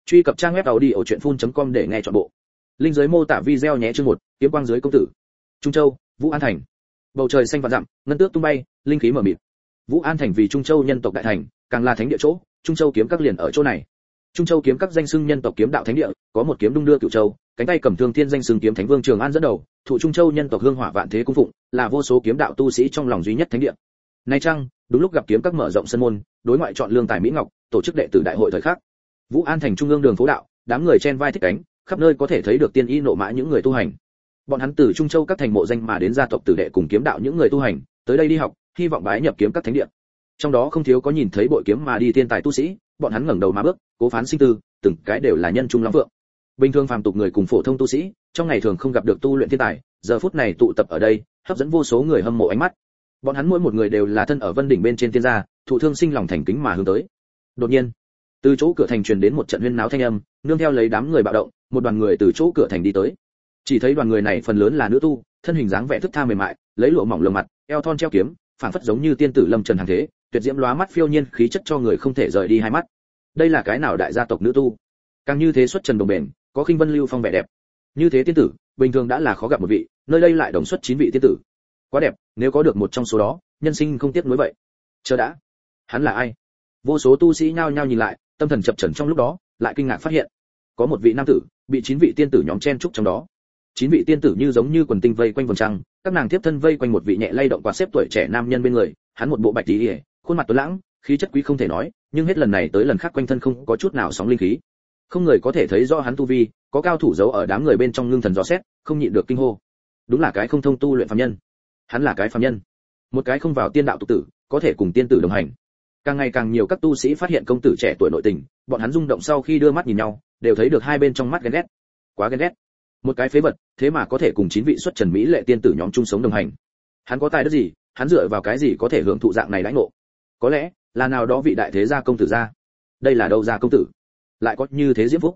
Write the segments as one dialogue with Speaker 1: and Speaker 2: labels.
Speaker 1: Truy cập trang web audiochuyenphun.com để nghe trọn bộ. Linh dưới mô tả video nhé. Chương 1, kiếm quang dưới công tử. Trung Châu, Vũ An thành. Bầu trời xanh vạn dặm, ngân tước tung bay, linh khí mở mịt. Vũ An thành vì Trung Châu nhân tộc đại thành, càng là thánh địa chỗ, Trung Châu kiếm các liền ở chỗ này. Trung Châu kiếm các danh xưng nhân tộc kiếm đạo thánh địa, có một kiếm đung đưa cửu châu, cánh tay cầm thương thiên danh xưng kiếm thánh vương Trường An dẫn đầu, thụ Trung Châu nhân tộc hương hỏa vạn thế cung phụng, là vô số kiếm đạo tu sĩ trong lòng duy nhất thánh địa. Nay chăng, đúng lúc gặp kiếm các mở rộng sân môn, đối ngoại chọn lương tài mỹ ngọc, tổ chức đệ tử đại hội thời khắc. Vũ An thành trung ương đường phố đạo, đám người chen vai thích cánh, khắp nơi có thể thấy được tiên y nộ mã những người tu hành. Bọn hắn từ Trung Châu các thành mộ danh mà đến gia tộc tử đệ cùng kiếm đạo những người tu hành, tới đây đi học, hy vọng bái nhập kiếm các thánh địa. Trong đó không thiếu có nhìn thấy bội kiếm mà đi tiên tài tu sĩ, bọn hắn ngẩng đầu mà bước, cố phán sinh tư, từng cái đều là nhân trung lắm vượng. Bình thường phàm tục người cùng phổ thông tu sĩ, trong ngày thường không gặp được tu luyện thiên tài, giờ phút này tụ tập ở đây, hấp dẫn vô số người hâm mộ ánh mắt. Bọn hắn mỗi một người đều là thân ở Vân đỉnh bên trên tiên gia, thụ thương sinh lòng thành kính mà hướng tới. Đột nhiên, từ chỗ cửa thành truyền đến một trận huyên náo thanh âm, nương theo lấy đám người bạo động, một đoàn người từ chỗ cửa thành đi tới. Chỉ thấy đoàn người này phần lớn là nữ tu, thân hình dáng vẻ thức tha mềm mại, lấy lụa mỏng lồng mặt, eo thon treo kiếm, phảng phất giống như tiên tử lâm trần hàng thế, tuyệt diễm lóa mắt phiêu nhiên khí chất cho người không thể rời đi hai mắt. Đây là cái nào đại gia tộc nữ tu? Càng như thế xuất trần đồng bền, có khinh vân lưu phong vẻ đẹp. Như thế tiên tử, bình thường đã là khó gặp một vị, nơi đây lại đồng xuất 9 vị tiên tử. Quá đẹp, nếu có được một trong số đó, nhân sinh không tiếc nuối vậy. Chờ đã, hắn là ai? Vô số tu sĩ nhao nhao nhìn lại, tâm thần chập chờn trong lúc đó, lại kinh ngạc phát hiện, có một vị nam tử bị 9 vị tiên tử nhóm chen trúc trong đó. 9 vị tiên tử như giống như quần tinh vây quanh vầng trăng, các nàng tiếp thân vây quanh một vị nhẹ lay động quạt xếp tuổi trẻ nam nhân bên người, hắn một bộ bạch y, khuôn mặt tuấn lãng, khí chất quý không thể nói, nhưng hết lần này tới lần khác quanh thân không có chút nào sóng linh khí. Không người có thể thấy rõ hắn tu vi, có cao thủ giấu ở đám người bên trong ngưng thần dò xét, không nhịn được kinh hô. Đúng là cái không thông tu luyện phàm nhân. Hắn là cái phàm nhân, một cái không vào tiên đạo tục tử, có thể cùng tiên tử đồng hành. Càng ngày càng nhiều các tu sĩ phát hiện công tử trẻ tuổi nội tình, bọn hắn rung động sau khi đưa mắt nhìn nhau, đều thấy được hai bên trong mắt ghen ghét. Quá ghen ghét. Một cái phế vật, thế mà có thể cùng 9 vị xuất trần mỹ lệ tiên tử nhóm chung sống đồng hành. Hắn có tài đức gì, hắn dựa vào cái gì có thể hưởng thụ dạng này đãi ngộ? Có lẽ là nào đó vị đại thế gia công tử gia. Đây là đâu gia công tử? Lại có như thế diễm phúc?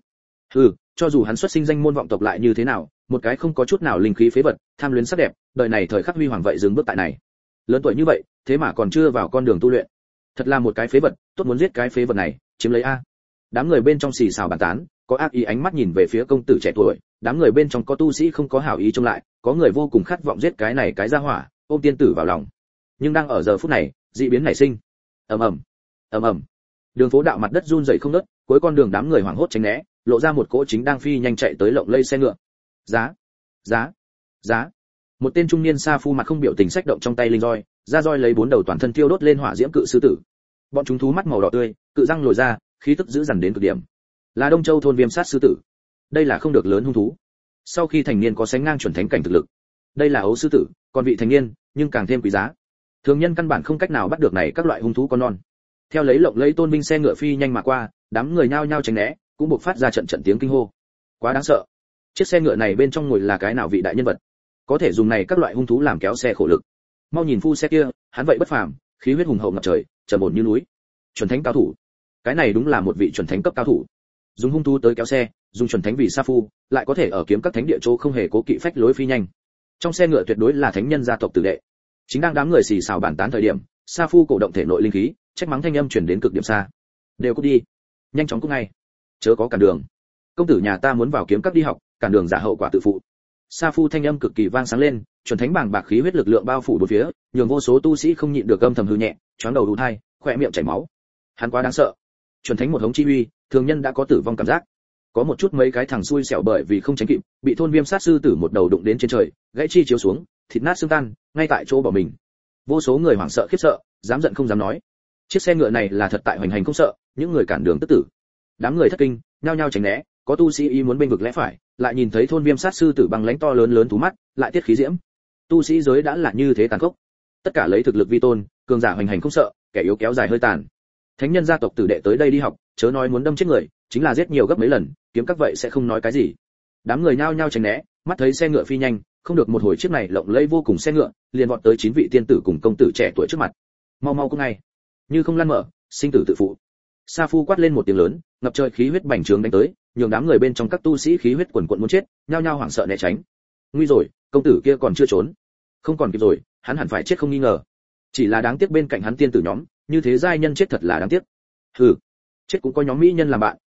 Speaker 1: Cho dù hắn xuất sinh danh môn vọng tộc lại như thế nào, một cái không có chút nào linh khí phế vật, tham luyến sắc đẹp, đời này thời khắc huy hoàng vậy dừng bước tại này. Lớn tuổi như vậy, thế mà còn chưa vào con đường tu luyện. Thật là một cái phế vật, tốt muốn giết cái phế vật này, chiếm lấy a. Đám người bên trong xì xào bàn tán, có ác ý ánh mắt nhìn về phía công tử trẻ tuổi, đám người bên trong có tu sĩ không có hảo ý trông lại, có người vô cùng khát vọng giết cái này cái gia hỏa, ôm tiên tử vào lòng. Nhưng đang ở giờ phút này, dị biến nảy sinh. Ầm ầm, ầm ầm. Đường phố đạo mặt đất run rẩy không ngớt, cuối con đường đám người hoảng hốt tránh né, lộ ra một cỗ chính đang phi nhanh chạy tới lộng lây xe ngựa. Giá, giá, giá. Một tên trung niên sa phu mặt không biểu tình xách động trong tay linh roi, ra roi lấy 4 đầu toàn thân thiêu đốt lên hỏa diễm cự sư tử. Bọn chúng thú mắt màu đỏ tươi, cự răng lồi ra, khí tức dữ dằn đến cực điểm. Là Đông Châu thôn Viêm Sát sư tử. Đây là không được lớn hung thú. Sau khi thành niên có sánh ngang chuẩn thánh cảnh thực lực. Đây là ấu sư tử, còn vị thành niên, nhưng càng thêm quý giá. Thường nhân căn bản không cách nào bắt được này các loại hung thú con non. Theo lấy lộng lấy tôn binh xe ngựa phi nhanh mà qua, đám người nhao nhao tránh né, cũng buộc phát ra trận trận tiếng kinh hô. Quá đáng sợ. Chiếc xe ngựa này bên trong ngồi là cái nào vị đại nhân vật? Có thể dùng này các loại hung thú làm kéo xe khổ lực. Mau nhìn phu xe kia, hắn vậy bất phàm, khí huyết hùng hậu ngập trời, trầm ổn như núi. Chuẩn thánh cao thủ. Cái này đúng là một vị chuẩn thánh cấp cao thủ. Dùng hung thú tới kéo xe, dùng chuẩn thánh vì sa phu, lại có thể ở kiếm các thánh địa chỗ không hề cố kỵ phách lối phi nhanh. Trong xe ngựa tuyệt đối là thánh nhân gia tộc tử đệ. Chính đang đám người xì xào bàn tán thời điểm, sa phu cổ động thể nội linh khí, trách mắng thanh âm truyền đến cực điểm xa. Đều cút đi, nhanh chóng cút ngay, chớ có cản đường. Công tử nhà ta muốn vào kiếm các đi học, cản đường giả hậu quả tự phụ. Sa phu thanh âm cực kỳ vang sáng lên, chuẩn thánh bàng bạc khí huyết lực lượng bao phủ bốn phía, nhường vô số tu sĩ không nhịn được âm thầm hư nhẹ, choáng đầu đủ thai, khỏe miệng chảy máu. Hắn quá đáng sợ. Chuẩn thánh một hống chi uy, thường nhân đã có tử vong cảm giác. Có một chút mấy cái thằng xui xẻo bởi vì không tránh kịp, bị thôn Viêm Sát sư tử một đầu đụng đến trên trời, gãy chi chiếu xuống, thịt nát xương tan, ngay tại chỗ bỏ mình. Vô số người hoảng sợ khiếp sợ, dám giận không dám nói. Chiếc xe ngựa này là thật tại hoành hành không sợ, những người cản đường tức tử. Đám người thất kinh, nhao nhao tránh né, có tu sĩ ý muốn bên vực lẽ phải, lại nhìn thấy thôn Viêm Sát sư tử bằng lãnh to lớn lớn thú mắt, lại tiết khí diễm. Tu sĩ giới đã là như thế tàn khốc. Tất cả lấy thực lực vi tôn, cường giả hoành hành không sợ, kẻ yếu kéo dài hơi tàn. Thánh nhân gia tộc tử đệ tới đây đi học, chớ nói muốn đâm chết người, chính là giết nhiều gấp mấy lần, kiếm các vậy sẽ không nói cái gì. Đám người nhao nhao tránh né, mắt thấy xe ngựa phi nhanh, không được một hồi chiếc này lộng lẫy vô cùng xe ngựa, liền vọt tới 9 vị tiên tử cùng công tử trẻ tuổi trước mặt. Mau mau cút ngay, như không lăn mở, sinh tử tự phụ. Sa phu quát lên một tiếng lớn, ngập trời khí huyết bành trướng đánh tới, nhường đám người bên trong các tu sĩ khí huyết quần quật muốn chết, nhao nhao hoảng sợ né tránh. Nguy rồi, công tử kia còn chưa trốn. Không còn kịp rồi, hắn hẳn phải chết không nghi ngờ. Chỉ là đáng tiếc bên cạnh hắn tiên tử nhóm, như thế giai nhân chết thật là đáng tiếc. Chết cũng có nhóm mỹ nhân làm bạn,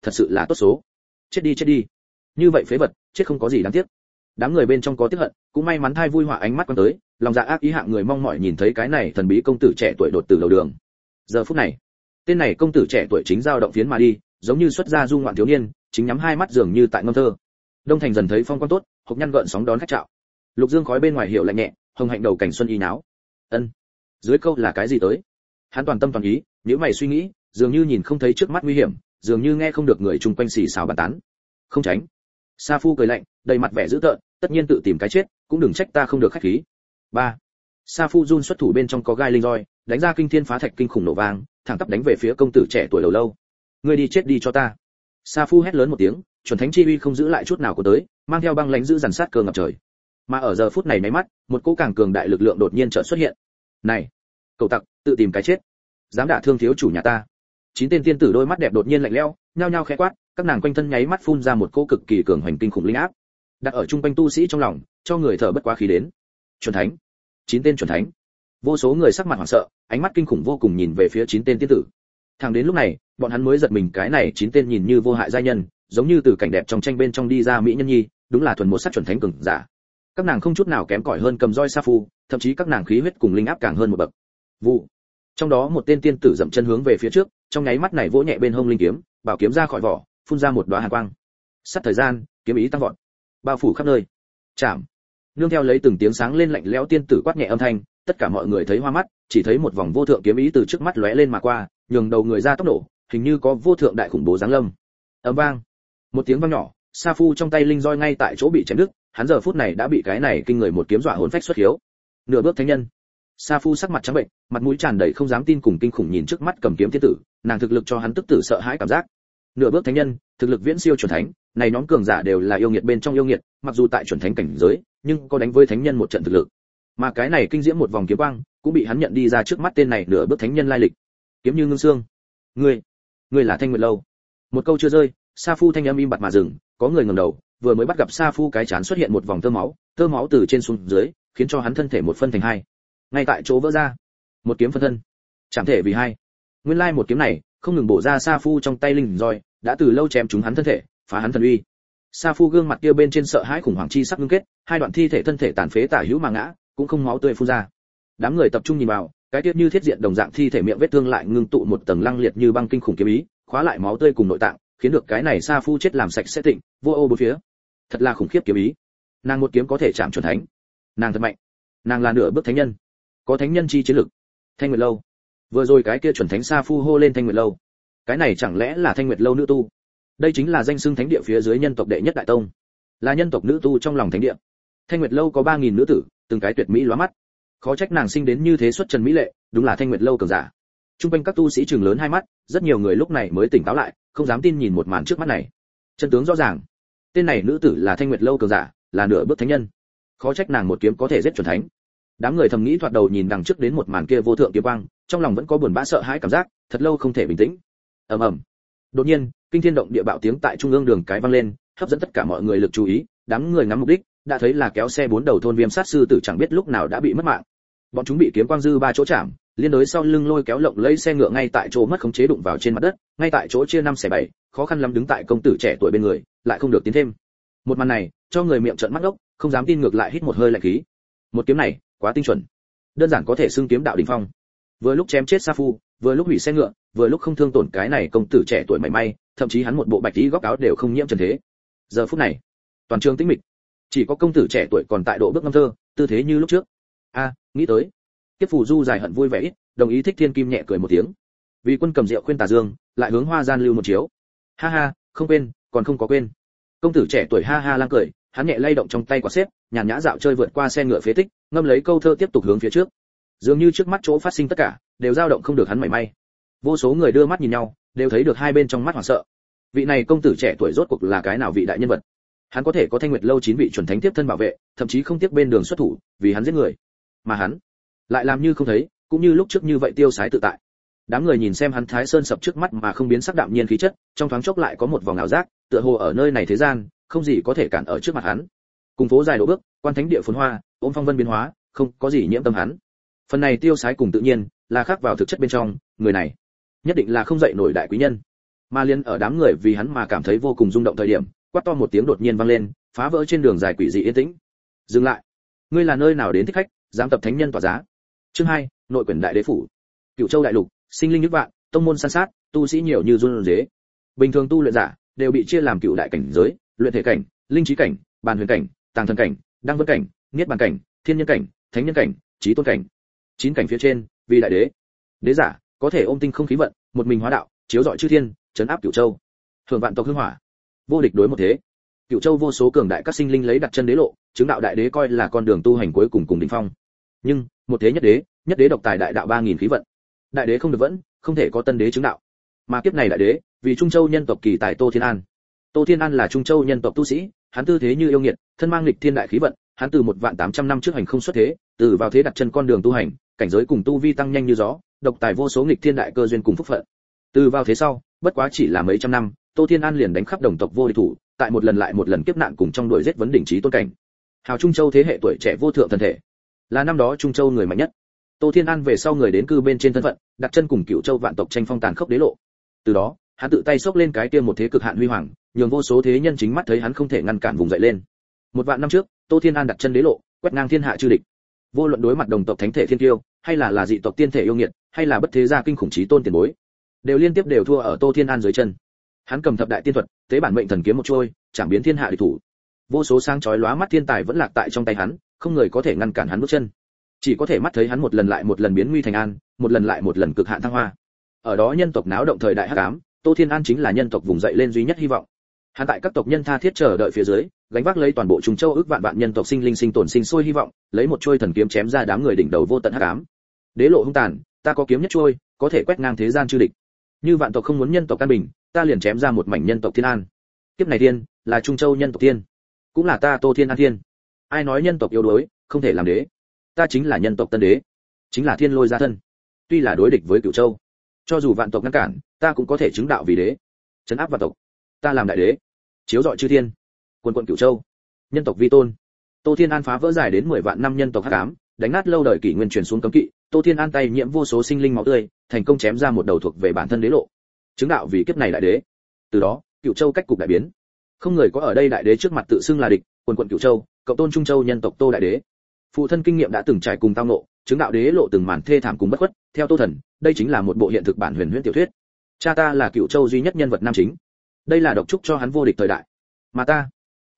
Speaker 1: thật sự là tốt số. Chết đi, như vậy phế vật, chết không có gì đáng tiếc. Đám người bên trong có tiếc hận, cũng may mắn thai vui họa ánh mắt quan tới, lòng dạ ác ý hạng người mong mỏi nhìn thấy cái này thần bí công tử trẻ tuổi đột từ đầu đường. Giờ phút này, tên này công tử trẻ tuổi chính dao động phiến mà đi, giống như xuất gia du ngoạn thiếu niên, chính nhắm hai mắt dường như tại ngâm thơ. Đông Thành dần thấy phong quan tốt, hộc nhăn gợn sóng đón khách trạo. Lục Dương khói bên ngoài hiệu lạnh nhẹ, hồng hạnh đầu cảnh xuân y náo. Ân, dưới câu là cái gì tới? Hắn toàn tâm toàn ý, nếu mày suy nghĩ, dường như nhìn không thấy trước mắt nguy hiểm, dường như nghe không được người chung quanh xì xào bàn tán. Không tránh. Sa Phu cười lạnh, đầy mặt vẻ dữ tợn, tất nhiên tự tìm cái chết, cũng đừng trách ta không được khách khí. 3. Sa Phu run xuất thủ bên trong có gai linh roi, đánh ra kinh thiên phá thạch kinh khủng nổ vang, thẳng tắp đánh về phía công tử trẻ tuổi đầu lâu. Ngươi đi chết đi cho ta. Sa Phu hét lớn một tiếng, chuẩn thánh chi uy không giữ lại chút nào của tới, mang theo băng lãnh giữ dằn sát cơ ngập trời. Mà ở giờ phút này nháy mắt, một cỗ càng cường đại lực lượng đột nhiên chợt xuất hiện. Này, cậu tặc, tự tìm cái chết, dám đả thương thiếu chủ nhà ta. 9 tên tiên tử đôi mắt đẹp đột nhiên lạnh lẽo, nhao nhao khẽ quát, các nàng quanh thân nháy mắt phun ra một cỗ cực kỳ cường hoành kinh khủng linh áp, đặt ở trung quanh tu sĩ trong lòng, cho người thở bất quá khí đến. Chuẩn thánh, 9 tên chuẩn thánh. Vô số người sắc mặt hoảng sợ, ánh mắt kinh khủng vô cùng nhìn về phía 9 tên tiên tử. Thẳng đến lúc này, bọn hắn mới giật mình, cái này 9 tên nhìn như vô hại giai nhân, giống như từ cảnh đẹp trong tranh bên trong đi ra mỹ nhân nhi, đúng là thuần một sắc chuẩn thánh cường giả. Các nàng không chút nào kém cỏi hơn cầm roi Sa Phu, thậm chí các nàng khí huyết cùng linh áp càng hơn một bậc. Vụ. Trong đó một tên tiên tử dậm chân hướng về phía trước, trong nháy mắt này vỗ nhẹ bên hông linh kiếm, bảo kiếm ra khỏi vỏ, phun ra một đóa hàn quang. Sát thời gian, kiếm ý tăng vọt, bao phủ khắp nơi. Chạm. Nương theo lấy từng tiếng sáng lên lạnh lẽo tiên tử quát nhẹ âm thanh, tất cả mọi người thấy hoa mắt, chỉ thấy một vòng vô thượng kiếm ý từ trước mắt lóe lên mà qua, nhường đầu người ra tốc độ, hình như có vô thượng đại khủng bố giáng lâm. Ầm vang. Một tiếng vang nhỏ, Sa Phu trong tay linh roi ngay tại chỗ bị chém đứt, hắn giờ phút này đã bị cái này kinh người một kiếm dọa hồn phách xuất hiếu. Nửa bước thánh nhân. Sa Phu sắc mặt trắng bệnh, mặt mũi tràn đầy không dám tin cùng kinh khủng nhìn trước mắt cầm kiếm tiên tử, nàng thực lực cho hắn tức tử sợ hãi cảm giác. Nửa bước thánh nhân, thực lực viễn siêu chuẩn thánh, này nhóm cường giả đều là yêu nghiệt bên trong yêu nghiệt, mặc dù tại chuẩn thánh cảnh giới, nhưng có đánh với thánh nhân một trận thực lực. Mà cái này kinh diễm một vòng kiếm quang, cũng bị hắn nhận đi ra trước mắt tên này nửa bước thánh nhân lai lịch. Kiếm như ngưng xương. Ngươi là Thanh Nguyệt Lâu. Một câu chưa rơi, Sa Phu thanh âm im bặt mà dừng, có người ngẩng đầu, vừa mới bắt gặp Sa Phu cái chán xuất hiện một vòng tơ máu từ trên xuống dưới, khiến cho hắn thân thể một phân thành hai. Ngay tại chỗ vỡ ra, một kiếm phân thân, chạm thể vì hai. Nguyên lai một kiếm này, không ngừng bổ ra Sa Phu trong tay linh roi, đã từ lâu chém trúng hắn thân thể, phá hắn thần uy. Sa Phu gương mặt kia bên trên sợ hãi khủng hoảng chi sắc ngưng kết, hai đoạn thi thể thân thể tàn phế tả hữu mà ngã, cũng không máu tươi phun ra. Đám người tập trung nhìn vào, cái tiết như thiết diện đồng dạng thi thể miệng vết thương lại ngưng tụ một tầng lăng liệt như băng kinh khủng kiếm ý, khóa lại máu tươi cùng nội tạng, khiến được cái này Sa Phu chết làm sạch sẽ tịnh, vô ô bốn phía. Thật là khủng khiếp kiếm ý. Nàng một kiếm có thể chạm chuẩn thánh. Nàng thật mạnh. Nàng là nửa bước thánh nhân, có thánh nhân chi chiến lực. Thanh Nguyệt Lâu. Vừa rồi cái kia chuẩn thánh Sa Phu hô lên Thanh Nguyệt Lâu. Cái này chẳng lẽ là Thanh Nguyệt Lâu nữ tu? Đây chính là danh xưng thánh địa phía dưới nhân tộc đệ nhất đại tông, là nhân tộc nữ tu trong lòng thánh địa. Thanh Nguyệt Lâu có 3000 nữ tử, từng cái tuyệt mỹ lóa mắt. Khó trách nàng sinh đến như thế xuất trần mỹ lệ, đúng là Thanh Nguyệt Lâu cường giả. Trung quanh các tu sĩ trừng lớn hai mắt, rất nhiều người lúc này mới tỉnh táo lại, không dám tin nhìn một màn trước mắt này. Chân tướng rõ ràng, tên này nữ tử là Thanh Nguyệt Lâu cường giả, là nửa bước thánh nhân. Khó trách nàng một kiếm có thể giết chuẩn thánh. Đám người thầm nghĩ thoạt đầu nhìn đằng trước đến một màn kia vô thượng kiếm quang, trong lòng vẫn có buồn bã sợ hãi cảm giác, thật lâu không thể bình tĩnh. Ầm ầm. Đột nhiên, kinh thiên động địa bạo tiếng tại trung ương đường cái vang lên, hấp dẫn tất cả mọi người lực chú ý, đám người ngắm mục đích, đã thấy là kéo xe 4 đầu thôn Viêm Sát sư tử chẳng biết lúc nào đã bị mất mạng. Bọn chúng bị kiếm quang dư 3 chỗ chạm, liên đối sau lưng lôi kéo lộng lấy xe ngựa ngay tại chỗ mất khống chế đụng vào trên mặt đất, ngay tại chỗ chia 5 xẻ 7, khó khăn lắm đứng tại công tử trẻ tuổi bên người, lại không được tiến thêm. Một màn này, cho người miệng trợn mắt ốc, không dám tin ngược lại hít một hơi lạnh khí. Một kiếm này, quá tinh chuẩn, đơn giản có thể xưng kiếm đạo đỉnh phong. Vừa lúc chém chết Sa Phu, vừa lúc hủy xe ngựa, vừa lúc không thương tổn cái này công tử trẻ tuổi mảy may, thậm chí hắn một bộ bạch y góc áo đều không nhiễm trần thế. Giờ phút này, toàn trường tĩnh mịch, chỉ có công tử trẻ tuổi còn tại độ bước ngâm thơ, tư thế như lúc trước. Nghĩ tới. Tiếp phù du dài hận vui vẻ ít, đồng ý Thích Thiên Kim nhẹ cười một tiếng. Vì quân cầm rượu khuyên Tà Dương, lại hướng Hoa Gian lưu một chiếu. Ha ha, không quên, còn không có quên. Công tử trẻ tuổi ha ha lang cười, hắn nhẹ lay động trong tay quả xếp, nhàn nhã dạo chơi vượt qua xe ngựa phế tích, ngâm lấy câu thơ tiếp tục hướng phía trước. Dường như trước mắt chỗ phát sinh tất cả đều dao động không được hắn mảy may. Vô số người đưa mắt nhìn nhau, đều thấy được hai bên trong mắt hoảng sợ. Vị này công tử trẻ tuổi rốt cuộc là cái nào vị đại nhân vật? Hắn có thể có Thanh Nguyệt Lâu 9 vị chuẩn thánh tiếp thân bảo vệ, thậm chí không tiếc bên đường xuất thủ, vì hắn giết người. Mà hắn lại làm như không thấy, cũng như lúc trước như vậy tiêu sái tự tại. Đám người nhìn xem hắn Thái Sơn sập trước mắt mà không biến sắc đạm nhiên khí chất, trong thoáng chốc lại có một vòng ảo giác, tựa hồ ở nơi này thế gian, không gì có thể cản ở trước mặt hắn. Cùng phố dài độ bước, quan thánh địa phồn hoa, ôm phong vân biến hóa, không có gì nhiễm tâm hắn. Phần này tiêu sái cùng tự nhiên, là khác vào thực chất bên trong, người này nhất định là không dậy nổi đại quý nhân. Mà liên ở đám người vì hắn mà cảm thấy vô cùng rung động thời điểm, quát to một tiếng đột nhiên vang lên, phá vỡ trên đường dài quỷ dị yên tĩnh. Dừng lại, ngươi là nơi nào đến thích khách, dám tập thánh nhân tỏa giá. Chương 2, nội quyển đại đế phủ. Cửu Châu đại lục, sinh linh nước vạn, tông môn san sát, tu sĩ nhiều như run rế. Bình thường tu luyện giả đều bị chia làm cửu đại cảnh giới, luyện thể cảnh, linh trí cảnh, bàn huyền cảnh, tàng thần cảnh, đăng vân cảnh, niết bàn cảnh, thiên nhân cảnh, thánh nhân cảnh, chí tôn cảnh. 9 cảnh phía trên, vì đại đế. Đế giả có thể ôm tinh không khí vận, một mình hóa đạo, chiếu rọi chư thiên, trấn áp Cửu Châu. Hưởng vạn tộc hương hỏa, vô địch đối một thế. Cửu Châu vô số cường đại các sinh linh lấy đặt chân đế lộ, chứng đạo đại đế coi là con đường tu hành cuối cùng cùng đỉnh phong. Nhưng, một thế nhất đế độc tài đại đạo 3000 khí vận. Đại đế không được vẫn, không thể có tân đế chứng đạo. Mà kiếp này đại đế, vì Trung Châu nhân tộc kỳ tài Tô Thiên An. Tô Thiên An là Trung Châu nhân tộc tu sĩ, hắn tư thế như yêu nghiệt, thân mang nghịch thiên đại khí vận, hắn từ 1.800 năm trước hành không xuất thế, từ vào thế đặt chân con đường tu hành, cảnh giới cùng tu vi tăng nhanh như gió, độc tài vô số nghịch thiên đại cơ duyên cùng phúc phận. Từ vào thế sau, bất quá chỉ là mấy trăm năm, Tô Thiên An liền đánh khắp đồng tộc vô địch thủ, tại một lần lại một lần kiếp nạn cùng trong đuổi giết vấn đỉnh chí tôn cảnh. Hào Trung Châu thế hệ tuổi trẻ vô thượng thần thể, là năm đó Trung Châu người mạnh nhất. Tô Thiên An về sau người đến cư bên trên thân phận, đặt chân cùng Cửu Châu vạn tộc tranh phong tàn khốc đế lộ. Từ đó, hắn tự tay xốc lên cái kia một thế cực hạn huy hoàng, nhường vô số thế nhân chính mắt thấy hắn không thể ngăn cản vùng dậy lên. Một vạn năm trước, Tô Thiên An đặt chân đế lộ, quét ngang thiên hạ chư địch. Vô luận đối mặt đồng tộc thánh thể thiên kiêu, hay là dị tộc tiên thể yêu nghiệt, hay là bất thế gia kinh khủng chí tôn tiền bối, đều liên tiếp đều thua ở Tô Thiên An dưới chân. Hắn cầm thập đại tiên thuật, tế bản mệnh thần kiếm một trôi, chẳng biến thiên hạ địch thủ. Vô số sáng chói lóa mắt thiên tài vẫn lạc tại trong tay hắn, không người có thể ngăn cản hắn bước chân. Chỉ có thể mắt thấy hắn một lần lại một lần biến nguy thành an, một lần lại một lần cực hạn thăng hoa. Ở đó nhân tộc náo động thời đại hắc ám, Tô Thiên An chính là nhân tộc vùng dậy lên duy nhất hy vọng. Hắn tại các tộc nhân tha thiết chờ đợi phía dưới, gánh vác lấy toàn bộ Trung Châu ước vạn vạn nhân tộc sinh linh sinh tồn sinh sôi hy vọng, lấy một chuôi thần kiếm chém ra đám người đỉnh đầu vô tận hắc ám. Đế lộ hung tàn, ta có kiếm nhất chuôi, có thể quét ngang thế gian chư địch. Như vạn tộc không muốn nhân tộc an bình, ta liền chém ra một mảnh nhân tộc thiên an. Kiếp này thiên, là Trung Châu nhân tộc thiên, cũng là ta Tô Thiên An thiên. Ai nói nhân tộc yếu đuối, không thể làm đế? Ta chính là nhân tộc tân đế, chính là thiên lôi gia thân. Tuy là đối địch với Cửu Châu, cho dù vạn tộc ngăn cản, ta cũng có thể chứng đạo vì đế, trấn áp vạn tộc. Ta làm đại đế, chiếu rọi chư thiên, quân quận Cửu Châu, nhân tộc vi tôn. Tô Thiên An phá vỡ dài đến 10 vạn năm nhân tộc hắc ám, đánh nát lâu đời kỷ nguyên truyền xuống cấm kỵ. Tô Thiên An tay nhiễm vô số sinh linh máu tươi, thành công chém ra một đầu thuộc về bản thân đế lộ, chứng đạo vì kiếp này đại đế. Từ đó, Cửu Châu cách cục đại biến, không người có ở đây đại đế trước mặt tự xưng là địch. Quân quận Cửu Châu, cộng tôn Trung Châu nhân tộc Tô đại đế. Phụ thân kinh nghiệm đã từng trải cùng tao ngộ, chứng đạo đế lộ từng màn thê thảm cùng bất khuất. Theo Tô Thần, đây chính là một bộ hiện thực bản huyền huyễn tiểu thuyết. Cha ta là Cửu Châu duy nhất nhân vật nam chính, đây là độc trúc cho hắn vô địch thời đại. Mà ta,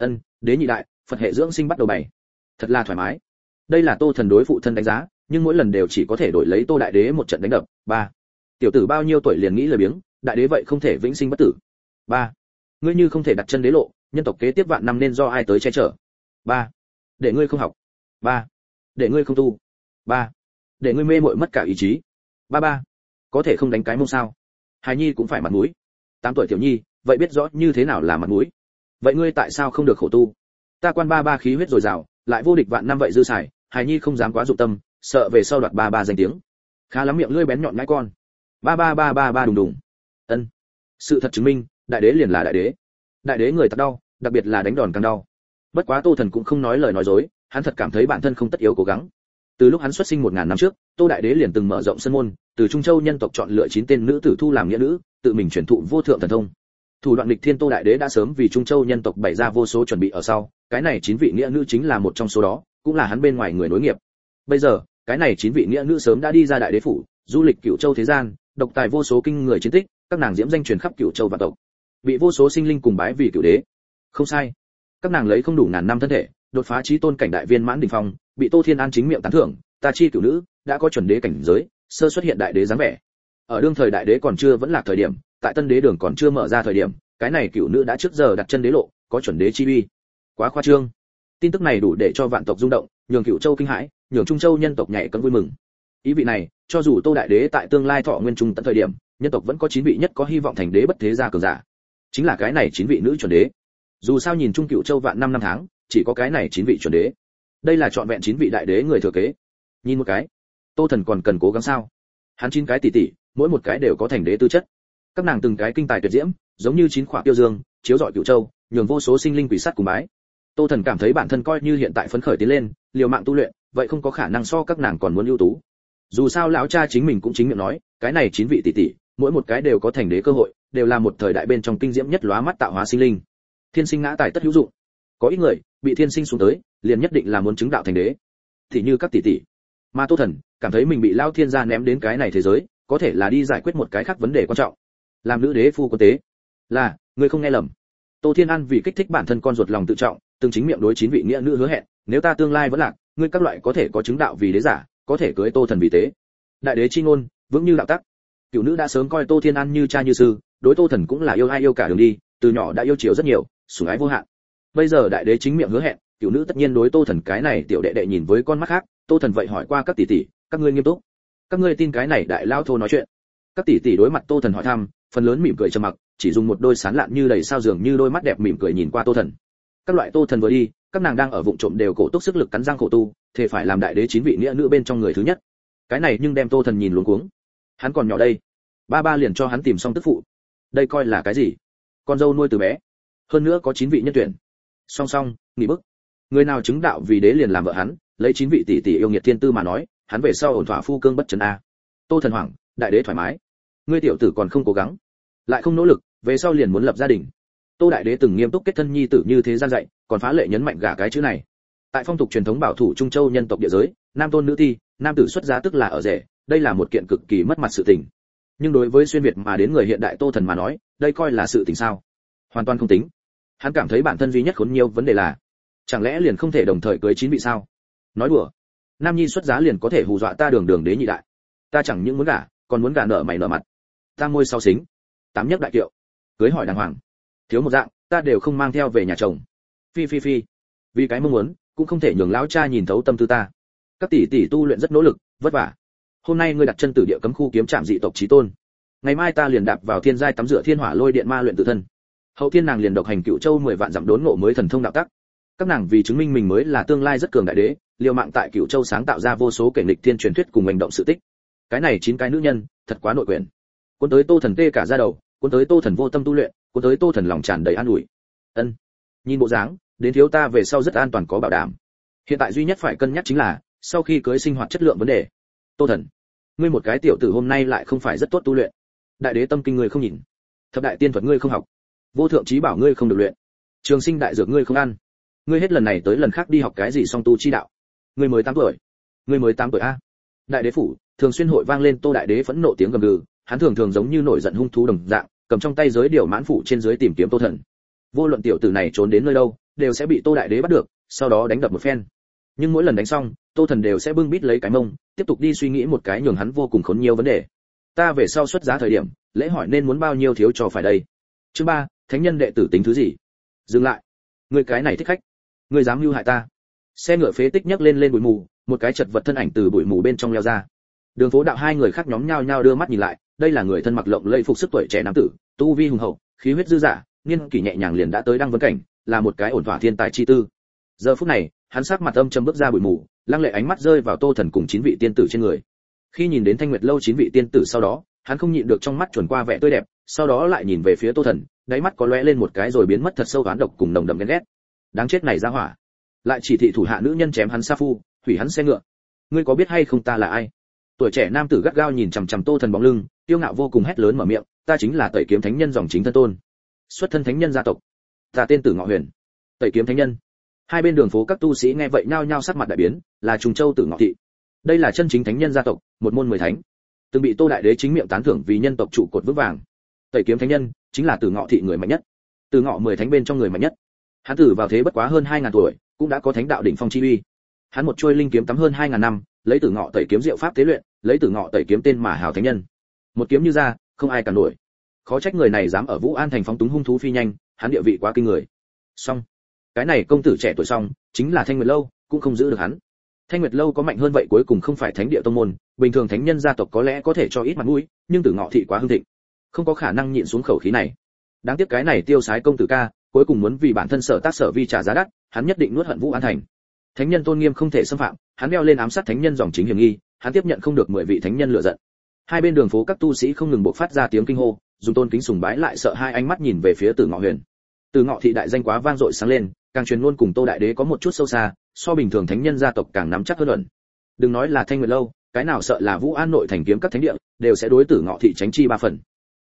Speaker 1: đế nhị đại, Phật hệ dưỡng sinh bắt đầu bày, thật là thoải mái. Đây là Tô Thần đối phụ thân đánh giá, nhưng mỗi lần đều chỉ có thể đổi lấy Tô đại đế một trận đánh đập. Ba, tiểu tử bao nhiêu tuổi liền nghĩ lời biếng, đại đế vậy không thể vĩnh sinh bất tử. Ba, ngươi như không thể đặt chân đế lộ, nhân tộc kế tiếp vạn năm nên do ai tới che chở? Ba, để ngươi không học. Ba, để ngươi không tu. Ba, để ngươi mê muội mất cả ý chí. Ba, có thể không đánh cái mông sao? Hài nhi cũng phải mặt mũi. 8 tuổi tiểu nhi, vậy biết rõ như thế nào là mặt mũi. Vậy ngươi tại sao không được khổ tu? Ta quan ba khí huyết dồi dào, lại vô địch vạn năm vậy dư xài, hài nhi không dám quá dụng tâm, sợ về sau đoạt ba danh tiếng. Khá lắm miệng lưỡi bén nhọn ngãi con. Ba đùng đùng. Sự thật chứng minh, đại đế liền là đại đế. Đại đế người thật đau, đặc biệt là đánh đòn càng đau. Bất quá Tô Thần cũng không nói lời nói dối, hắn thật cảm thấy bản thân không tất yếu cố gắng. Từ lúc hắn xuất sinh 1000 năm trước, Tô đại đế liền từng mở rộng sân môn, từ Trung Châu nhân tộc chọn lựa 9 tên nữ tử thu làm nghĩa nữ, tự mình truyền thụ vô thượng thần thông. Thủ đoạn nghịch thiên Tô đại đế đã sớm vì Trung Châu nhân tộc bày ra vô số chuẩn bị ở sau, cái này 9 vị nghĩa nữ chính là một trong số đó, cũng là hắn bên ngoài người nối nghiệp. Bây giờ, cái này 9 vị nghĩa nữ sớm đã đi ra đại đế phủ, du lịch Cửu Châu thế gian, độc tài vô số kinh người chiến tích, các nàng diễm danh truyền khắp Cửu Châu vạn tộc, bị vô số sinh linh cùng bái vì cửu đế. Không sai, các nàng lấy không đủ ngàn năm thân thể, đột phá chí tôn cảnh đại viên mãn đỉnh phong, bị Tô Thiên An chính miệng tán thưởng, ta chi cửu nữ, đã có chuẩn đế cảnh giới, sơ xuất hiện đại đế dáng vẻ. Ở đương thời đại đế còn chưa vẫn là thời điểm, tại tân đế đường còn chưa mở ra thời điểm, cái này cửu nữ đã trước giờ đặt chân đế lộ, có chuẩn đế chi uy. Quá khoa trương. Tin tức này đủ để cho vạn tộc rung động, nhường Cửu Châu kinh hãi, nhường Trung Châu nhân tộc nhảy cẫng vui mừng. Ý vị này, cho dù Tô đại đế tại tương lai thọ nguyên trung tận thời điểm, nhân tộc vẫn có 9 vị nhất có hy vọng thành đế bất thế gia cường giả. Chính là cái này 9 vị nữ chuẩn đế. Dù sao nhìn Trung Cửu Châu vạn năm tháng, chỉ có cái này 9 vị chuẩn đế. Đây là trọn vẹn 9 vị đại đế người thừa kế. Nhìn một cái, Tô Thần còn cần cố gắng sao? Hắn 9 cái tỷ tỷ, mỗi một cái đều có thành đế tư chất. Các nàng từng cái kinh tài tuyệt diễm, giống như 9 khỏa tiêu dương, chiếu rọi Cửu Châu, nhường vô số sinh linh quỷ sát cùng bái. Tô Thần cảm thấy bản thân coi như hiện tại phấn khởi tiến lên, liều mạng tu luyện, vậy không có khả năng so các nàng còn muốn ưu tú. Dù sao lão cha chính mình cũng chính miệng nói, cái này 9 vị tỷ tỷ, mỗi một cái đều có thành đế cơ hội, đều là một thời đại bên trong kinh diễm nhất lóa mắt tạo hóa sinh linh. Thiên sinh ngã tài tất hữu dụng. Có ít người bị thiên sinh xuống tới, liền nhất định là muốn chứng đạo thành đế. Thì như các tỷ tỷ. Mà Tô Thần cảm thấy mình bị Lao Thiên gia ném đến cái này thế giới, có thể là đi giải quyết một cái khác vấn đề quan trọng. Làm nữ đế phu quân tế. Là, ngươi không nghe lầm. Tô Thiên An vì kích thích bản thân con ruột lòng tự trọng, từng chính miệng đối 9 vị nghĩa nữ hứa hẹn, nếu ta tương lai vẫn lạc, ngươi các loại có thể có chứng đạo vì đế giả, có thể cưới Tô Thần vì tế. Đại đế chi ngôn, vững như đạo tắc. Cửu nữ đã sớm coi Tô Thiên An như cha như sư, đối Tô Thần cũng là yêu ai yêu cả đường đi, từ nhỏ đã yêu chiều rất nhiều, sủng ái vô hạn. Bây giờ đại đế chính miệng hứa hẹn, Cửu nữ tất nhiên đối Tô Thần cái này tiểu đệ đệ nhìn với con mắt khác. Tô Thần vậy hỏi qua các tỷ tỷ, các ngươi nghiêm túc, các ngươi tin cái này đại lao thô nói chuyện? Các tỷ tỷ đối mặt Tô Thần hỏi thăm, phần lớn mỉm cười trầm mặc, chỉ dùng một đôi sán lạn như đầy sao dường như đôi mắt đẹp mỉm cười nhìn qua Tô Thần. Các loại Tô Thần vừa đi, các nàng đang ở vụng trộm đều cổ túc sức lực cắn răng khổ tu, thề phải làm đại đế 9 vị nghĩa nữ bên trong người thứ nhất. Cái này nhưng đem Tô Thần nhìn luống cuống. Hắn còn nhỏ đây, ba liền cho hắn tìm xong tức phụ. Đây coi là cái gì? Con dâu nuôi từ bé. Hơn nữa có 9 vị nhân tuyển. Song song, nghỉ bức. Người nào chứng đạo vì đế liền làm vợ hắn, lấy 9 vị tỷ tỷ yêu nghiệt thiên tư mà nói, hắn về sau ổn thỏa phu cương bất trấn a. Tô Thần hoảng, đại đế thoải mái. Ngươi tiểu tử còn không cố gắng, lại không nỗ lực, về sau liền muốn lập gia đình. Tô đại đế từng nghiêm túc kết thân nhi tử như thế gian dạy, còn phá lệ nhấn mạnh gả cái chữ này. Tại phong tục truyền thống bảo thủ Trung Châu nhân tộc địa giới, nam tôn nữ thi, nam tử xuất gia tức là ở rể, đây là một kiện cực kỳ mất mặt sự tình. Nhưng đối với xuyên việt mà đến người hiện đại Tô Thần mà nói, đây coi là sự tình sao? Hoàn toàn không tính. Hắn cảm thấy bản thân duy nhất khốn nhiều vấn đề là, chẳng lẽ liền không thể đồng thời cưới 9 vị sao? Nói đùa. Nam nhi xuất giá liền có thể hù dọa ta đường đế nhị đại. Ta chẳng những muốn gả, còn muốn gả nợ mày nợ mặt. Ta môi sau xính, 8 nhất đại kiệu, cưới hỏi đàng hoàng. Thiếu một dạng, ta đều không mang theo về nhà chồng. Phi. Vì cái mong muốn, cũng không thể nhường lão cha nhìn thấu tâm tư ta. Các tỷ tỷ tu luyện rất nỗ lực, vất vả. Hôm nay ngươi đặt chân tử địa cấm khu kiếm trạm dị tộc chí tôn. Ngày mai ta liền đạp vào thiên giai tắm rửa thiên hỏa lôi điện ma luyện tự thân. Hậu thiên nàng liền độc hành Cựu Châu 10 vạn dặm đốn ngộ mới thần thông đạo tắc. Các nàng vì chứng minh mình mới là tương lai rất cường đại đế, liều mạng tại Cựu Châu sáng tạo ra vô số kẻ nghịch thiên truyền thuyết cùng hành động sự tích. Cái này 9 cái nữ nhân, thật quá nội quyền. Cuốn tới Tô Thần tê cả da đầu, cuốn tới Tô Thần vô tâm tu luyện, cuốn tới Tô Thần lòng tràn đầy an ủi. Ân, nhìn bộ dáng, đến thiếu ta về sau rất an toàn có bảo đảm. Hiện tại duy nhất phải cân nhắc chính là, sau khi cưới sinh hoạt chất lượng vấn đề. Tô Thần, ngươi một cái tiểu tử hôm nay lại không phải rất tốt tu luyện. Đại đế tâm kinh ngươi không nhìn, thập đại tiên thuật ngươi không học, vô thượng chí bảo ngươi không được luyện, trường sinh đại dược ngươi không ăn. Ngươi hết lần này tới lần khác đi học cái gì song tu chi đạo. Ngươi mới 8 tuổi. Ngươi mới 8 tuổi a. Đại đế phủ, thường xuyên hội vang lên Tô đại đế phẫn nộ tiếng gầm gừ, hắn thường giống như nổi giận hung thú đồng dạng, cầm trong tay giới điều mãn phủ trên dưới tìm kiếm Tô Thần. Vô luận tiểu tử này trốn đến nơi đâu, đều sẽ bị Tô đại đế bắt được, sau đó đánh đập một phen. Nhưng mỗi lần đánh xong, Tô Thần đều sẽ bưng bít lấy cái mông, tiếp tục đi suy nghĩ một cái nhường hắn vô cùng khốn nhiều vấn đề. Ta về sau xuất giá thời điểm, lễ hỏi nên muốn bao nhiêu thiếu cho phải đây. Chương 3, thánh nhân đệ tử tính thứ gì? Dừng lại. Ngươi cái này thích khách, ngươi dám mưu hại ta. Xe ngựa phế tích nhấc lên bụi mù, một cái chật vật thân ảnh từ bụi mù bên trong leo ra. Đường phố đạo hai người khác nhóm nhao nhao đưa mắt nhìn lại, đây là người thân mặc lộng lẫy phục sức tuổi trẻ nam tử, tu vi hùng hậu, khí huyết dư dả, niên kỷ nhẹ nhàng liền đã tới đăng vấn cảnh, là một cái ổn thỏa thiên tài chi tư. Giờ phút này, hắn sắc mặt âm trầm bước ra bụi mù, lăng lệ ánh mắt rơi vào Tô Thần cùng 9 vị tiên tử trên người. Khi nhìn đến Thanh Nguyệt lâu 9 vị tiên tử sau đó, hắn không nhịn được trong mắt chuẩn qua vẻ tươi đẹp, sau đó lại nhìn về phía Tô Thần, đáy mắt có lóe lên một cái rồi biến mất thật sâu oán độc cùng nồng đậm ghen ghét. Đáng chết này ra hỏa, lại chỉ thị thủ hạ nữ nhân chém hắn sa phu, hủy hắn xe ngựa. Ngươi có biết hay không ta là ai? Tuổi trẻ nam tử gắt gao nhìn chằm chằm Tô Thần bóng lưng, kiêu ngạo vô cùng hét lớn mở miệng, ta chính là Tẩy Kiếm Thánh Nhân dòng chính thân tôn, xuất thân thánh nhân gia tộc. Ta tên Tử Ngọ Huyền. Tẩy Kiếm Thánh Nhân. Hai bên đường phố các tu sĩ nghe vậy nhao nhao sắc mặt đại biến, là Trùng Châu Tử Ngọ thị. Đây là chân chính thánh nhân gia tộc, một môn 10 thánh, từng bị Tô đại đế chính miệng tán thưởng vì nhân tộc trụ cột vững vàng. Tẩy Kiếm Thánh Nhân chính là Tử Ngọ thị người mạnh nhất, Tử Ngọ 10 thánh bên trong người mạnh nhất. Hắn tử vào thế bất quá hơn 2000 tuổi, cũng đã có thánh đạo đỉnh phong chi uy. Hắn một chuôi linh kiếm tắm hơn 2000 năm, lấy Tử Ngọ Tẩy Kiếm diệu pháp tế luyện, lấy Tử Ngọ Tẩy Kiếm tên mà hào thánh nhân. Một kiếm như ra, không ai cản nổi. Khó trách người này dám ở Vũ An thành phóng túng hung thú phi nhanh, hắn địa vị quá kinh người. Song, cái này công tử trẻ tuổi song, chính là Thanh Nguyệt lâu, cũng không giữ được hắn. Thanh Nguyệt lâu có mạnh hơn vậy cuối cùng không phải thánh địa tông môn, bình thường thánh nhân gia tộc có lẽ có thể cho ít mặt mũi, nhưng Tử Ngọ thị quá hưng thịnh, không có khả năng nhịn xuống khẩu khí này. Đáng tiếc cái này tiêu sái công tử ca, cuối cùng muốn vì bản thân sở tác sở vi trả giá đắt, hắn nhất định nuốt hận Vũ An thành. Thánh nhân tôn nghiêm không thể xâm phạm, hắn đeo lên ám sát thánh nhân dòng chính hiểm nghi, hắn tiếp nhận không được 10 vị thánh nhân lựa giận. Hai bên đường phố các tu sĩ không ngừng bộc phát ra tiếng kinh hô, dùng tôn kính sùng bái lại sợ hai ánh mắt nhìn về phía Tử Ngọ Huyền. Tử Ngọ thị đại danh quá vang dội sáng lên, càng truyền luôn cùng Tô đại đế có một chút sâu xa, so bình thường thánh nhân gia tộc càng nắm chắc hơn ẩn. Đừng nói là Thanh Nguyệt lâu, cái nào sợ là Vũ An nội thành kiếm các thánh địa, đều sẽ đối Tử Ngọ thị tránh chi 3 phần.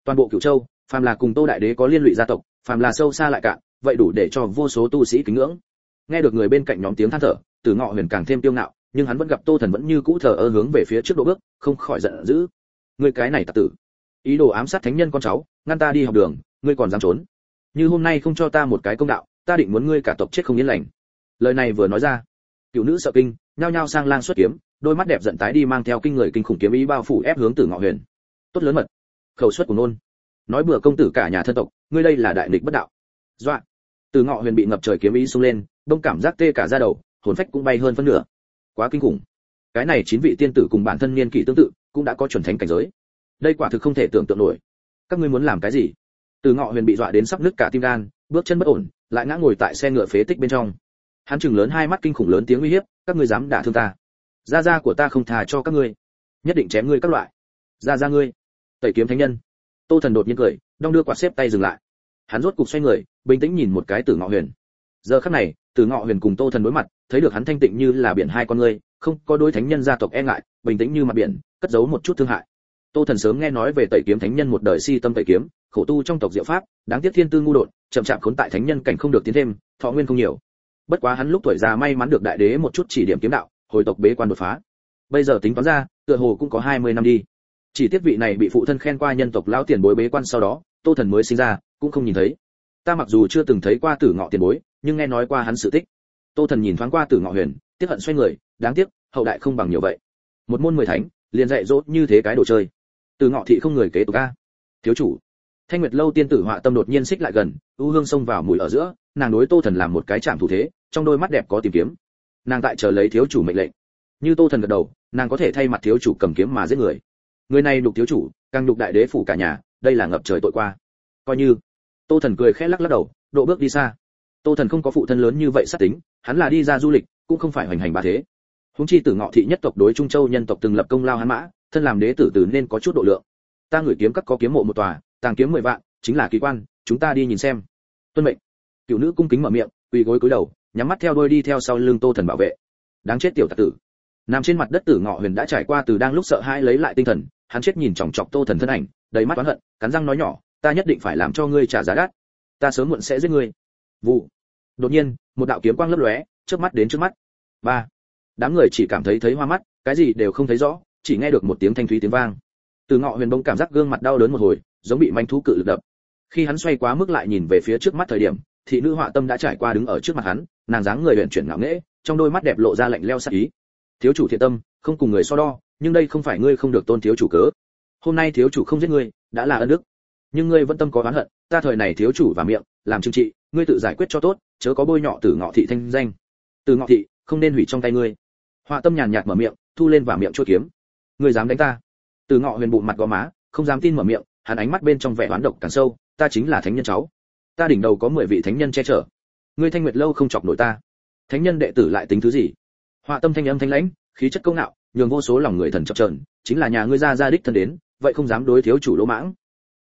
Speaker 1: Toàn bộ Cửu Châu, phàm là cùng Tô đại đế có liên lụy gia tộc, phàm là sâu xa lại cạn, vậy đủ để cho vô số tu sĩ kính ngưỡng. Nghe được người bên cạnh nhóm tiếng than thở, Tử Ngọ Huyền càng thêm kiêu ngạo, nhưng hắn vẫn gặp Tô Thần vẫn như cũ thờ ơ hướng về phía trước độ bước, không khỏi giận dữ. Ngươi cái này tặc tử, ý đồ ám sát thánh nhân con cháu, ngăn ta đi học đường, ngươi còn dám trốn? Như hôm nay không cho ta một cái công đạo, ta định muốn ngươi cả tộc chết không yên lành. Lời này vừa nói ra, cửu nữ sợ kinh, nhao nhao sang lang xuất kiếm, đôi mắt đẹp giận tái đi mang theo kinh người kinh khủng kiếm ý bao phủ ép hướng Tử Ngọ Huyền. Tốt lớn mật, khẩu suất của nôn, nói bừa công tử cả nhà thân tộc, ngươi đây là đại nghịch bất đạo. Dọa. Tử Ngọ Huyền bị ngập trời kiếm ý xông lên, đông cảm giác tê cả da đầu, hồn phách cũng bay hơn phân nửa. Quá kinh khủng. Cái này 9 vị tiên tử cùng bản thân niên kỷ tương tự, cũng đã có chuẩn thánh cảnh giới. Đây quả thực không thể tưởng tượng nổi. Các ngươi muốn làm cái gì? Tử Ngọ Huyền bị dọa đến sắp nứt cả tim gan, bước chân bất ổn, lại ngã ngồi tại xe ngựa phế tích bên trong. Hắn trừng lớn hai mắt kinh khủng lớn tiếng uy hiếp, các ngươi dám đả thương ta, gia gia của ta không tha cho các ngươi, nhất định chém ngươi các loại. Gia gia ngươi, Tẩy Kiếm Thánh Nhân. Tô Thần đột nhiên cười, đong đưa quạt xếp tay dừng lại. Hắn rốt cục xoay người, bình tĩnh nhìn một cái Tử Ngọ Huyền. Giờ khắc này, Tử Ngọ Huyền cùng Tô Thần đối mặt, thấy được hắn thanh tịnh như là biển hai con ngươi, không có đối thánh nhân gia tộc e ngại, bình tĩnh như mặt biển, cất giấu một chút thương hại. Tô Thần sớm nghe nói về Tẩy Kiếm Thánh Nhân một đời si tâm tẩy kiếm, khổ tu trong tộc diệu pháp, đáng tiếc thiên tư ngu đột, chậm chạp khốn tại thánh nhân cảnh không được tiến thêm, thọ nguyên không nhiều. Bất quá hắn lúc tuổi già may mắn được đại đế một chút chỉ điểm kiếm đạo, hồi tộc bế quan đột phá. Bây giờ tính toán ra, tựa hồ cũng có 20 năm đi. Chỉ tiếc vị này bị phụ thân khen qua nhân tộc lão tiền bối bế quan sau đó, Tô Thần mới sinh ra, cũng không nhìn thấy. Ta mặc dù chưa từng thấy qua Tử Ngọ tiền bối, nhưng nghe nói qua hắn sự tích. Tô Thần nhìn thoáng qua Tử Ngọ Huyền, tiếc hận xoay người, đáng tiếc, hậu đại không bằng nhiều vậy. Một môn 10 thánh, liền dạy dỗ như thế cái đồ chơi. Tử Ngọ thị không người kế tục a. Thiếu chủ. Thanh Nguyệt lâu tiên tử Họa Tâm đột nhiên xích lại gần, u hương xông vào mũi ở giữa, nàng đối Tô Thần làm một cái chạm thủ thế, trong đôi mắt đẹp có tìm kiếm. Nàng tại chờ lấy thiếu chủ mệnh lệnh. Như Tô Thần gật đầu, nàng có thể thay mặt thiếu chủ cầm kiếm mà giết người. Người này đục thiếu chủ, càng đục đại đế phủ cả nhà, đây là ngập trời tội qua. Coi như. Tô Thần cười khẽ lắc lắc đầu, độ bước đi xa. Tô Thần không có phụ thân lớn như vậy sát tính, hắn là đi ra du lịch, cũng không phải hoành hành bá thế. Huống chi Tử Ngọ thị nhất tộc đối Trung Châu nhân tộc từng lập công lao hắn mã, thân làm đế tử nên có chút độ lượng. Ta ngửi kiếm các có kiếm mộ một tòa, tàng kiếm 10 vạn, chính là kỳ quan, chúng ta đi nhìn xem. Tuân mệnh. Cửu nữ cung kính mở miệng, quỳ gối cúi đầu, nhắm mắt theo đuôi đi theo sau lưng Tô Thần bảo vệ. Đáng chết tiểu tặc tử. Nằm trên mặt đất Tử Ngọ Huyền đã trải qua từ đang lúc sợ hãi lấy lại tinh thần, hắn chết nhìn chòng chọc Tô Thần thân ảnh, đầy mắt oán hận, cắn răng nói nhỏ, ta nhất định phải làm cho ngươi trả giá đắt. Ta sớm muộn sẽ giết ngươi. Vụ. Đột nhiên, một đạo kiếm quang lấp lóe, chớp mắt đến trước mắt. Ba. Đám người chỉ cảm thấy hoa mắt, cái gì đều không thấy rõ, chỉ nghe được một tiếng thanh thúy tiếng vang. Tử Ngọ Huyền bỗng cảm giác gương mặt đau đớn một hồi, giống bị manh thú cự lực đập. Khi hắn xoay quá mức lại nhìn về phía trước mắt thời điểm, thị nữ Họa Tâm đã trải qua đứng ở trước mặt hắn, nàng dáng người huyền chuyển ngạo nghễ, trong đôi mắt đẹp lộ ra lạnh lẽo sắc ý. Thiếu chủ thiện tâm, không cùng người so đo, nhưng đây không phải ngươi không được tôn thiếu chủ cớ. Hôm nay thiếu chủ không giết ngươi, đã là ân đức. Nhưng ngươi vẫn tâm có oán hận, ta thời này thiếu chủ và miệng, làm trừng trị, ngươi tự giải quyết cho tốt, chớ có bôi nhọ Tử Ngọ thị thanh danh. Tử Ngọ thị, không nên hủy trong tay ngươi. Họa Tâm nhàn nhạt mở miệng, thu lên và miệng chuôi kiếm. Ngươi dám đánh ta? Tử Ngọ Huyền bụng mặt gò má, không dám tin mở miệng, hắn ánh mắt bên trong vẻ oán độc càng sâu, ta chính là thánh nhân cháu. Ta đỉnh đầu có 10 vị thánh nhân che chở. Ngươi Thanh Nguyệt lâu không chọc nổi ta. Thánh nhân đệ tử lại tính thứ gì? Họa Tâm thanh âm thanh lãnh, khí chất công ngạo, nhường vô số lòng người thần chập chờn, chính là nhà ngươi ra đích thân đến, vậy không dám đối thiếu chủ lỗ mãng.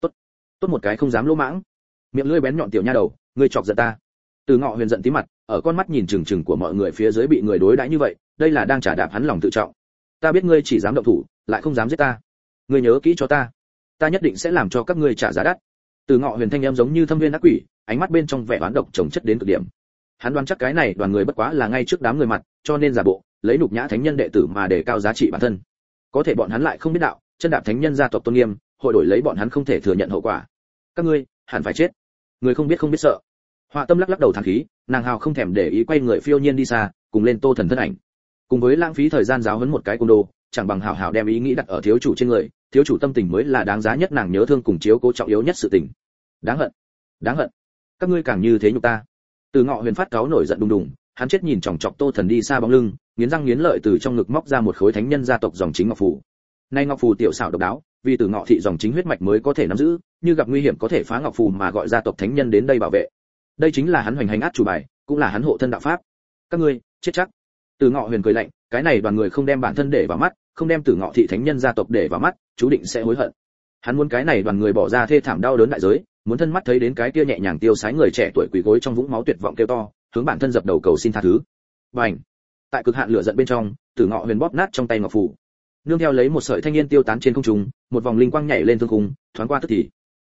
Speaker 1: Tốt một cái không dám lỗ mãng. Miệng lưỡi bén nhọn tiểu nha đầu, ngươi chọc giận ta. Tử Ngọ Huyền giận tí mặt, ở con mắt nhìn chừng chừng của mọi người phía dưới bị người đối đãi như vậy, đây là đang trả đạp hắn lòng tự trọng. Ta biết ngươi chỉ dám động thủ, lại không dám giết ta. Ngươi nhớ kỹ cho ta, ta nhất định sẽ làm cho các ngươi trả giá đắt. Tử Ngọ Huyền thanh âm giống như thâm viên ác quỷ, ánh mắt bên trong vẻ oán độc chồng chất đến cực điểm. Hắn đoán chắc cái này đoàn người bất quá là ngay trước đám người mặt, cho nên giả bộ, lấy nhục nhã thánh nhân đệ tử mà để cao giá trị bản thân. Có thể bọn hắn lại không biết đạo, chân đạp thánh nhân gia tộc tôn nghiêm, hội đổi lấy bọn hắn không thể thừa nhận hậu quả. Các ngươi, hẳn phải chết. Người không biết sợ. Họa Tâm lắc lắc đầu thẳng khí, nàng hào không thèm để ý quay người phiêu nhiên đi xa, cùng lên Tô Thần thân ảnh. Cùng với lãng phí thời gian giáo huấn một cái côn đồ, chẳng bằng hảo hảo đem ý nghĩ đặt ở thiếu chủ trên người, thiếu chủ tâm tình mới là đáng giá nhất, nàng nhớ thương cùng chiếu cố trọng yếu nhất sự tình. Đáng hận. Các ngươi càng như thế nhục ta. Tử Ngọ Huyền phát cáu nổi giận đùng đùng, hắn chết nhìn chòng chọc Tô Thần đi xa bóng lưng, nghiến răng nghiến lợi từ trong ngực móc ra một khối thánh nhân gia tộc dòng chính ngọc phù. Nay ngọc phù tiểu xảo độc đáo, vì Tử Ngọ thị dòng chính huyết mạch mới có thể nắm giữ, như gặp nguy hiểm có thể phá ngọc phù mà gọi gia tộc thánh nhân đến đây bảo vệ. Đây chính là hắn hoành hành át chủ bài, cũng là hắn hộ thân đạo pháp. Các ngươi, chết chắc. Tử Ngọ Huyền cười lạnh, cái này đoàn người không đem bản thân để vào mắt, không đem Tử Ngọ thị thánh nhân gia tộc để vào mắt, chú định sẽ hối hận. Hắn muốn cái này đoàn người bỏ ra thê thảm đau đớn đại giới, muốn thân mắt thấy đến cái kia nhẹ nhàng tiêu sái người trẻ tuổi quỳ gối trong vũng máu tuyệt vọng kêu to, hướng bản thân dập đầu cầu xin tha thứ. Bành! Tại cực hạn lửa giận bên trong, Tử Ngọ Huyền bóp nát trong tay ngọc phù. Nương theo lấy một sợi thanh niên tiêu tán trên không trung, một vòng linh quang nhảy lên thương khung, thoáng qua tức thì.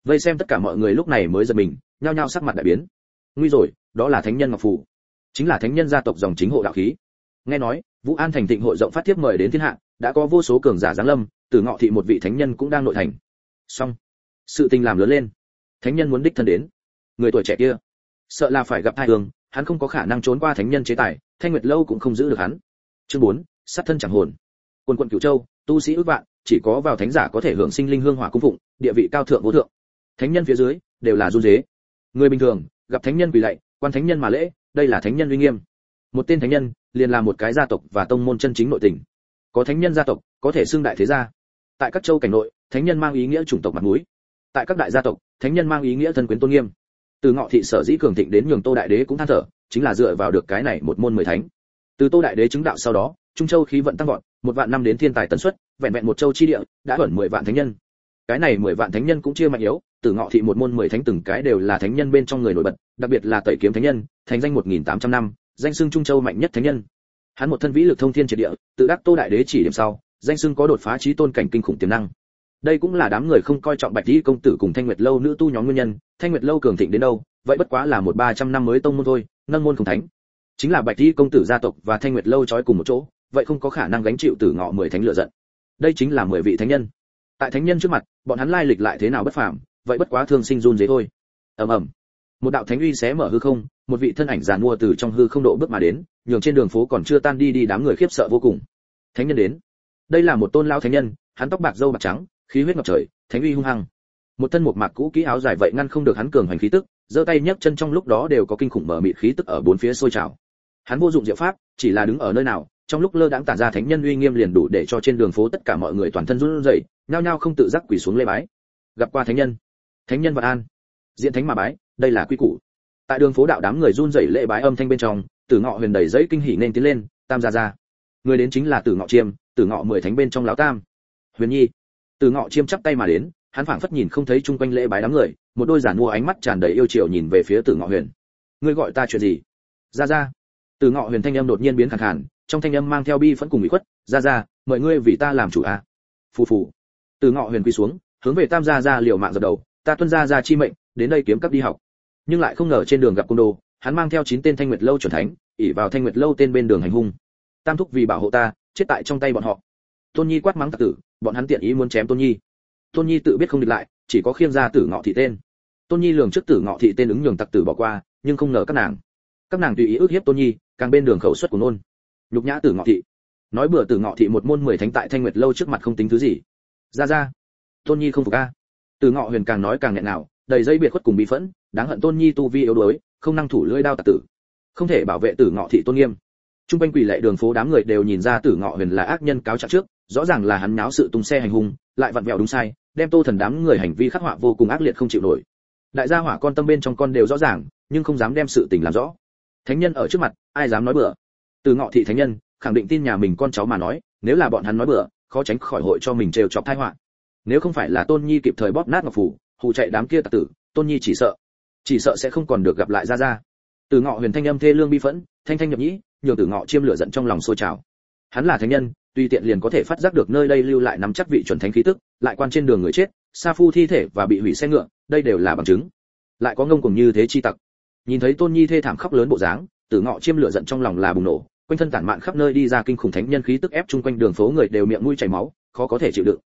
Speaker 1: Vây xem tất cả mọi người lúc này mới giật mình, nhao nhao sắc mặt đại biến. Nguy rồi, đó là thánh nhân ngọc phù, chính là thánh nhân gia tộc dòng chính hộ đạo khí. Nghe nói Vũ An thành thịnh hội rộng phát thiếp mời đến thiên hạ, đã có vô số cường giả giáng lâm, Tử Ngọ thị một vị thánh nhân cũng đang nội thành. Xong, sự tình làm lớn lên, thánh nhân muốn đích thân đến. Người tuổi trẻ kia sợ là phải gặp tai ương, hắn không có khả năng trốn qua thánh nhân chế tài, Thanh Nguyệt lâu cũng không giữ được hắn. Chương 4, sát thân chẳng hồn. Quân quận Cửu Châu, tu sĩ ước vạn, chỉ có vào thánh giả có thể hưởng sinh linh hương hỏa cung phụng, địa vị cao thượng vô thượng. Thánh nhân phía dưới đều là run rế. Người bình thường gặp thánh nhân quỳ lạy, quan thánh nhân mà lễ, đây là thánh nhân uy nghiêm. Một tên thánh nhân liền là một cái gia tộc và tông môn chân chính nội tình. Có thánh nhân gia tộc có thể xưng đại thế gia. Tại các châu cảnh nội, thánh nhân mang ý nghĩa chủng tộc mặt mũi. Tại các đại gia tộc, thánh nhân mang ý nghĩa thân quyến tôn nghiêm. Từ Ngọ thị sở dĩ cường thịnh đến nhường Tô đại đế cũng than thở, chính là dựa vào được cái này một môn 10 thánh. Từ Tô đại đế chứng đạo sau đó, Trung Châu khí vận tăng vọt, 1 vạn năm đến thiên tài tần suất, vẹn vẹn một châu chi địa đã ẩn 10 vạn thánh nhân. Cái này 10 vạn thánh nhân cũng chia mạnh yếu, Từ Ngọ thị một môn 10 thánh từng cái đều là thánh nhân bên trong người nổi bật, đặc biệt là Tẩy kiếm thánh nhân, thành danh 1800 năm, danh xưng Trung Châu mạnh nhất thánh nhân. Hắn một thân vĩ lực thông thiên triệt địa, tự đắc Tô đại đế chỉ điểm sau, danh xưng có đột phá chí tôn cảnh kinh khủng tiềm năng. Đây cũng là đám người không coi trọng Bạch Tỷ công tử cùng Thanh Nguyệt lâu nữ tu nhóm nguyên nhân, Thanh Nguyệt lâu cường thịnh đến đâu, vậy bất quá là 300 năm mới tông môn thôi, nâng môn không thánh. Chính là Bạch Tỷ công tử gia tộc và Thanh Nguyệt lâu trói cùng một chỗ, vậy không có khả năng gánh chịu Tử Ngọ 10 thánh lựa giận. Đây chính là 10 vị thánh nhân. Tại thánh nhân trước mặt, bọn hắn lai lịch lại thế nào bất phàm, vậy bất quá thương sinh run rế thôi. Ầm ầm. Một đạo thánh uy xé mở hư không, một vị thân ảnh giàn mua từ trong hư không độ bước mà đến, nhường trên đường phố còn chưa tan đi đám người khiếp sợ vô cùng. Thánh nhân đến. Đây là một tôn lão thánh nhân, hắn tóc bạc râu bạc trắng, khí huyết ngập trời, thánh uy hung hăng. Một thân một mạc cũ kỹ áo dài vậy ngăn không được hắn cường hành khí tức, giơ tay nhấc chân trong lúc đó đều có kinh khủng mở mịt khí tức ở bốn phía sôi trào. Hắn vô dụng diệu pháp, chỉ là đứng ở nơi nào, trong lúc lơ đãng tản ra thánh nhân uy nghiêm liền đủ để cho trên đường phố tất cả mọi người toàn thân run rẩy, nhao nhao không tự giác quỳ xuống lễ bái. Gặp qua thánh nhân vạn an, diện thánh mà bái, đây là quy củ. Tại đường phố đạo đám người run rẩy lễ bái âm thanh bên trong, Tử Ngọ Huyền đầy giấy kinh hỉ nên tiến lên, tam gia gia. Người đến chính là Tử Ngọ Chiêm, Tử Ngọ 10 thánh bên trong lão tam. Huyền Nhi. Tử Ngọ Chiêm chắp tay mà đến, hắn phảng phất nhìn không thấy chung quanh lễ bái đám người, một đôi giản mua ánh mắt tràn đầy yêu chiều nhìn về phía Tử Ngọ Huyền. Ngươi gọi ta chuyện gì? Gia gia. Tử Ngọ Huyền thanh âm đột nhiên biến khàn khàn, trong thanh âm mang theo bi phẫn cùng ủy khuất, gia gia, mời ngươi vì ta làm chủ a. Phù phù. Tử Ngọ Huyền quỳ xuống, hướng về tam gia gia liều mạng dập đầu, ta tuân gia gia chi mệnh, đến đây kiếm cấp đi học. Nhưng lại không ngờ trên đường gặp côn đồ, hắn mang theo 9 tên Thanh Nguyệt lâu chuẩn thánh, ỷ vào Thanh Nguyệt lâu tên bên đường hành hung. Tam thúc vì bảo hộ ta, chết tại trong tay bọn họ. Tôn Nhi quát mắng tặc tử, bọn hắn tiện ý muốn chém Tôn Nhi. Tôn Nhi tự biết không địch lại, chỉ có khiêng ra Tử Ngọ thị tên. Tôn Nhi lường trước Tử Ngọ thị tên ứng nhường tặc tử bỏ qua, nhưng không ngờ các nàng tùy ý ức hiếp Tôn Nhi, càng bên đường khẩu xuất của nôn. Nhục nhã Tử Ngọ thị. Nói bừa Tử Ngọ thị một môn 10 thánh tại Thanh Nguyệt lâu trước mặt không tính thứ gì. Ra. Tôn Nhi không phục a. Tử Ngọ Huyền càng nói càng nghẹn ngào, đầy dây biệt khuất cùng bí phẫn, đáng hận Tôn Nhi tu vi yếu đuối, không năng thủ lưỡi đao tặc tử, không thể bảo vệ Tử Ngọ thị tôn nghiêm. Trung quanh quỳ lệ đường phố đám người đều nhìn ra Tử Ngọ Huyền là ác nhân cáo trạng trước, rõ ràng là hắn náo sự tung xe hành hung, lại vặn vẹo đúng sai, đem Tô Thần đám người hành vi khắc họa vô cùng ác liệt không chịu nổi. Đại gia hỏa con tâm bên trong con đều rõ ràng, nhưng không dám đem sự tình làm rõ. Thánh nhân ở trước mặt, ai dám nói bừa? Tử Ngọ thị thánh nhân khẳng định tin nhà mình con cháu mà nói, nếu là bọn hắn nói bừa, khó tránh khỏi hội cho mình trêu chọc tai họa. Nếu không phải là Tôn Nhi kịp thời bóp nát ngọc phủ, hù chạy đám kia tặc tử, Tôn Nhi chỉ sợ sẽ không còn được gặp lại gia. Tử Ngọ Huyền thanh âm thê lương bi phẫn, thanh thanh nhập nhĩ, nhường Tử Ngọ Chiêm lửa giận trong lòng sôi trào. Hắn là thánh nhân, tùy tiện liền có thể phát giác được nơi đây lưu lại nắm chắc vị chuẩn thánh khí tức, lại quan trên đường người chết, sa phu thi thể và bị hủy xe ngựa, đây đều là bằng chứng. Lại có ngông cuồng như thế chi tặc. Nhìn thấy Tôn Nhi thê thảm khóc lớn bộ dáng, Tử Ngọ Chiêm lửa giận trong lòng là bùng nổ, quanh thân tản mạn khắp nơi đi ra kinh khủng thánh nhân khí tức ép chung quanh đường phố người đều miệng mũi chảy máu, khó có thể chịu đựng.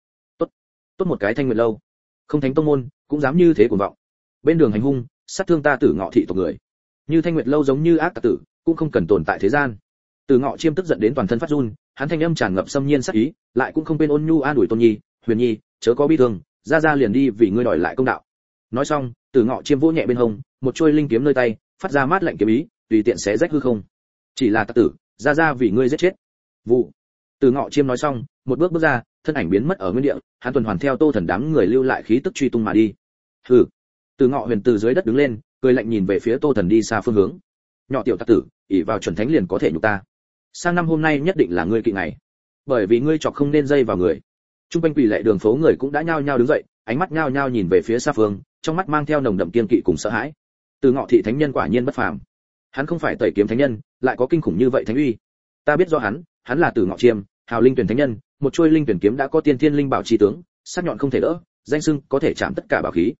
Speaker 1: Tốt một cái Thanh Nguyệt lâu, không thánh tông môn, cũng dám như thế cuồng vọng. Bên đường hành hung, sát thương ta Tử Ngọ thị tộc người. Như Thanh Nguyệt lâu giống như ác tặc tử, cũng không cần tồn tại thế gian. Tử Ngọ Chiêm tức giận đến toàn thân phát run, hắn thanh âm tràn ngập xâm nhiên sát ý, lại cũng không quên ôn nhu an ủi Tôn Nhi, Huyền Nhi, chớ có bi thương, gia liền đi vì ngươi đòi lại công đạo. Nói xong, Tử Ngọ Chiêm vỗ nhẹ bên hông, một chuôi linh kiếm nơi tay, phát ra mát lạnh kiếm ý, tùy tiện xé rách hư không. Chỉ là tặc tử, gia vì ngươi giết chết. Vụ. Tử Ngọ Chiêm nói xong, một bước ra, thân ảnh biến mất ở nguyên địa, hắn tuần hoàn theo Tô Thần đám người lưu lại khí tức truy tung mà đi. Hừ. Tử Ngọ Huyền từ dưới đất đứng lên, cười lạnh nhìn về phía Tô Thần đi xa phương hướng. Nhỏ tiểu tặc tử, ỷ vào chuẩn thánh liền có thể nhục ta. Sang năm hôm nay nhất định là ngươi kỵ ngày, bởi vì ngươi chọc không nên dây vào người. Trung quanh quỳ lệ đường phố người cũng đã nhao nhao đứng dậy, ánh mắt nhao nhao nhìn về phía xa phương, trong mắt mang theo nồng đậm kiên kỵ cùng sợ hãi. Tử Ngọ thị thánh nhân quả nhiên bất phàm. Hắn không phải Tẩy kiếm thánh nhân, lại có kinh khủng như vậy thánh uy. Ta biết rõ hắn là Tử Ngọ Chiêm, Hào Linh Tuyển thánh nhân, một chuôi linh tuyển kiếm đã có tiên thiên linh bảo chi tướng, sắc nhọn không thể đỡ, danh xưng có thể chạm tất cả bảo khí.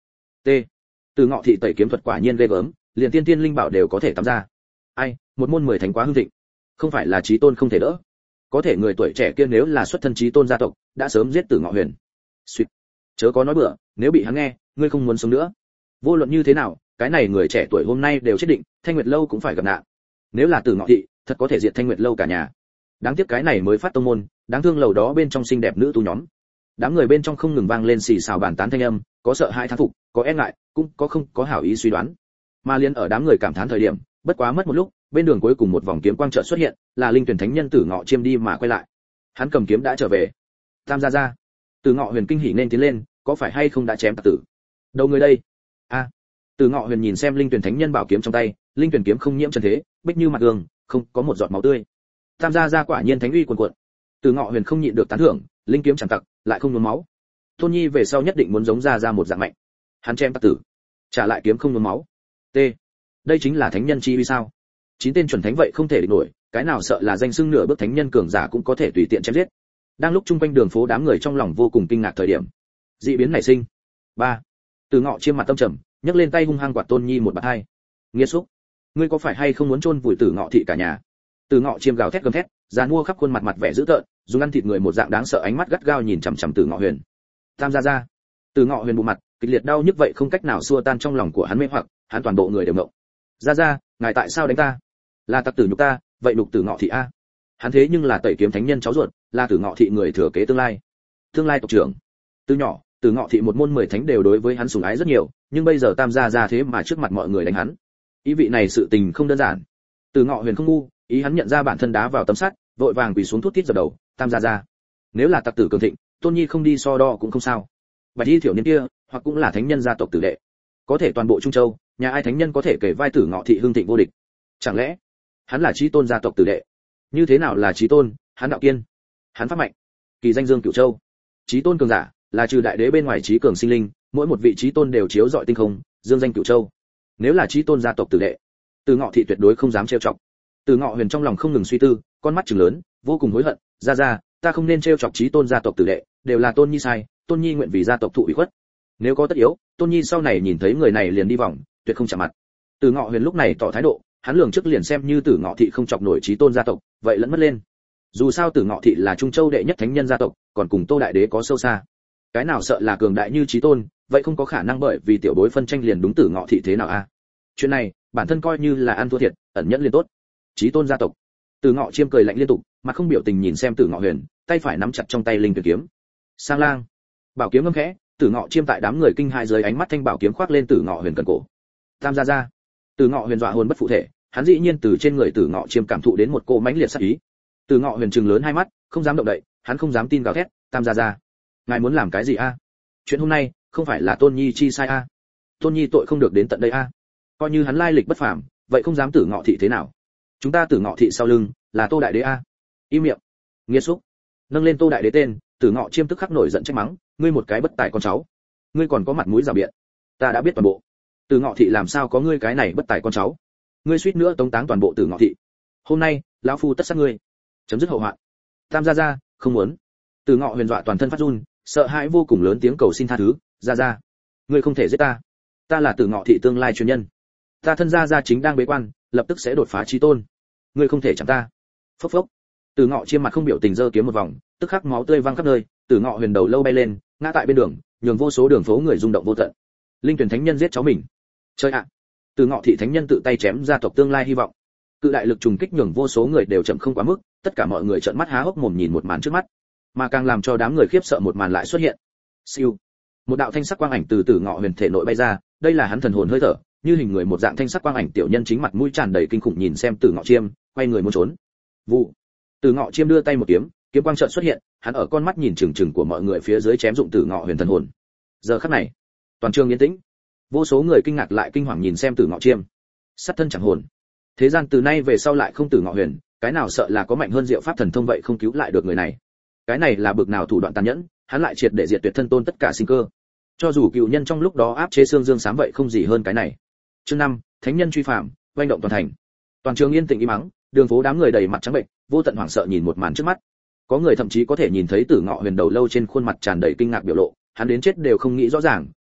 Speaker 1: T. Từ Ngọ thị tẩy kiếm thuật quả nhiên ghê gớm, liền tiên tiên linh bảo đều có thể tắm ra. Ai, một môn 10 thánh quá hưng thịnh. Không phải là chí tôn không thể đỡ. Có thể người tuổi trẻ kia nếu là xuất thân chí tôn gia tộc, đã sớm giết Tử Ngọ Huyền. Xuyệt. Chớ có nói bừa, nếu bị hắn nghe, ngươi không muốn sống nữa. Vô luận như thế nào, cái này người trẻ tuổi hôm nay đều chết định, Thanh Nguyệt lâu cũng phải gặp nạn. Nếu là Tử Ngọ thị, thật có thể diệt Thanh Nguyệt lâu cả nhà. Đáng tiếc cái này mới phát tông môn, đáng thương lầu đó bên trong xinh đẹp nữ tu nhóm. Đám người bên trong không ngừng vang lên xì xào bàn tán thanh âm, có sợ hãi thán phục, có e ngại, cũng có không có hảo ý suy đoán. Mà liên ở đám người cảm thán thời điểm, bất quá mất một lúc, bên đường cuối cùng một vòng kiếm quang chợt xuất hiện, là Linh Tuyển Thánh Nhân Tử Ngọ Chiêm đi mà quay lại. Hắn cầm kiếm đã trở về. Tam gia gia. Tử Ngọ Huyền kinh hỉ nên tiến lên, có phải hay không đã chém tặc tử? Đâu người đây? A. Tử Ngọ Huyền nhìn xem Linh Tuyển Thánh Nhân bảo kiếm trong tay, Linh Tuyển kiếm không nhiễm trần thế, bích như mặt gương, không có một giọt máu tươi. Tam gia gia quả nhiên thánh uy cuồn cuộn. Tử Ngọ Huyền không nhịn được tán thưởng, linh kiếm chẳng tặc, lại không nhuốm máu. Tôn Nhi về sau nhất định muốn giống gia gia một dạng mạnh. Hắn chém tặc tử, trả lại kiếm không nhuốm máu. T. Đây chính là thánh nhân chi uy sao? 9 tên chuẩn thánh vậy không thể địch nổi, cái nào sợ là danh xưng nửa bước thánh nhân cường giả cũng có thể tùy tiện chém giết. Đang lúc chung quanh đường phố đám người trong lòng vô cùng kinh ngạc thời điểm, dị biến nảy sinh. 3. Từ Ngọ Chiêm mặt tâm trầm, nhấc lên tay hung hăng quạt Tôn Nhi một bạt hai. Nghiệt xúc, ngươi có phải hay không muốn chôn vùi Tử Ngọ thị cả nhà? Từ Ngọ Chiêm gào thét gầm thét, giàn mua khắp khuôn mặt mặt vẻ dữ tợn, dùng ăn thịt người một dạng đáng sợ ánh mắt gắt gao nhìn chằm chằm Tử Ngọ Huyền. Tam gia gia. Tử Ngọ Huyền bụng mặt, kịch liệt đau nhức vậy không cách nào xua tan trong lòng của hắn mê hoặc, hắn toàn bộ người đều ngộng. Gia gia, ngài tại sao đánh ta? Là tặc tử nhục ta, vậy nhục Tử Ngọ thị a. Hắn thế nhưng là tẩy kiếm thánh nhân cháu ruột, là Tử Ngọ thị người thừa kế tương lai tộc trưởng. Từ nhỏ, Tử Ngọ thị một môn 10 thánh đều đối với hắn sủng ái rất nhiều, nhưng bây giờ Tam gia gia thế mà trước mặt mọi người đánh hắn. Ý vị này sự tình không đơn giản. Tử Ngọ Huyền không ngu, ý hắn nhận ra bản thân đá vào tấm sắt, vội vàng quỳ xuống thút thít dập đầu, Tam gia gia. Nếu là tặc tử cường thịnh, Tôn Nhi không đi so đo cũng không sao. Bạch y thiểu niên kia, hoặc cũng là thánh nhân gia tộc tử đệ. Có thể toàn bộ Trung Châu, nhà ai thánh nhân có thể kể vai Tử Ngọ thị hưng thịnh vô địch? Chẳng lẽ hắn là chí tôn gia tộc tử đệ? Như thế nào là chí tôn? Hắn đạo kiên, hắn pháp mạnh, kỳ danh Dương Cửu Châu. Chí tôn cường giả là trừ đại đế bên ngoài chí cường sinh linh, mỗi một vị chí tôn đều chiếu rọi tinh không, dương danh Cửu Châu. Nếu là chí tôn gia tộc tử đệ, Tử Ngọ thị tuyệt đối không dám trêu chọc. Tử Ngọ Huyền trong lòng không ngừng suy tư, con mắt trừng lớn, vô cùng hối hận, gia gia, ta không nên trêu chọc chí tôn gia tộc tử đệ, đều là Tôn Nhi sai, Tôn Nhi nguyện vì gia tộc thụ ủy khuất. Nếu có tất yếu, Tôn Nhi sau này nhìn thấy người này liền đi vòng, tuyệt không chạm mặt. Tử Ngọ Huyền lúc này tỏ thái độ, hắn lường trước liền xem như Tử Ngọ thị không chọc nổi chí tôn gia tộc, vậy lẫn mất lên. Dù sao Tử Ngọ thị là Trung Châu đệ nhất thánh nhân gia tộc, còn cùng Tô đại đế có sâu xa. Cái nào sợ là cường đại như chí tôn, vậy không có khả năng bởi vì tiểu bối phân tranh liền đúng Tử Ngọ thị thế nào a? Chuyện này, bản thân coi như là ăn thua thiệt, ẩn nhẫn liền tốt. Chí tôn gia tộc. Tử Ngọ Chiêm cười lạnh liên tục, mà không biểu tình nhìn xem Tử Ngọ Huyền, tay phải nắm chặt trong tay linh tuyệt kiếm. Sang lang, bảo kiếm ngâm khẽ, Tử Ngọ Chiêm tại đám người kinh hãi dưới ánh mắt thanh bảo kiếm khoác lên Tử Ngọ Huyền cần cổ. Tam gia gia. Tử Ngọ Huyền dọa hồn bất phụ thể, hắn dĩ nhiên từ trên người Tử Ngọ Chiêm cảm thụ đến một cỗ mãnh liệt sát ý. Tử Ngọ Huyền trừng lớn hai mắt, không dám động đậy, hắn không dám tin gào thét, Tam gia gia, ngài muốn làm cái gì a? Chuyện hôm nay, không phải là Tôn Nhi chi sai a? Tôn Nhi tội không được đến tận đây a? Coi như hắn lai lịch bất phàm, vậy không dám Tử Ngọ thị thế nào? Chúng ta Tử Ngọ thị sau lưng là Tô đại đế a. Im miệng, nghiệt xúc. Nâng lên Tô đại đế tên, Tử Ngọ Chiêm tức khắc nổi giận trách mắng, ngươi một cái bất tài con cháu, ngươi còn có mặt mũi rào biện. Ta đã biết toàn bộ. Tử Ngọ thị làm sao có ngươi cái này bất tài con cháu? Ngươi suýt nữa tống táng toàn bộ Tử Ngọ thị. Hôm nay, lão phu tất sát ngươi, chấm dứt hậu hoạn. Tam gia gia, không muốn. Tử Ngọ Huyền dọa toàn thân phát run, sợ hãi vô cùng lớn tiếng cầu xin tha thứ, gia gia, ngươi không thể giết ta. Ta là Tử Ngọ thị tương lai truyền nhân. Ta thân gia gia chính đang bế quan, lập tức sẽ đột phá chí tôn. Ngươi không thể chạm ta. Phốc phốc. Tử Ngọ Chiêm mặt không biểu tình giơ kiếm một vòng, tức khắc máu tươi văng khắp nơi, Tử Ngọ Huyền đầu lâu bay lên, ngã tại bên đường, nhường vô số đường phố người rung động vô tận. Linh Tuyển thánh nhân giết cháu mình. Chơi ạ. Tử Ngọ thị thánh nhân tự tay chém gia tộc tương lai hy vọng. Cự đại lực trùng kích nhường vô số người đều chậm không quá mức, tất cả mọi người trợn mắt há hốc mồm nhìn một màn trước mắt. Mà càng làm cho đám người khiếp sợ một màn lại xuất hiện. Siêu. Một đạo thanh sắc quang ảnh từ Tử Ngọ Huyền thể nội bay ra, đây là hắn thần hồn hơi thở, như hình người một dạng thanh sắc quang ảnh tiểu nhân chính mặt mũi tràn đầy kinh khủng nhìn xem Tử Ngọ Chiêm, quay người muốn trốn. Vụ. Tử Ngọ Chiêm đưa tay một kiếm, kiếm quang chợt xuất hiện, hắn ở con mắt nhìn chừng chừng của mọi người phía dưới chém dụng Tử Ngọ Huyền thần hồn. Giờ khắc này, toàn trường yên tĩnh. Vô số người kinh ngạc lại kinh hoàng nhìn xem Tử Ngọ Chiêm. Sát thân chẳng hồn. Thế gian từ nay về sau lại không Tử Ngọ Huyền, cái nào sợ là có mạnh hơn diệu pháp thần thông vậy không cứu lại được người này. Cái này là bực nào thủ đoạn tàn nhẫn, hắn lại triệt để diệt tuyệt thân tôn tất cả sinh cơ. Cho dù cựu nhân trong lúc đó áp chế xương dương sám vậy không gì hơn cái này. Chương 5, thánh nhân truy phạm, oanh động toàn thành. Toàn trường yên tĩnh im mắng, đường phố đám người đầy mặt trắng bệnh, vô tận hoảng sợ nhìn một màn trước mắt. Có người thậm chí có thể nhìn thấy Tử Ngọ Huyền đầu lâu trên khuôn mặt tràn đầy kinh ngạc biểu lộ, hắn đến chết đều không nghĩ rõ ràng,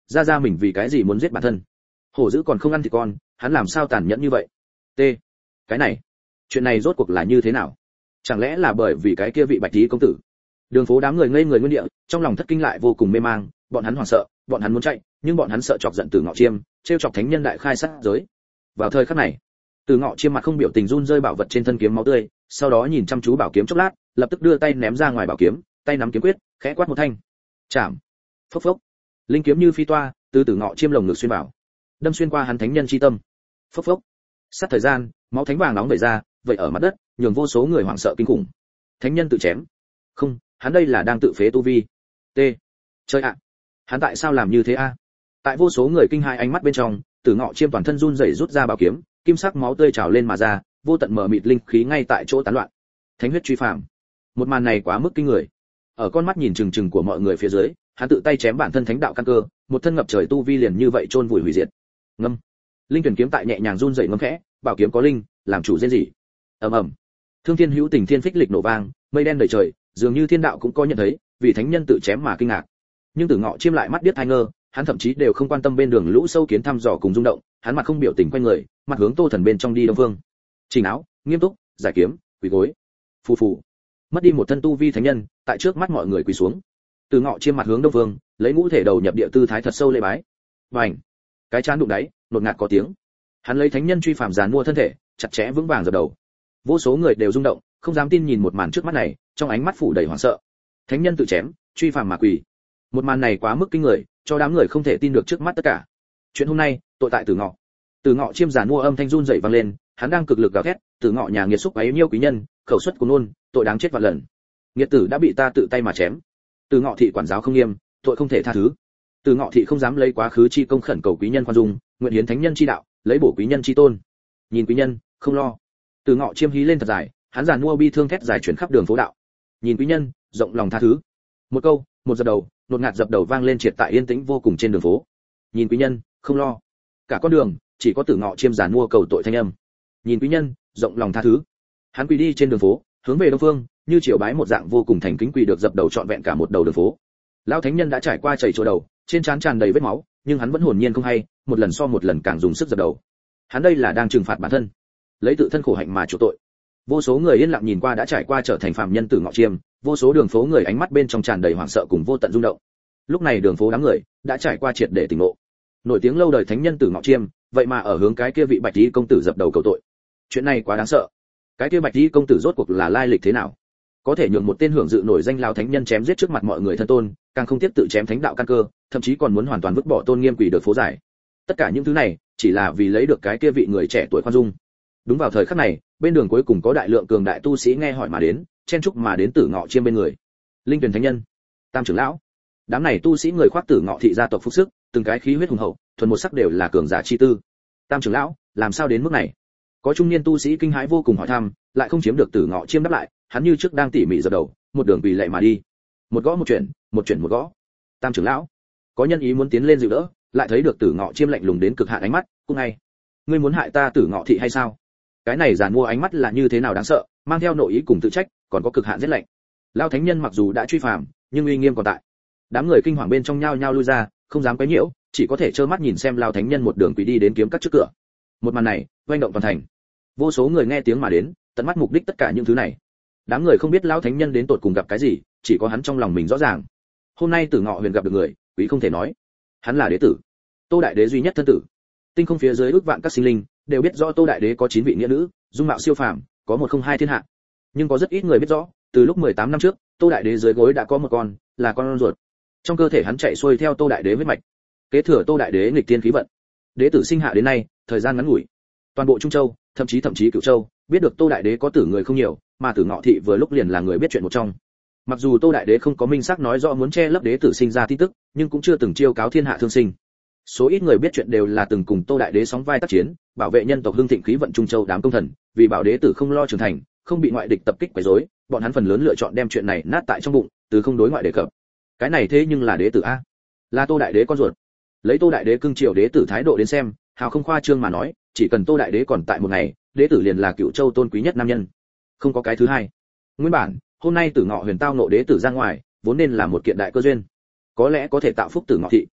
Speaker 1: ra ra mình vì cái gì muốn giết bản thân. Hổ dữ còn không ăn thịt con, hắn làm sao tàn nhẫn như vậy? T. Cái này, chuyện này rốt cuộc là như thế nào? Chẳng lẽ là bởi vì cái kia vị Bạch Tí công tử? Đường phố đám người ngây người nguyên địa, trong lòng thất kinh lại vô cùng mê mang, bọn hắn hoảng sợ, bọn hắn muốn chạy, nhưng bọn hắn sợ chọc giận Tử Ngọ Chiêm, trêu chọc thánh nhân đại khai sát giới. Vào thời khắc này, Tử Ngọ Chiêm mặt không biểu tình run rơi bảo vật trên thân kiếm máu tươi, sau đó nhìn chăm chú bảo kiếm chốc lát, lập tức đưa tay ném ra ngoài bảo kiếm, tay nắm kiếm quyết, khẽ quát một thanh. Chạm. Phốc phốc. Linh kiếm như phi toa, từ Tử Ngọ Chiêm lồng ngực xuyên vào, đâm xuyên qua hắn thánh nhân chi tâm. Phốc phốc. Sát thời gian, máu thánh vàng nóng vẩy ra, vậy ở mặt đất, nhường vô số người hoảng sợ kinh khủng. Thánh nhân tự chém. Không, hắn đây là đang tự phế tu vi. T. Chơi ạ. Hắn tại sao làm như thế a? Tại vô số người kinh hãi ánh mắt bên trong, Tử Ngọ Chiêm toàn thân run rẩy rút ra bảo kiếm, kim sắc máu tươi trào lên mà ra, vô tận mờ mịt linh khí ngay tại chỗ tán loạn. Thánh huyết truy phàm. Một màn này quá mức kinh người. Ở con mắt nhìn chừng chừng của mọi người phía dưới, hắn tự tay chém bản thân thánh đạo căn cơ, một thân ngập trời tu vi liền như vậy chôn vùi hủy diệt. Ngâm. Linh tuyển kiếm tại nhẹ nhàng run rẩy ngâm khẽ, bảo kiếm có linh, làm chủ rên rỉ. Ầm ầm. Thương thiên hữu tình thiên phích lịch nổ vang, mây đen đầy trời, dường như thiên đạo cũng có nhận thấy, vì thánh nhân tự chém mà kinh ngạc. Nhưng Tử Ngọ Chiêm lại mắt điếc tai ngơ, hắn thậm chí đều không quan tâm bên đường lũ sâu kiến thăm dò cùng rung động, hắn mặt không biểu tình quay người, mặt hướng Tô Thần bên trong đi đông phương. Chỉnh áo, nghiêm túc, giải kiếm, quỳ gối. Phù phù. Mất đi một thân tu vi thánh nhân, tại trước mắt mọi người quỳ xuống. Tử Ngọ Chiêm mặt hướng đông phương, lấy ngũ thể đầu nhập địa tư thái thật sâu lễ bái. Bành. Cái chán đụng đáy, nột ngạt có tiếng. Hắn lấy thánh nhân truy phàm giàn mua thân thể, chặt chẽ vững vàng dập đầu. Vô số người đều rung động, không dám tin nhìn một màn trước mắt này, trong ánh mắt phủ đầy hoảng sợ. Thánh nhân tự chém, truy phàm mà quỳ. Một màn này quá mức kinh người, cho đám người không thể tin được trước mắt tất cả. Chuyện hôm nay, tội tại Tử Ngọ. Tử Ngọ Chiêm giàn mua âm thanh run rẩy vang lên, hắn đang cực lực gào thét, Tử Ngọ nhà nghiệt xúc ấy nhiêu quý nhân, khẩu xuất của nôn, tội đáng chết vạn lần. Nghiệt tử đã bị ta tự tay mà chém. Tử Ngọ thị quản giáo không nghiêm, tội không thể tha thứ. Tử Ngọ thị không dám lấy quá khứ chi công khẩn cầu quý nhân khoan dung, nguyện hiến thánh nhân chi đạo, lấy bổ quý nhân chi tôn. Nhìn quý nhân, không lo. Tử Ngọ Chiêm hí lên thật dài, hắn giàn mua bi thương thét dài chuyển khắp đường phố đạo. Nhìn quý nhân, rộng lòng tha thứ. Một câu, một dập đầu, nột ngạt dập đầu vang lên triệt tại yên tĩnh vô cùng trên đường phố. Nhìn quý nhân, không lo. Cả con đường chỉ có Tử Ngọ Chiêm giàn mua cầu tội thanh âm. Nhìn quý nhân, rộng lòng tha thứ. Hắn quỳ đi trên đường phố, hướng về đông phương, như triều bái một dạng vô cùng thành kính quỳ được dập đầu trọn vẹn cả một đầu đường phố. Lão thánh nhân đã trải qua chảy chỗ đầu, trên trán tràn đầy vết máu, nhưng hắn vẫn hồn nhiên không hay, một lần so một lần càng dùng sức dập đầu. Hắn đây là đang trừng phạt bản thân, lấy tự thân khổ hạnh mà chuộc tội. Vô số người yên lặng nhìn qua đã trải qua trở thành phàm nhân Tử Ngọ Chiêm, vô số đường phố người ánh mắt bên trong tràn đầy hoảng sợ cùng vô tận rung động. Lúc này đường phố đám người đã trải qua triệt để tỉnh ngộ. Nổi tiếng lâu đời thánh nhân Tử Ngọ Chiêm, vậy mà ở hướng cái kia vị Bạch Tí công tử dập đầu cầu tội. Chuyện này quá đáng sợ. Cái kia Bạch Tí công tử rốt cuộc là lai lịch thế nào? Có thể nhường một tên hưởng dự nổi danh lao thánh nhân chém giết trước mặt mọi người thân tôn, càng không tiếp tự chém thánh đạo căn cơ, thậm chí còn muốn hoàn toàn vứt bỏ tôn nghiêm quỷ được phố giải. Tất cả những thứ này, chỉ là vì lấy được cái kia vị người trẻ tuổi khoan dung. Đúng vào thời khắc này, bên đường cuối cùng có đại lượng cường đại tu sĩ nghe hỏi mà đến, chen chúc mà đến Tử Ngọ Chiêm bên người. Linh Tuyển thánh nhân, Tam trưởng lão, đám này tu sĩ người khoác Tử Ngọ thị gia tộc phúc sức, từng cái khí huyết hùng hậu, thuần một sắc đều là cường giả chi tư. Tam trưởng lão, làm sao đến mức này? Có trung niên tu sĩ kinh hãi vô cùng hỏi thăm, lại không chiếm được Tử Ngọ Chiêm đáp lại, hắn như trước đang tỉ mỉ dập đầu, một đường quỳ lạy mà đi. Một gõ một chuyển, một chuyển một gõ. Tam trưởng lão, có nhân ý muốn tiến lên dịu đỡ, lại thấy được Tử Ngọ Chiêm lạnh lùng đến cực hạn ánh mắt, cũng ngay, ngươi muốn hại ta Tử Ngọ thị hay sao? Cái này giàn mua ánh mắt là như thế nào đáng sợ, mang theo nội ý cùng tự trách, còn có cực hạn giết lạnh. Lão thánh nhân mặc dù đã truy phàm, nhưng uy nghiêm còn tại. Đám người kinh hoàng bên trong nhao nhao lui ra, không dám quấy nhiễu, chỉ có thể trơ mắt nhìn xem Lão thánh nhân một đường quỳ đi đến kiếm cắt trước cửa. Một màn này, oanh động toàn thành. Vô số người nghe tiếng mà đến, tận mắt mục đích tất cả những thứ này. Đám người không biết Lão thánh nhân đến tột cùng gặp cái gì, chỉ có hắn trong lòng mình rõ ràng. Hôm nay Tử Ngọ huyền gặp được người, quý không thể nói. Hắn là đế tử, Tô đại đế duy nhất thân tử. Tinh không phía dưới ước vạn các sinh linh đều biết rõ Tô đại đế có 9 vị nghĩa nữ, dung mạo siêu phàm, có 102 thiên hạ. Nhưng có rất ít người biết rõ, từ lúc 18 năm trước, Tô đại đế dưới gối đã có một con, là con ruột. Trong cơ thể hắn chạy xuôi theo Tô đại đế huyết mạch, kế thừa Tô đại đế nghịch thiên khí vận. Đế tử sinh hạ đến nay, thời gian ngắn ngủi, toàn bộ Trung Châu, thậm chí Cửu Châu, biết được Tô đại đế có tử người không nhiều, mà Tử Ngọ thị vừa lúc liền là người biết chuyện một trong. Mặc dù Tô đại đế không có minh xác nói rõ muốn che lấp đế tử sinh ra tin tức, nhưng cũng chưa từng chiêu cáo thiên hạ thương sinh. Số ít người biết chuyện đều là từng cùng Tô đại đế sóng vai tác chiến, bảo vệ nhân tộc hưng thịnh khí vận Trung Châu đám công thần, vì bảo đế tử không lo trưởng thành, không bị ngoại địch tập kích quấy rối, bọn hắn phần lớn lựa chọn đem chuyện này nát tại trong bụng, từ không đối ngoại đề cập. Cái này thế nhưng là đế tử a, là Tô đại đế con ruột. Lấy Tô đại đế cưng chiều đế tử thái độ đến xem, hào không khoa trương mà nói, chỉ cần Tô đại đế còn tại một ngày, đế tử liền là Cửu Châu tôn quý nhất nam nhân, không có cái thứ hai. Nguyên bản, hôm nay Tử Ngọ huyền tao nộ đế tử ra ngoài, vốn nên là một kiện đại cơ duyên, có lẽ có thể tạo phúc Tử Ngọ thị.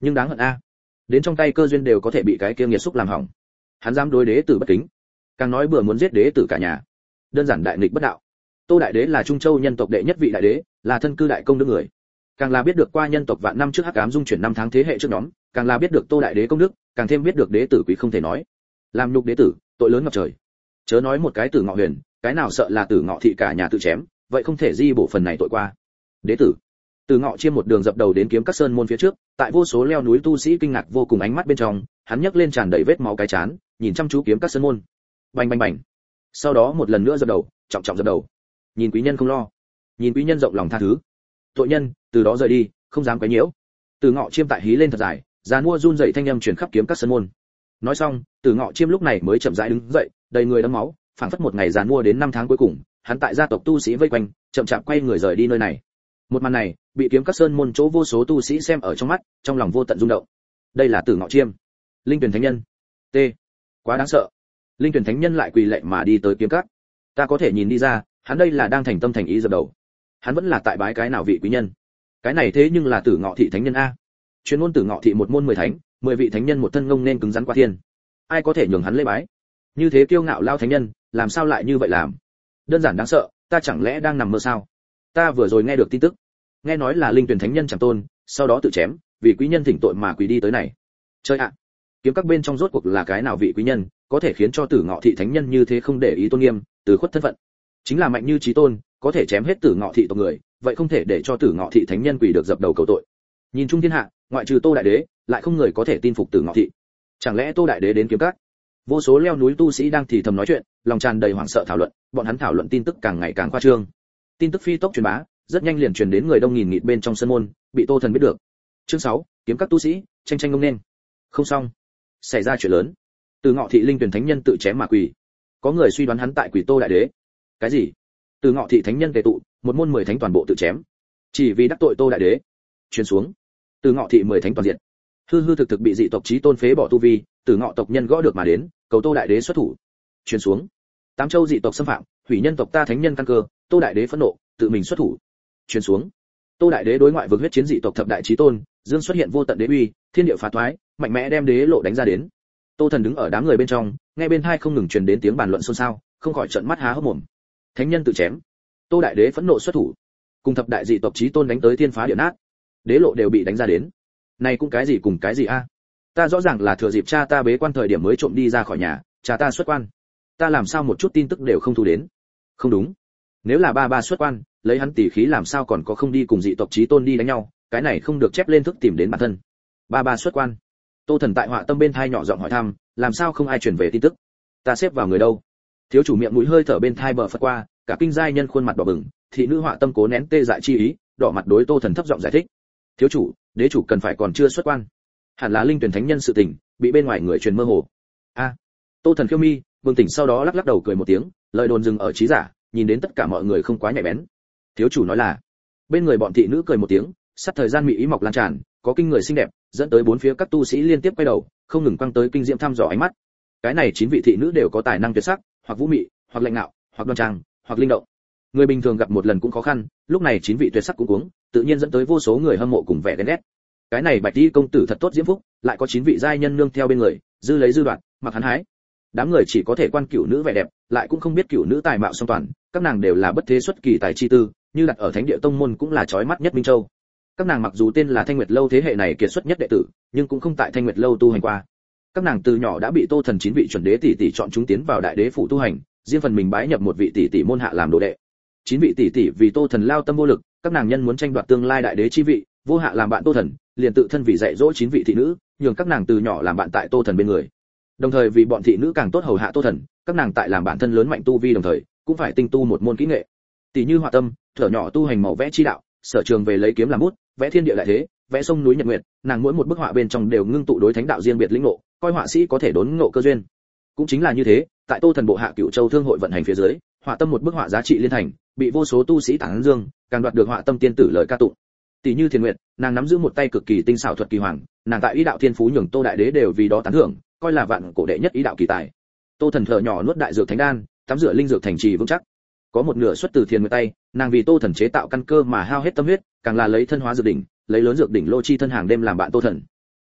Speaker 1: nhưng đáng hận a, đến trong tay cơ duyên đều có thể bị cái kia nghiệt xúc làm hỏng. Hắn dám đối đế tử bất kính, càng nói bừa muốn giết đế tử cả nhà, đơn giản đại nghịch bất đạo. Tô đại đế là Trung Châu nhân tộc đệ nhất vị đại đế, là thân cư đại công đức người, càng là biết được qua nhân tộc vạn năm trước hắc ám dung chuyển năm tháng thế hệ trước nhóm, càng là biết được Tô đại đế công đức, càng thêm biết được đế tử quý không thể nói, làm nhục đế tử, tội lớn ngập trời. Chớ nói một cái Tử Ngọ Huyền, cái nào sợ là Tử Ngọ thị cả nhà tự chém, vậy không thể di bổ phần này tội qua. Đế tử Tử Ngọ Chiêm một đường dập đầu đến Kiếm Các Sơn môn phía trước, tại vô số leo núi tu sĩ kinh ngạc vô cùng ánh mắt bên trong, hắn nhấc lên tràn đầy vết máu cái chán, nhìn chăm chú Kiếm Các Sơn môn. Bành bành bành. Sau đó một lần nữa dập đầu, trọng trọng dập đầu. Nhìn quý nhân không lo, nhìn quý nhân rộng lòng tha thứ. Tội nhân từ đó rời đi, không dám quấy nhiễu. Tử Ngọ Chiêm tại hí lên thật dài, giàn mua run rẩy thanh âm truyền khắp Kiếm Các Sơn môn. Nói xong, Tử Ngọ Chiêm lúc này mới chậm rãi đứng dậy, đầy người đẫm máu, phảng phất một ngày giàn mua đến năm tháng cuối cùng, hắn tại gia tộc tu sĩ vây quanh, chậm chạp quay người rời đi nơi này. Một màn này, bị Kiếm Các Sơn môn chỗ vô số tu sĩ xem ở trong mắt, trong lòng vô tận rung động. Đây là Tử Ngọ Chiêm, Linh Tuyển Thánh Nhân. T. Quá đáng sợ. Linh Tuyển Thánh Nhân lại quỳ lạy mà đi tới Kiếm Các. Ta có thể nhìn đi ra, hắn đây là đang thành tâm thành ý dập đầu. Hắn vẫn là tại bái cái nào vị quý nhân? Cái này thế nhưng là Tử Ngọ thị thánh nhân a. Chuyên môn Tử Ngọ thị một môn 10 thánh, 10 vị thánh nhân một thân ngông nên cứng rắn qua thiên. Ai có thể nhường hắn lễ bái? Như thế kiêu ngạo lao thánh nhân, làm sao lại như vậy làm? Đơn giản đáng sợ, ta chẳng lẽ đang nằm mơ sao? Ta vừa rồi nghe được tin tức, nghe nói là Linh Tuyển Thánh Nhân chẳng tôn, sau đó tự chém, vì quý nhân thỉnh tội mà quỳ đi tới này. Chơi ạ, Kiếm Các bên trong rốt cuộc là cái nào vị quý nhân, có thể khiến cho Tử Ngọ thị thánh nhân như thế không để ý tôn nghiêm, từ khuất thân phận. Chính là mạnh như chí tôn, có thể chém hết Tử Ngọ thị tộc người, vậy không thể để cho Tử Ngọ thị thánh nhân quỳ được dập đầu cầu tội. Nhìn chung thiên hạ, ngoại trừ Tô đại đế, lại không người có thể tin phục Tử Ngọ thị. Chẳng lẽ Tô đại đế đến Kiếm Các? Vô số leo núi tu sĩ đang thì thầm nói chuyện, lòng tràn đầy hoảng sợ thảo luận, bọn hắn thảo luận tin tức càng ngày càng khoa trương. Tin tức phi tốc truyền bá, rất nhanh liền truyền đến người đông nghìn nghịt bên trong sân môn, bị Tô Thần biết được. Chương 6, Kiếm Các tu sĩ, tranh tranh ngông nên. Không xong, xảy ra chuyện lớn. Từ Ngọ thị Linh Tuyển Thánh Nhân tự chém mà quỳ. Có người suy đoán hắn tại quỳ Tô đại đế. Cái gì? Từ Ngọ thị thánh nhân tề tụ, một môn 10 thánh toàn bộ tự chém, chỉ vì đắc tội Tô đại đế. Truyền xuống, Từ Ngọ thị 10 thánh toàn diện. Hư hư thực thực bị dị tộc chí tôn phế bỏ tu vi, Từ Ngọ tộc nhân gõ được mà đến, cầu Tô đại đế xuất thủ. Truyền xuống, Tám châu dị tộc xâm phạm, hủy nhân tộc ta thánh nhân căn cơ, Tô đại đế phẫn nộ, tự mình xuất thủ. Truyền xuống, Tô đại đế đối ngoại vực huyết chiến dị tộc thập đại chí tôn, dương xuất hiện vô tận đế uy, thiên địa phá thoái, mạnh mẽ đem đế lộ đánh ra đến. Tô Thần đứng ở đám người bên trong, nghe bên tai không ngừng truyền đến tiếng bàn luận xôn xao, không khỏi trợn mắt há hốc mồm. Thánh nhân tự chém, Tô đại đế phẫn nộ xuất thủ, cùng thập đại dị tộc chí tôn đánh tới thiên phá địa nát, đế lộ đều bị đánh ra đến. Này cũng cái gì cùng cái gì a? Ta rõ ràng là thừa dịp cha ta bế quan thời điểm mới trộm đi ra khỏi nhà, cha ta xuất quan, ta làm sao một chút tin tức đều không thu đến? Không đúng, nếu là ba xuất quan, lấy hắn tỷ khí làm sao còn có không đi cùng dị tộc chí tôn đi đánh nhau, cái này không được chép lên thức tìm đến bản thân. Ba xuất quan. Tô Thần tại họa tâm bên thai nhỏ giọng hỏi thăm, làm sao không ai truyền về tin tức? Ta xếp vào người đâu? Thiếu chủ miệng mũi hơi thở bên thai bờ phật qua, cả kinh giai nhân khuôn mặt đỏ bừng, thị nữ họa tâm cố nén tê dại chi ý, đỏ mặt đối Tô Thần thấp giọng giải thích. Thiếu chủ, đế chủ cần phải còn chưa xuất quan, hẳn là Linh Tuyển Thánh Nhân sự tình, bị bên ngoài người truyền mơ hồ. A. Tô Thần khiêu mi, bừng tỉnh sau đó lắc lắc đầu cười một tiếng, lời đồn dừng ở trí giả, nhìn đến tất cả mọi người không quá nhạy bén. Thiếu chủ nói là. Bên người bọn thị nữ cười một tiếng, sát thời gian mỹ ý mọc lan tràn, có kinh người xinh đẹp, dẫn tới bốn phía các tu sĩ liên tiếp quay đầu, không ngừng quăng tới kinh diệm thăm dò ánh mắt. Cái này 9 vị thị nữ đều có tài năng tuyệt sắc, hoặc vũ mị, hoặc lạnh ngạo, hoặc đoan trang, hoặc linh động. Người bình thường gặp một lần cũng khó khăn, lúc này 9 vị tuyệt sắc cũng cuống, tự nhiên dẫn tới vô số người hâm mộ cùng vẻ ghen ghét. Cái này Bạch Y công tử thật tốt diễm phúc, lại có 9 vị giai nhân nương theo bên người, dư lấy dư đoạn, mặc hắn hái. Đám người chỉ có thể quan cửu nữ vẻ đẹp, lại cũng không biết cửu nữ tài mạo song toàn, các nàng đều là bất thế xuất kỳ tài chi tư, như đặt ở Thánh địa tông môn cũng là chói mắt nhất Minh Châu. Các nàng mặc dù tên là Thanh Nguyệt lâu thế hệ này kiệt xuất nhất đệ tử, nhưng cũng không tại Thanh Nguyệt lâu tu hành qua. Các nàng từ nhỏ đã bị Tô Thần 9 vị chuẩn đế tỷ tỷ chọn chúng tiến vào đại đế phủ tu hành, riêng phần mình bái nhập một vị tỷ tỷ môn hạ làm đồ đệ. 9 vị tỷ tỷ vì Tô Thần lao tâm vô lực, các nàng nhân muốn tranh đoạt tương lai đại đế chi vị, vô hạ làm bạn Tô Thần, liền tự thân vì dạy dỗ 9 vị thị nữ, nhường các nàng từ nhỏ làm bạn tại Tô Thần bên người. Đồng thời vì bọn thị nữ càng tốt hầu hạ Tô Thần, các nàng tại làm bản thân lớn mạnh tu vi đồng thời, cũng phải tinh tu một môn kỹ nghệ. Tỷ như họa tâm, thở nhỏ tu hành màu vẽ chi đạo, sở trường về lấy kiếm làm bút, vẽ thiên địa đại thế, vẽ sông núi nhật nguyệt, nàng mỗi một bức họa bên trong đều ngưng tụ đối thánh đạo riêng biệt lĩnh ngộ, coi họa sĩ có thể đốn ngộ cơ duyên. Cũng chính là như thế, tại Tô Thần bộ hạ Cửu Châu thương hội vận hành phía dưới, họa tâm một bức họa giá trị liên thành, bị vô số tu sĩ tán dương, càng đoạt được họa tâm tiên tử lời ca tụng. Tỷ như Thiền Nguyệt, nàng nắm giữ một tay cực kỳ tinh xảo thuật kỳ hoàng, nàng tại ý đạo thiên phú nhường Tô đại đế đều vì đó tán thưởng, coi là vạn cổ đệ nhất ý đạo kỳ tài. Tô Thần thở nhỏ nuốt đại dược thánh đan, tắm rửa linh dược thành trì vững chắc. Có một nửa xuất từ Thiền Nguyệt tay, nàng vì Tô Thần chế tạo căn cơ mà hao hết tâm huyết, càng là lấy thân hóa dược đỉnh, lấy lớn dược đỉnh lô chi thân hàng đêm làm bạn Tô Thần.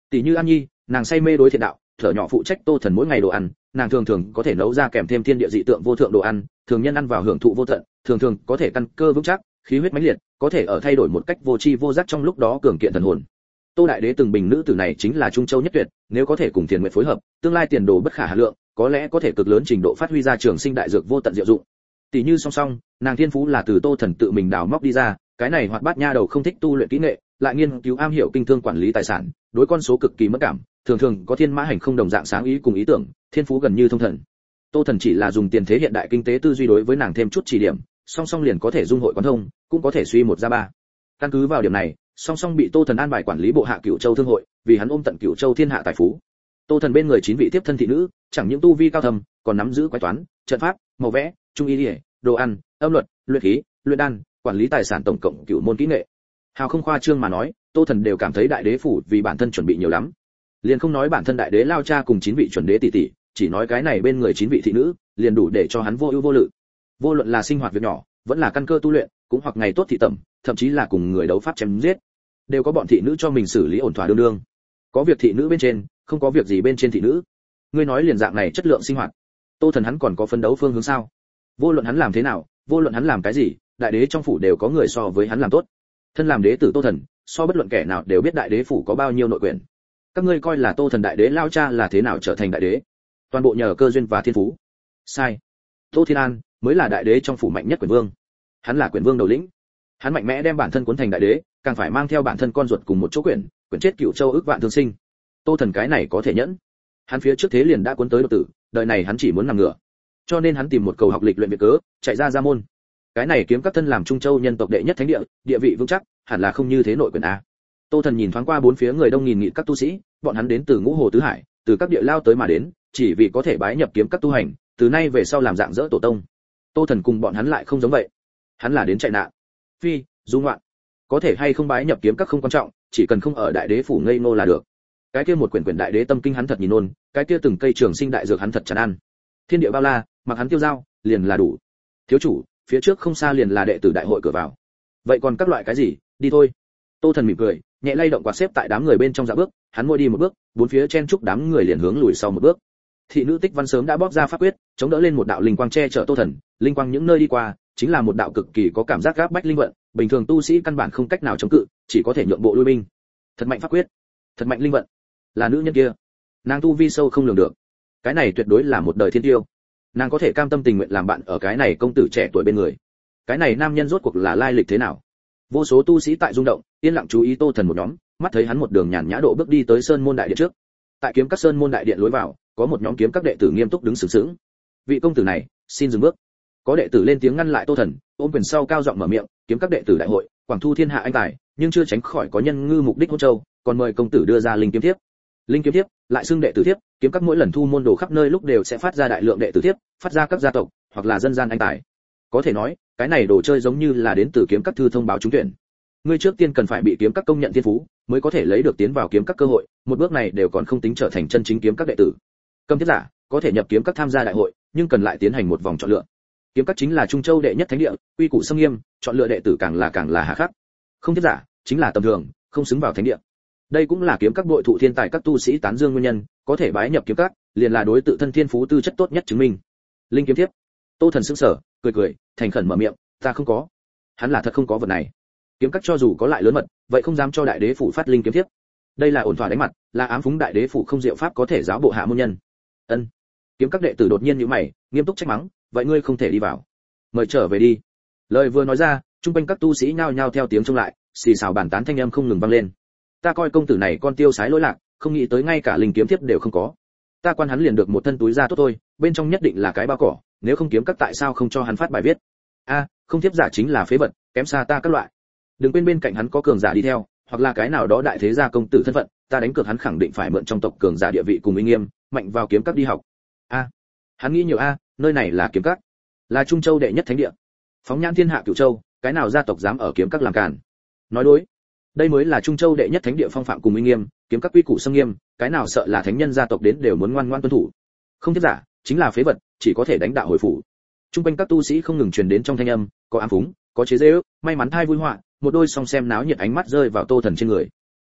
Speaker 1: Tỷ như An Nhi, nàng say mê đối thiện đạo, thở nhỏ phụ trách Tô Thần mỗi ngày đồ ăn, nàng thường thường có thể nấu ra kèm thêm thiên địa dị tượng vô thượng đồ ăn, thường nhân ăn vào hưởng thụ vô tận, thường thường có thể căn cơ vững chắc, khí huyết mãnh liệt, có thể ở thay đổi một cách vô tri vô giác trong lúc đó cường kiện thần hồn. Tô Đại Đế từng bình nữ tử này chính là trung châu nhất tuyệt, nếu có thể cùng Thiền Nguyệt phối hợp, tương lai tiền đồ bất khả hà lượng, có lẽ có thể cực lớn trình độ phát huy ra trường sinh đại dược vô tận diệu dụng. Tỷ như song song, nàng thiên phú là từ Tô Thần tự mình đào móc đi ra, cái này hoạt bát nha đầu không thích tu luyện kỹ nghệ, lại nghiên cứu am hiểu kinh thương quản lý tài sản, đối con số cực kỳ mất cảm, thường thường có thiên mã hành không đồng dạng sáng ý cùng ý tưởng, thiên phú gần như thông thần. Tô Thần chỉ là dùng tiền thế hiện đại kinh tế tư duy đối với nàng thêm chút chỉ điểm, song song liền có thể dung hội quán thông, cũng có thể suy một ra ba. Căn cứ vào điểm này, song song bị Tô Thần an bài quản lý bộ hạ Cửu Châu thương hội, vì hắn ôm tận Cửu Châu thiên hạ tài phú. Tô Thần bên người 9 vị tiếp thân thị nữ, chẳng những tu vi cao thâm, còn nắm giữ quái toán, trận pháp, màu vẽ, trung y y, đồ ăn, âm luật, luyện khí, luyện đan, quản lý tài sản tổng cộng cửu môn kỹ nghệ. Hào không khoa trương mà nói, Tô Thần đều cảm thấy đại đế phủ vì bản thân chuẩn bị nhiều lắm. Liền không nói bản thân đại đế lao cha cùng 9 vị chuẩn đế tỷ tỷ, chỉ nói cái này bên người 9 vị thị nữ, liền đủ để cho hắn vô ưu vô lự. Vô luận là sinh hoạt việc nhỏ, vẫn là căn cơ tu luyện, cũng hoặc ngày tốt thị tẩm, thậm chí là cùng người đấu pháp chém giết, đều có bọn thị nữ cho mình xử lý ổn thỏa đương đương. Có việc thị nữ bên trên, không có việc gì bên trên thị nữ. Ngươi nói liền dạng này chất lượng sinh hoạt, Tô Thần hắn còn có phấn đấu phương hướng sao? Vô luận hắn làm thế nào, vô luận hắn làm cái gì, đại đế trong phủ đều có người so với hắn làm tốt. Thân làm đế tử Tô Thần, so bất luận kẻ nào đều biết đại đế phủ có bao nhiêu nội quyền. Các ngươi coi là Tô Thần đại đế lao cha là thế nào trở thành đại đế? Toàn bộ nhờ cơ duyên và thiên phú. Sai. Tô Thiên An mới là đại đế trong phủ mạnh nhất quyền vương. Hắn là quyền vương đầu lĩnh. Hắn mạnh mẽ đem bản thân cuốn thành đại đế, càng phải mang theo bản thân con ruột cùng một chỗ quyển chết Cửu Châu ức vạn thương sinh. Tô Thần cái này có thể nhẫn. Hắn phía trước thế liền đã cuốn tới độc tử, đời này hắn chỉ muốn nằm ngửa. Cho nên hắn tìm một cầu học lịch luyện việc cớ, chạy ra gia môn. Cái này kiếm các thân làm Trung Châu nhân tộc đệ nhất thánh địa, địa vị vững chắc, hẳn là không như thế nội quyền a. Tô Thần nhìn thoáng qua bốn phía người đông nghìn nghị các tu sĩ, bọn hắn đến từ ngũ hồ tứ hải, từ các địa lao tới mà đến, chỉ vì có thể bái nhập kiếm các tu hành, từ nay về sau làm dạng dỡ tổ tông. Tô Thần cùng bọn hắn lại không giống vậy. Hắn là đến chạy nạn. Phi, du ngoạn. Có thể hay không bái nhập kiếm các không quan trọng, chỉ cần không ở đại đế phủ ngây ngô là được. Cái kia một quyển quyển đại đế tâm kinh hắn thật nhìn nôn, cái kia từng cây trường sinh đại dược hắn thật chán ăn. Thiên địa bao la, mặc hắn tiêu dao, liền là đủ. Thiếu chủ, phía trước không xa liền là đệ tử đại hội cửa vào. Vậy còn các loại cái gì, đi thôi. Tô Thần mỉm cười, nhẹ lay động quạt xếp tại đám người bên trong dạ bước, hắn môi đi một bước, bốn phía chen chúc đám người liền hướng lùi sau một bước. Thị nữ Tích Văn sớm đã bóp ra pháp quyết, chống đỡ lên một đạo linh quang che chở Tô Thần, linh quang những nơi đi qua, chính là một đạo cực kỳ có cảm giác gáp bách linh vận, bình thường tu sĩ căn bản không cách nào chống cự, chỉ có thể nhượng bộ lui binh. Thật mạnh pháp quyết, thật mạnh linh vận. Là nữ nhân kia, nàng tu vi sâu không lường được, cái này tuyệt đối là một đời thiên tiêu. Nàng có thể cam tâm tình nguyện làm bạn ở cái này công tử trẻ tuổi bên người. Cái này nam nhân rốt cuộc là lai lịch thế nào? Vô số tu sĩ tại rung động, yên lặng chú ý Tô Thần một nhóm, mắt thấy hắn một đường nhàn nhã độ bước đi tới Sơn môn đại điện trước. Tại kiếm các Sơn môn đại điện lối vào, có một nhóm kiếm các đệ tử nghiêm túc đứng sướng sướng. Vị công tử này, xin dừng bước. Có đệ tử lên tiếng ngăn lại Tô Thần, ôm quyền sau cao giọng mở miệng, kiếm các đệ tử đại hội, quảng thu thiên hạ anh tài, nhưng chưa tránh khỏi có nhân ngư mục đích hôn châu, còn mời công tử đưa ra linh kiếm thiếp. Linh kiếm thiếp, lại xưng đệ tử thiếp, kiếm các mỗi lần thu môn đồ khắp nơi lúc đều sẽ phát ra đại lượng đệ tử thiếp, phát ra các gia tộc hoặc là dân gian anh tài. Có thể nói, cái này đồ chơi giống như là đến từ kiếm các thư thông báo trúng tuyển. Ngươi trước tiên cần phải bị kiếm các công nhận thiên phú, mới có thể lấy được tiến vào kiếm các cơ hội, một bước này đều còn không tính trở thành chân chính kiếm các đệ tử. Cầm thiết giả có thể nhập kiếm các tham gia đại hội, nhưng cần lại tiến hành một vòng chọn lựa. Kiếm các chính là Trung Châu đệ nhất thánh địa, quy củ nghiêm nghiêm, chọn lựa đệ tử càng là hà khắc. Không thiết giả chính là tầm thường, không xứng vào thánh địa. Đây cũng là kiếm các bội thụ thiên tài các tu sĩ tán dương nguyên nhân, có thể bái nhập kiếm các, liền là đối tự thân thiên phú tư chất tốt nhất chứng minh. Linh kiếm thiếp. Tô Thần sững sờ, cười, thành khẩn mở miệng, ta không có. Hắn là thật không có vật này. Kiếm các cho dù có lại lớn mật, vậy không dám cho đại đế phủ phát linh kiếm thiếp. Đây là ổn thỏa đánh mặt, là ám phúng đại đế phủ không diệu pháp có thể giáo bộ hạ môn nhân. Ân. Kiếm các đệ tử đột nhiên nhíu mày, nghiêm túc trách mắng, vậy ngươi không thể đi vào. Mời trở về đi. Lời vừa nói ra, trung quanh các tu sĩ nhao nhao theo tiếng trông lại, xì xào bàn tán thanh âm không ngừng vang lên. Ta coi công tử này con tiêu sái lỗi lạc, không nghĩ tới ngay cả linh kiếm thiếp đều không có. Ta quan hắn liền được một thân túi da tốt thôi, bên trong nhất định là cái bao cỏ, nếu không kiếm các tại sao không cho hắn phát bài viết? A, không thiếp giả chính là phế vật, kém xa ta các loại. Đừng quên bên cạnh hắn có cường giả đi theo, hoặc là cái nào đó đại thế gia công tử thân phận, ta đánh cược hắn khẳng định phải mượn trong tộc cường giả địa vị cùng uy nghiêm, mạnh vào kiếm các đi học. A, hắn nghĩ nhiều a, nơi này là kiếm các, là Trung Châu đệ nhất thánh địa, phóng nhãn thiên hạ Cửu Châu, cái nào gia tộc dám ở kiếm các làm càn? Nói đối, đây mới là Trung Châu đệ nhất thánh địa phong phạm cùng uy nghiêm, kiếm các quy củ nghiêm nghiêm, cái nào sợ là thánh nhân gia tộc đến đều muốn ngoan ngoãn tuân thủ. Không thiết giả chính là phế vật, chỉ có thể đánh đạo hồi phủ. Trung quanh các tu sĩ không ngừng truyền đến trong thanh âm, có ám phúng, có chế giễu, may mắn thai vui họa, một đôi song xem náo nhiệt ánh mắt rơi vào Tô Thần trên người.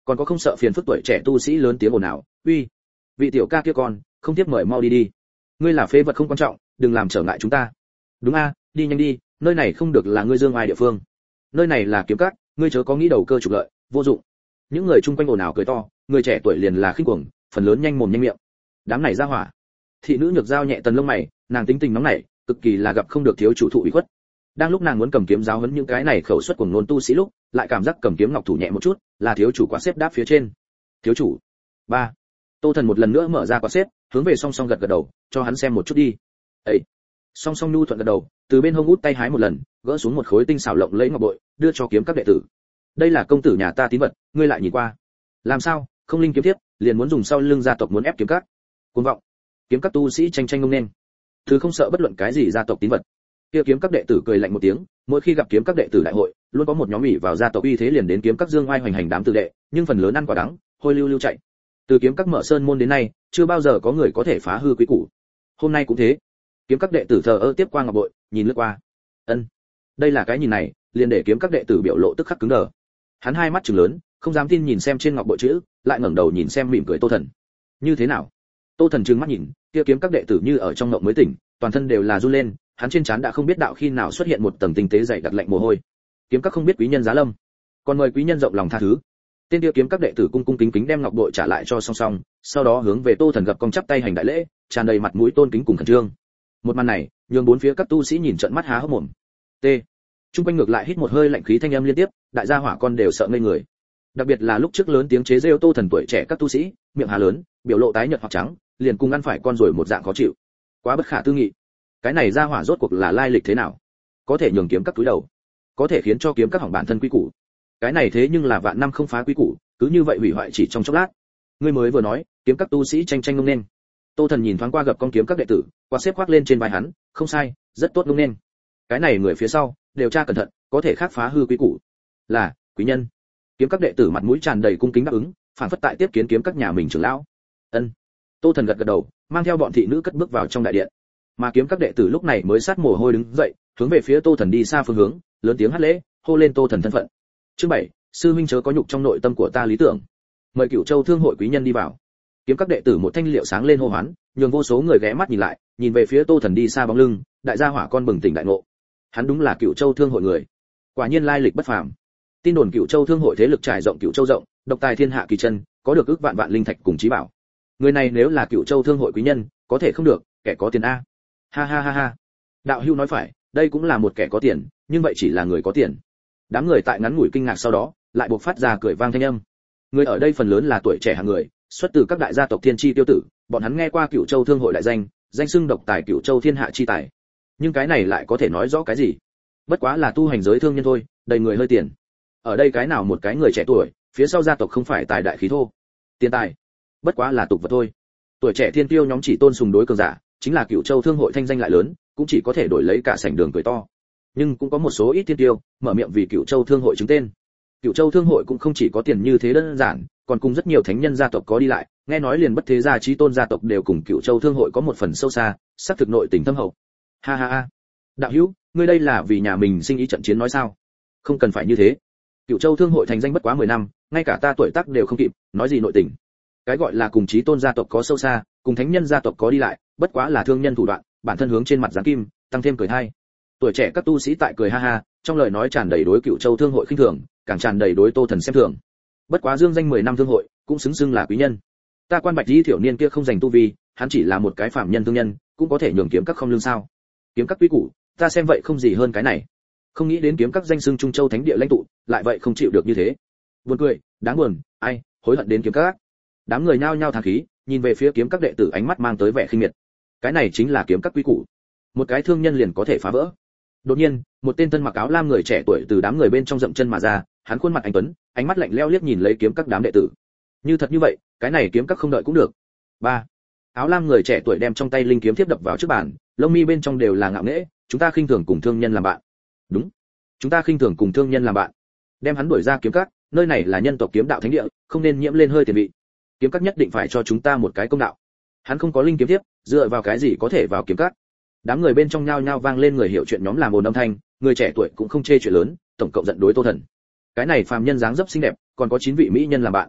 Speaker 1: còn có không sợ phiền phức tuổi trẻ tu sĩ lớn tiếng ồn ào, uy, vị tiểu ca kia con, không tiếp mời mau đi đi, ngươi là phế vật không quan trọng, đừng làm trở ngại chúng ta. Đúng a, đi nhanh đi, nơi này không được là ngươi dương ai địa phương, nơi này là kiếm các, ngươi chớ có nghĩ đầu cơ trục lợi, vô dụng. Những người chung quanh ồn ào cười to, người trẻ tuổi liền là khinh cuồng, phần lớn nhanh mồm nhanh miệng. Đám này ra hỏa. Thị nữ nhược dao nhẹ tần lông mày, nàng tính tình nóng nảy, cực kỳ là gặp không được thiếu chủ thụ ủy khuất. Đang lúc nàng muốn cầm kiếm giáo huấn những cái này khẩu suất của ngôn tu sĩ lúc, lại cảm giác cầm kiếm ngọc thủ nhẹ một chút, là thiếu chủ quả xếp đáp phía trên. Thiếu chủ. 3. Tô Thần một lần nữa mở ra quả xếp, hướng về Song Song gật gật đầu, cho hắn xem một chút đi. Ấy. Song Song nhu thuận gật đầu, từ bên hông út tay hái một lần, gỡ xuống một khối tinh xảo lộng lẫy ngọc bội, đưa cho kiếm các đệ tử. Đây là công tử nhà ta tín vật, ngươi lại nhìn qua. Làm sao, không linh kiếm tiếp, liền muốn dùng sau lưng gia tộc muốn ép kiếm các. Cuồng vọng. Kiếm các tu sĩ tranh tranh ngông nên. Thứ không sợ bất luận cái gì gia tộc tín vật. Kia kiếm các đệ tử cười lạnh một tiếng, mỗi khi gặp kiếm các đệ tử đại hội, luôn có một nhóm ủy vào gia tộc uy thế liền đến kiếm các dương oai hoành hành đám tử đệ, nhưng phần lớn ăn quả đắng, hôi lưu lưu chạy. Từ kiếm các mở sơn môn đến nay, chưa bao giờ có người có thể phá hư quý củ. Hôm nay cũng thế. Kiếm các đệ tử thờ ơ tiếp qua ngọc bội, nhìn lướt qua. Ân, đây là cái nhìn này, liền để kiếm các đệ tử biểu lộ tức khắc cứng đờ. Hắn hai mắt trừng lớn, không dám tin nhìn xem trên ngọc bội chữ, lại ngẩng đầu nhìn xem mỉm cười Tô Thần. Như thế nào? Tô Thần trừng mắt nhìn, kia kiếm các đệ tử như ở trong ngộng mới tỉnh, toàn thân đều là run lên, hắn trên trán đã không biết đạo khi nào xuất hiện một tầng tinh tế dày đặc lạnh mồ hôi. Kiếm các không biết quý nhân giá lâm, còn mời quý nhân rộng lòng tha thứ. Tên kia kiếm các đệ tử cung cung kính kính đem ngọc bội trả lại cho Song Song, sau đó hướng về Tô Thần gập cong chắp tay hành đại lễ, tràn đầy mặt mũi tôn kính cùng khẩn trương. Một màn này, nhường bốn phía các tu sĩ nhìn trợn mắt há hốc mồm. T. Trung quanh ngược lại hít một hơi lạnh khí thanh âm liên tiếp, đại gia hỏa con đều sợ ngây người. Đặc biệt là lúc trước lớn tiếng chế giễu Tô Thần tuổi trẻ các tu sĩ, miệng há lớn, biểu lộ tái nhợt hoặc trắng, liền cùng ăn phải con rồi một dạng khó chịu. Quá bất khả tư nghị. Cái này gia hỏa rốt cuộc là lai lịch thế nào? Có thể nhường kiếm các túi đầu, có thể khiến cho kiếm các hỏng bản thân quý củ. Cái này thế nhưng là vạn năm không phá quý củ, cứ như vậy hủy hoại chỉ trong chốc lát. Ngươi mới vừa nói, kiếm các tu sĩ tranh tranh ngông nên. Tô Thần nhìn thoáng qua gập con kiếm các đệ tử, qua xếp khoác lên trên vai hắn, không sai, rất tốt ngông nên. Cái này người phía sau, điều tra cẩn thận, có thể khác phá hư quý củ. Là, quý nhân. Kiếm các đệ tử mặt mũi tràn đầy cung kính đáp ứng, phản phất tại tiếp kiến kiếm các nhà mình trưởng lão. Ân. Tô Thần gật gật đầu, mang theo bọn thị nữ cất bước vào trong đại điện. Mà kiếm các đệ tử lúc này mới sát mồ hôi đứng dậy, hướng về phía Tô Thần đi xa phương hướng, lớn tiếng hát lễ, hô lên Tô Thần thân phận. Chương 7, sư huynh chớ có nhục trong nội tâm của ta lý tưởng. Mời Cửu Châu Thương hội quý nhân đi vào. Kiếm các đệ tử một thanh liệu sáng lên hô hoán, nhường vô số người ghé mắt nhìn lại, nhìn về phía Tô Thần đi xa bóng lưng, đại gia hỏa con bừng tỉnh đại ngộ. Hắn đúng là Cửu Châu Thương hội người. Quả nhiên lai lịch bất phàm. Tin đồn Cửu Châu Thương hội thế lực trải rộng Cửu Châu rộng, độc tài thiên hạ kỳ chân, có được ước vạn vạn linh thạch cùng trí bảo. Người này nếu là Cửu Châu Thương hội quý nhân, có thể không được, kẻ có tiền a. Ha ha ha ha. Đạo hữu nói phải, đây cũng là một kẻ có tiền, nhưng vậy chỉ là người có tiền. Đám người tại ngắn ngủi kinh ngạc sau đó, lại buộc phát ra cười vang thanh âm. Người ở đây phần lớn là tuổi trẻ hạng người, xuất từ các đại gia tộc thiên chi tiêu tử, bọn hắn nghe qua Cửu Châu Thương hội đại danh, danh xưng độc tài Cửu Châu thiên hạ chi tài. Nhưng cái này lại có thể nói rõ cái gì? Bất quá là tu hành giới thương nhân thôi, đầy người hơi tiền. Ở đây cái nào một cái người trẻ tuổi, phía sau gia tộc không phải tài đại khí thô. Tiền tài, bất quá là tục vật thôi. Tuổi trẻ thiên tiêu nhóm chỉ tôn sùng đối cường giả, chính là Cửu Châu Thương hội thanh danh lại lớn, cũng chỉ có thể đổi lấy cả sảnh đường cười to. Nhưng cũng có một số ít thiên tiêu mở miệng vì Cửu Châu Thương hội chứng tên. Cửu Châu Thương hội cũng không chỉ có tiền như thế đơn giản, còn cùng rất nhiều thánh nhân gia tộc có đi lại, nghe nói liền bất thế gia chí tôn gia tộc đều cùng Cửu Châu Thương hội có một phần sâu xa, xác thực nội tình thâm hậu. Ha ha ha. Đạo hữu, ngươi đây là vì nhà mình sinh ý trận chiến nói sao? Không cần phải như thế. Cửu Châu Thương hội thành danh bất quá 10 năm, ngay cả ta tuổi tác đều không kịp, nói gì nội tình. Cái gọi là cùng chí tôn gia tộc có sâu xa, cùng thánh nhân gia tộc có đi lại, bất quá là thương nhân thủ đoạn, bản thân hướng trên mặt giáng kim, tăng thêm cười hay. Tuổi trẻ các tu sĩ tại cười ha ha, trong lời nói tràn đầy đối Cửu Châu Thương hội khinh thường, càng tràn đầy đối Tô Thần xem thường. Bất quá dương danh 10 năm thương hội, cũng xứng xưng là quý nhân. Ta Quan Bạch Di thiểu niên kia không dành tu vi, hắn chỉ là một cái phàm nhân thương nhân, cũng có thể nhường kiếm các không lương sao? Kiếm các quý củ, ta xem vậy không gì hơn cái này. Không nghĩ đến kiếm các danh xưng Trung Châu thánh địa lãnh tụ, lại vậy không chịu được như thế. Buồn cười, đáng buồn, ai, hối hận đến kiếm các. Đám người nhao nhao thán khí, nhìn về phía kiếm các đệ tử ánh mắt mang tới vẻ khinh miệt. Cái này chính là kiếm các quý củ. Một cái thương nhân liền có thể phá vỡ. Đột nhiên, một tên thân mặc áo lam người trẻ tuổi từ đám người bên trong dậm chân mà ra, hắn khuôn mặt anh tuấn, ánh mắt lạnh lẽo liếc nhìn lấy kiếm các đám đệ tử. Như thật như vậy, cái này kiếm các không đợi cũng được. 3. Áo lam người trẻ tuổi đem trong tay linh kiếm tiếp đập vào trước bàn, lông mi bên trong đều là ngạo nghễ, chúng ta khinh thường cùng thương nhân làm bạn. Đúng, chúng ta khinh thường cùng thương nhân làm bạn. Đem hắn đuổi ra kiếm các, nơi này là nhân tộc kiếm đạo thánh địa, không nên nhiễm lên hơi tiền vị. Kiếm các nhất định phải cho chúng ta một cái công đạo. Hắn không có linh kiếm tiếp, dựa vào cái gì có thể vào kiếm các? Đám người bên trong nhao nhao vang lên người hiểu chuyện nhóm làm ồn âm thanh, người trẻ tuổi cũng không chê chuyện lớn, tổng cộng giận đối Tô Thần. Cái này phàm nhân dáng dấp xinh đẹp, còn có 9 vị mỹ nhân làm bạn.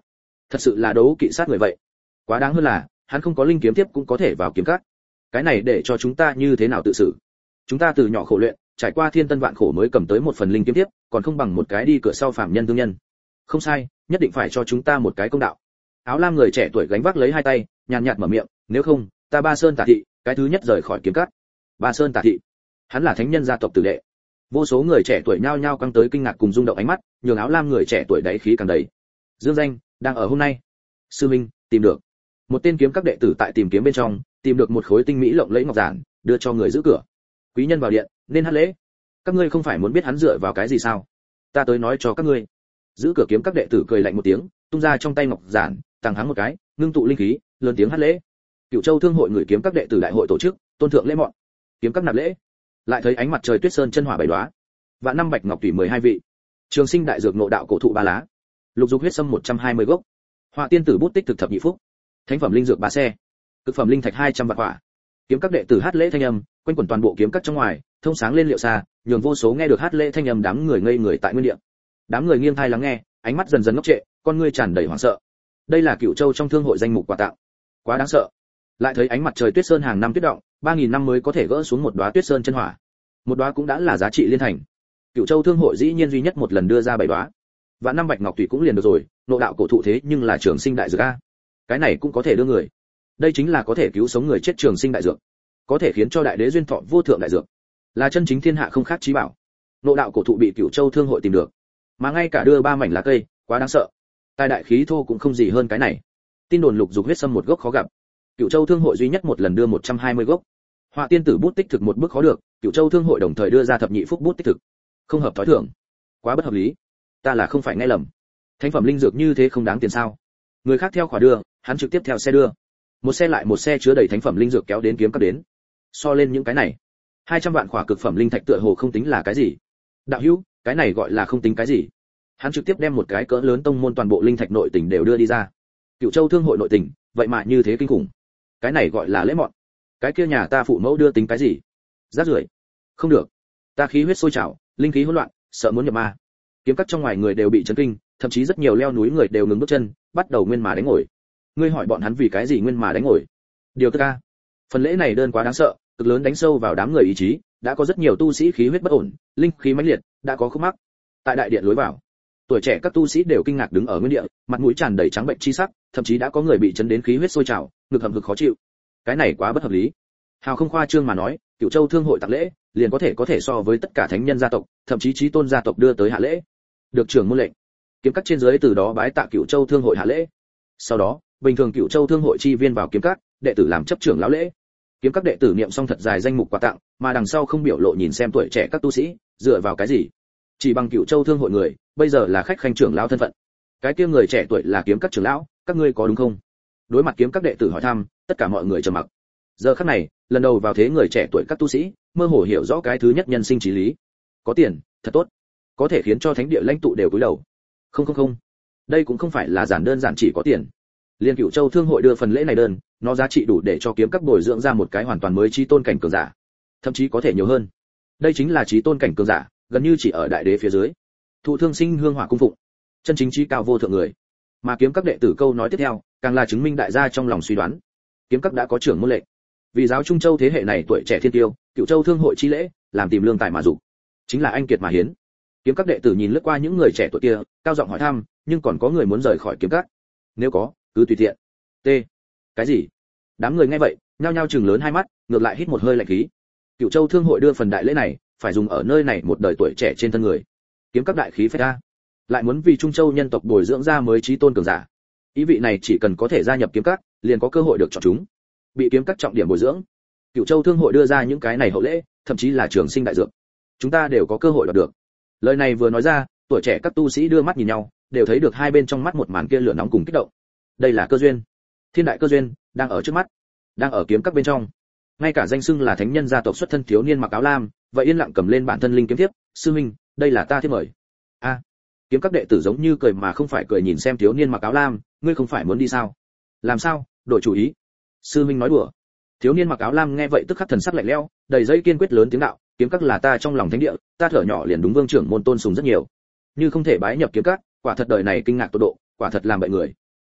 Speaker 1: Thật sự là đấu kỵ sát người vậy. Quá đáng hơn là, hắn không có linh kiếm tiếp cũng có thể vào kiếm các. Cái này để cho chúng ta như thế nào tự xử? Chúng ta từ nhỏ khổ luyện, trải qua thiên tân vạn khổ mới cầm tới một phần linh kiếm tiếp, còn không bằng một cái đi cửa sau phàm nhân thương nhân. Không sai, nhất định phải cho chúng ta một cái công đạo. Áo lam người trẻ tuổi gánh vác lấy hai tay, nhàn nhạt mở miệng, nếu không, ta Ba Sơn Tả thị, cái thứ nhất rời khỏi kiếm cắt. Ba Sơn Tả thị, hắn là thánh nhân gia tộc tử đệ. Vô số người trẻ tuổi nhao nhao căng tới kinh ngạc cùng rung động ánh mắt, nhường áo lam người trẻ tuổi đáy khí càng đầy. Dương danh đang ở hôm nay. Sư minh tìm được. Một tên kiếm các đệ tử tại tìm kiếm bên trong, tìm được một khối tinh mỹ lộng lẫy ngọc giản, đưa cho người giữ cửa. Quý nhân vào điện, nên hát lễ. Các ngươi không phải muốn biết hắn dựa vào cái gì sao? Ta tới nói cho các ngươi. Giữ cửa kiếm các đệ tử cười lạnh một tiếng, tung ra trong tay ngọc giản, tàng hắng một cái, ngưng tụ linh khí, lớn tiếng hát lễ. Cửu Châu Thương hội người kiếm các đệ tử đại hội tổ chức, tôn thượng lễ mọn. Kiếm các nạp lễ. Lại thấy ánh mặt trời tuyết sơn chân hỏa bảy đóa, vạn năm bạch ngọc tùy 12 vị. Trường sinh đại dược ngộ đạo cổ thụ 3 lá. Lục dục huyết sâm 120 gốc. Họa tiên tử bút tích thực thập nhị phúc. Thánh phẩm linh dược 3 xe. Cực phẩm linh thạch 200 vạn quả. Kiếm các đệ tử hát lễ thanh âm, quanh quẩn toàn bộ kiếm các trong ngoài, thông sáng lên liệu xa, nhường vô số nghe được hát lễ thanh âm đám người ngây người tại nguyên địa. Đám người nghiêng tai lắng nghe, ánh mắt dần dần ngốc trệ, con ngươi tràn đầy hoảng sợ. Đây là Cửu Châu trong thương hội danh mục quà tặng, quá đáng sợ. Lại thấy ánh mặt trời tuyết sơn hàng năm tuyết động, 3000 năm mới có thể gỡ xuống một đóa tuyết sơn chân hỏa. Một đóa cũng đã là giá trị liên thành. Cửu Châu thương hội dĩ nhiên duy nhất một lần đưa ra 7 đóa. Vạn năm bạch ngọc tùy cũng liền được rồi, nộ đạo cổ thụ thế nhưng là trường sinh đại dược a. Cái này cũng có thể đưa người. Đây chính là có thể cứu sống người chết trường sinh đại dược, có thể khiến cho đại đế duyên thọ vô thượng đại dược, là chân chính thiên hạ không khác chí bảo. Nộ đạo cổ thụ bị Cửu Châu thương hội tìm được, mà ngay cả đưa 3 mảnh lá cây, quá đáng sợ. Tài đại khí thô cũng không gì hơn cái này. Tin đồn lục dục huyết sâm một gốc khó gặp, Cửu Châu thương hội duy nhất một lần đưa 120 gốc. Họa tiên tử bút tích thực một bước khó được, Cửu Châu thương hội đồng thời đưa ra thập nhị phúc bút tích thực. Không hợp thói thường, quá bất hợp lý. Ta là không phải nghe lầm. Thánh phẩm linh dược như thế không đáng tiền sao? Người khác theo khỏa đưa, hắn trực tiếp theo xe đưa. Một xe lại một xe chứa đầy thánh phẩm linh dược kéo đến kiếm các đến. So lên những cái này, 200 vạn khỏa cực phẩm linh thạch tựa hồ không tính là cái gì. Đạo hữu, cái này gọi là không tính cái gì. Hắn trực tiếp đem một cái cỡ lớn tông môn toàn bộ linh thạch nội tình đều đưa đi ra. Cửu Châu thương hội nội tình, vậy mà như thế kinh khủng. Cái này gọi là lễ mọn. Cái kia nhà ta phụ mẫu đưa tính cái gì? Rác rưởi. Không được. Ta khí huyết sôi trào, linh khí hỗn loạn, sợ muốn nhập ma. Kiếm các trong ngoài người đều bị chấn kinh, thậm chí rất nhiều leo núi người đều ngừng bước chân, bắt đầu nguyên mà đánh ngồi. Ngươi hỏi bọn hắn vì cái gì nguyên mà đánh ngồi? Điều thứ ca. Phần lễ này đơn quá đáng sợ, cực lớn đánh sâu vào đám người ý chí, đã có rất nhiều tu sĩ khí huyết bất ổn, linh khí mãnh liệt, đã có khúc mắc. Tại đại điện lối vào, tuổi trẻ các tu sĩ đều kinh ngạc đứng ở nguyên địa, mặt mũi tràn đầy trắng bệnh chi sắc, thậm chí đã có người bị chấn đến khí huyết sôi trào, ngực hầm hực khó chịu. Cái này quá bất hợp lý. Hào không khoa trương mà nói, Cửu Châu thương hội tặng lễ, liền có thể so với tất cả thánh nhân gia tộc, thậm chí chí tôn gia tộc đưa tới hạ lễ. Được trưởng môn lệnh, kiếm các trên dưới từ đó bái tạ Cửu Châu thương hội hạ lễ. Sau đó, bình thường Cửu Châu thương hội chi viên vào kiếm các, đệ tử làm chấp trưởng lão lễ. Kiếm các đệ tử niệm xong thật dài danh mục quà tặng, mà đằng sau không biểu lộ nhìn xem tuổi trẻ các tu sĩ, dựa vào cái gì? Chỉ bằng Cửu Châu thương hội người, bây giờ là khách khanh trưởng lão thân phận. Cái kia người trẻ tuổi là kiếm các trưởng lão, các ngươi có đúng không? Đối mặt kiếm các đệ tử hỏi thăm, tất cả mọi người trầm mặc. Giờ khắc này, lần đầu vào thế người trẻ tuổi các tu sĩ, mơ hồ hiểu rõ cái thứ nhất nhân sinh chí lý. Có tiền, thật tốt, có thể khiến cho thánh địa lãnh tụ đều cúi đầu. Không, đây cũng không phải là đơn giản chỉ có tiền. Liên Cửu Châu thương hội đưa phần lễ này đơn, nó giá trị đủ để cho kiếm các bồi dưỡng ra một cái hoàn toàn mới chí tôn cảnh cường giả, thậm chí có thể nhiều hơn. Đây chính là chí tôn cảnh cường giả, gần như chỉ ở đại đế phía dưới. Thụ thương sinh hương hỏa cung phụng, chân chính chí cao vô thượng người. Mà kiếm các đệ tử câu nói tiếp theo, càng là chứng minh đại gia trong lòng suy đoán. Kiếm các đã có trưởng môn lệnh, vì giáo Trung Châu thế hệ này tuổi trẻ thiên tiêu, Cửu Châu thương hội chi lễ, làm tìm lương tài mà dục, chính là anh kiệt mà hiến. Kiếm các đệ tử nhìn lướt qua những người trẻ tuổi kia, cao giọng hỏi thăm, nhưng còn có người muốn rời khỏi kiếm các. Nếu có, cứ tùy tiện. T. Cái gì? Đám người nghe vậy, nhao nhao chừng lớn hai mắt, ngược lại hít một hơi lạnh khí. Cửu Châu thương hội đưa phần đại lễ này, phải dùng ở nơi này một đời tuổi trẻ trên thân người. Kiếm các đại khí phách ra, lại muốn vì Trung Châu nhân tộc bồi dưỡng ra mới chí tôn cường giả. Ý vị này chỉ cần có thể gia nhập kiếm các, liền có cơ hội được chọn chúng. Bị kiếm các trọng điểm bồi dưỡng. Cửu Châu thương hội đưa ra những cái này hậu lễ, thậm chí là trường sinh đại dược. Chúng ta đều có cơ hội đoạt được. Lời này vừa nói ra, tuổi trẻ các tu sĩ đưa mắt nhìn nhau, đều thấy được hai bên trong mắt một màn kia lửa nóng cùng kích động. Đây là cơ duyên, thiên đại cơ duyên, đang ở trước mắt, đang ở kiếm các bên trong. Ngay cả danh xưng là thánh nhân gia tộc xuất thân thiếu niên mặc áo lam, vậy yên lặng cầm lên bản thân linh kiếm thiếp, sư huynh, đây là ta thiếp mời. A, kiếm các đệ tử giống như cười mà không phải cười nhìn xem thiếu niên mặc áo lam, ngươi không phải muốn đi sao? Làm sao, đổi chủ ý? Sư huynh nói đùa. Thiếu niên mặc áo lam nghe vậy tức khắc thần sắc lạnh lẽo, đầy dây kiên quyết lớn tiếng đạo, kiếm các là ta trong lòng thánh địa, ta thở nhỏ liền đúng vương trưởng môn tôn sùng rất nhiều, như không thể bái nhập kiếm các, quả thật đời này kinh ngạc tột độ, quả thật làm bậy người.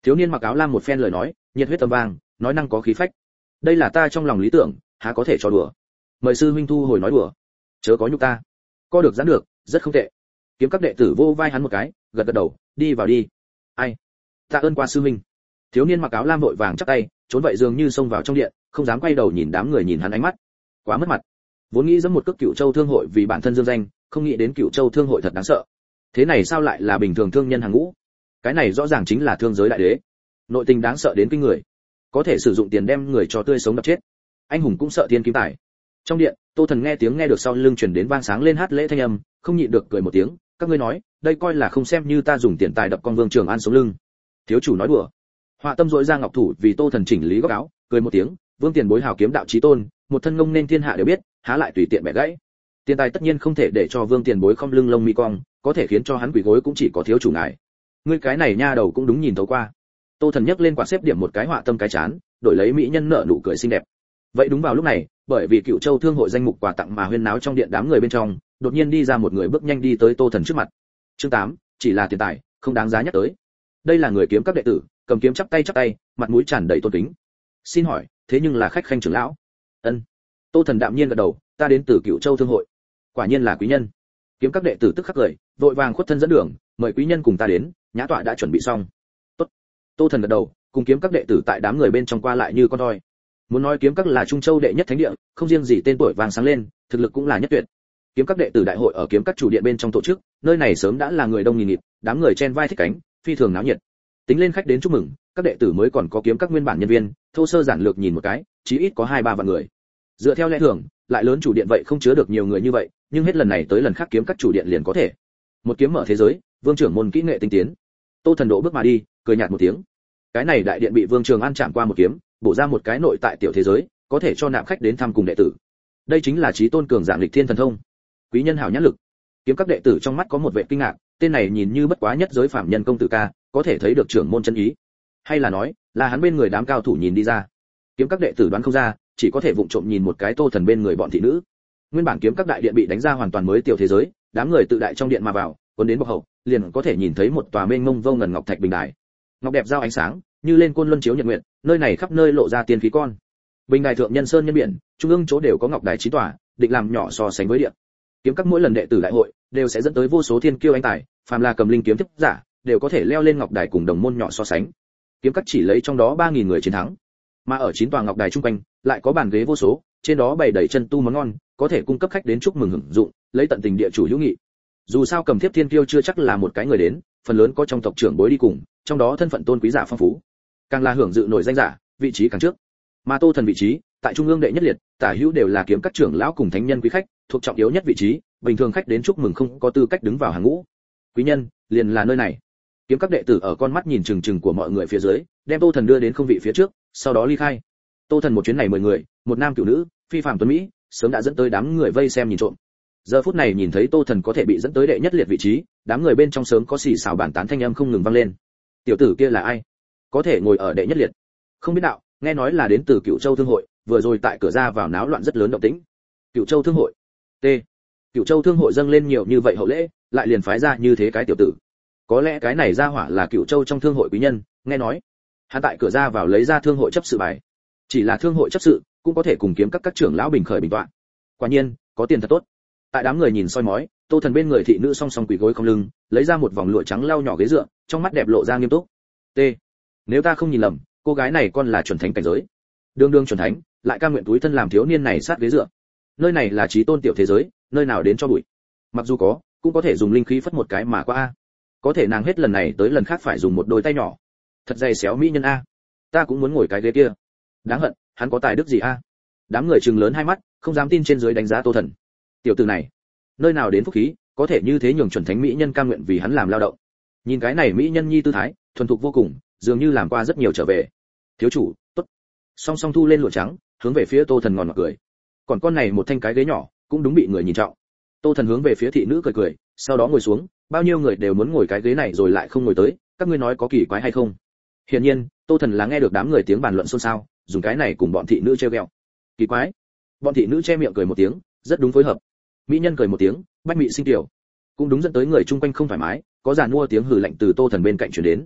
Speaker 1: Thiếu niên mặc áo lam một phen lời nói, nhiệt huyết tầm vang, nói năng có khí phách. Đây là ta trong lòng lý tưởng, há có thể cho đùa. Mời sư huynh thu hồi nói đùa, chớ có nhục ta. Co được giãn được, rất không tệ. Kiếm các đệ tử vô vai hắn một cái, gật gật đầu, đi vào đi. Ai? Tạ ơn qua sư huynh. Thiếu niên mặc áo lam vội vàng chắp tay, trốn vậy dường như xông vào trong điện, không dám quay đầu nhìn đám người nhìn hắn ánh mắt. Quá mất mặt. Vốn nghĩ giẫm một cước Cửu Châu Thương hội vì bản thân dương danh, không nghĩ đến Cửu Châu Thương hội thật đáng sợ. Thế này sao lại là bình thường thương nhân hàng ngũ? Cái này rõ ràng chính là thương giới đại đế. Nội tình đáng sợ đến kinh người, có thể sử dụng tiền đem người cho tươi sống đập chết. Anh hùng cũng sợ thiên kim tài. Trong điện, Tô Thần nghe tiếng nghe được sau lưng truyền đến vang sáng lên hát lễ thanh âm, không nhịn được cười một tiếng, các ngươi nói, đây coi là không xem như ta dùng tiền tài đập con Vương Trường An sống lưng. Thiếu chủ nói đùa. Họa Tâm dội ra ngọc thủ vì Tô Thần chỉnh lý góc áo, cười một tiếng, Vương tiền bối hào kiếm đạo chí tôn, một thân ngông nên thiên hạ đều biết, há lại tùy tiện bẻ gãy. Tiền tài tất nhiên không thể để cho Vương tiền bối không lưng lông mi cong, có thể khiến cho hắn quỳ gối cũng chỉ có thiếu chủ ngài. Ngươi cái này nha đầu cũng đúng nhìn thấu qua. Tô Thần nhấc lên quả xếp điểm một cái Họa Tâm cái chán, đổi lấy mỹ nhân nở nụ cười xinh đẹp. Vậy đúng vào lúc này, bởi vì Cựu Châu Thương hội danh mục quà tặng mà huyên náo trong điện đám người bên trong, đột nhiên đi ra một người bước nhanh đi tới Tô Thần trước mặt. Chương 8, chỉ là tiền tài, không đáng giá nhắc tới. Đây là người kiếm các đệ tử, cầm kiếm chắp tay, mặt mũi tràn đầy tôn kính. Xin hỏi, thế nhưng là khách khanh trưởng lão? Ân. Tô Thần đạm nhiên gật đầu, ta đến từ Cựu Châu Thương hội. Quả nhiên là quý nhân. Kiếm các đệ tử tức khắc cười, vội vàng khuất thân dẫn đường, mời quý nhân cùng ta đến, nhã tọa đã chuẩn bị xong. Tốt. Tô Thần gật đầu, cùng kiếm các đệ tử tại đám người bên trong qua lại như con thoi. Muốn nói kiếm các là Trung Châu đệ nhất thánh địa, không riêng gì tên tuổi vàng sáng lên, thực lực cũng là nhất tuyệt. Kiếm các đệ tử đại hội ở kiếm các chủ điện bên trong tổ chức, nơi này sớm đã là người đông nghìn nghịt, đám người chen vai thích cánh, phi thường náo nhiệt. Tính lên khách đến chúc mừng, các đệ tử mới còn có kiếm các nguyên bản nhân viên, thô sơ giản lược nhìn một cái, chí ít có 2-3 vạn người. Dựa theo lẽ thường, lại lớn chủ điện vậy không chứa được nhiều người như vậy, nhưng hết lần này tới lần khác kiếm các chủ điện liền có thể. Một kiếm mở thế giới, Vương trưởng môn kỹ nghệ tinh tiến. Tô Thần độ bước mà đi, cười nhạt một tiếng. Cái này đại điện bị Vương Trường An chạm qua một kiếm, bổ ra một cái nội tại tiểu thế giới, có thể cho nạp khách đến thăm cùng đệ tử. Đây chính là chí tôn cường dạng lịch thiên thần thông. Quý nhân hảo nhãn lực. Kiếm các đệ tử trong mắt có một vẻ kinh ngạc, tên này nhìn như bất quá nhất giới phạm nhân công tử ca, có thể thấy được trưởng môn chân ý. Hay là nói, là hắn bên người đám cao thủ nhìn đi ra. Kiếm các đệ tử đoán không ra, chỉ có thể vụng trộm nhìn một cái Tô Thần bên người bọn thị nữ. Nguyên bản kiếm các đại điện bị đánh ra hoàn toàn mới tiểu thế giới, đám người tự đại trong điện mà vào, cuốn đến bọc hậu, liền có thể nhìn thấy một tòa mênh mông vô ngần ngọc thạch bình đài. Ngọc đẹp giao ánh sáng, như lên côn luân chiếu nhật nguyện, nơi này khắp nơi lộ ra tiên khí con. Bình đài thượng nhân sơn nhân biển, trung ương chỗ đều có ngọc đài 9 tòa, định làm nhỏ so sánh với điện. Kiếm các mỗi lần đệ tử đại hội đều sẽ dẫn tới vô số thiên kiêu anh tài, phàm là cầm linh kiếm tiếp giả, đều có thể leo lên ngọc đài cùng đồng môn nhỏ so sánh. Kiếm các chỉ lấy trong đó 3000 người chiến thắng. Mà ở 9 tòa ngọc đài trung quanh, lại có bàn ghế vô số, trên đó bày đầy chân tu món ngon, có thể cung cấp khách đến chúc mừng hưởng dụng, lấy tận tình địa chủ hữu nghị. Dù sao cầm thiếp thiên kiêu chưa chắc là một cái người đến, phần lớn có trong tộc trưởng bối đi cùng, trong đó thân phận tôn quý giả phong phú, càng là hưởng dự nổi danh giả, vị trí càng trước. Mà Tô Thần vị trí tại trung ương đệ nhất liệt, tả hữu đều là kiếm các trưởng lão cùng thánh nhân quý khách, thuộc trọng yếu nhất vị trí, bình thường khách đến chúc mừng không có tư cách đứng vào hàng ngũ. Quý nhân liền là nơi này. Kiếm các đệ tử ở con mắt nhìn chừng chừng của mọi người phía dưới, đem Tô Thần đưa đến không vị phía trước, sau đó ly khai. Tô Thần một chuyến này 10 người, một nam cửu nữ, phi phàm tuấn mỹ, sớm đã dẫn tới đám người vây xem nhìn trộm. Giờ phút này nhìn thấy Tô Thần có thể bị dẫn tới đệ nhất liệt vị trí, đám người bên trong sớm có xì xào bàn tán thanh âm không ngừng vang lên. Tiểu tử kia là ai? Có thể ngồi ở đệ nhất liệt? Không biết đạo, nghe nói là đến từ Cựu Châu Thương hội, vừa rồi tại cửa ra vào náo loạn rất lớn động tĩnh. Cựu Châu Thương hội? T. Cựu Châu Thương hội dâng lên nhiều như vậy hậu lễ, lại liền phái ra như thế cái tiểu tử. Có lẽ cái này ra hỏa là Cựu Châu trong thương hội quý nhân, nghe nói. Hắn tại cửa ra vào lấy ra thương hội chấp sự bài. Chỉ là thương hội chấp sự, cũng có thể cùng kiếm các trưởng lão bình khởi bình tọa. Quả nhiên, có tiền thật tốt. Tại đám người nhìn soi mói, Tô Thần bên người thị nữ song song quỳ gối không lưng, lấy ra một vòng lụa trắng lau nhỏ ghế dựa, trong mắt đẹp lộ ra nghiêm túc. T. Nếu ta không nhìn lầm, cô gái này con là chuẩn thánh cảnh giới. Đương đương chuẩn thánh, lại cam nguyện túi thân làm thiếu niên này sát ghế dựa. Nơi này là chí tôn tiểu thế giới, nơi nào đến cho bụi. Mặc dù có, cũng có thể dùng linh khí phất một cái mà qua a. Có thể nàng hết lần này tới lần khác phải dùng một đôi tay nhỏ. Thật dày xéo mỹ nhân a. Ta cũng muốn ngồi cái ghế kia. Đáng hận, hắn có tài đức gì a? Đám người trừng lớn hai mắt, không dám tin trên dưới đánh giá Tô Thần. Tiểu tử này, nơi nào đến phúc khí, có thể như thế nhường chuẩn thánh mỹ nhân cam nguyện vì hắn làm lao động. Nhìn cái này mỹ nhân nhi tư thái, thuần thục vô cùng, dường như làm qua rất nhiều trở về. Thiếu chủ, tốt. Song song thu lên lụa trắng, hướng về phía Tô Thần ngòn ngọt cười. Còn con này một thanh cái ghế nhỏ, cũng đúng bị người nhìn trọng. Tô Thần hướng về phía thị nữ cười cười, sau đó ngồi xuống, bao nhiêu người đều muốn ngồi cái ghế này rồi lại không ngồi tới, các ngươi nói có kỳ quái hay không? Hiển nhiên, Tô Thần là nghe được đám người tiếng bàn luận xôn xao, dùng cái này cùng bọn thị nữ trêu ghẹo. Kỳ quái? Bọn thị nữ che miệng cười một tiếng, rất đúng phối hợp. Mỹ nhân cười một tiếng, bách mị sinh tiểu, cũng đúng dẫn tới người chung quanh không thoải mái, có giàn mua tiếng hừ lạnh từ Tô Thần bên cạnh truyền đến.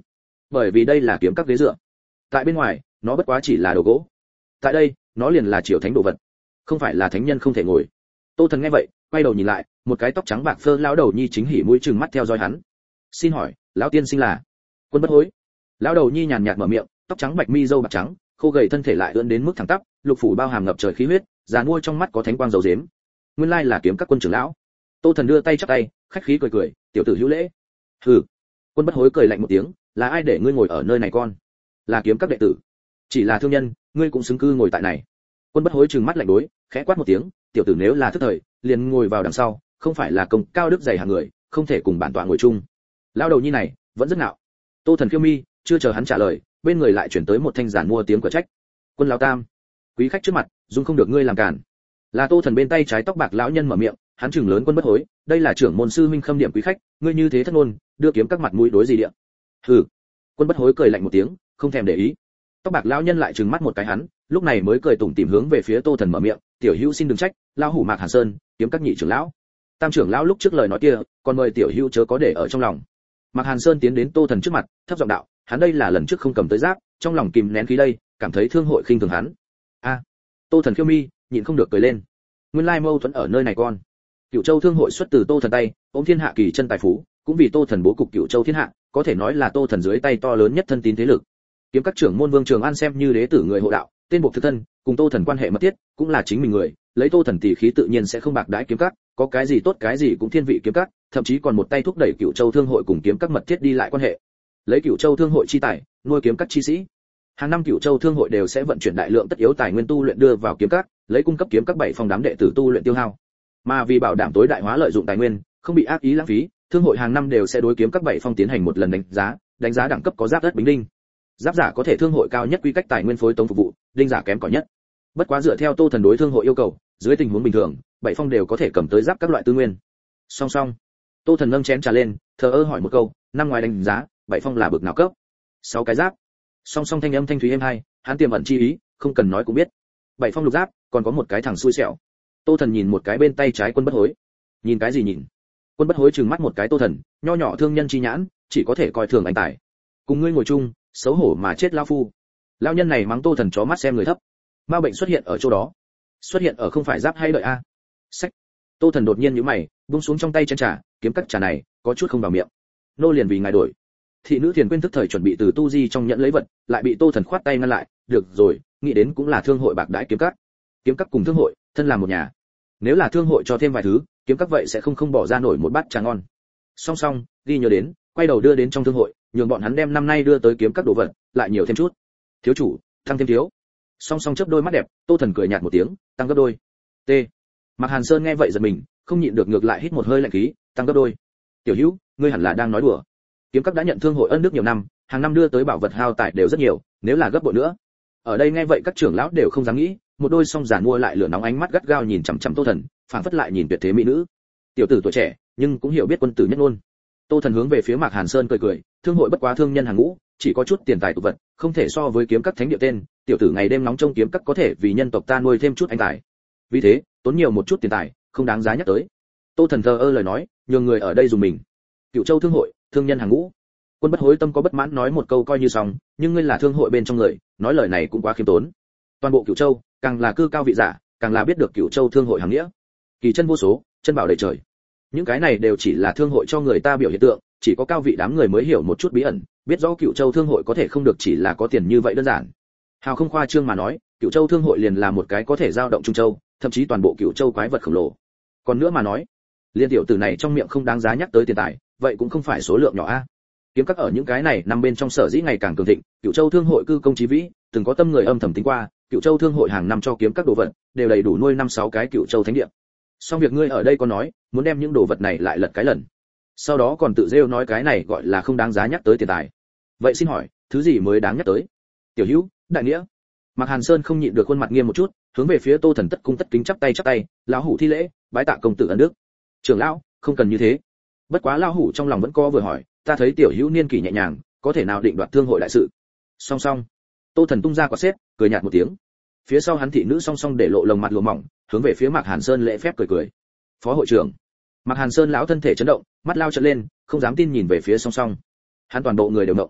Speaker 1: bởi vì đây là kiếm các ghế dựa. Tại bên ngoài, nó bất quá chỉ là đồ gỗ. Tại đây, nó liền là triều thánh đồ vật, không phải là thánh nhân không thể ngồi. Tô Thần nghe vậy, quay đầu nhìn lại, một cái tóc trắng bạc phơ lão đầu nhi chính hỉ mũi trừng mắt theo dõi hắn. Xin hỏi, lão tiên sinh là? Quân Bất Hối. Lão đầu nhi nhàn nhạt mở miệng, tóc trắng bạch mi râu bạc trắng, khô gầy thân thể lại ưỡn đến mức thẳng tắp, lục phủ bao hàm ngập trời khí huyết, già nuôi trong mắt có thánh quang dầu dếm. Nguyên lai là kiếm các quân trưởng lão. Tô Thần đưa tay chắp tay, khách khí cười cười, tiểu tử hữu lễ. Hừ. Quân Bất Hối cười lạnh một tiếng, là ai để ngươi ngồi ở nơi này con? Là kiếm các đệ tử. Chỉ là thương nhân, ngươi cũng xứng cư ngồi tại này. Quân Bất Hối trừng mắt lạnh đối, khẽ quát một tiếng, tiểu tử nếu là thức thời, liền ngồi vào đằng sau, không phải là công cao đức dày hàng người, không thể cùng bản tọa ngồi chung. Lão đầu nhi này, vẫn rất ngạo. Tô Thần khiêu mi, chưa chờ hắn trả lời, bên người lại chuyển tới một thanh giản mua tiếng của trách. Quân lão tam, quý khách trước mặt, dung không được ngươi làm cản. Là Tô Thần bên tay trái tóc bạc lão nhân mở miệng, hắn trừng lớn Quân Bất Hối, đây là trưởng môn sư huynh khâm điểm quý khách, ngươi như thế thất ngôn, đưa kiếm các mặt mũi đối gì địa? Hừ. Quân Bất Hối cười lạnh một tiếng, không thèm để ý. Tóc bạc lão nhân lại trừng mắt một cái hắn, lúc này mới cười tủm tỉm hướng về phía Tô Thần mở miệng, tiểu hữu xin đừng trách, lão hủ Mạc Hàn Sơn, kiếm các nhị trưởng lão. Tam trưởng lão lúc trước lời nói kia, còn mời tiểu hữu chớ có để ở trong lòng. Mạc Hàn Sơn tiến đến Tô Thần trước mặt, thấp giọng đạo, hắn đây là lần trước không cầm tới giáp, trong lòng kìm nén khí đây, cảm thấy thương hội khinh thường hắn. A. Tô Thần khiêu mi, nhịn không được cười lên. Nguyên lai mâu thuẫn ở nơi này con. Cửu Châu thương hội xuất từ Tô Thần tay, ôm thiên hạ kỳ chân tài phú, cũng vì Tô Thần bố cục Cửu Châu thiên hạ, có thể nói là Tô Thần dưới tay to lớn nhất thân tín thế lực. Kiếm các trưởng môn Vương Trường An xem như đế tử người hộ đạo, tên buộc thực thân, cùng Tô Thần quan hệ mật thiết, cũng là chính mình người, lấy Tô Thần tỷ khí tự nhiên sẽ không bạc đãi kiếm các, có cái gì tốt cái gì cũng thiên vị kiếm các, thậm chí còn một tay thúc đẩy Cửu Châu thương hội cùng kiếm các mật thiết đi lại quan hệ. Lấy Cửu Châu thương hội chi tài, nuôi kiếm các chi sĩ. Hàng năm Cửu Châu thương hội đều sẽ vận chuyển đại lượng tất yếu tài nguyên tu luyện đưa vào kiếm các, lấy cung cấp kiếm các 7 phòng đám đệ tử tu luyện tiêu hao. Mà vì bảo đảm tối đại hóa lợi dụng tài nguyên, không bị ác ý lãng phí, thương hội hàng năm đều sẽ đối kiếm các 7 phòng tiến hành một lần đánh giá đẳng cấp có giáp đất bính đinh. Giáp giả có thể thương hội cao nhất quy cách tài nguyên phối tống phục vụ, đinh giả kém cỏi nhất. Bất quá dựa theo Tô Thần đối thương hội yêu cầu, dưới tình huống bình thường, 7 phong đều có thể cầm tới giáp các loại tư nguyên. Song song, Tô Thần nâng chén trà lên, thờ ơ hỏi một câu, năm ngoài đánh giá, 7 phong là bực nào cấp? 6 cái giáp. Song song thanh âm thanh thúy êm hai, hắn tiềm ẩn chi ý, không cần nói cũng biết. 7 phong lục giáp, còn có một cái thằng xui xẻo. Tô Thần nhìn một cái bên tay trái Quân Bất Hối. Nhìn cái gì nhìn? Quân Bất Hối trừng mắt một cái Tô Thần, nho nhỏ thương nhân chi nhãn, chỉ có thể coi thường anh tài. Cùng ngươi ngồi chung, xấu hổ mà chết lão phu. Lão nhân này mắng Tô Thần chó mắt xem người thấp. Ma bệnh xuất hiện ở chỗ đó. Xuất hiện ở không phải giáp hay đợi a. Sách. Tô Thần đột nhiên nhíu mày, buông xuống trong tay chén trà, kiếm cắt trà này, có chút không vào miệng. Nô liền vì ngài đổi. Thị nữ Thiền Quyên thức thời chuẩn bị từ tu di trong nhẫn lấy vật, lại bị Tô Thần khoát tay ngăn lại, được rồi, nghĩ đến cũng là thương hội bạc đãi kiếm cắt. Kiếm cắt cùng thương hội, thân làm một nhà. Nếu là thương hội cho thêm vài thứ, kiếm cắt vậy sẽ không bỏ ra nổi một bát trà ngon. Song song, ghi nhớ đến, quay đầu đưa đến trong thương hội, nhường bọn hắn đem năm nay đưa tới kiếm các đồ vật, lại nhiều thêm chút. Thiếu chủ, tăng thêm thiếu. Song song chớp đôi mắt đẹp, Tô Thần cười nhạt một tiếng, tăng gấp đôi. T. Mạc Hàn Sơn nghe vậy giật mình, không nhịn được ngược lại hít một hơi lạnh khí, tăng gấp đôi. Tiểu Hữu, ngươi hẳn là đang nói đùa. Kiếm các đã nhận thương hội ân đức nhiều năm, hàng năm đưa tới bảo vật hao tài đều rất nhiều, nếu là gấp bội nữa. Ở đây nghe vậy các trưởng lão đều không dám nghĩ, một đôi song giản mua lại lửa nóng ánh mắt gắt gao nhìn chằm chằm Tô Thần, phảng phất lại nhìn tuyệt thế mỹ nữ. Tiểu tử tuổi trẻ, nhưng cũng hiểu biết quân tử nhất ngôn. Tô Thần hướng về phía Mạc Hàn Sơn cười cười, thương hội bất quá thương nhân hàng ngũ, chỉ có chút tiền tài tụ vật, không thể so với kiếm các thánh địa tên, tiểu tử ngày đêm nóng trong kiếm các có thể vì nhân tộc ta nuôi thêm chút anh tài. Vì thế, tốn nhiều một chút tiền tài, không đáng giá nhắc tới. Tô Thần thờ ơ lời nói, nhường người ở đây dùng mình. Cửu Châu thương hội, thương nhân hàng ngũ. Quân Bất Hối tâm có bất mãn nói một câu coi như xong, nhưng ngươi là thương hội bên trong người, nói lời này cũng quá khiêm tốn. Toàn bộ Cửu Châu, càng là cư cao vị giả, càng là biết được Cửu Châu thương hội hàng nghĩa. Kỳ chân vô số, chân bảo đầy trời. Những cái này đều chỉ là thương hội cho người ta biểu hiện tượng, chỉ có cao vị đám người mới hiểu một chút bí ẩn, biết rõ Cửu Châu thương hội có thể không được chỉ là có tiền như vậy đơn giản. Hào không khoa trương mà nói, Cửu Châu thương hội liền là một cái có thể giao động Trung Châu, thậm chí toàn bộ Cửu Châu quái vật khổng lồ. Còn nữa mà nói, liên tiểu tử này trong miệng không đáng giá nhắc tới tiền tài, vậy cũng không phải số lượng nhỏ a. Kiếm các ở những cái này nằm bên trong sở dĩ ngày càng cường thịnh, Cửu Châu thương hội cư công chí vĩ, từng có tâm người âm thầm tính qua, Cửu Châu thương hội hàng năm cho kiếm các đồ vật, đều đầy đủ nuôi 5-6 cái Cửu Châu thánh địa. Xong việc ngươi ở đây có nói, muốn đem những đồ vật này lại lật cái lần. Sau đó còn tự rêu nói cái này gọi là không đáng giá nhắc tới tiền tài. Vậy xin hỏi, thứ gì mới đáng nhắc tới? Tiểu Hữu, đại nghĩa. Mạc Hàn Sơn không nhịn được khuôn mặt nghiêm một chút, hướng về phía Tô Thần tất cung tất kính chắp tay, lão hủ thi lễ, bái tạ công tử ân đức. Trưởng lão, không cần như thế. Bất quá lão hủ trong lòng vẫn có vừa hỏi, ta thấy tiểu Hữu niên kỷ nhẹ nhàng, có thể nào định đoạt thương hội đại sự. Song song. Tô Thần tung ra quả xếp, cười nhạt một tiếng. Phía sau hắn thị nữ song song để lộ lồng mặt lụa mỏng, hướng về phía Mạc Hàn Sơn lễ phép cười. Phó hội trưởng. Mạc Hàn Sơn lão thân thể chấn động, mắt lao trợn lên, không dám tin nhìn về phía song song. Hắn toàn bộ người đều động.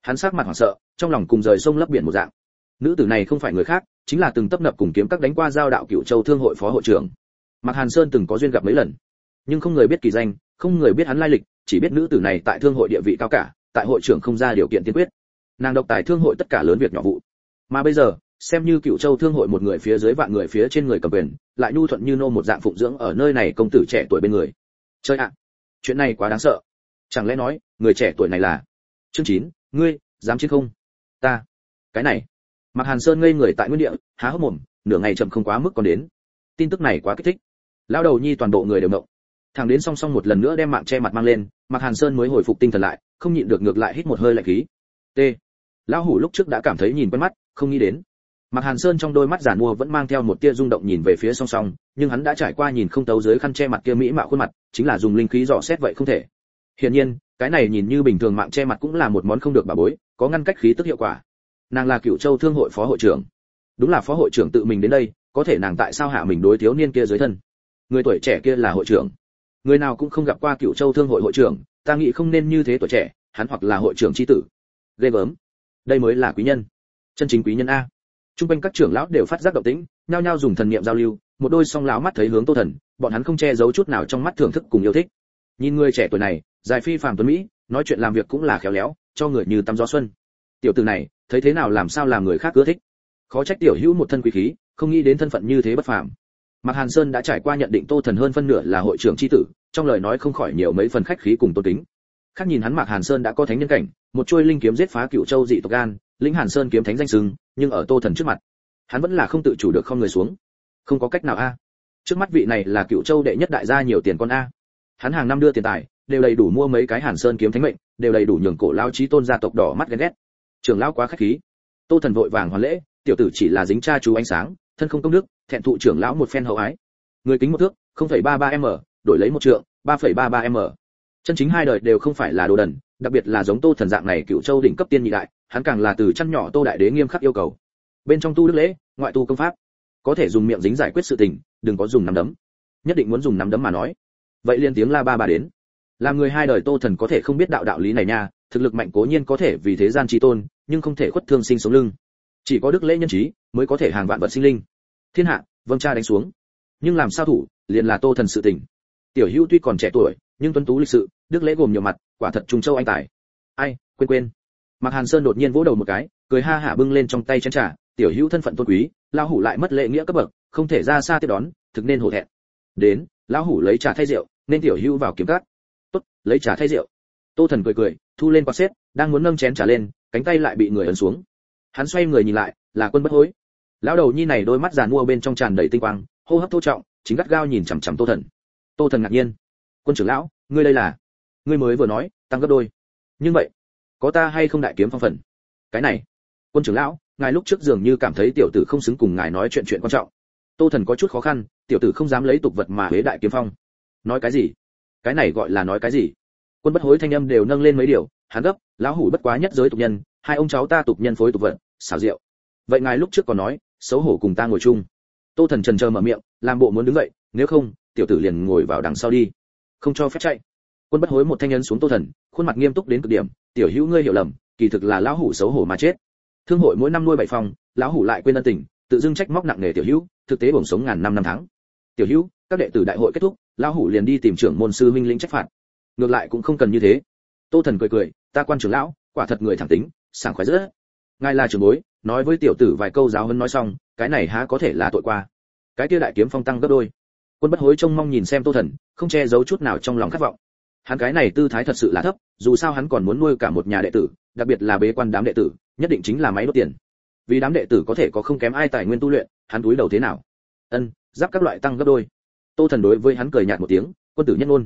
Speaker 1: Hắn sắc mặt hoảng sợ, trong lòng cùng rời sông lấp biển một dạng. Nữ tử này không phải người khác, chính là từng tấp nập cùng kiếm các đánh qua giao đạo Cửu Châu Thương hội phó hội trưởng. Mạc Hàn Sơn từng có duyên gặp mấy lần, nhưng không người biết kỳ danh, không người biết hắn lai lịch, chỉ biết nữ tử này tại thương hội địa vị cao cả, tại hội trưởng không ra điều kiện tiên quyết. Nàng độc tài thương hội tất cả lớn việc nhỏ vụ. Mà bây giờ, xem như Cửu Châu Thương hội một người phía dưới vạn người phía trên người cầm quyền, lại nhu thuận như nô một dạng phụng dưỡng ở nơi này công tử trẻ tuổi bên người. Chơi ạ, chuyện này quá đáng sợ. Chẳng lẽ nói, người trẻ tuổi này là Chương 9, ngươi dám chiến không? Ta. Cái này. Mạc Hàn Sơn ngây người tại nguyên địa, há hốc mồm, nửa ngày chậm không quá mức còn đến. Tin tức này quá kích thích. Lão đầu nhi toàn bộ người đều động. Thằng đến song song một lần nữa đem mạng che mặt mang lên, Mạc Hàn Sơn mới hồi phục tinh thần lại, không nhịn được ngược lại hít một hơi lạnh khí. T. Lão hủ lúc trước đã cảm thấy nhìn quen mắt, không nghĩ đến. Mạc Hàn Sơn trong đôi mắt giản mua vẫn mang theo một tia rung động nhìn về phía song song, nhưng hắn đã trải qua nhìn không tấu dưới khăn che mặt kia mỹ mạo khuôn mặt, chính là dùng linh khí dò xét vậy không thể. Hiển nhiên, cái này nhìn như bình thường mạng che mặt cũng là một món không được bà bối, có ngăn cách khí tức hiệu quả. Nàng là Cửu Châu Thương hội phó hội trưởng. Đúng là phó hội trưởng tự mình đến đây, có thể nàng tại sao hạ mình đối thiếu niên kia dưới thân? Người tuổi trẻ kia là hội trưởng. Người nào cũng không gặp qua Cửu Châu Thương hội hội trưởng, ta nghĩ không nên như thế tuổi trẻ, hắn hoặc là hội trưởng chi tử. Ghê gớm. Đây mới là quý nhân. Chân chính quý nhân a. Trung quanh các trưởng lão đều phát giác động tĩnh, nhao nhao dùng thần niệm giao lưu, một đôi song lão mắt thấy hướng Tô Thần, bọn hắn không che giấu chút nào trong mắt thưởng thức cùng yêu thích. Nhìn người trẻ tuổi này, dài phi phàm tuấn mỹ, nói chuyện làm việc cũng là khéo léo, cho người như tắm gió xuân. Tiểu tử này, thấy thế nào làm sao làm người khác ưa thích. Khó trách tiểu hữu một thân quý khí, không nghĩ đến thân phận như thế bất phàm. Mạc Hàn Sơn đã trải qua nhận định Tô Thần hơn phân nửa là hội trưởng chi tử, trong lời nói không khỏi nhiều mấy phần khách khí cùng tôn kính. Khác nhìn hắn Mạc Hàn Sơn đã có thánh nhân cảnh, một chuôi linh kiếm giết phá Cửu Châu dị tộc gan, lĩnh Hàn Sơn kiếm thánh danh xưng, nhưng ở Tô Thần trước mặt, hắn vẫn là không tự chủ được không người xuống. Không có cách nào a. Trước mắt vị này là Cửu Châu đệ nhất đại gia nhiều tiền con a. Hắn hàng năm đưa tiền tài, đều đầy đủ mua mấy cái Hàn Sơn kiếm thánh mệnh, đều đầy đủ nhường cổ lão chí tôn gia tộc đỏ mắt ghen ghét. Trưởng lão quá khách khí. Tô Thần vội vàng hoàn lễ, tiểu tử chỉ là dính cha chú ánh sáng, thân không công đức, thẹn thụ trưởng lão một phen hậu ái. Người kính một thước, 0,33m, đổi lấy một trượng, 3,33m. Chân chính hai đời đều không phải là đồ đần, đặc biệt là giống Tô Thần dạng này Cửu Châu đỉnh cấp tiên nhị đại, hắn càng là từ chăn nhỏ Tô đại đế nghiêm khắc yêu cầu. Bên trong tu đức lễ, ngoại tu công pháp, có thể dùng miệng dính giải quyết sự tình, đừng có dùng nắm đấm. Nhất định muốn dùng nắm đấm mà nói. Vậy liên tiếng la ba đến. Làm người hai đời Tô Thần có thể không biết đạo lý này nha, thực lực mạnh cố nhiên có thể vì thế gian chi tôn, nhưng không thể khuất thương sinh sống lưng. Chỉ có đức lễ nhân trí mới có thể hàng vạn vật sinh linh. Thiên hạ, vâng cha đánh xuống. Nhưng làm sao thủ, liền là Tô Thần sự tình. Tiểu Hữu tuy còn trẻ tuổi, nhưng tuấn tú lịch sự, đức lễ gồm nhiều mặt, quả thật trùng châu anh tài. Ai, quên. Mạc Hàn Sơn đột nhiên vỗ đầu một cái, cười ha hả bưng lên trong tay chén trà, tiểu Hữu thân phận tôn quý, lão hủ lại mất lễ nghĩa cấp bậc, không thể ra xa tiếp đón, thực nên hổ thẹn. Đến, lão hủ lấy trà thay rượu, nên tiểu Hữu vào kiếm cát. Tốt, lấy trà thay rượu. Tô Thần cười, thu lên quạt xếp, đang muốn nâng chén trà lên, cánh tay lại bị người ấn xuống. Hắn xoay người nhìn lại, là Quân Bất Hối. Lão đầu nhi này đôi mắt giàn mua bên trong tràn đầy tinh quang, hô hấp thô trọng, chính gắt gao nhìn chằm chằm Tô Thần. Tô Thần ngạc nhiên. Quân trưởng lão, ngươi đây là? Ngươi mới vừa nói, tăng gấp đôi. Nhưng vậy, có ta hay không đại kiếm phong phần? Cái này, Quân trưởng lão, ngài lúc trước dường như cảm thấy tiểu tử không xứng cùng ngài nói chuyện quan trọng. Tô Thần có chút khó khăn, tiểu tử không dám lấy tục vật mà huế đại kiếm phong. Nói cái gì? Cái này gọi là nói cái gì? Quân Bất Hối thanh âm đều nâng lên mấy điều, hắn gấp, lão hủ bất quá nhất giới tục nhân, hai ông cháu ta tục nhân phối tục vật, xảo diệu. Vậy ngài lúc trước còn nói, xấu hổ cùng ta ngồi chung. Tô Thần chần chờ mở miệng, làm bộ muốn đứng dậy, nếu không, tiểu tử liền ngồi vào đằng sau đi, không cho phép chạy. Quân Bất Hối một thanh nhân xuống Tô Thần, khuôn mặt nghiêm túc đến cực điểm, tiểu Hữu ngươi hiểu lầm, kỳ thực là lão hủ xấu hổ mà chết. Thương hội mỗi năm nuôi 7 phòng, lão hủ lại quên ân tình, tự dưng trách móc nặng nề tiểu Hữu, thực tế bổng sống ngàn năm năm tháng. Tiểu Hữu, các đệ tử đại hội kết thúc, lão hủ liền đi tìm trưởng môn sư huynh lĩnh trách phạt. Ngược lại cũng không cần như thế. Tô Thần cười, ta quan trưởng lão, quả thật người thẳng tính, sảng khoái rất. Ngài là trưởng bối, nói với tiểu tử vài câu giáo huấn nói xong, cái này há có thể là tội qua. Cái kia đại kiếm phong tăng gấp đôi. Quân Bất Hối trông mong nhìn xem Tô Thần, không che giấu chút nào trong lòng khát vọng. Hắn cái này tư thái thật sự là thấp, dù sao hắn còn muốn nuôi cả một nhà đệ tử, đặc biệt là bế quan đám đệ tử, nhất định chính là máy đốt tiền. Vì đám đệ tử có thể có không kém ai tài nguyên tu luyện, hắn túi đầu thế nào? Giáp các loại tăng gấp đôi. Tô Thần đối với hắn cười nhạt một tiếng, quân tử nhất ngôn.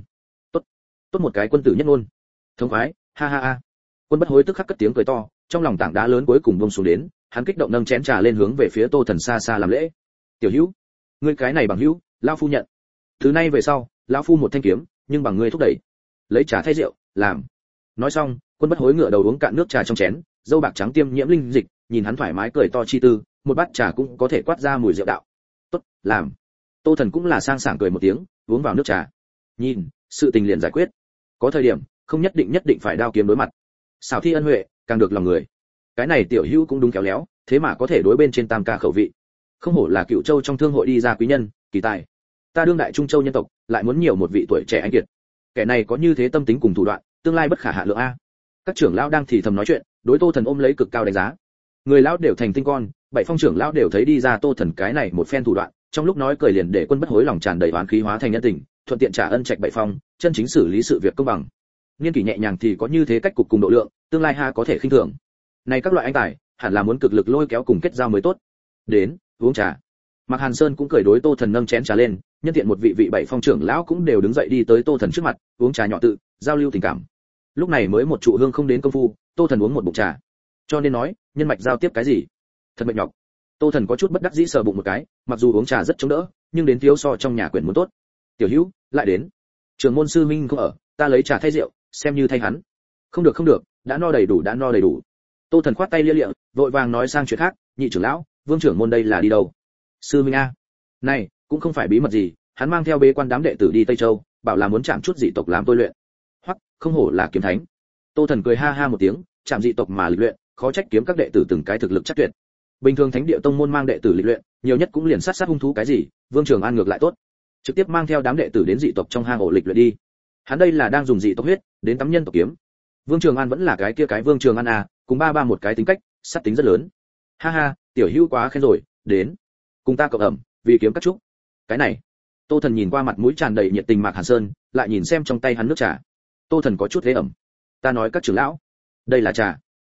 Speaker 1: Tốt một cái quân tử nhất ngôn. Thông khoái, ha ha ha. Quân Bất Hối tức khắc cất tiếng cười to, trong lòng tảng đá lớn cuối cùng buông xuống đến, hắn kích động nâng chén trà lên hướng về phía Tô Thần xa xa làm lễ. Tiểu Hữu, ngươi cái này bằng hữu, lão phu nhận. Từ nay về sau, lão phu một thanh kiếm, nhưng bằng ngươi thúc đẩy. Lấy trà thay rượu, làm. Nói xong, Quân Bất Hối ngửa đầu uống cạn nước trà trong chén, dâu bạc trắng tiêm nhiễm linh dịch, nhìn hắn thoải mái cười to chi tư, một bát trà cũng có thể quát ra mùi rượu đạo. Tốt, làm. Tô Thần cũng là sang sảng cười một tiếng, uống vào nước trà. Nhìn, sự tình liền giải quyết. Có thời điểm, không nhất định phải đao kiếm đối mặt. Xảo thi ân huệ, càng được lòng người. Cái này tiểu hữu cũng đúng khéo léo, thế mà có thể đối bên trên tam ca khẩu vị. Không hổ là Cựu Châu trong thương hội đi ra quý nhân, kỳ tài. Ta đương đại Trung Châu nhân tộc, lại muốn nhiều một vị tuổi trẻ anh kiệt. Kẻ này có như thế tâm tính cùng thủ đoạn, tương lai bất khả hạ lượng a. Các trưởng lão đang thì thầm nói chuyện, đối Tô Thần ôm lấy cực cao đánh giá. Người lão đều thành tinh con, bảy phong trưởng lão đều thấy đi ra Tô Thần cái này một phen thủ đoạn, trong lúc nói cười liền để quân bất hối lòng tràn đầy oán khí hóa thành nhân tình, thuận tiện trả ân trạch bảy phong, chân chính xử lý sự việc công bằng. Niên kỷ nhẹ nhàng thì có như thế cách cục cùng độ lượng, tương lai ha có thể khinh thường. Này các loại anh tài, hẳn là muốn cực lực lôi kéo cùng kết giao mới tốt. Đến, uống trà. Mạc Hàn Sơn cũng cười đối Tô Thần nâng chén trà lên, nhân tiện một vị bảy phong trưởng lão cũng đều đứng dậy đi tới Tô Thần trước mặt, uống trà nhỏ tự, giao lưu tình cảm. Lúc này mới một trụ hương không đến công phu, Tô Thần uống một bụng trà. Cho nên nói, nhân mạch giao tiếp cái gì? Thật mệt nhọc. Tô Thần có chút bất đắc dĩ sờ bụng một cái, mặc dù uống trà rất chống đỡ, nhưng đến thiếu so trong nhà quyển muốn tốt. Tiểu Hữu, lại đến. Trường môn sư minh không ở, ta lấy trà thay rượu, xem như thay hắn. Không được, đã no đầy đủ. Tô Thần khoát tay lia lịa, vội vàng nói sang chuyện khác, nhị trưởng lão, Vương trưởng môn đây là đi đâu? Sư minh a. Này, cũng không phải bí mật gì, hắn mang theo bế quan đám đệ tử đi Tây Châu, bảo là muốn chạm chút dị tộc làm tôi luyện. Hoặc, không hổ là kiếm thánh. Tô Thần cười ha ha một tiếng, chạm dị tộc mà lịch luyện, khó trách kiếm các đệ tử từng cái thực lực chắc tuyệt. Bình thường thánh địa tông môn mang đệ tử lịch luyện, nhiều nhất cũng liền sát hung thú cái gì, Vương Trường An ngược lại tốt, trực tiếp mang theo đám đệ tử đến dị tộc trong hang ổ lịch luyện đi. Hắn đây là đang dùng dị tộc huyết đến tắm nhân tộc kiếm. Vương Trường An vẫn là cái kia cái Vương Trường An à, cùng ba một cái tính cách, sát tính rất lớn. Ha ha, tiểu hữu quá khen rồi, đến, cùng ta cộng ẩm, vì kiếm các trúc. Cái này, Tô Thần nhìn qua mặt mũi tràn đầy nhiệt tình Mạc Hàn Sơn, lại nhìn xem trong tay hắn nước trà. Tô Thần có chút thế ẩm. Ta nói các trưởng lão, đây là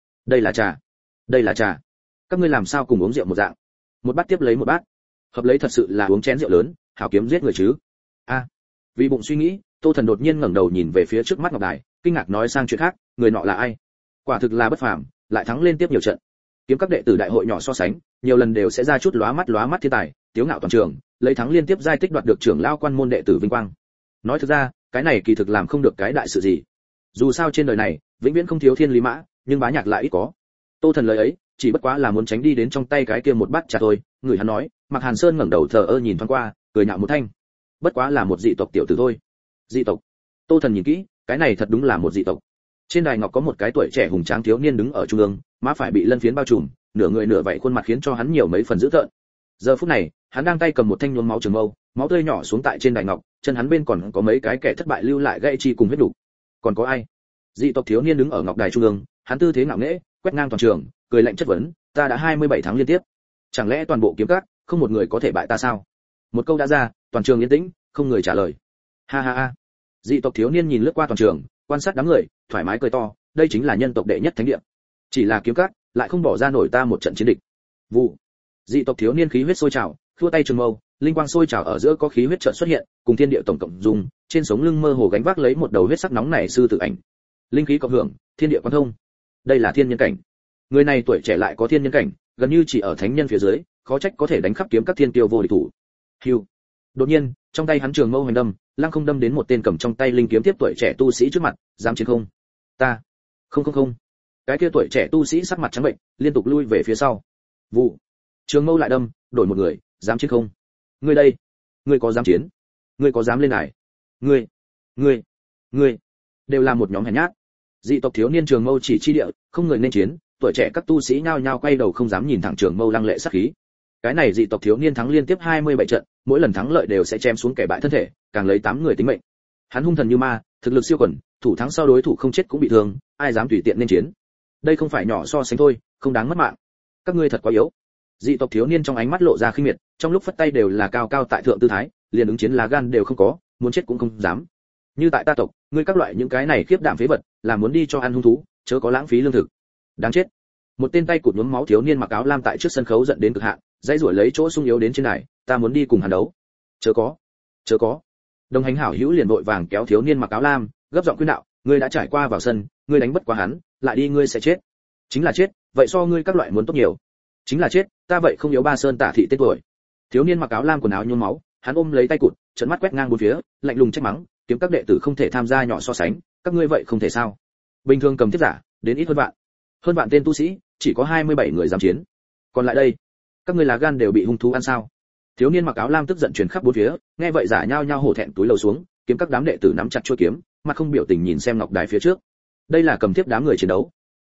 Speaker 1: trà. Các ngươi làm sao cùng uống rượu một dạng? Một bát tiếp lấy một bát. Hợp lấy thật sự là uống chén rượu lớn, hảo kiếm giết người chứ. A. Vì bụng suy nghĩ, Tô Thần đột nhiên ngẩng đầu nhìn về phía trước mắt ngọc đài, kinh ngạc nói sang chuyện khác, người nọ là ai? Quả thực là bất phàm, lại thắng liên tiếp nhiều trận. Kiếm các đệ tử đại hội nhỏ so sánh, nhiều lần đều sẽ ra chút lóa mắt thiên tài, tiếu ngạo toàn trường, lấy thắng liên tiếp giai tích đoạt được trưởng lão quan môn đệ tử vinh quang. Nói thực ra, cái này kỳ thực làm không được cái đại sự gì. Dù sao trên đời này, vĩnh viễn không thiếu thiên lý mã, nhưng bá nhạc lại ít có. Tô Thần lời ấy, chỉ bất quá là muốn tránh đi đến trong tay cái kia một bát trà thôi. Người hắn nói, Mạc Hàn Sơn ngẩng đầu thờ ơ nhìn thoáng qua, cười nhạo một thanh. Bất quá là một dị tộc tiểu tử thôi. Dị tộc? Tô Thần nhìn kỹ, cái này thật đúng là một dị tộc. Trên đài ngọc có một cái tuổi trẻ hùng tráng thiếu niên đứng ở trung ương, má phải bị lân phiến bao trùm, nửa người nửa vậy khuôn mặt khiến cho hắn nhiều mấy phần dữ tợn. Giờ phút này, hắn đang tay cầm một thanh nhuốm máu trường mâu, máu tươi nhỏ xuống tại trên đài ngọc, chân hắn bên còn có mấy cái kẻ thất bại lưu lại gãy chi cùng huyết đủ. Còn có ai? Dị tộc thiếu niên đứng ở ngọc đài trung ương, hắn tư thế ngạo nghễ, quét ngang toàn trường, cười lạnh chất vấn, ta đã 27 tháng liên tiếp, chẳng lẽ toàn bộ kiếm các không một người có thể bại ta sao? Một câu đã ra, toàn trường yên tĩnh, không người trả lời. Ha ha ha. Dị tộc thiếu niên nhìn lướt qua toàn trường, quan sát đám người, thoải mái cười to, đây chính là nhân tộc đệ nhất thánh địa. Chỉ là kiếm các, lại không bỏ ra nổi ta một trận chiến địch. Vụ. Dị tộc thiếu niên khí huyết sôi trào, khua tay trường mâu, linh quang sôi trào ở giữa có khí huyết chợt xuất hiện, cùng thiên địa tổng cộng dùng, trên sống lưng mơ hồ gánh vác lấy một đầu huyết sắc nóng nảy sư tử ảnh. Linh khí cộng hưởng, thiên địa quan thông. Đây là thiên nhân cảnh. Người này tuổi trẻ lại có thiên nhân cảnh, gần như chỉ ở thánh nhân phía dưới, khó trách có thể đánh khắp kiếm các thiên tiêu vô địch thủ. Hưu. Đột nhiên, trong tay hắn trường mâu hành đâm, lăng không đâm đến một tên cầm trong tay linh kiếm tiếp tuổi trẻ tu sĩ trước mặt, dám chiến không? Ta. Không. Cái kia tuổi trẻ tu sĩ sắc mặt trắng bệnh, liên tục lui về phía sau. Vụ. Trường mâu lại đâm, đổi một người, dám chiến không? Ngươi đây, ngươi có dám chiến? Ngươi có dám lên đài? Ngươi đều là một nhóm hèn nhát. Dị tộc thiếu niên trường mâu chỉ chi địa, không người nên chiến, tuổi trẻ các tu sĩ nhao nhao quay đầu không dám nhìn thẳng trường mâu lăng lệ sát khí. Cái này dị tộc thiếu niên thắng liên tiếp 27 trận, mỗi lần thắng lợi đều sẽ chém xuống kẻ bại thân thể, càng lấy 8 người tính mệnh. Hắn hung thần như ma, thực lực siêu quần, thủ thắng sau đối thủ không chết cũng bị thương, ai dám tùy tiện nên chiến. Đây không phải nhỏ so sánh thôi, không đáng mất mạng. Các ngươi thật quá yếu. Dị tộc thiếu niên trong ánh mắt lộ ra khinh miệt, trong lúc phất tay đều là cao cao tại thượng tư thái, liền ứng chiến lá gan đều không có, muốn chết cũng không dám. Như tại ta tộc, ngươi các loại những cái này khiếp đảm phế vật, là muốn đi cho ăn hung thú, chớ có lãng phí lương thực. Đáng chết. Một tên tay cụt nhuốm máu thiếu niên mặc áo lam tại trước sân khấu giận đến cực hạn, dãy rủi lấy chỗ sung yếu đến trên này, ta muốn đi cùng hắn đấu. Chớ có. Đồng hành hảo hữu liền vội vàng kéo thiếu niên mặc áo lam, gấp giọng khuyên đạo, ngươi đã trải qua vào sân, ngươi đánh bất quá hắn, lại đi ngươi sẽ chết. Chính là chết, vậy so ngươi các loại muốn tốt nhiều. Chính là chết, ta vậy không yếu ba sơn tả thị tên tuổi. Thiếu niên mặc áo lam quần áo nhuốm máu, hắn ôm lấy tay cụt, trợn mắt quét ngang bốn phía, lạnh lùng trách mắng, kiếm các đệ tử không thể tham gia nhỏ so sánh, các ngươi vậy không thể sao? Bình thường cầm thiết giả, đến ít hơn vạn tên tu sĩ, chỉ có 27 người dám chiến. Còn lại đây, các ngươi lá gan đều bị hung thú ăn sao? Thiếu niên mặc áo lam tức giận truyền khắp bốn phía, nghe vậy giả nhao nhao hổ thẹn túi lầu xuống, kiếm các đám đệ tử nắm chặt chuôi kiếm, mặt không biểu tình nhìn xem ngọc đài phía trước. Đây là cầm tiếp đám người chiến đấu.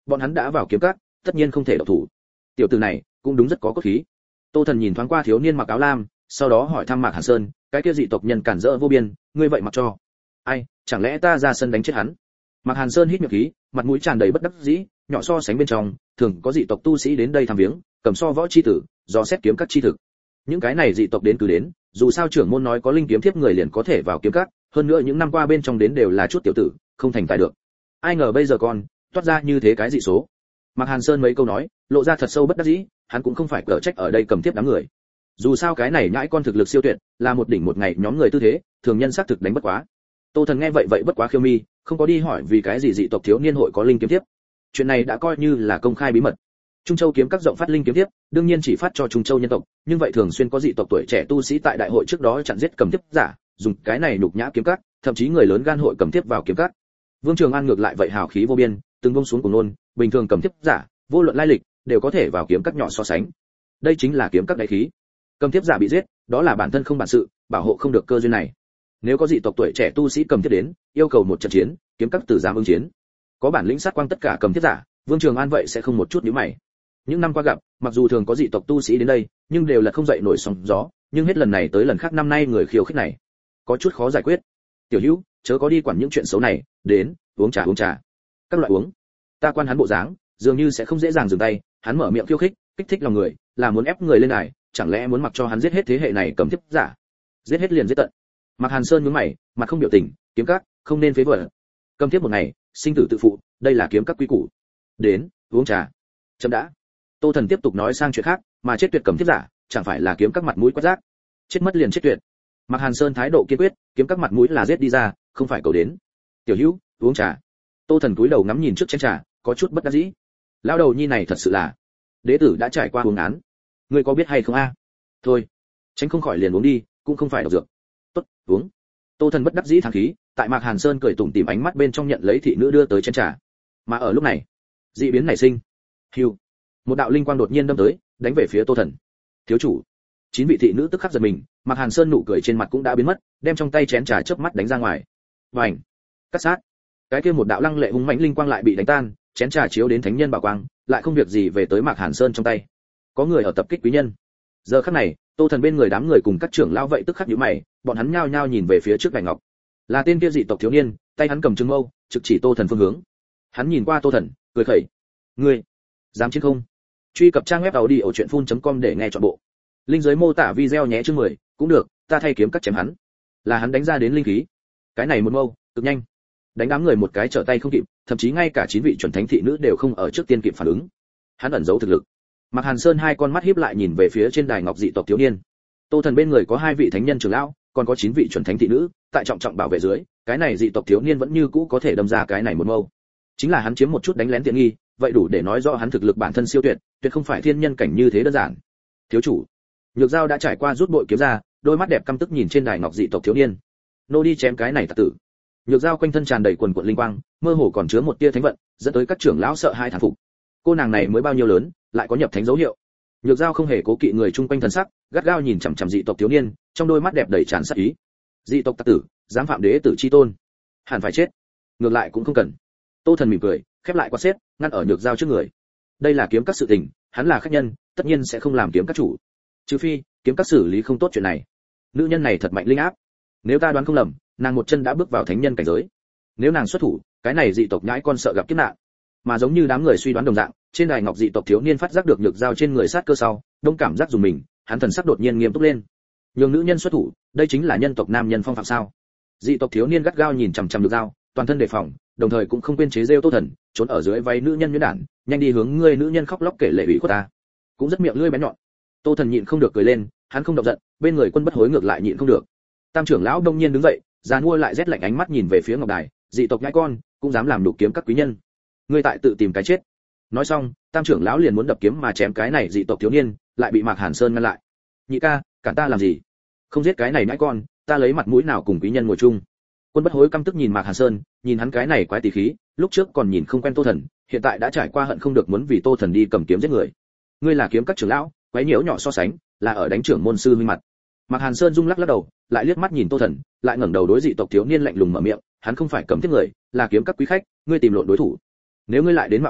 Speaker 1: Bọn hắn đã vào kiếm các, tất nhiên không thể động thủ. Tiểu tử này cũng đúng rất có cốt khí. Tô Thần nhìn thoáng qua thiếu niên mặc áo lam, sau đó hỏi thăm Mạc Hàn Sơn, cái kia dị tộc nhân cản rỡ vô biên, ngươi vậy mặc cho? Ai, chẳng lẽ ta ra sân đánh chết hắn? Mạc Hàn Sơn hít miệng khí, mặt mũi tràn đầy bất đắc dĩ, nhỏ so sánh bên trong, thường có dị tộc tu sĩ đến đây thăm viếng, cầm so võ chi tử, do xét kiếm các chi thực. Những cái này dị tộc đến cứ đến, dù sao trưởng môn nói có linh kiếm thiếp người liền có thể vào kiếm các, hơn nữa những năm qua bên trong đến đều là chút tiểu tử, không thành tài được. Ai ngờ bây giờ con toát ra như thế cái dị số. Mạc Hàn Sơn mấy câu nói, lộ ra thật sâu bất đắc dĩ, hắn cũng không phải cở trách ở đây cầm tiếp đám người. Dù sao cái này nhãi con thực lực siêu tuyệt, là một đỉnh một ngày nhóm người tư thế, thường nhân xác thực đánh bất quá. Tô Thần nghe vậy bất quá khiêu mi, không có đi hỏi vì cái gì dị tộc thiếu niên hội có linh kiếm tiếp. Chuyện này đã coi như là công khai bí mật. Trung Châu kiếm các rộng phát linh kiếm tiếp, đương nhiên chỉ phát cho Trung Châu nhân tộc, nhưng vậy thường xuyên có dị tộc tuổi trẻ tu sĩ tại đại hội trước đó chặn giết cầm tiếp giả, dùng cái này nhục nhã kiếm các, thậm chí người lớn gan hội cầm tiếp vào kiếm các. Vương Trường An ngược lại vậy hào khí vô biên, từng buông xuống cùng nôn, bình thường cầm tiếp giả, vô luận lai lịch, đều có thể vào kiếm các nhỏ so sánh. Đây chính là kiếm các đại khí. Cầm tiếp giả bị giết, đó là bản thân không bản sự, bảo hộ không được cơ duyên này. Nếu có dị tộc tuổi trẻ tu sĩ cầm tiếp đến, yêu cầu một trận chiến, kiếm các tử dám ứng chiến. Có bản lĩnh sát quang tất cả cầm tiếp giả, Vương Trường An vậy sẽ không một chút nhíu mày. Những năm qua gặp, mặc dù thường có dị tộc tu sĩ đến đây, nhưng đều là không dậy nổi sóng gió, nhưng hết lần này tới lần khác năm nay người khiêu khích này, có chút khó giải quyết. Tiểu Hữu, chớ có đi quản những chuyện xấu này, đến, uống trà. Các loại uống. Ta quan hắn bộ dáng, dường như sẽ không dễ dàng dừng tay, hắn mở miệng khiêu khích, kích thích lòng người, là muốn ép người lên đài, chẳng lẽ muốn mặc cho hắn giết hết thế hệ này cầm tiếp giả? Giết hết liền giết tận. Mạc Hàn Sơn nhướng mày, mặt không biểu tình, kiếm các, không nên phế vỡ. Cầm tiếp một ngày, sinh tử tự phụ, đây là kiếm các quy củ. Đến, uống trà. Chậm đã. Tô Thần tiếp tục nói sang chuyện khác, mà chết tuyệt cầm tiếp giả, chẳng phải là kiếm các mặt mũi quát rác. Chết mất liền chết tuyệt. Mạc Hàn Sơn thái độ kiên quyết, kiếm các mặt mũi là giết đi ra, không phải cầu đến. Tiểu Hữu, uống trà. Tô Thần cúi đầu ngắm nhìn trước chén trà, có chút bất đắc dĩ. Lão đầu nhi này thật sự là, đệ tử đã trải qua uống án. Ngươi có biết hay không a? Thôi, tránh không khỏi liền uống đi, cũng không phải độc dược. Tốt, uống. Tô Thần bất đắc dĩ thẳng khí, tại Mạc Hàn Sơn cười tủm tỉm ánh mắt bên trong nhận lấy thị nữ đưa tới chén trà. Mà ở lúc này, dị biến nảy sinh. Hưu, một đạo linh quang đột nhiên đâm tới, đánh về phía Tô Thần. Thiếu chủ. 9 vị thị nữ tức khắc giật mình, Mạc Hàn Sơn nụ cười trên mặt cũng đã biến mất, đem trong tay chén trà chớp mắt đánh ra ngoài. Bành! Cắt sát. Cái kia một đạo lăng lệ hung mãnh linh quang lại bị đánh tan, chén trà chiếu đến thánh nhân bảo quang, lại không việc gì về tới Mạc Hàn Sơn trong tay. Có người ở tập kích quý nhân. Giờ khắc này, Tô Thần bên người đám người cùng các trưởng lão vậy tức khắc nhíu mày, bọn hắn nhao nhao nhìn về phía trước Bạch Ngọc. Là tên kia dị tộc thiếu niên, tay hắn cầm trừng mâu, trực chỉ Tô Thần phương hướng. Hắn nhìn qua Tô Thần, cười khẩy. Ngươi, dám chiến không? Truy cập trang web audiochuyenphun.com để nghe trọn bộ. Linh dưới mô tả video nhé chương 10, cũng được, ta thay kiếm cắt chém hắn. Là hắn đánh ra đến linh khí. Cái này một mâu, cực nhanh. Đánh đám người một cái trở tay không kịp, thậm chí ngay cả 9 vị chuẩn thánh thị nữ đều không ở trước tiên kịp phản ứng. Hắn ẩn giấu thực lực. Mạc Hàn Sơn hai con mắt híp lại nhìn về phía trên đài ngọc dị tộc thiếu niên. Tô Thần bên người có 2 vị thánh nhân trưởng lão, còn có 9 vị chuẩn thánh thị nữ, tại trọng trọng bảo vệ dưới, cái này dị tộc thiếu niên vẫn như cũ có thể đâm ra cái này một mâu. Chính là hắn chiếm một chút đánh lén tiện nghi, vậy đủ để nói rõ hắn thực lực bản thân siêu tuyệt, tuyệt không phải thiên nhân cảnh như thế đơn giản. Thiếu chủ. Nhược Dao đã trải qua rút bội kiếm ra, đôi mắt đẹp căm tức nhìn trên đài ngọc dị tộc thiếu niên. Nô đi chém cái này tặc tử. Nhược Dao quanh thân tràn đầy quần quần linh quang, mơ hồ còn chứa một tia thánh vận, dẫn tới các trưởng lão sợ hai thán phục. Cô nàng này mới bao nhiêu lớn, lại có nhập thánh dấu hiệu. Nhược Dao không hề cố kỵ người chung quanh thần sắc, gắt gao nhìn chằm chằm dị tộc thiếu niên, trong đôi mắt đẹp đầy tràn sát ý. Dị tộc tặc tử, dám phạm đế tử chi tôn, hẳn phải chết. Ngược lại cũng không cần. Tô Thần mỉm cười, khép lại quạt xếp, ngăn ở Nhược Dao trước người. Đây là kiếm các sự tình, hắn là khách nhân, tất nhiên sẽ không làm kiếm các chủ. Trừ phi, kiếm các xử lý không tốt chuyện này. Nữ nhân này thật mạnh linh áp. Nếu ta đoán không lầm, nàng một chân đã bước vào thánh nhân cảnh giới. Nếu nàng xuất thủ, cái này dị tộc nhãi con sợ gặp kiếp nạn. Mà giống như đám người suy đoán đồng dạng, trên đài ngọc dị tộc thiếu niên phát giác được Nhược Dao trên người sát cơ sau, đông cảm giác dùng mình, hắn thần sắc đột nhiên nghiêm túc lên. Nhường nữ nhân xuất thủ, đây chính là nhân tộc nam nhân phong phạm sao? Dị tộc thiếu niên gắt gao nhìn chằm chằm Nhược Dao, toàn thân đề phòng, đồng thời cũng không quên chế giễu Tô Thần, trốn ở dưới váy nữ nhân nhuyễn đản, nhanh đi hướng ngươi nữ nhân khóc lóc kể lệ ủy của ta. Cũng rất miệng lưỡi bén nhọn. Tô Thần nhịn không được cười lên, hắn không động giận, bên người Quân Bất Hối ngược lại nhịn không được. Tam trưởng lão đông nhiên đứng dậy, giàn mua lại rét lạnh ánh mắt nhìn về phía ngọc đài, dị tộc nhãi con, cũng dám làm đục kiếm các quý nhân. Ngươi tại tự tìm cái chết. Nói xong, Tam trưởng lão liền muốn đập kiếm mà chém cái này dị tộc thiếu niên, lại bị Mạc Hàn Sơn ngăn lại. Nhị ca, cản ta làm gì? Không giết cái này nhãi con, ta lấy mặt mũi nào cùng quý nhân ngồi chung? Quân Bất Hối căm tức nhìn Mạc Hàn Sơn, nhìn hắn cái này quái tỷ khí, lúc trước còn nhìn không quen Tô Thần, hiện tại đã trải qua hận không được muốn vì Tô Thần đi cầm kiếm giết người. Ngươi là kiếm các trưởng lão, quái nhiễu nhỏ so sánh, là ở đánh trưởng môn sư minh mặt. Mạc Hàn Sơn rung lắc lắc đầu, lại liếc mắt nhìn Tô Thần, lại ngẩng đầu đối dị tộc thiếu niên lạnh lùng mở miệng, hắn không phải cầm tiếp người, là kiếm các quý khách, ngươi tìm lộn đối thủ. Nếu ngươi lại đến mạo phạm,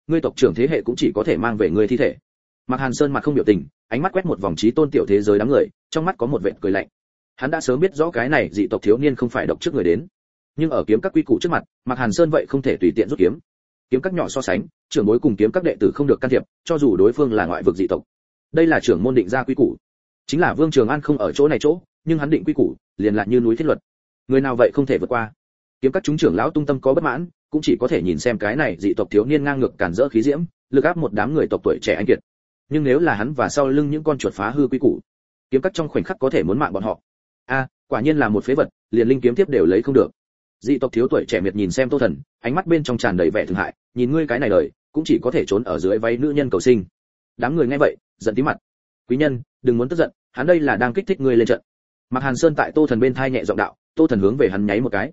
Speaker 1: ngươi tộc trưởng thế hệ cũng chỉ có thể mang về ngươi thi thể. Mạc Hàn Sơn mặt không biểu tình, ánh mắt quét một vòng trí tôn tiểu thế giới đám người, trong mắt có một vệt cười lạnh. Hắn đã sớm biết rõ cái này dị tộc thiếu niên không phải độc trước người đến, nhưng ở kiếm các quy củ trước mặt, Mạc Hàn Sơn vậy không thể tùy tiện rút kiếm. Kiếm các nhỏ so sánh, trưởng bối cùng kiếm các đệ tử không được can thiệp, cho dù đối phương là ngoại vực dị tộc. Đây là trưởng môn định ra quy củ. Chính là Vương Trường An không ở chỗ này chỗ, nhưng hắn định quy củ, liền lại như núi thiết luật. Người nào vậy không thể vượt qua. Kiếm các chúng trưởng lão tung tâm có bất mãn, cũng chỉ có thể nhìn xem cái này dị tộc thiếu niên ngang ngược cản rỡ khí diễm, lực áp một đám người tộc tuổi trẻ anh kiệt. Nhưng nếu là hắn và sau lưng những con chuột phá hư quy củ, kiếm các trong khoảnh khắc có thể muốn mạng bọn họ. Quả nhiên là một phế vật, liền linh kiếm tiếp đều lấy không được. Dị tộc thiếu tuổi trẻ miệt nhìn xem Tô Thần, ánh mắt bên trong tràn đầy vẻ thương hại, nhìn ngươi cái này đời, cũng chỉ có thể trốn ở dưới váy nữ nhân cầu sinh. Đám người nghe vậy, giận tí mặt. Quý nhân, đừng muốn tức giận, hắn đây là đang kích thích ngươi lên trận. Mạc Hàn Sơn tại Tô Thần bên thai nhẹ giọng đạo, Tô Thần hướng về hắn nháy một cái,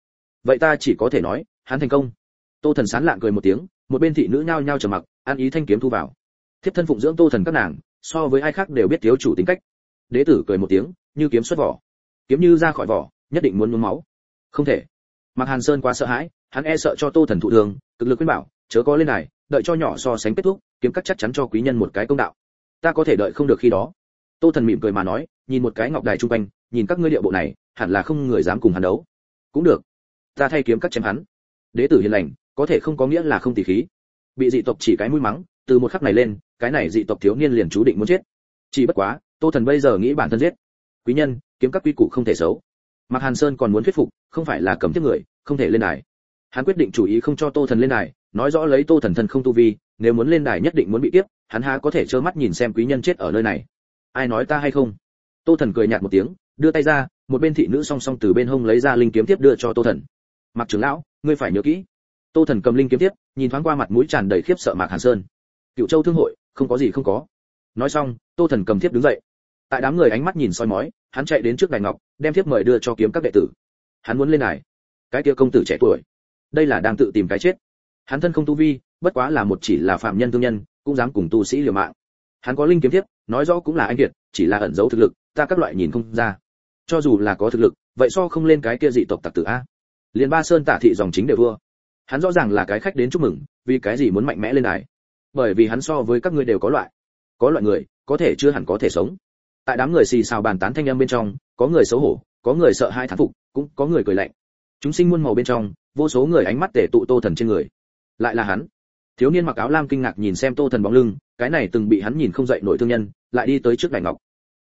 Speaker 1: vậy ta chỉ có thể nói, hắn thành công. Tô Thần sán lạn cười một tiếng, một bên thị nữ nhao nhao trầm mặc, an ý thanh kiếm thu vào. Thiếp thân phụng dưỡng Tô Thần các nàng, so với ai khác đều biết thiếu chủ tính cách. Đế tử cười một tiếng, như kiếm xuất vỏ. Kiếm như ra khỏi vỏ, nhất định muốn nhuốm máu. Không thể. Mạc Hàn Sơn quá sợ hãi, hắn e sợ cho Tô Thần thụ thương, cực lực khuyên bảo, chớ có lên này, đợi cho nhỏ so sánh kết thúc, kiếm các chắc chắn cho quý nhân một cái công đạo. Ta có thể đợi không được khi đó. Tô Thần mỉm cười mà nói, nhìn một cái ngọc đài trung quanh, nhìn các ngươi địa bộ này, hẳn là không người dám cùng hắn đấu. Cũng được, ta thay kiếm các chém hắn. Đế tử hiền lành, có thể không có nghĩa là không tỉ khí. Bị dị tộc chỉ cái mũi mắng, từ một khắc này lên, cái này dị tộc thiếu niên liền chú định muốn chết. Chỉ bất quá, Tô Thần bây giờ nghĩ bản thân giết. Quý nhân, kiếm các quy củ không thể xấu. Mạc Hàn Sơn còn muốn thuyết phục, không phải là cấm tiếp người, không thể lên đài. Hắn quyết định chủ ý không cho Tô Thần lên đài, nói rõ lấy Tô Thần thân không tu vi, nếu muốn lên đài nhất định muốn bị tiếp, hắn há có thể trơ mắt nhìn xem quý nhân chết ở nơi này. Ai nói ta hay không? Tô Thần cười nhạt một tiếng, đưa tay ra, một bên thị nữ song song từ bên hông lấy ra linh kiếm tiếp đưa cho Tô Thần. Mạc trưởng lão, ngươi phải nhớ kỹ. Tô Thần cầm linh kiếm tiếp, nhìn thoáng qua mặt mũi tràn đầy khiếp sợ Mạc Hàn Sơn. Cựu Châu thương hội, không có gì không có. Nói xong, Tô Thần cầm tiếp đứng dậy. Tại đám người ánh mắt nhìn soi mói, hắn chạy đến trước đài ngọc, đem thiếp mời đưa cho kiếm các đệ tử. Hắn muốn lên đài. Cái kia công tử trẻ tuổi, đây là đang tự tìm cái chết. Hắn thân không tu vi, bất quá là một chỉ là phạm nhân thương nhân, cũng dám cùng tu sĩ liều mạng. Hắn có linh kiếm thiếp, nói rõ cũng là anh kiệt, chỉ là ẩn giấu thực lực, ta các loại nhìn không ra. Cho dù là có thực lực, vậy so không lên cái kia dị tộc tặc tử a. Liên Ba Sơn Tả thị dòng chính đều vua. Hắn rõ ràng là cái khách đến chúc mừng, vì cái gì muốn mạnh mẽ lên đài? Bởi vì hắn so với các ngươi đều có loại người, có thể chưa hẳn có thể sống. Tại đám người xì xào bàn tán thanh âm bên trong, có người xấu hổ, có người sợ hãi thán phục, cũng có người cười lạnh. Chúng sinh muôn màu bên trong, vô số người ánh mắt tề tụ Tô Thần trên người. Lại là hắn. Thiếu niên mặc áo lam kinh ngạc nhìn xem Tô Thần bóng lưng, cái này từng bị hắn nhìn không dậy nổi thương nhân, lại đi tới trước đài ngọc.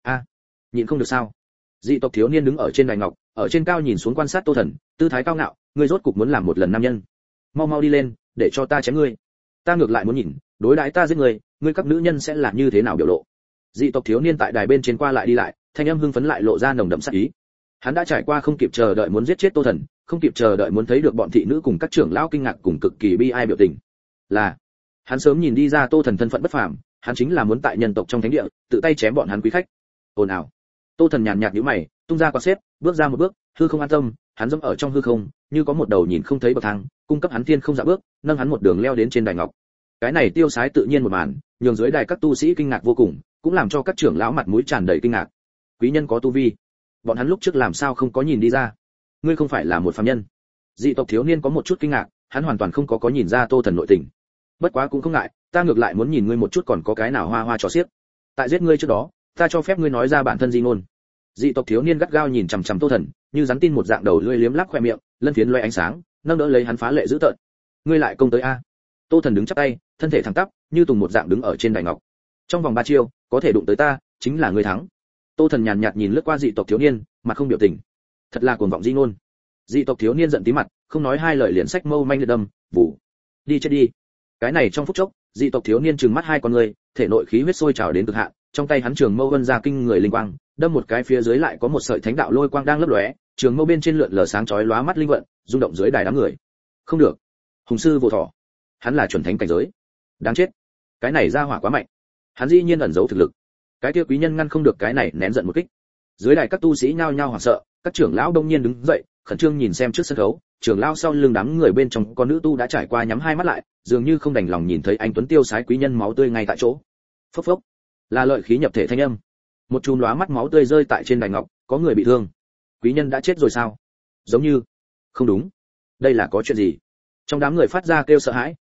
Speaker 1: Nhìn không được sao? Dị tộc thiếu niên đứng ở trên đài ngọc, ở trên cao nhìn xuống quan sát Tô Thần, tư thái cao ngạo, ngươi rốt cục muốn làm một lần nam nhân. Mau mau đi lên, để cho ta chém ngươi. Ta ngược lại muốn nhìn, đối đãi ta giết ngươi, ngươi các nữ nhân sẽ là như thế nào biểu lộ. Dị tộc thiếu niên tại đài bên trên qua lại đi lại, thanh âm hưng phấn lại lộ ra nồng đậm sát ý. Hắn đã trải qua không kịp chờ đợi muốn giết chết Tô Thần, không kịp chờ đợi muốn thấy được bọn thị nữ cùng các trưởng lão kinh ngạc cùng cực kỳ bi ai biểu tình. Là, hắn sớm nhìn đi ra Tô Thần thân phận bất phàm, hắn chính là muốn tại nhân tộc trong thánh địa, tự tay chém bọn hắn quý khách. Ồn ào. Tô Thần nhàn nhạt nhíu mày, tung ra quạt xếp, bước ra một bước, hư không an tâm, hắn dẫm ở trong hư không, như có một đầu nhìn không thấy bậc thang, cung cấp hắn thiên không dạ bước, nâng hắn một đường leo đến trên đài ngọc. Cái này tiêu sái tự nhiên một màn, nhường dưới đài các tu sĩ kinh ngạc vô cùng, cũng làm cho các trưởng lão mặt mũi tràn đầy kinh ngạc. Quý nhân có tu vi, bọn hắn lúc trước làm sao không có nhìn đi ra? Ngươi không phải là một phàm nhân. Dị tộc thiếu niên có một chút kinh ngạc, hắn hoàn toàn không có nhìn ra Tô Thần nội tình. Bất quá cũng không ngại, ta ngược lại muốn nhìn ngươi một chút còn có cái nào hoa hoa trò xiếc. Tại giết ngươi trước đó, ta cho phép ngươi nói ra bản thân di ngôn. Dị tộc thiếu niên gắt gao nhìn chằm chằm Tô Thần, như rắn tin một dạng đầu lưỡi liếm lắp khoe miệng, lân phiến loé ánh sáng, nâng đỡ lấy hắn phá lệ dữ tợn. Ngươi lại công tới a? Tô Thần đứng chắp tay, thân thể thẳng tắp, như tùng một dạng đứng ở trên đài ngọc. Trong vòng 3 chiêu, có thể đụng tới ta, chính là ngươi thắng. Tô Thần nhàn nhạt nhìn lướt qua dị tộc thiếu niên, mặt không biểu tình. Thật là cuồng vọng di ngôn. Dị tộc thiếu niên giận tí mặt, không nói hai lời liền xách mâu manh liệt đâm, vụ. Đi chết đi. Cái này trong phút chốc, dị tộc thiếu niên trừng mắt hai con người, thể nội khí huyết sôi trào đến cực hạn, trong tay hắn trường mâu vân ra kinh người linh quang, đâm một cái phía dưới lại có một sợi thánh đạo lôi quang đang lấp lóe, trường mâu bên trên lượn lờ sáng chói lóa mắt linh vận, rung động dưới đài đám người. Không được. Hùng sư vô thọ. Hắn là chuẩn thánh cảnh giới. Đáng chết. Cái này ra hỏa quá mạnh. Hắn dĩ nhiên ẩn giấu thực lực. Cái kia quý nhân ngăn không được cái này nén giận một kích. Dưới đài các tu sĩ nhao nhao hoảng sợ, các trưởng lão đông nhiên đứng dậy, khẩn trương nhìn xem trước sân khấu, trưởng lão sau lưng đám người bên trong con nữ tu đã trải qua nhắm hai mắt lại, dường như không đành lòng nhìn thấy anh tuấn tiêu sái quý nhân máu tươi ngay tại chỗ. Phốc phốc. Là lợi khí nhập thể thanh âm. Một chùm lóa mắt máu tươi rơi tại trên đài ngọc, có người bị thương. Quý nhân đã chết rồi sao? Giống như. Không đúng. Đây là có chuyện gì? Trong đám người phát ra kêu sợ hãi,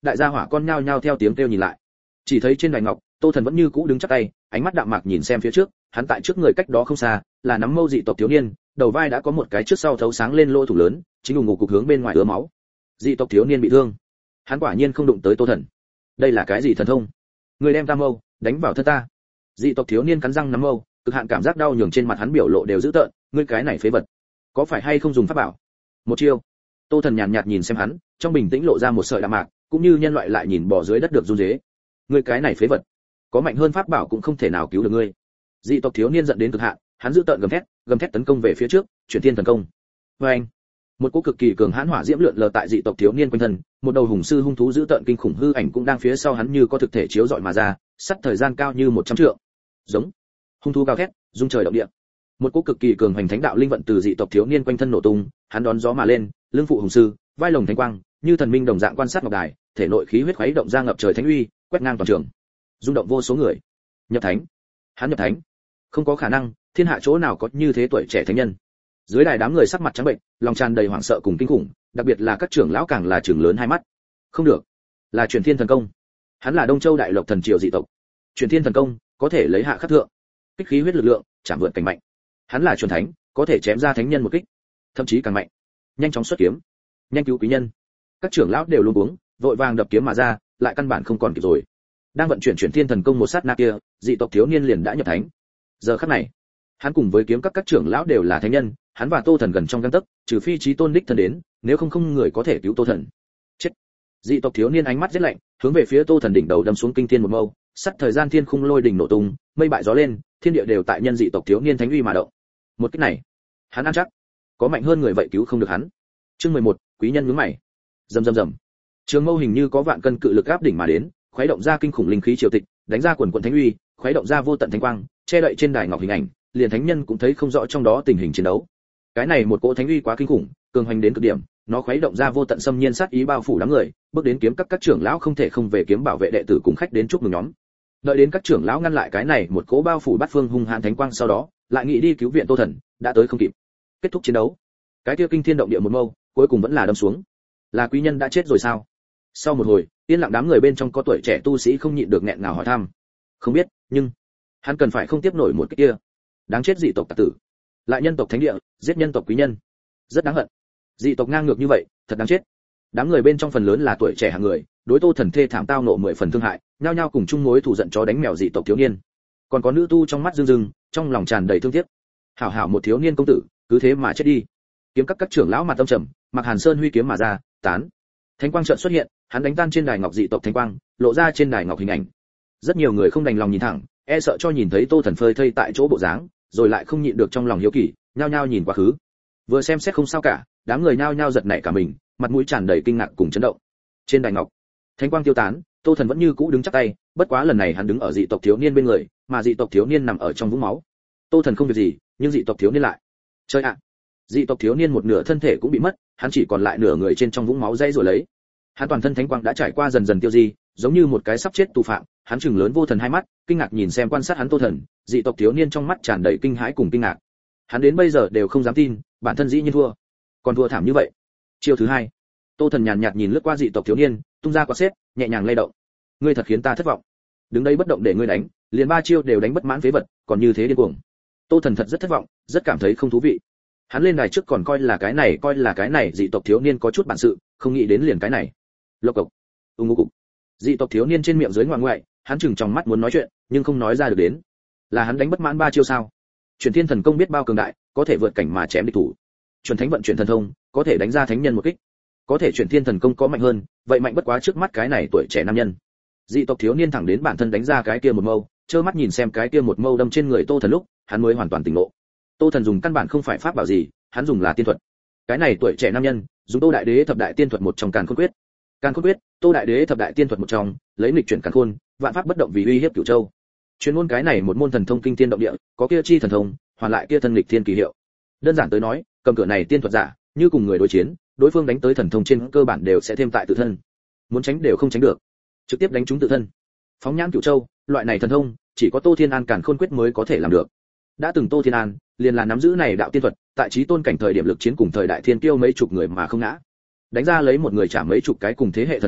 Speaker 1: đại gia hỏa con nhao nhao theo tiếng kêu nhìn lại. Chỉ thấy trên đài ngọc, Tô Thần vẫn như cũ đứng chắp tay, ánh mắt đạm mạc nhìn xem phía trước, hắn tại trước người cách đó không xa, là nắm mâu dị tộc thiếu niên, đầu vai đã có một cái trước sau thấu sáng lên lỗ thủ lớn, chính ủng ngục cục hướng bên ngoài ứa máu. Dị tộc thiếu niên bị thương. Hắn quả nhiên không đụng tới Tô Thần. Đây là cái gì thần thông? Người đem ta mâu đánh vào thân ta. Dị tộc thiếu niên cắn răng nắm mâu, cực hạn cảm giác đau nhường trên mặt hắn biểu lộ đều dữ tợn, ngươi cái này phế vật, có phải hay không dùng pháp bảo? Một chiêu. Tô Thần nhàn nhạt nhìn xem hắn, trong bình tĩnh lộ ra một sợi đạm mạc, cũng như nhân loại lại nhìn bò dưới đất được run rế. Ngươi cái này phế vật, có mạnh hơn pháp bảo cũng không thể nào cứu được ngươi. Dị tộc thiếu niên giận đến cực hạn, hắn giữ tợn gầm thét tấn công về phía trước, chuyển thiên thần công. Oeng! Một cỗ cực kỳ cường hãn hỏa diễm lượn lờ tại dị tộc thiếu niên quanh thân, một đầu hùng sư hung thú giữ tợn kinh khủng hư ảnh cũng đang phía sau hắn như có thực thể chiếu rọi mà ra, sắt thời gian cao như 100 trượng. Giống! Hung thú gào thét, rung trời động địa. Một cỗ cực kỳ cường hành thánh đạo linh vận từ dị tộc thiếu niên quanh thân nổ tung, hắn đón gió mà lên, lưng phụ hùng sư, vai lồng thánh quang, như thần minh đồng dạng quan sát ngọc đài, thể nội khí huyết khuấy động ra ngập trời thánh uy, quét ngang toàn trường. Rung động vô số người. Nhập thánh! Hắn nhập thánh! Không có khả năng, thiên hạ chỗ nào có như thế tuổi trẻ thánh nhân. Dưới đài đám người sắc mặt trắng bệnh, lòng tràn đầy hoảng sợ cùng kinh khủng, đặc biệt là các trưởng lão càng là trừng lớn hai mắt. Không được, là truyền thiên thần công. Hắn là Đông Châu Đại Lộc thần triều dị tộc. Truyền thiên thần công có thể lấy hạ khắc thượng, kích khí huyết lực lượng, chạm vượt cảnh mạnh. Hắn là truyền thánh, có thể chém ra thánh nhân một kích, thậm chí càng mạnh. Nhanh chóng xuất kiếm, nhanh cứu quý nhân. Các trưởng lão đều luống cuống, vội vàng đập kiếm mà ra, lại căn bản không còn kịp rồi. Đang vận chuyển truyền thiên thần công một sát na kia, dị tộc thiếu niên liền đã nhập thánh. Giờ khắc này, hắn cùng với kiếm các trưởng lão đều là thánh nhân, hắn và Tô Thần gần trong gang tấc, trừ phi chí tôn đích thần đến, nếu không người có thể cứu Tô Thần. Chết! Dị tộc thiếu niên ánh mắt rất lạnh, hướng về phía Tô Thần đỉnh đầu đâm xuống kinh thiên một mâu, sắt thời gian thiên khung lôi đỉnh nổ tung, mây bại gió lên, thiên địa đều tại nhân dị tộc thiếu niên thánh uy mà động. Một cái này, hắn ăn chắc, có mạnh hơn người vậy cứu không được hắn. Chương 11, quý nhân nhướng mày. Rầm rầm rầm. Trường mâu hình như có vạn cân cự lực áp đỉnh mà đến, khuấy động ra kinh khủng linh khí triều tịch, đánh ra quần quần thánh uy, khuấy động ra vô tận thánh quang, che đậy trên đài ngọc hình ảnh, liền thánh nhân cũng thấy không rõ trong đó tình hình chiến đấu. Cái này một cỗ thánh uy quá kinh khủng, cường hoành đến cực điểm, nó khuấy động ra vô tận xâm nhiên sát ý bao phủ đám người, bước đến kiếm các trưởng lão không thể không về kiếm bảo vệ đệ tử cùng khách đến chúc mừng nhóm. Đợi đến các trưởng lão ngăn lại cái này một cỗ bao phủ bát phương hung hãn thánh quang sau đó, lại nghĩ đi cứu viện Tô Thần, đã tới không kịp. Kết thúc chiến đấu. Cái kia kinh thiên động địa một mâu, cuối cùng vẫn là đâm xuống. Là quý nhân đã chết rồi sao? Sau một hồi, yên lặng đám người bên trong có tuổi trẻ tu sĩ không nhịn được nghẹn ngào hỏi thăm. Không biết, nhưng hắn cần phải không tiếp nổi một cái kia. Đáng chết dị tộc tặc tử. Lại nhân tộc thánh địa, giết nhân tộc quý nhân. Rất đáng hận. Dị tộc ngang ngược như vậy, thật đáng chết. Đám người bên trong phần lớn là tuổi trẻ hạng người, đối Tô Thần thê thảm tao nộ 10 phần thương hại, nhao nhao cùng chung mối thù giận chó đánh mèo dị tộc thiếu niên. Còn có nữ tu trong mắt rưng rưng, trong lòng tràn đầy thương tiếc. Hảo hảo một thiếu niên công tử, cứ thế mà chết đi. Kiếm các trưởng lão mặt âm trầm, Mặc Hàn Sơn huy kiếm mà ra, tán. Thánh quang chợt xuất hiện, hắn đánh tan trên đài ngọc dị tộc thánh quang, lộ ra trên đài ngọc hình ảnh. Rất nhiều người không đành lòng nhìn thẳng, e sợ cho nhìn thấy Tô Thần phơi thây tại chỗ bộ dáng, rồi lại không nhịn được trong lòng hiếu kỳ, nhao nhao nhìn quá khứ. Vừa xem xét không sao cả, đám người nhao nhao giật nảy cả mình, mặt mũi tràn đầy kinh ngạc cùng chấn động. Trên đài ngọc, thánh quang tiêu tán, Tô Thần vẫn như cũ đứng chắp tay, bất quá lần này hắn đứng ở dị tộc thiếu niên bên người, mà dị tộc thiếu niên nằm ở trong vũng máu. Tô Thần không việc gì, nhưng dị tộc thiếu niên lại. Chơi ạ! Dị tộc thiếu niên một nửa thân thể cũng bị mất, hắn chỉ còn lại nửa người trên trong vũng máu dây rồi lấy. Hắn toàn thân thánh quang đã trải qua dần dần tiêu di, giống như một cái sắp chết tù phạm, hắn trừng lớn vô thần hai mắt, kinh ngạc nhìn xem quan sát hắn Tô Thần, dị tộc thiếu niên trong mắt tràn đầy kinh hãi cùng kinh ngạc. Hắn đến bây giờ đều không dám tin, bản thân dĩ nhiên thua, còn thua thảm như vậy. Chiêu thứ hai, Tô Thần nhàn nhạt nhìn lướt qua dị tộc thiếu niên, tung ra quạt xếp, nhẹ nhàng lay động. Ngươi thật khiến ta thất vọng. Đứng đây bất động để ngươi đánh, liền 3 chiêu đều đánh bất mãn phế vật, còn như thế điên cuồng. Tô Thần thật rất thất vọng, rất cảm thấy không thú vị. Hắn lên đài trước còn coi là cái này dị tộc thiếu niên có chút bản sự, không nghĩ đến liền cái này. Lộc cộc, ngô cục. Dị tộc thiếu niên trên miệng dưới ngoại ngoại, hắn chừng trong mắt muốn nói chuyện, nhưng không nói ra được đến. Là hắn đánh bất mãn 3 chiêu sao? Truyền thiên thần công biết bao cường đại, có thể vượt cảnh mà chém địch thủ. Truyền thánh vận chuyển thần thông, có thể đánh ra thánh nhân một kích. Có thể truyền thiên thần công có mạnh hơn, vậy mạnh bất quá trước mắt cái này tuổi trẻ nam nhân. Dị tộc thiếu niên thẳng đến bản thân đánh ra cái kia một mâu, trơ mắt nhìn xem cái kia một mâu đâm trên người Tô Thần lúc, hắn mới hoàn toàn tỉnh ngộ. Tô Thần dùng căn bản không phải pháp bảo gì, hắn dùng là tiên thuật. Cái này tuổi trẻ nam nhân, dùng Tô Đại Đế thập đại tiên thuật một trong Càn Khôn Quyết. Càn Khôn Quyết, Tô Đại Đế thập đại tiên thuật một trong, lấy nghịch chuyển càn khôn, vạn pháp bất động vì uy hiếp Cửu Châu. Chuyên môn cái này một môn thần thông kinh thiên động địa, có kia chi thần thông, hoàn lại kia thân nghịch thiên kỳ hiệu. Đơn giản tới nói, cầm cửa này tiên thuật giả, như cùng người đối chiến, đối phương đánh tới thần thông trên cơ bản đều sẽ thêm tại tự thân. Muốn tránh đều không tránh được, trực tiếp đánh trúng tự thân. Phóng nhãn Cửu Châu, loại này thần thông, chỉ có Tô Thiên An Càn Khôn Quyết mới có thể làm được. Đã từng Tô Thiên An, liền là nắm giữ này đạo tiên thuật, tại chí tôn cảnh thời điểm lực chiến cùng thời đại thiên kiêu mấy chục người mà không ngã. Đánh ra lấy một người trả mấy chục cái cùng thế hệ thân thể,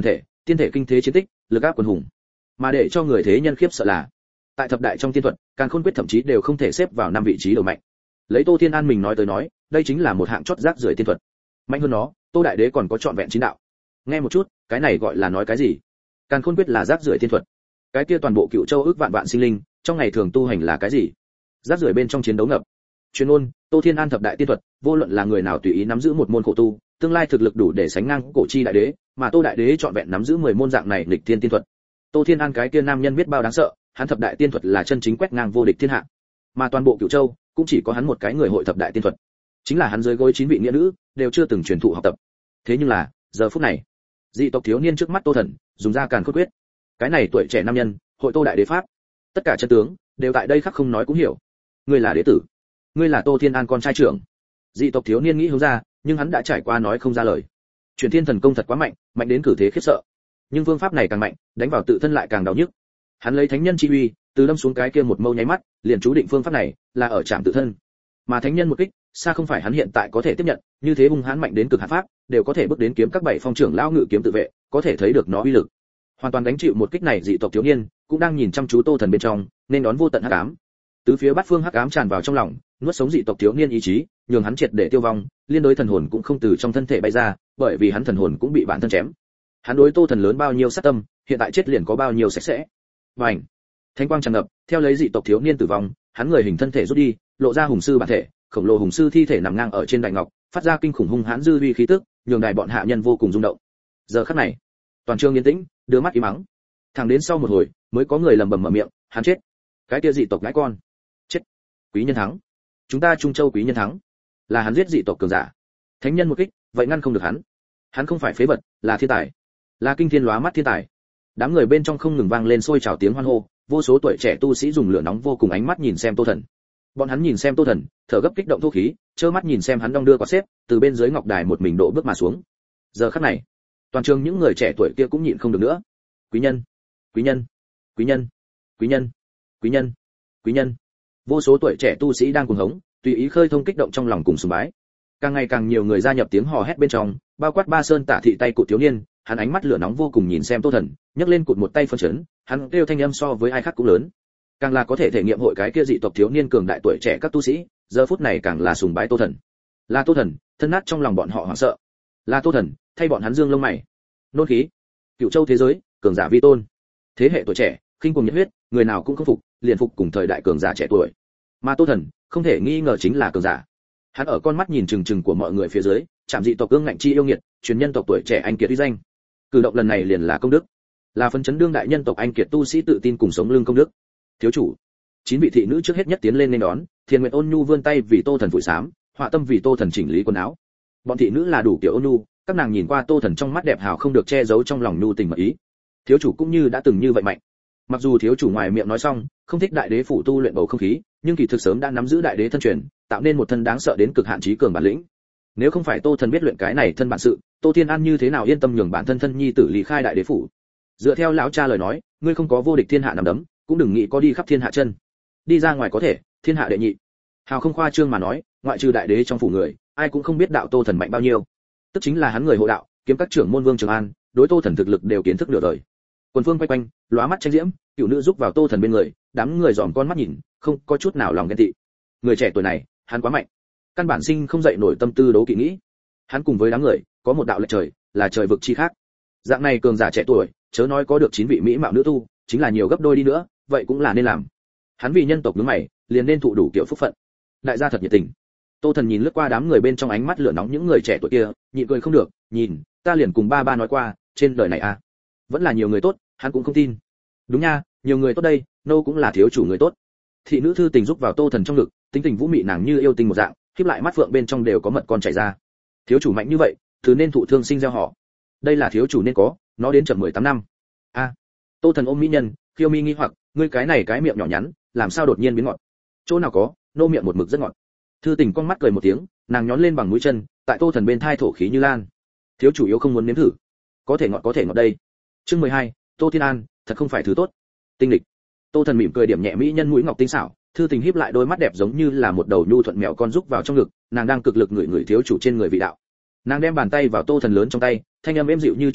Speaker 1: tiên thể kinh thế chiến tích, lực áp quần hùng. Mà để cho người thế nhân khiếp sợ là, tại thập đại trong tiên thuật, Càn Khôn Quyết thậm chí đều không thể xếp vào 5 vị trí đầu mạnh. Lấy Tô Thiên An mình nói tới nói, đây chính là một hạng chót rác rưởi tiên thuật. Mạnh hơn nó, Tô Đại Đế còn có trọn vẹn 9 đạo. Nghe một chút, cái này gọi là nói cái gì? Càn Khôn Quyết là rác rưởi tiên thuật. Cái kia toàn bộ Cựu Châu ước vạn vạn sinh linh, trong ngày thường tu hành là cái gì? Rác rưởi bên trong chiến đấu ngập. Chuyên ôn, Tô Thiên An thập đại tiên thuật, vô luận là người nào tùy ý nắm giữ một môn khổ tu, tương lai thực lực đủ để sánh ngang cổ chi đại đế, mà Tô Đại Đế trọn vẹn nắm giữ 10 môn dạng này nghịch thiên tiên thuật. Tô Thiên An cái kia nam nhân biết bao đáng sợ, hắn thập đại tiên thuật là chân chính quét ngang vô địch thiên hạ. Mà toàn bộ Cửu Châu cũng chỉ có hắn một cái người hội thập đại tiên thuật. Chính là hắn dưới gối 9 vị nghĩa nữ, đều chưa từng truyền thụ học tập. Thế nhưng là, giờ phút này, dị tộc thiếu niên trước mắt Tô Thần, dùng ra Càn Khôn Quyết. Cái này tuổi trẻ nam nhân, hội Tô Đại Đế pháp. Tất cả chân tướng đều tại đây khắc không nói cũng hiểu. Ngươi là đế tử, ngươi là Tô Thiên An con trai trưởng. Dị tộc thiếu niên nghĩ hướng ra, nhưng hắn đã trải qua nói không ra lời. Truyền Thiên thần công thật quá mạnh, mạnh đến cử thế khiếp sợ. Nhưng phương pháp này càng mạnh, đánh vào tự thân lại càng đau nhức. Hắn lấy thánh nhân chi uy, từ đâm xuống cái kia một mâu nháy mắt, liền chú định phương pháp này là ở chạm tự thân. Mà thánh nhân một kích, xa không phải hắn hiện tại có thể tiếp nhận, như thế hung hãn mạnh đến cực hạn pháp, đều có thể bước đến kiếm các 7 phong trưởng lão ngự kiếm tự vệ, có thể thấy được nó uy lực. Hoàn toàn đánh chịu một kích này, dị tộc thiếu niên cũng đang nhìn chăm chú Tô Thần bên trong, nên đón vô tận hắc ám. Tứ phía bát phương hắc ám tràn vào trong lòng, nuốt sống dị tộc thiếu niên ý chí, nhường hắn triệt để tiêu vong, liên đối thần hồn cũng không từ trong thân thể bay ra, bởi vì hắn thần hồn cũng bị bản thân chém. Hắn đối Tô Thần lớn bao nhiêu sát tâm, hiện tại chết liền có bao nhiêu sạch sẽ. Bành! Thánh quang tràn ngập, theo lấy dị tộc thiếu niên tử vong, hắn người hình thân thể rút đi, lộ ra hùng sư bản thể, khổng lồ hùng sư thi thể nằm ngang ở trên đại ngọc, phát ra kinh khủng hung hãn dư uy khí tức, nhường đài bọn hạ nhân vô cùng rung động. Giờ khắc này, toàn trường yên tĩnh, đưa mắt im mắng. Thẳng đến sau một hồi, mới có người lẩm bẩm mở miệng, hắn chết. Cái kia dị tộc ngãi con, chết. Quý nhân thắng. Chúng ta Trung Châu quý nhân thắng. Là hắn giết dị tộc cường giả. Thánh nhân một kích, vậy ngăn không được hắn. Hắn không phải phế vật, là thiên tài. Là kinh thiên lóa mắt thiên tài. Đám người bên trong không ngừng vang lên sôi trào tiếng hoan hô, vô số tuổi trẻ tu sĩ dùng lửa nóng vô cùng ánh mắt nhìn xem Tô Thần. Bọn hắn nhìn xem Tô Thần, thở gấp kích động thô khí, trơ mắt nhìn xem hắn đong đưa quả xếp, từ bên dưới ngọc đài một mình độ bước mà xuống. Giờ khắc này, toàn trường những người trẻ tuổi kia cũng nhịn không được nữa. Quý nhân, quý nhân, quý nhân, quý nhân, quý nhân, quý nhân. Vô số tuổi trẻ tu sĩ đang cuồng hống, tùy ý khơi thông kích động trong lòng cùng sùng bái. Càng ngày càng nhiều người gia nhập tiếng hò hét bên trong, bao quát Ba Sơn Tả thị tay cụt thiếu niên, hắn ánh mắt lửa nóng vô cùng nhìn xem Tô Thần, nhấc lên cụt một tay phân chấn, hắn kêu thanh âm so với ai khác cũng lớn. Càng là có thể thể nghiệm hội cái kia dị tộc thiếu niên cường đại tuổi trẻ các tu sĩ, giờ phút này càng là sùng bái Tô Thần. Là Tô Thần, thân nát trong lòng bọn họ hoảng sợ. Là Tô Thần, thay bọn hắn dương lông mày. Nôn khí. Cựu Châu thế giới, cường giả vi tôn. Thế hệ tuổi trẻ, khinh cuồng nhiệt huyết, người nào cũng không phục, liền phục cùng thời đại cường giả trẻ tuổi. Mà Tô Thần, không thể nghi ngờ chính là cường giả. Hắn ở con mắt nhìn chừng chừng của mọi người phía dưới, chạm dị tộc ương ngạnh chi yêu nghiệt, truyền nhân tộc tuổi trẻ anh kiệt uy danh. Cử động lần này liền là công đức, là phấn chấn đương đại nhân tộc anh kiệt tu sĩ tự tin cùng sống lưng công đức. Thiếu chủ, 9 vị thị nữ trước hết nhất tiến lên nên đón, Thiên Nguyệt Ôn Nhu vươn tay vì Tô Thần phủi sám, Họa Tâm vì Tô Thần chỉnh lý quần áo. Bọn thị nữ là đủ kiểu ôn nhu, các nàng nhìn qua Tô Thần trong mắt đẹp hào không được che giấu trong lòng nhu tình mật ý. Thiếu chủ cũng như đã từng như vậy mạnh. Mặc dù thiếu chủ ngoài miệng nói xong, không thích đại đế phủ tu luyện bầu không khí, nhưng kỳ thực sớm đã nắm giữ đại đế thân truyền, tạo nên một thân đáng sợ đến cực hạn trí cường bản lĩnh. Nếu không phải Tô Thần biết luyện cái này thân bản sự, Tô Thiên An như thế nào yên tâm nhường bản thân thân nhi tử lý khai đại đế phủ. Dựa theo lão cha lời nói, ngươi không có vô địch thiên hạ nằm đấm, cũng đừng nghĩ có đi khắp thiên hạ chân. Đi ra ngoài có thể, thiên hạ đệ nhị. Hào không khoa trương mà nói, ngoại trừ đại đế trong phủ người, ai cũng không biết đạo Tô Thần mạnh bao nhiêu. Tức chính là hắn người hộ đạo, kiếm các trưởng môn Vương Trường An, đối Tô Thần thực lực đều kiến thức nửa đời. Quần phương quay quanh, lóa mắt tranh diễm, cựu nữ giúp vào Tô Thần bên người, đám người dòm con mắt nhìn, không có chút nào lòng ghen tị. Người trẻ tuổi này, hắn quá mạnh, căn bản sinh không dậy nổi tâm tư đấu kỵ nghĩ. Hắn cùng với đám người, có một đạo lệch trời, là trời vực chi khác. Dạng này cường giả trẻ tuổi, chớ nói có được 9 vị mỹ mạo nữ tu, chính là nhiều gấp đôi đi nữa, vậy cũng là nên làm. Hắn vì nhân tộc đứng mày, liền nên thụ đủ kiểu phúc phận. Đại gia thật nhiệt tình. Tô Thần nhìn lướt qua đám người bên trong ánh mắt lửa nóng những người trẻ tuổi kia, nhịn cười không được, nhìn, ta liền cùng ba nói qua, trên đời này à, vẫn là nhiều người tốt, hắn cũng không tin. Đúng nha, nhiều người tốt đây, nô cũng là thiếu chủ người tốt. Thị nữ thư tình giúp vào Tô Thần trong ngực, tính tình vũ mị nàng như yêu tinh một dạng, khép lại mắt phượng bên trong đều có mật con chảy ra. Thiếu chủ mạnh như vậy, thứ nên thụ thương sinh gieo họ. Đây là thiếu chủ nên có, nó đến chậm 18 năm. A. Tô Thần ôm mỹ nhân, khiêu mi nghi hoặc, ngươi cái này cái miệng nhỏ nhắn, làm sao đột nhiên biến ngọt? Chỗ nào có, nô miệng một mực rất ngọt. Thư tình con mắt cười một tiếng, nàng nhón lên bằng mũi chân, tại Tô Thần bên thai thổ khí như lan. Thiếu chủ yếu không muốn nếm thử, có thể ngọt đây. Chương 12, Tô Thiên An, thật không phải thứ tốt. Tinh lịch. Tô Thần mỉm cười điểm nhẹ mỹ nhân mũi ngọc tinh xảo, thư tình híp lại đôi mắt đẹp giống như là một đầu nhu thuận mèo con rúc vào trong ngực, nàng đang cực lực ngửi thiếu chủ trên người vị đạo. Nàng đem bàn tay vào Tô Thần lớn trong tay, thanh âm êm dịu như trống gió,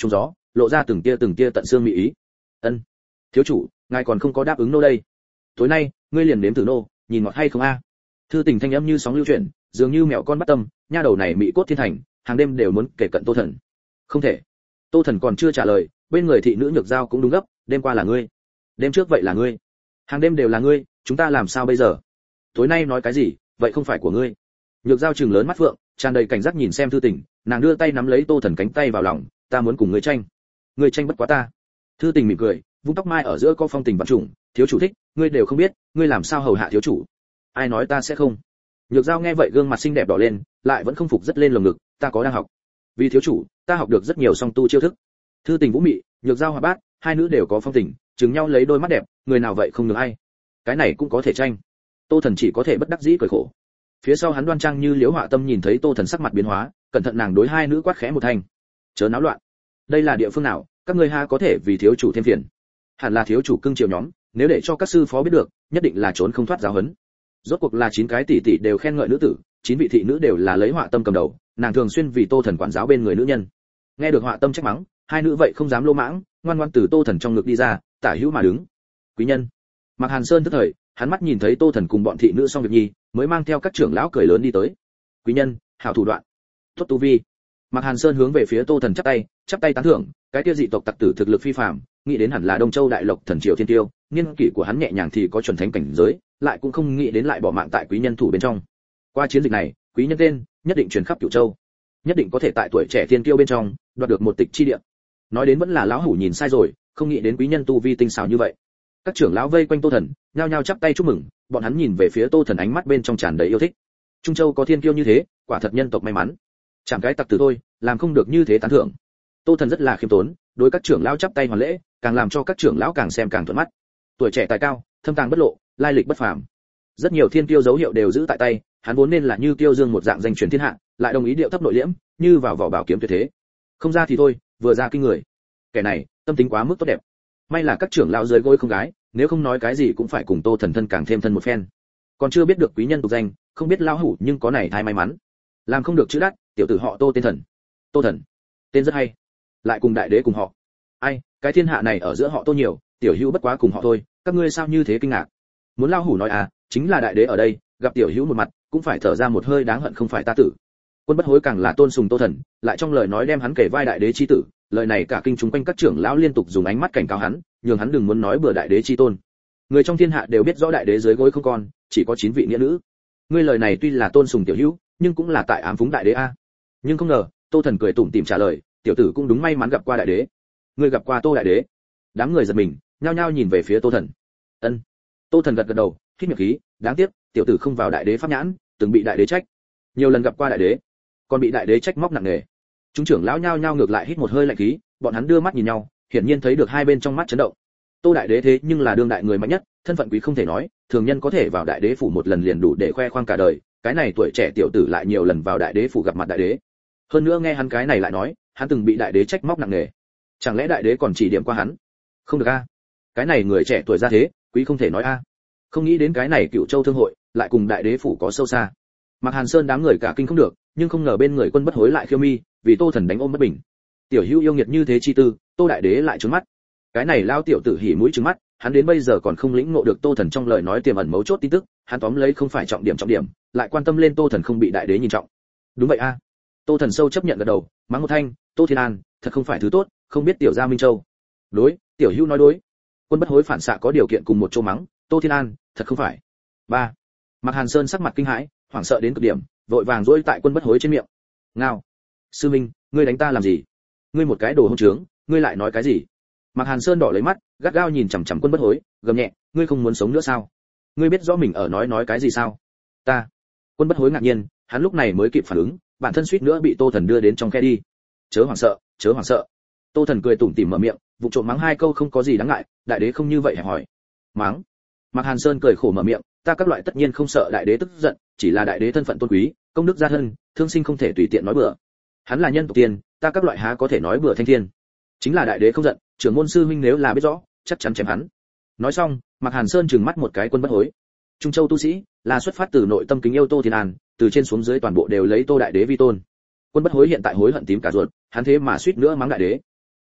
Speaker 1: lộ ra từng tia tận xương mỹ ý. Ân, thiếu chủ, ngài còn không có đáp ứng nô đây. Tối nay, ngươi liền nếm thử nô, nhìn ngọt hay không a? Thư tình thanh âm như sóng lưu chuyển, dường như mèo con bắt tâm, nha đầu này mỹ cốt thiên thành, hàng đêm đều muốn kể cận Tô Thần. Không thể. Tô Thần còn chưa trả lời, bên người thị nữ Nhược Giao cũng đúng gấp, đêm qua là ngươi, đêm trước vậy là ngươi, hàng đêm đều là ngươi, chúng ta làm sao bây giờ? Tối nay nói cái gì, vậy không phải của ngươi. Nhược Giao trừng lớn mắt phượng, tràn đầy cảnh giác nhìn xem Thư Tình, nàng đưa tay nắm lấy Tô Thần cánh tay vào lòng, ta muốn cùng ngươi tranh. Ngươi tranh bất quá ta. Thư Tình mỉm cười, vung tóc mai ở giữa có phong tình vạn trùng, thiếu chủ thích, ngươi đều không biết, ngươi làm sao hầu hạ thiếu chủ? Ai nói ta sẽ không? Nhược Giao nghe vậy gương mặt xinh đẹp đỏ lên, lại vẫn không phục rất lên lồng ngực, ta có đang học. Vì thiếu chủ, ta học được rất nhiều song tu chiêu thức. Thư Tình vũ mị, Nhược Giao hòa bát, hai nữ đều có phong tình, chứng nhau lấy đôi mắt đẹp, người nào vậy không được ai. Cái này cũng có thể tranh. Tô Thần chỉ có thể bất đắc dĩ cười khổ. Phía sau hắn đoan trang như liễu họa tâm nhìn thấy Tô Thần sắc mặt biến hóa, cẩn thận nàng đối hai nữ quát khẽ một thanh, chớ náo loạn. Đây là địa phương nào, các ngươi ha có thể vì thiếu chủ thêm phiền? Hẳn là thiếu chủ cưng chiều nhóm, nếu để cho các sư phó biết được, nhất định là trốn không thoát giáo huấn. Rốt cuộc là 9 cái tỷ tỷ đều khen ngợi nữ tử, 9 vị thị nữ đều là lấy họa tâm cầm đầu, nàng thường xuyên vì Tô Thần quản giáo bên người nữ nhân. Nghe được họa tâm trách mắng, hai nữ vậy không dám lô mãng, ngoan ngoãn từ Tô Thần trong ngực đi ra, tả hữu mà đứng. Quý nhân. Mạc Hàn Sơn tức thời, hắn mắt nhìn thấy Tô Thần cùng bọn thị nữ xong việc nhi, mới mang theo các trưởng lão cười lớn đi tới. Quý nhân, hảo thủ đoạn. Tốt tu vi. Mạc Hàn Sơn hướng về phía Tô Thần chắp tay tán thưởng, cái kia dị tộc tặc tử thực lực phi phàm, nghĩ đến hẳn là Đông Châu đại lộc thần triều thiên tiêu, niên kỷ của hắn nhẹ nhàng thì có chuẩn thánh cảnh giới, lại cũng không nghĩ đến lại bỏ mạng tại quý nhân thủ bên trong. Qua chiến dịch này, quý nhân tên nhất định truyền khắp Cửu Châu, nhất định có thể tại tuổi trẻ thiên kiêu bên trong đoạt được một tịch chi địa. Nói đến vẫn là lão hủ nhìn sai rồi, không nghĩ đến quý nhân tu vi tinh xảo như vậy. Các trưởng lão vây quanh Tô Thần, nhao nhao chắp tay chúc mừng, bọn hắn nhìn về phía Tô Thần ánh mắt bên trong tràn đầy yêu thích. Trung Châu có thiên kiêu như thế, quả thật nhân tộc may mắn. Chẳng cái tặc tử thôi, làm không được như thế tán thưởng. Tô Thần rất là khiêm tốn, đối các trưởng lão chắp tay hoàn lễ, càng làm cho các trưởng lão càng xem càng thuận mắt. Tuổi trẻ tài cao, thâm tàng bất lộ, lai lịch bất phàm. Rất nhiều thiên kiêu dấu hiệu đều giữ tại tay, hắn vốn nên là như Kiêu Dương một dạng danh truyền thiên hạ, lại đồng ý điệu thấp nội liễm, như vào vỏ bảo kiếm tuyệt thế. Không ra thì thôi, vừa ra kinh người. Kẻ này, tâm tính quá mức tốt đẹp. May là các trưởng lão dưới gối không gái, nếu không nói cái gì cũng phải cùng Tô Thần thân càng thêm thân một phen. Còn chưa biết được quý nhân tục danh, không biết lão hủ nhưng có này thai may mắn. Làm không được chữ đắt, tiểu tử họ Tô tên Thần. Tô Thần, tên rất hay. Lại cùng đại đế cùng họ. Ai, cái thiên hạ này ở giữa họ Tô nhiều, tiểu hữu bất quá cùng họ thôi, các ngươi sao như thế kinh ngạc? Muốn lão hủ nói à, chính là đại đế ở đây, gặp tiểu hữu một mặt, cũng phải thở ra một hơi đáng hận không phải ta tử. Quân Bất Hối càng là tôn sùng Tô Thần, lại trong lời nói đem hắn kể vai đại đế chi tử, lời này cả kinh chúng quanh các trưởng lão liên tục dùng ánh mắt cảnh cáo hắn, nhường hắn đừng muốn nói bừa đại đế chi tôn. Người trong thiên hạ đều biết rõ đại đế dưới gối không con, chỉ có 9 vị nghĩa nữ. Ngươi lời này tuy là tôn sùng tiểu hữu, nhưng cũng là tại ám phúng đại đế a. Nhưng không ngờ, Tô Thần cười tủm tỉm trả lời, tiểu tử cũng đúng may mắn gặp qua đại đế. Ngươi gặp qua Tô đại đế? Đám người giật mình, nhao nhao nhìn về phía Tô Thần. Ân. Tô Thần gật gật đầu, hít miệng khí, đáng tiếc, tiểu tử không vào đại đế pháp nhãn, từng bị đại đế trách. Nhiều lần gặp qua đại đế, còn bị đại đế trách móc nặng nề. Chúng trưởng lão nhao nhao ngược lại hít một hơi lạnh khí, bọn hắn đưa mắt nhìn nhau, hiển nhiên thấy được hai bên trong mắt chấn động. Tô đại đế thế nhưng là đương đại người mạnh nhất, thân phận quý không thể nói, thường nhân có thể vào đại đế phủ một lần liền đủ để khoe khoang cả đời, cái này tuổi trẻ tiểu tử lại nhiều lần vào đại đế phủ gặp mặt đại đế. Hơn nữa nghe hắn cái này lại nói, hắn từng bị đại đế trách móc nặng nề. Chẳng lẽ đại đế còn chỉ điểm qua hắn? Không được a. Cái này người trẻ tuổi ra thế, quý không thể nói a. Không nghĩ đến cái này Cửu Châu thương hội, lại cùng đại đế phủ có sâu xa. Mạc Hàn Sơn đám người cả kinh không được, nhưng không ngờ bên người Quân Bất Hối lại khiêu mi, vì Tô Thần đánh ôm bất bình. Tiểu hữu yêu nghiệt như thế chi tư, Tô đại đế lại trừng mắt. Cái này lao tiểu tử hỉ mũi trừng mắt, hắn đến bây giờ còn không lĩnh ngộ được Tô Thần trong lời nói tiềm ẩn mấu chốt tin tức, hắn tóm lấy không phải trọng điểm, lại quan tâm lên Tô Thần không bị đại đế nhìn trọng. Đúng vậy a. Tô Thần sâu chấp nhận gật đầu, mắng một thanh, Tô Thiên An, thật không phải thứ tốt, không biết tiểu gia Minh Châu. Đối, tiểu hữu nói đối. Quân Bất Hối phản xạ có điều kiện cùng một chỗ mắng, Tô Thiên An, thật không phải. 3. Mạc Hàn Sơn sắc mặt kinh hãi, hoảng sợ đến cực điểm, vội vàng dỗi tại Quân Bất Hối trên miệng. Ngao, sư minh, ngươi đánh ta làm gì? Ngươi một cái đồ hỗn trướng, ngươi lại nói cái gì? Mạc Hàn Sơn đỏ lấy mắt, gắt gao nhìn chằm chằm Quân Bất Hối, gầm nhẹ, ngươi không muốn sống nữa sao? Ngươi biết rõ mình ở nói cái gì sao? Ta. Quân Bất Hối ngạc nhiên, hắn lúc này mới kịp phản ứng, bản thân suýt nữa bị Tô Thần đưa đến trong khe đi. Chớ hoảng sợ. Tô Thần cười tủm tỉm mở miệng, vụ trộm mắng hai câu không có gì đáng ngại, đại đế không như vậy hẹp hỏi. Mắng. Mạc Hàn Sơn cười khổ mở miệng, ta các loại tất nhiên không sợ đại đế tức giận, chỉ là đại đế thân phận tôn quý, công đức gia thân, thương sinh không thể tùy tiện nói bừa. Hắn là nhân tộc tiên, ta các loại há có thể nói bừa thanh thiên. Chính là đại đế không giận, trưởng môn sư huynh nếu là biết rõ, chắc chắn chém hắn. Nói xong, Mạc Hàn Sơn trừng mắt một cái Quân Bất Hối. Trung Châu tu sĩ là xuất phát từ nội tâm kính yêu Tô Thiên An, từ trên xuống dưới toàn bộ đều lấy Tô đại đế vi tôn. Quân Bất Hối hiện tại hối hận tím cả ruột, hắn thế mà suýt nữa mắng đại đế.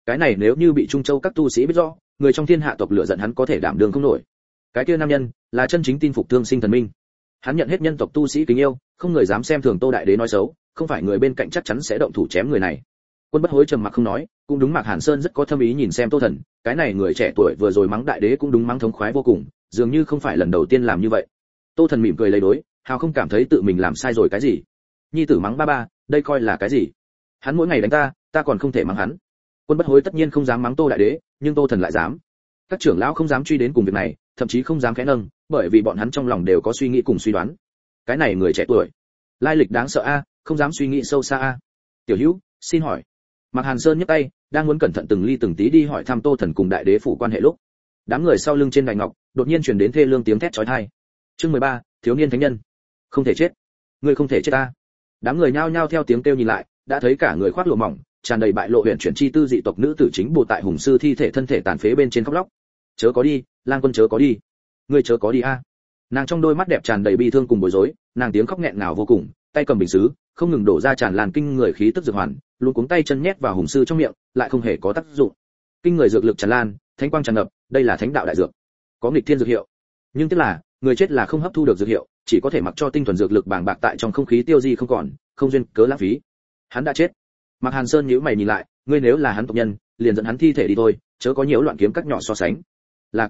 Speaker 1: Cái này nếu như bị Trung Châu các tu sĩ biết rõ, người trong thiên hạ tộc lửa giận hắn có thể đảm đương không nổi. Cái kia nam nhân là chân chính tin phục thương sinh thần minh. Hắn nhận hết nhân tộc tu sĩ kính yêu, không người dám xem thường Tô đại đế nói xấu, không phải người bên cạnh chắc chắn sẽ động thủ chém người này. Quân Bất Hối trầm mặc không nói, cũng đúng Mạc Hàn Sơn rất có thâm ý nhìn xem Tô Thần, cái này người trẻ tuổi vừa rồi mắng đại đế cũng đúng mắng thống khoái vô cùng, dường như không phải lần đầu tiên làm như vậy. Tô Thần mỉm cười lấy đối, hào không cảm thấy tự mình làm sai rồi cái gì. Nhi tử mắng ba ba, đây coi là cái gì? Hắn mỗi ngày đánh ta, ta còn không thể mắng hắn. Quân Bất Hối tất nhiên không dám mắng Tô đại đế, nhưng Tô Thần lại dám. Các trưởng lão không dám truy đến cùng việc này, thậm chí không dám khẽ nâng, bởi vì bọn hắn trong lòng đều có suy nghĩ cùng suy đoán. Cái này người trẻ tuổi, lai lịch đáng sợ a, không dám suy nghĩ sâu xa a. Tiểu Hữu, xin hỏi. Mạc Hàn Sơn nhấc tay, đang muốn cẩn thận từng ly từng tí đi hỏi thăm Tô Thần cùng đại đế phủ quan hệ lúc, đám người sau lưng trên đài ngọc đột nhiên truyền đến thê lương tiếng thét chói tai. Chương 13, thiếu niên thánh nhân. Không thể chết, ngươi không thể chết ta. Đám người nhao nhao theo tiếng kêu nhìn lại, đã thấy cả người khoác lụa mỏng, tràn đầy bại lộ huyền chuyển chi tư dị tộc nữ tử chính bồ tại hùng sư thi thể thân thể tàn phế bên trên khóc lóc. Chớ có đi, lang quân chớ có đi, ngươi chớ có đi a. Nàng trong đôi mắt đẹp tràn đầy bi thương cùng bối rối, nàng tiếng khóc nghẹn ngào vô cùng, tay cầm bình sứ, không ngừng đổ ra tràn làn kinh người khí tức dược hoàn, luôn cuống tay chân nhét vào hùng sư trong miệng, lại không hề có tác dụng. Kinh người dược lực tràn lan, thánh quang tràn ngập, đây là thánh đạo đại dược, có nghịch thiên dược hiệu. Nhưng tiếc là, người chết là không hấp thu được dược hiệu, chỉ có thể mặc cho tinh thuần dược lực bàng bạc tại trong không khí tiêu di không còn, không duyên cớ lãng phí. Hắn đã chết. Mạc Hàn Sơn nhíu mày nhìn lại, ngươi nếu là hắn tộc nhân, liền dẫn hắn thi thể đi thôi, chớ có nhiễu loạn kiếm các nhỏ so sánh. Là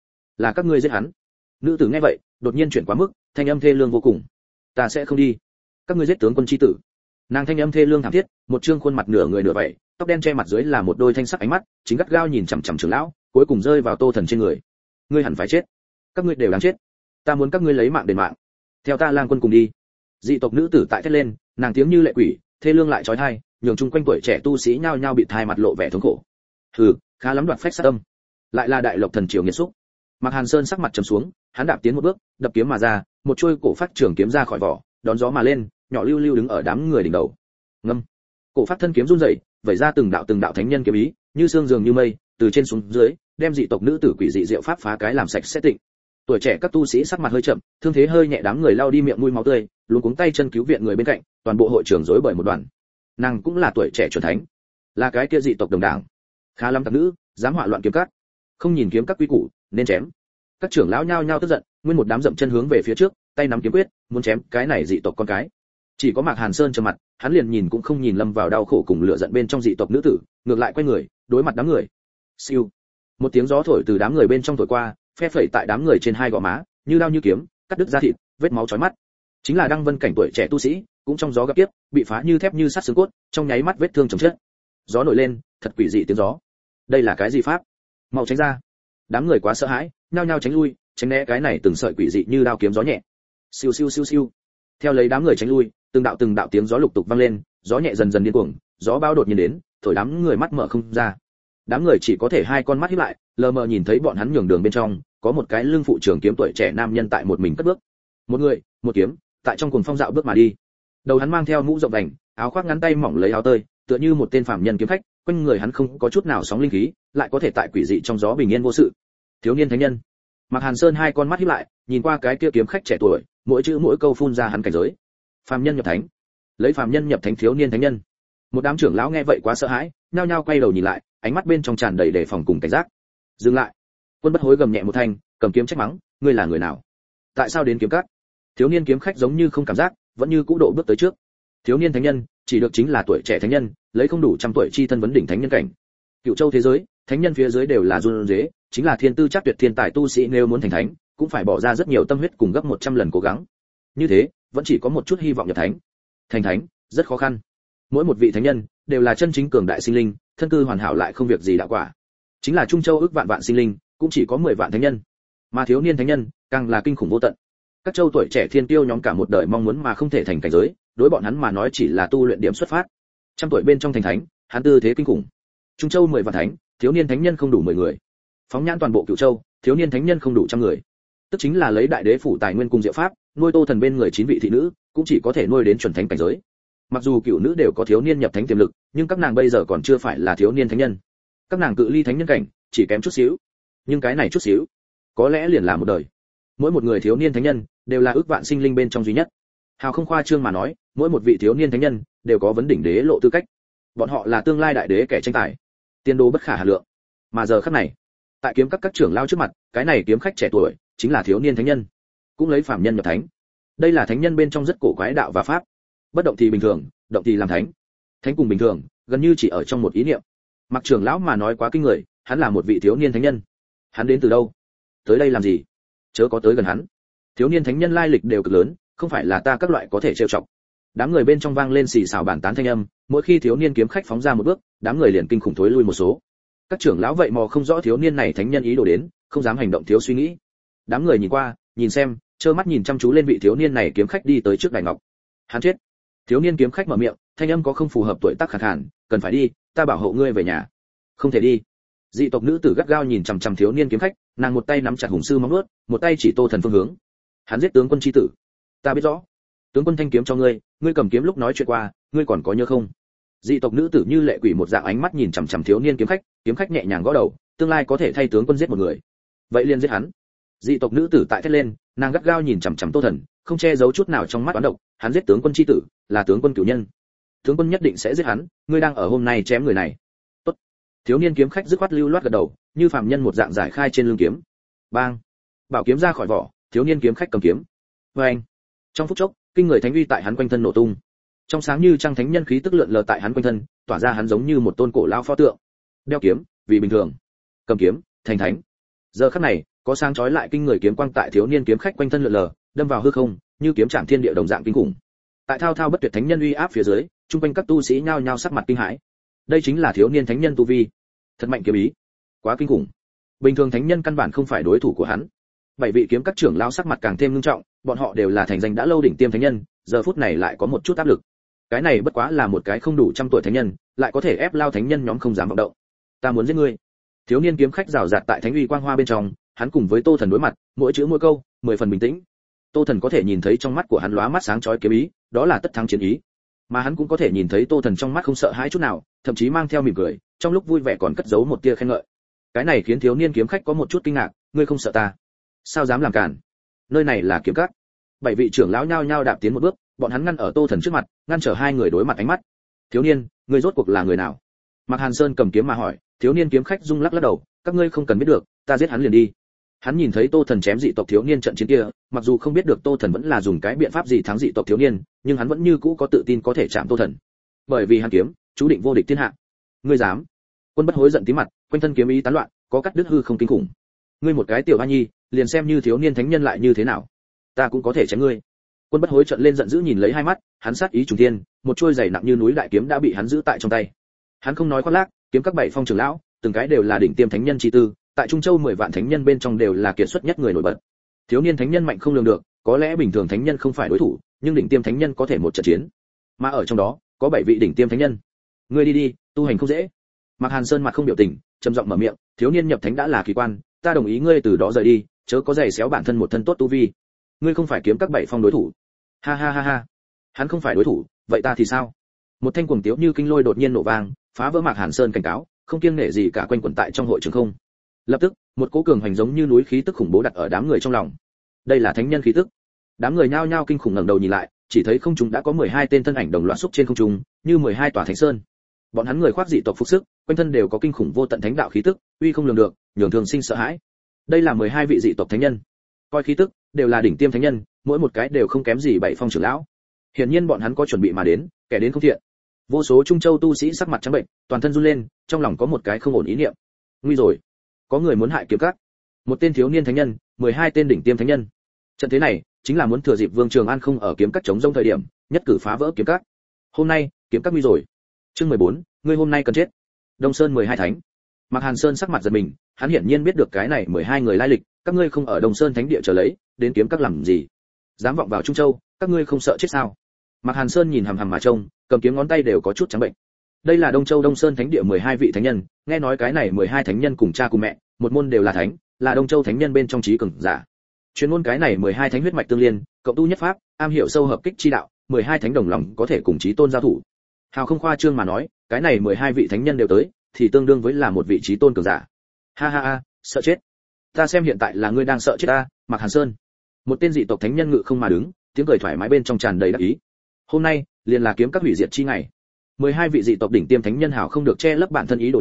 Speaker 1: các ngươi giết hắn. Nữ tử nghe vậy, đột nhiên chuyển quá mức, thanh âm thê lương vô cùng. Ta sẽ không đi. Các ngươi giết tướng quân chi tử. Nàng thanh âm thê lương thảm thiết, một trương khuôn mặt nửa người nửa vậy, tóc đen che mặt dưới là một đôi thanh sắc ánh mắt, chính gắt gao nhìn chằm chằm trưởng lão, cuối cùng rơi vào Tô Thần trên người. Ngươi hẳn phải chết. Các ngươi đều đáng chết. Ta muốn các ngươi lấy mạng đền mạng. Theo ta lang quân cùng đi. Dị tộc nữ tử tại thét lên, nàng tiếng như lệ quỷ, thê lương lại chói tai, nhường chung quanh tuổi trẻ tu sĩ nhao nhao bị thai mặt lộ vẻ thống khổ. Hừ, khá lắm đoạt phách sát tâm. Lại là đại lộc thần triều nghiệt xúc. Mạc Hàn Sơn sắc mặt trầm xuống, hắn đạp tiến một bước, đập kiếm mà ra, một chuôi cổ phát trường kiếm ra khỏi vỏ, đón gió mà lên, nhỏ lưu lưu đứng ở đám người đỉnh đầu. Ngâm. Cổ phát thân kiếm run rẩy, vẩy ra từng đạo thánh nhân kiếm ý, như sương dường như mây, từ trên xuống dưới, đem dị tộc nữ tử quỷ dị diệu pháp phá cái làm sạch sẽ tịnh. Tuổi trẻ các tu sĩ sắc mặt hơi chậm, thương thế hơi nhẹ, đám người lao đi miệng mũi máu tươi, luống cuống tay chân cứu viện người bên cạnh, toàn bộ hội trường rối bời một đoàn. Nàng cũng là tuổi trẻ chuẩn thánh, là cái kia dị tộc đồng đảng. Khá lắm tặc nữ, dám họa loạn kiếm các, không nhìn kiếm các quy củ, nên chém. Các trưởng lão nhao nhao tức giận, nguyên một đám dậm chân hướng về phía trước, tay nắm kiếm quyết, muốn chém cái này dị tộc con cái. Chỉ có Mạc Hàn Sơn trầm mặt, hắn liền nhìn cũng không nhìn, lâm vào đau khổ cùng lửa giận bên trong dị tộc nữ tử, ngược lại quay người, đối mặt đám người. Siêu. Một tiếng gió thổi từ đám người bên trong thổi qua, phe phẩy tại đám người trên hai gò má, như đao như kiếm, cắt đứt da thịt, vết máu chói mắt. Chính là Đăng Vân cảnh tuổi trẻ tu sĩ, cũng trong gió gặp kiếp, bị phá như thép như sắt xương cốt, trong nháy mắt vết thương chồng chết. Gió nổi lên, thật quỷ dị tiếng gió. Đây là cái gì pháp? Mau tránh ra. Đám người quá sợ hãi, nhao nhao tránh lui, tránh né cái này từng sợi quỷ dị như đao kiếm gió nhẹ. Siêu siêu siêu siêu. Theo lấy đám người tránh lui, từng đạo tiếng gió lục tục vang lên, gió nhẹ dần dần điên cuồng, gió bão đột nhiên đến, thổi đám người mắt mở không ra. Đám người chỉ có thể hai con mắt híp lại, lờ mờ nhìn thấy bọn hắn nhường đường bên trong, có một cái lưng phụ trường kiếm tuổi trẻ nam nhân tại một mình cất bước. Một người, một kiếm, tại trong cuồng phong dạo bước mà đi. Đầu hắn mang theo mũ rộng vành, áo khoác ngắn tay mỏng lấy áo tơi, tựa như một tên phàm nhân kiếm khách, quanh người hắn không có chút nào sóng linh khí, lại có thể tại quỷ dị trong gió bình yên vô sự. Thiếu niên thánh nhân. Mạc Hàn Sơn hai con mắt híp lại, nhìn qua cái kia kiếm khách trẻ tuổi, mỗi chữ mỗi câu phun ra hắn cảnh giới. Phàm nhân nhập thánh. Lấy phàm nhân nhập thánh, thiếu niên thánh nhân. Một đám trưởng lão nghe vậy quá sợ hãi, nhao nhao quay đầu nhìn lại, ánh mắt bên trong tràn đầy đề phòng cùng cảnh giác. Dừng lại. Quân Bất Hối gầm nhẹ một thanh, cầm kiếm trách mắng, ngươi là người nào? Tại sao đến kiếm cắt? Thiếu niên kiếm khách giống như không cảm giác, vẫn như cũ độ bước tới trước. Thiếu niên thánh nhân, chỉ được chính là tuổi trẻ thánh nhân, lấy không đủ trăm tuổi chi thân vấn đỉnh thánh nhân cảnh. Cựu châu thế giới, thánh nhân phía dưới đều là run rế, chính là thiên tư chắc tuyệt thiên tài tu sĩ nếu muốn thành thánh, cũng phải bỏ ra rất nhiều tâm huyết cùng gấp 100 lần cố gắng. Như thế, vẫn chỉ có một chút hy vọng nhập thánh. Thành thánh, rất khó khăn. Mỗi một vị thánh nhân đều là chân chính cường đại sinh linh, thân cư hoàn hảo lại không việc gì đạo quả. Chính là Trung Châu ước vạn vạn sinh linh, cũng chỉ có 10 vạn thánh nhân. Mà thiếu niên thánh nhân, càng là kinh khủng vô tận. Các châu tuổi trẻ thiên tiêu nhóm cả một đời mong muốn mà không thể thành cảnh giới, đối bọn hắn mà nói chỉ là tu luyện điểm xuất phát. Trăm tuổi bên trong thành thánh, hắn tư thế kinh khủng. Trung Châu 10 vạn thánh, thiếu niên thánh nhân không đủ 10 người. Phóng nhãn toàn bộ Cửu Châu, thiếu niên thánh nhân không đủ trăm người. Tức chính là lấy đại đế phủ tài nguyên cùng diệu pháp, nuôi Tô Thần bên người 9 vị thị nữ, cũng chỉ có thể nuôi đến chuẩn thánh cảnh giới. Mặc dù cửu nữ đều có thiếu niên nhập thánh tiềm lực, nhưng các nàng bây giờ còn chưa phải là thiếu niên thánh nhân. Các nàng cự ly thánh nhân cảnh, chỉ kém chút xíu. Nhưng cái này chút xíu, có lẽ liền là một đời. Mỗi một người thiếu niên thánh nhân đều là ước vạn sinh linh bên trong duy nhất. Hào không khoa trương mà nói, mỗi một vị thiếu niên thánh nhân đều có vấn đỉnh đế lộ tư cách. Bọn họ là tương lai đại đế kẻ tranh tài. Tiền đồ bất khả hà lượng. Mà giờ khắc này, tại kiếm các trưởng lao trước mặt, cái này kiếm khách trẻ tuổi chính là thiếu niên thánh nhân, cũng lấy phàm nhân nhập thánh. Đây là thánh nhân bên trong rất cổ quái đạo và pháp. Bất động thì bình thường, động thì làm thánh. Thánh cùng bình thường, gần như chỉ ở trong một ý niệm. Mặc trưởng lão mà nói quá kinh người, hắn là một vị thiếu niên thánh nhân. Hắn đến từ đâu? Tới đây làm gì? Chớ có tới gần hắn. Thiếu niên thánh nhân lai lịch đều cực lớn, không phải là ta các loại có thể trêu chọc. Đám người bên trong vang lên xì xào bàn tán thanh âm, mỗi khi thiếu niên kiếm khách phóng ra một bước, đám người liền kinh khủng thối lui một số. Các trưởng lão vậy mò không rõ thiếu niên này thánh nhân ý đồ đến, không dám hành động thiếu suy nghĩ. Đám người nhìn qua, nhìn xem, trơ mắt nhìn chăm chú lên vị thiếu niên này kiếm khách đi tới trước đài ngọc. Hắn chết. Thiếu niên kiếm khách mở miệng, thanh âm có không phù hợp tuổi tác khàn khàn, cần phải đi, ta bảo hộ ngươi về nhà. Không thể đi. Dị tộc nữ tử gắt gao nhìn chằm chằm thiếu niên kiếm khách, nàng một tay nắm chặt hùng sư móng vuốt, một tay chỉ Tô Thần phương hướng. Hắn giết tướng quân chi tử. Ta biết rõ. Tướng quân thanh kiếm cho ngươi, ngươi cầm kiếm lúc nói chuyện qua, ngươi còn có nhớ không? Dị tộc nữ tử như lệ quỷ một dạng ánh mắt nhìn chằm chằm thiếu niên kiếm khách nhẹ nhàng gõ đầu, tương lai có thể thay tướng quân giết một người. Vậy liền giết hắn. Dị tộc nữ tử tại thét lên, nàng gắt gao nhìn chằm chằm Tô Thần, không che giấu chút nào trong mắt toán độc, hắn giết tướng quân chi tử, là tướng quân cửu nhân. Tướng quân nhất định sẽ giết hắn, ngươi đang ở hôm nay chém người này. Tốt. Thiếu niên kiếm khách dứt khoát lưu loát gật đầu, như phàm nhân một dạng giải khai trên lưng kiếm. Bang. Bảo kiếm ra khỏi vỏ, thiếu niên kiếm khách cầm kiếm. Oeng. Trong phút chốc, kinh người thánh uy tại hắn quanh thân nổ tung. Trong sáng như trăng thánh nhân khí tức lượn lờ tại hắn quanh thân, tỏa ra hắn giống như một tôn cổ lao pho tượng. Đeo kiếm, vì bình thường. Cầm kiếm, thành thánh. Giờ khắc này, có sáng chói lại kinh người kiếm quang tại thiếu niên kiếm khách quanh thân lượn lờ, đâm vào hư không, như kiếm chạm thiên địa đồng dạng kinh khủng. Tại thao thao bất tuyệt thánh nhân uy áp phía dưới, trung quanh các tu sĩ nhao nhao sắc mặt kinh hãi. Đây chính là thiếu niên thánh nhân tu vi, thật mạnh kiếm ý, quá kinh khủng. Bình thường thánh nhân căn bản không phải đối thủ của hắn. Bảy vị kiếm các trưởng lão sắc mặt càng thêm nghiêm trọng, bọn họ đều là thành danh đã lâu đỉnh tiêm thánh nhân, giờ phút này lại có một chút áp lực. Cái này bất quá là một cái không đủ trăm tuổi thánh nhân, lại có thể ép lao thánh nhân nhóm không dám vọng động. Ta muốn giết ngươi. Thiếu niên kiếm khách rào rạt tại thánh uy quang hoa bên trong, hắn cùng với Tô Thần đối mặt, mỗi chữ mỗi câu, 10 phần bình tĩnh. Tô Thần có thể nhìn thấy trong mắt của hắn lóa mắt sáng chói kiếm ý, đó là tất thắng chiến ý. Mà hắn cũng có thể nhìn thấy Tô Thần trong mắt không sợ hãi chút nào, thậm chí mang theo mỉm cười, trong lúc vui vẻ còn cất giấu một tia khen ngợi. Cái này khiến thiếu niên kiếm khách có một chút kinh ngạc, ngươi không sợ ta? Sao dám làm cản? Nơi này là kiếm các. Bảy vị trưởng lão nhao nhao đạp tiến một bước, bọn hắn ngăn ở Tô Thần trước mặt, ngăn trở hai người đối mặt ánh mắt. Thiếu niên, ngươi rốt cuộc là người nào? Mạc Hàn Sơn cầm kiếm mà hỏi. Thiếu niên kiếm khách rung lắc lắc đầu, các ngươi không cần biết được, ta giết hắn liền đi. Hắn nhìn thấy Tô Thần chém dị tộc thiếu niên trận chiến kia, mặc dù không biết được Tô Thần vẫn là dùng cái biện pháp gì thắng dị tộc thiếu niên, nhưng hắn vẫn như cũ có tự tin có thể chạm Tô Thần. Bởi vì hắn kiếm, chú định vô địch thiên hạ. Ngươi dám? Quân Bất Hối giận tím mặt, quanh thân kiếm ý tán loạn, có cắt đứt hư không kinh khủng. Ngươi một cái tiểu a nhi, liền xem như thiếu niên thánh nhân lại như thế nào? Ta cũng có thể chém ngươi. Quân Bất Hối trợn lên giận dữ nhìn lấy hai mắt, hắn sát ý trùng thiên, một chuôi dày nặng như núi đại kiếm đã bị hắn giữ tại trong tay. Hắn không nói khoác lác, kiếm các bảy phong trưởng lão, từng cái đều là đỉnh tiêm thánh nhân chi tư, tại Trung Châu 10 vạn thánh nhân bên trong đều là kiệt xuất nhất người nổi bật. Thiếu niên thánh nhân mạnh không lường được, có lẽ bình thường thánh nhân không phải đối thủ, nhưng đỉnh tiêm thánh nhân có thể một trận chiến. Mà ở trong đó, có 7 vị đỉnh tiêm thánh nhân. Ngươi đi đi, tu hành không dễ. Mạc Hàn Sơn mặt không biểu tình, trầm giọng mở miệng, thiếu niên nhập thánh đã là kỳ quan, ta đồng ý ngươi từ đó rời đi, chớ có giày xéo bản thân một thân tốt tu vi. Ngươi không phải kiếm các bảy phong đối thủ. Ha ha ha ha. Hắn không phải đối thủ, vậy ta thì sao? Một thanh cuồng tiếu như kinh lôi đột nhiên nổ vang, phá vỡ Mạc Hàn Sơn cảnh cáo, không kiêng nể gì cả quanh quẩn tại trong hội trường không. Lập tức, một cỗ cường hành giống như núi khí tức khủng bố đặt ở đám người trong lòng. Đây là thánh nhân khí tức. Đám người nhao nhao kinh khủng ngẩng đầu nhìn lại, chỉ thấy không trung đã có 12 tên thân ảnh đồng loạt xúc trên không trung, như 12 tòa thánh sơn. Bọn hắn người khoác dị tộc phục sức, quanh thân đều có kinh khủng vô tận thánh đạo khí tức, uy không lường được, nhường thường sinh sợ hãi. Đây là 12 vị dị tộc thánh nhân. Coi khí tức, đều là đỉnh tiêm thánh nhân, mỗi một cái đều không kém gì bảy phong trưởng lão. Hiển nhiên bọn hắn có chuẩn bị mà đến, kẻ đến không thiện. Vô số Trung Châu tu sĩ sắc mặt trắng bệnh, toàn thân run lên, trong lòng có một cái không ổn ý niệm. Nguy rồi, có người muốn hại kiếm các. Một tên thiếu niên thánh nhân, 12 tên đỉnh tiêm thánh nhân. Trận thế này, chính là muốn thừa dịp Vương Trường An không ở kiếm các chống rông thời điểm, nhất cử phá vỡ kiếm các. Hôm nay, kiếm các nguy rồi. Chương 14, ngươi hôm nay cần chết. Đông Sơn 12 thánh. Mạc Hàn Sơn sắc mặt giật mình, hắn hiển nhiên biết được cái này 12 người lai lịch, các ngươi không ở Đông Sơn thánh địa chờ lấy, đến kiếm các làm gì? Dám vọng vào Trung Châu, các ngươi không sợ chết sao? Mạc Hàn Sơn nhìn hằm hằm mà trông, cầm kiếm ngón tay đều có chút trắng bệnh. Đây là Đông Châu Đông Sơn thánh địa 12 vị thánh nhân, nghe nói cái này 12 thánh nhân cùng cha cùng mẹ, một môn đều là thánh, là Đông Châu thánh nhân bên trong trí cường giả. Chuyên môn cái này 12 thánh huyết mạch tương liên, cộng tu nhất pháp, am hiểu sâu hợp kích chi đạo, 12 thánh đồng lòng có thể cùng chí tôn giao thủ. Hào không khoa trương mà nói, cái này 12 vị thánh nhân đều tới, thì tương đương với là một vị chí tôn cường giả. Ha ha ha, sợ chết. Ta xem hiện tại là ngươi đang sợ chết ta, Mạc Hàn Sơn. Một tên dị tộc thánh nhân ngự không mà đứng, tiếng cười thoải mái bên trong tràn đầy đắc ý. Hôm nay, liền là kiếm các hủy diệt chi ngày. 12 vị dị tộc đỉnh tiêm thánh nhân hảo không được che lấp bản thân ý đồ đến,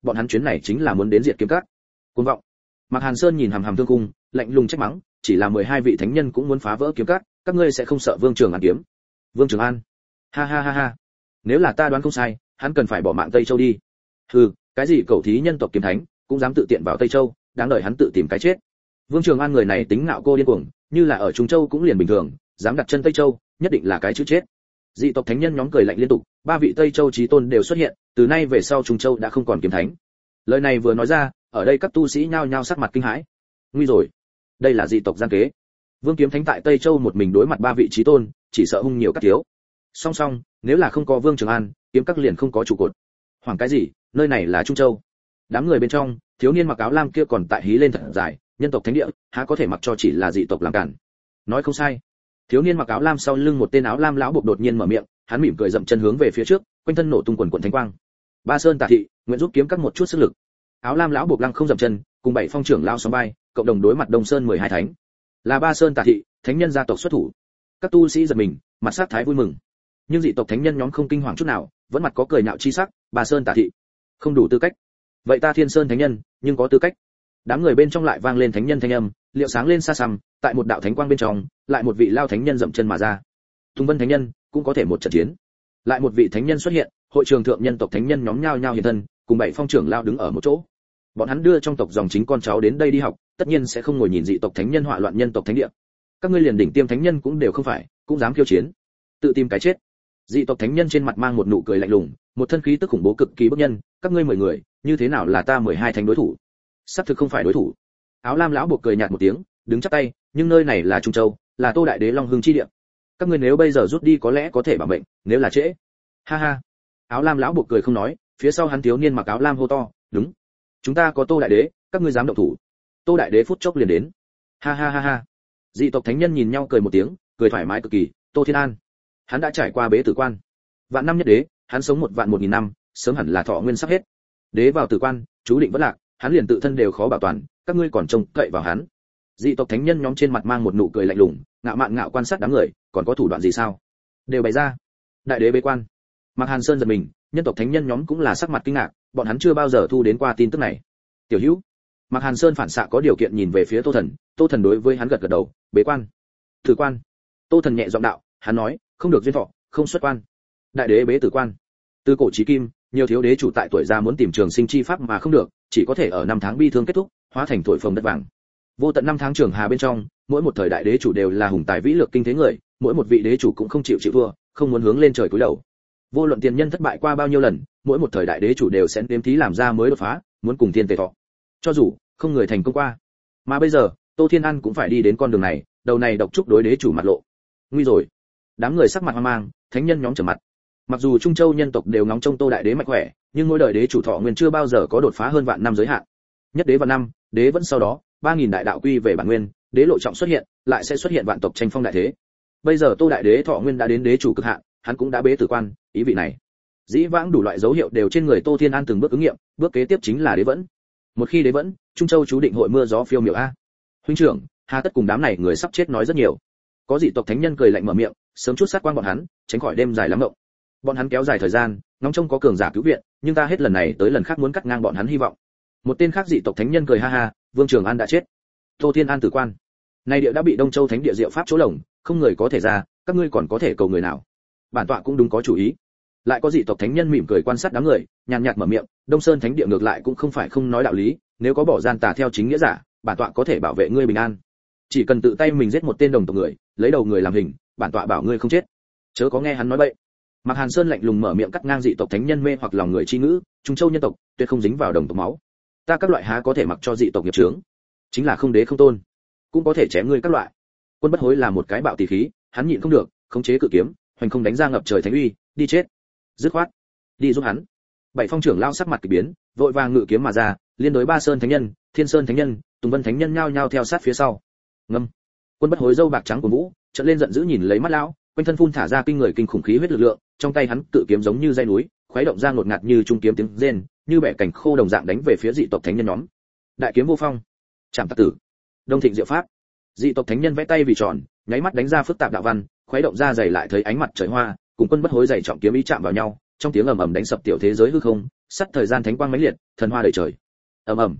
Speaker 1: bọn hắn chuyến này chính là muốn đến diệt kiếm các. Cuồng vọng. Mạc Hàn Sơn nhìn hằm hằm Thương Cung, lạnh lùng trách mắng, chỉ là 12 vị thánh nhân cũng muốn phá vỡ kiếm các, các ngươi sẽ không sợ Vương Trường An kiếm? Vương Trường An? Ha ha ha ha. Nếu là ta đoán không sai, hắn cần phải bỏ mạng Tây Châu đi. Hừ, cái gì cẩu thí nhân tộc kiếm thánh, cũng dám tự tiện vào Tây Châu, đáng đợi hắn tự tìm cái chết. Vương Trường An người này tính ngạo cô điên cuồng, như là ở Trung Châu cũng liền bình thường, dám đặt chân Tây Châu, nhất định là cái chữ chết. Dị tộc thánh nhân nhóm cười lạnh liên tục, ba vị Tây Châu chí tôn đều xuất hiện, từ nay về sau Trung Châu đã không còn kiếm thánh. Lời này vừa nói ra, ở đây các tu sĩ nhao nhao sắc mặt kinh hãi. Nguy rồi, đây là dị tộc gian kế. Vương kiếm thánh tại Tây Châu một mình đối mặt ba vị chí tôn, chỉ sợ hung nhiều các thiếu. Song song, nếu là không có Vương Trường An, kiếm các liền không có trụ cột. Hoảng cái gì, nơi này là Trung Châu. Đám người bên trong, thiếu niên mặc áo lam kia còn tại hí lên thật dài, nhân tộc thánh địa, há có thể mặc cho chỉ là dị tộc làm cản. Nói không sai. Thiếu niên mặc áo lam sau lưng một tên áo lam lão buộc đột nhiên mở miệng, hắn mỉm cười dậm chân hướng về phía trước, quanh thân nổ tung quần quần thánh quang. Ba Sơn Tả thị, nguyện giúp kiếm các một chút sức lực. Áo lam lão buộc lăng không dậm chân, cùng bảy phong trưởng lao sóng bay, cộng đồng đối mặt Đông Sơn 12 thánh. Là Ba Sơn Tả thị, thánh nhân gia tộc xuất thủ. Các tu sĩ giật mình, mặt sắc thái vui mừng. Nhưng dị tộc thánh nhân nhóm không kinh hoàng chút nào, vẫn mặt có cười nhạo chi sắc, Ba Sơn Tả thị, không đủ tư cách. Vậy ta Thiên Sơn thánh nhân, nhưng có tư cách. Đám người bên trong lại vang lên thánh nhân thanh âm, liệu sáng lên xa xăm, tại một đạo thánh quang bên trong, lại một vị lao thánh nhân dậm chân mà ra. Tùng Vân thánh nhân cũng có thể một trận chiến. Lại một vị thánh nhân xuất hiện, hội trường thượng nhân tộc thánh nhân nhóm nhao nhao hiện thân, cùng bảy phong trưởng lao đứng ở một chỗ. Bọn hắn đưa trong tộc dòng chính con cháu đến đây đi học, tất nhiên sẽ không ngồi nhìn dị tộc thánh nhân họa loạn nhân tộc thánh địa. Các ngươi liền đỉnh tiêm thánh nhân cũng đều không phải, cũng dám khiêu chiến, tự tìm cái chết. Dị tộc thánh nhân trên mặt mang một nụ cười lạnh lùng, một thân khí tức khủng bố cực kỳ bức nhân, các ngươi 10 người, như thế nào là ta 12 thánh đối thủ? Sắp thực không phải đối thủ. Áo lam lão buộc cười nhạt một tiếng, đứng chắp tay, nhưng nơi này là Trung Châu, là Tô đại đế Long Hưng chi địa. Các ngươi nếu bây giờ rút đi có lẽ có thể bảo mệnh, nếu là trễ. Ha ha. Áo lam lão buộc cười không nói, phía sau hắn thiếu niên mặc áo lam hô to, đúng, chúng ta có Tô đại đế, các ngươi dám động thủ? Tô đại đế phút chốc liền đến. Ha ha ha ha. Dị tộc thánh nhân nhìn nhau cười một tiếng, cười thoải mái cực kỳ, Tô Thiên An. Hắn đã trải qua bế tử quan, vạn năm nhất đế, hắn sống 1.000.000 năm, sớm hẳn là thọ nguyên sắp hết. Đế vào tử quan, chú định vẫn lạc, hắn liền tự thân đều khó bảo toàn, các ngươi còn trông cậy vào hắn? Dị tộc thánh nhân nhóm trên mặt mang một nụ cười lạnh lùng, ngạo mạn ngạo quan sát đám người, còn có thủ đoạn gì sao? Đều bày ra. Đại đế bế quan. Mạc Hàn Sơn giật mình, nhân tộc thánh nhân nhóm cũng là sắc mặt kinh ngạc, bọn hắn chưa bao giờ thu đến qua tin tức này. Tiểu Hữu. Mạc Hàn Sơn phản xạ có điều kiện nhìn về phía Tô Thần, Tô Thần đối với hắn gật gật đầu, bế quan. Tử quan. Tô Thần nhẹ giọng đạo, hắn nói, không được duyên thọ, không xuất quan. Đại đế bế tử quan. Từ cổ chí kim, nhiều thiếu đế chủ tại tuổi già muốn tìm trường sinh chi pháp mà không được, chỉ có thể ở năm tháng bi thương kết thúc, hóa thành thổi phồng đất vàng. Vô tận năm tháng trường hà bên trong, mỗi một thời đại đế chủ đều là hùng tài vĩ lược kinh thế người, mỗi một vị đế chủ cũng không chịu thua, không muốn hướng lên trời cúi đầu. Vô luận tiền nhân thất bại qua bao nhiêu lần, mỗi một thời đại đế chủ đều sẽ đếm thí làm ra mới đột phá, muốn cùng thiên tề thọ. Cho dù không người thành công qua, mà bây giờ Tô Thiên An cũng phải đi đến con đường này, đầu này độc trúc đối đế chủ mặt lộ. Nguy rồi. Đám người sắc mặt hoang mang, thánh nhân nhóm trầm mặt. Mặc dù Trung Châu nhân tộc đều ngóng trông Tô đại đế mạnh khỏe, nhưng mỗi đời đế chủ thọ nguyên chưa bao giờ có đột phá hơn vạn năm giới hạn. Nhất đế vạn năm, đế vẫn sau đó, 3000 đại đạo quy về bản nguyên, đế lộ trọng xuất hiện, lại sẽ xuất hiện vạn tộc tranh phong đại thế. Bây giờ Tô đại đế thọ nguyên đã đến đế chủ cực hạn, hắn cũng đã bế tử quan, ý vị này, dĩ vãng đủ loại dấu hiệu đều trên người Tô Thiên An từng bước ứng nghiệm, bước kế tiếp chính là đế vẫn. Một khi đế vẫn, Trung Châu chú định hội mưa gió phiêu miểu a. Huynh trưởng, hà tất cùng đám này người sắp chết nói rất nhiều. Có dị tộc thánh nhân cười lạnh mở miệng, sớm chút sát quan bọn hắn, tránh khỏi đêm dài lắm mộng. Bọn hắn kéo dài thời gian, ngóng trông có cường giả cứu viện, nhưng ta hết lần này tới lần khác muốn cắt ngang bọn hắn hy vọng. Một tên khác dị tộc thánh nhân cười ha ha, Vương Trường An đã chết. Tô Thiên An tử quan. Nay địa đã bị Đông Châu Thánh địa diệu pháp chỗ lồng, không người có thể ra, các ngươi còn có thể cầu người nào? Bản tọa cũng đúng có chủ ý. Lại có dị tộc thánh nhân mỉm cười quan sát đám người, nhàn nhạt mở miệng, Đông Sơn Thánh địa ngược lại cũng không phải không nói đạo lý, nếu có bỏ gian tà theo chính nghĩa giả, bản tọa có thể bảo vệ ngươi bình an. Chỉ cần tự tay mình giết một tên đồng tộc người, lấy đầu người làm hình, bản tọa bảo ngươi không chết. Chớ có nghe hắn nói bậy. Mạc Hàn Sơn lạnh lùng mở miệng cắt ngang dị tộc thánh nhân mê hoặc lòng người chi ngữ, Trung Châu nhân tộc tuyệt không dính vào đồng tộc máu. Ta các loại há có thể mặc cho dị tộc nghiệp chướng, chính là không đế không tôn, cũng có thể chém ngươi các loại. Quân Bất Hối là một cái bạo tỷ khí, hắn nhịn không được, khống chế cự kiếm, hoành không đánh ra ngập trời thánh uy, đi chết. Dứt khoát, đi giúp hắn. Bảy phong trưởng lao sắc mặt kỳ biến, vội vàng ngự kiếm mà ra, liên đối Ba Sơn thánh nhân, Thiên Sơn thánh nhân, Tùng Vân thánh nhân nhao nhao theo sát phía sau. Ngâm. Quân Bất Hối dâu bạc trắng của vũ, trợn lên giận dữ nhìn lấy mắt lão, quanh thân phun thả ra kinh người kinh khủng khí huyết lực lượng, trong tay hắn cự kiếm giống như dây núi, khuấy động ra ngột ngạt như trung kiếm tiếng rên, như bẻ cảnh khô đồng dạng đánh về phía dị tộc thánh nhân nhóm. Đại kiếm vô phong, chạm tạc tử, Đông Thịnh diệu pháp. Dị tộc thánh nhân vẽ tay vì tròn, nháy mắt đánh ra phức tạp đạo văn, khuấy động ra dày lại thấy ánh mặt trời hoa, cùng Quân Bất Hối dày trọng kiếm ý chạm vào nhau, trong tiếng ầm ầm đánh sập tiểu thế giới hư không, sắt thời gian thánh quang mãnh liệt, thần hoa đầy trời. Ầm ầm.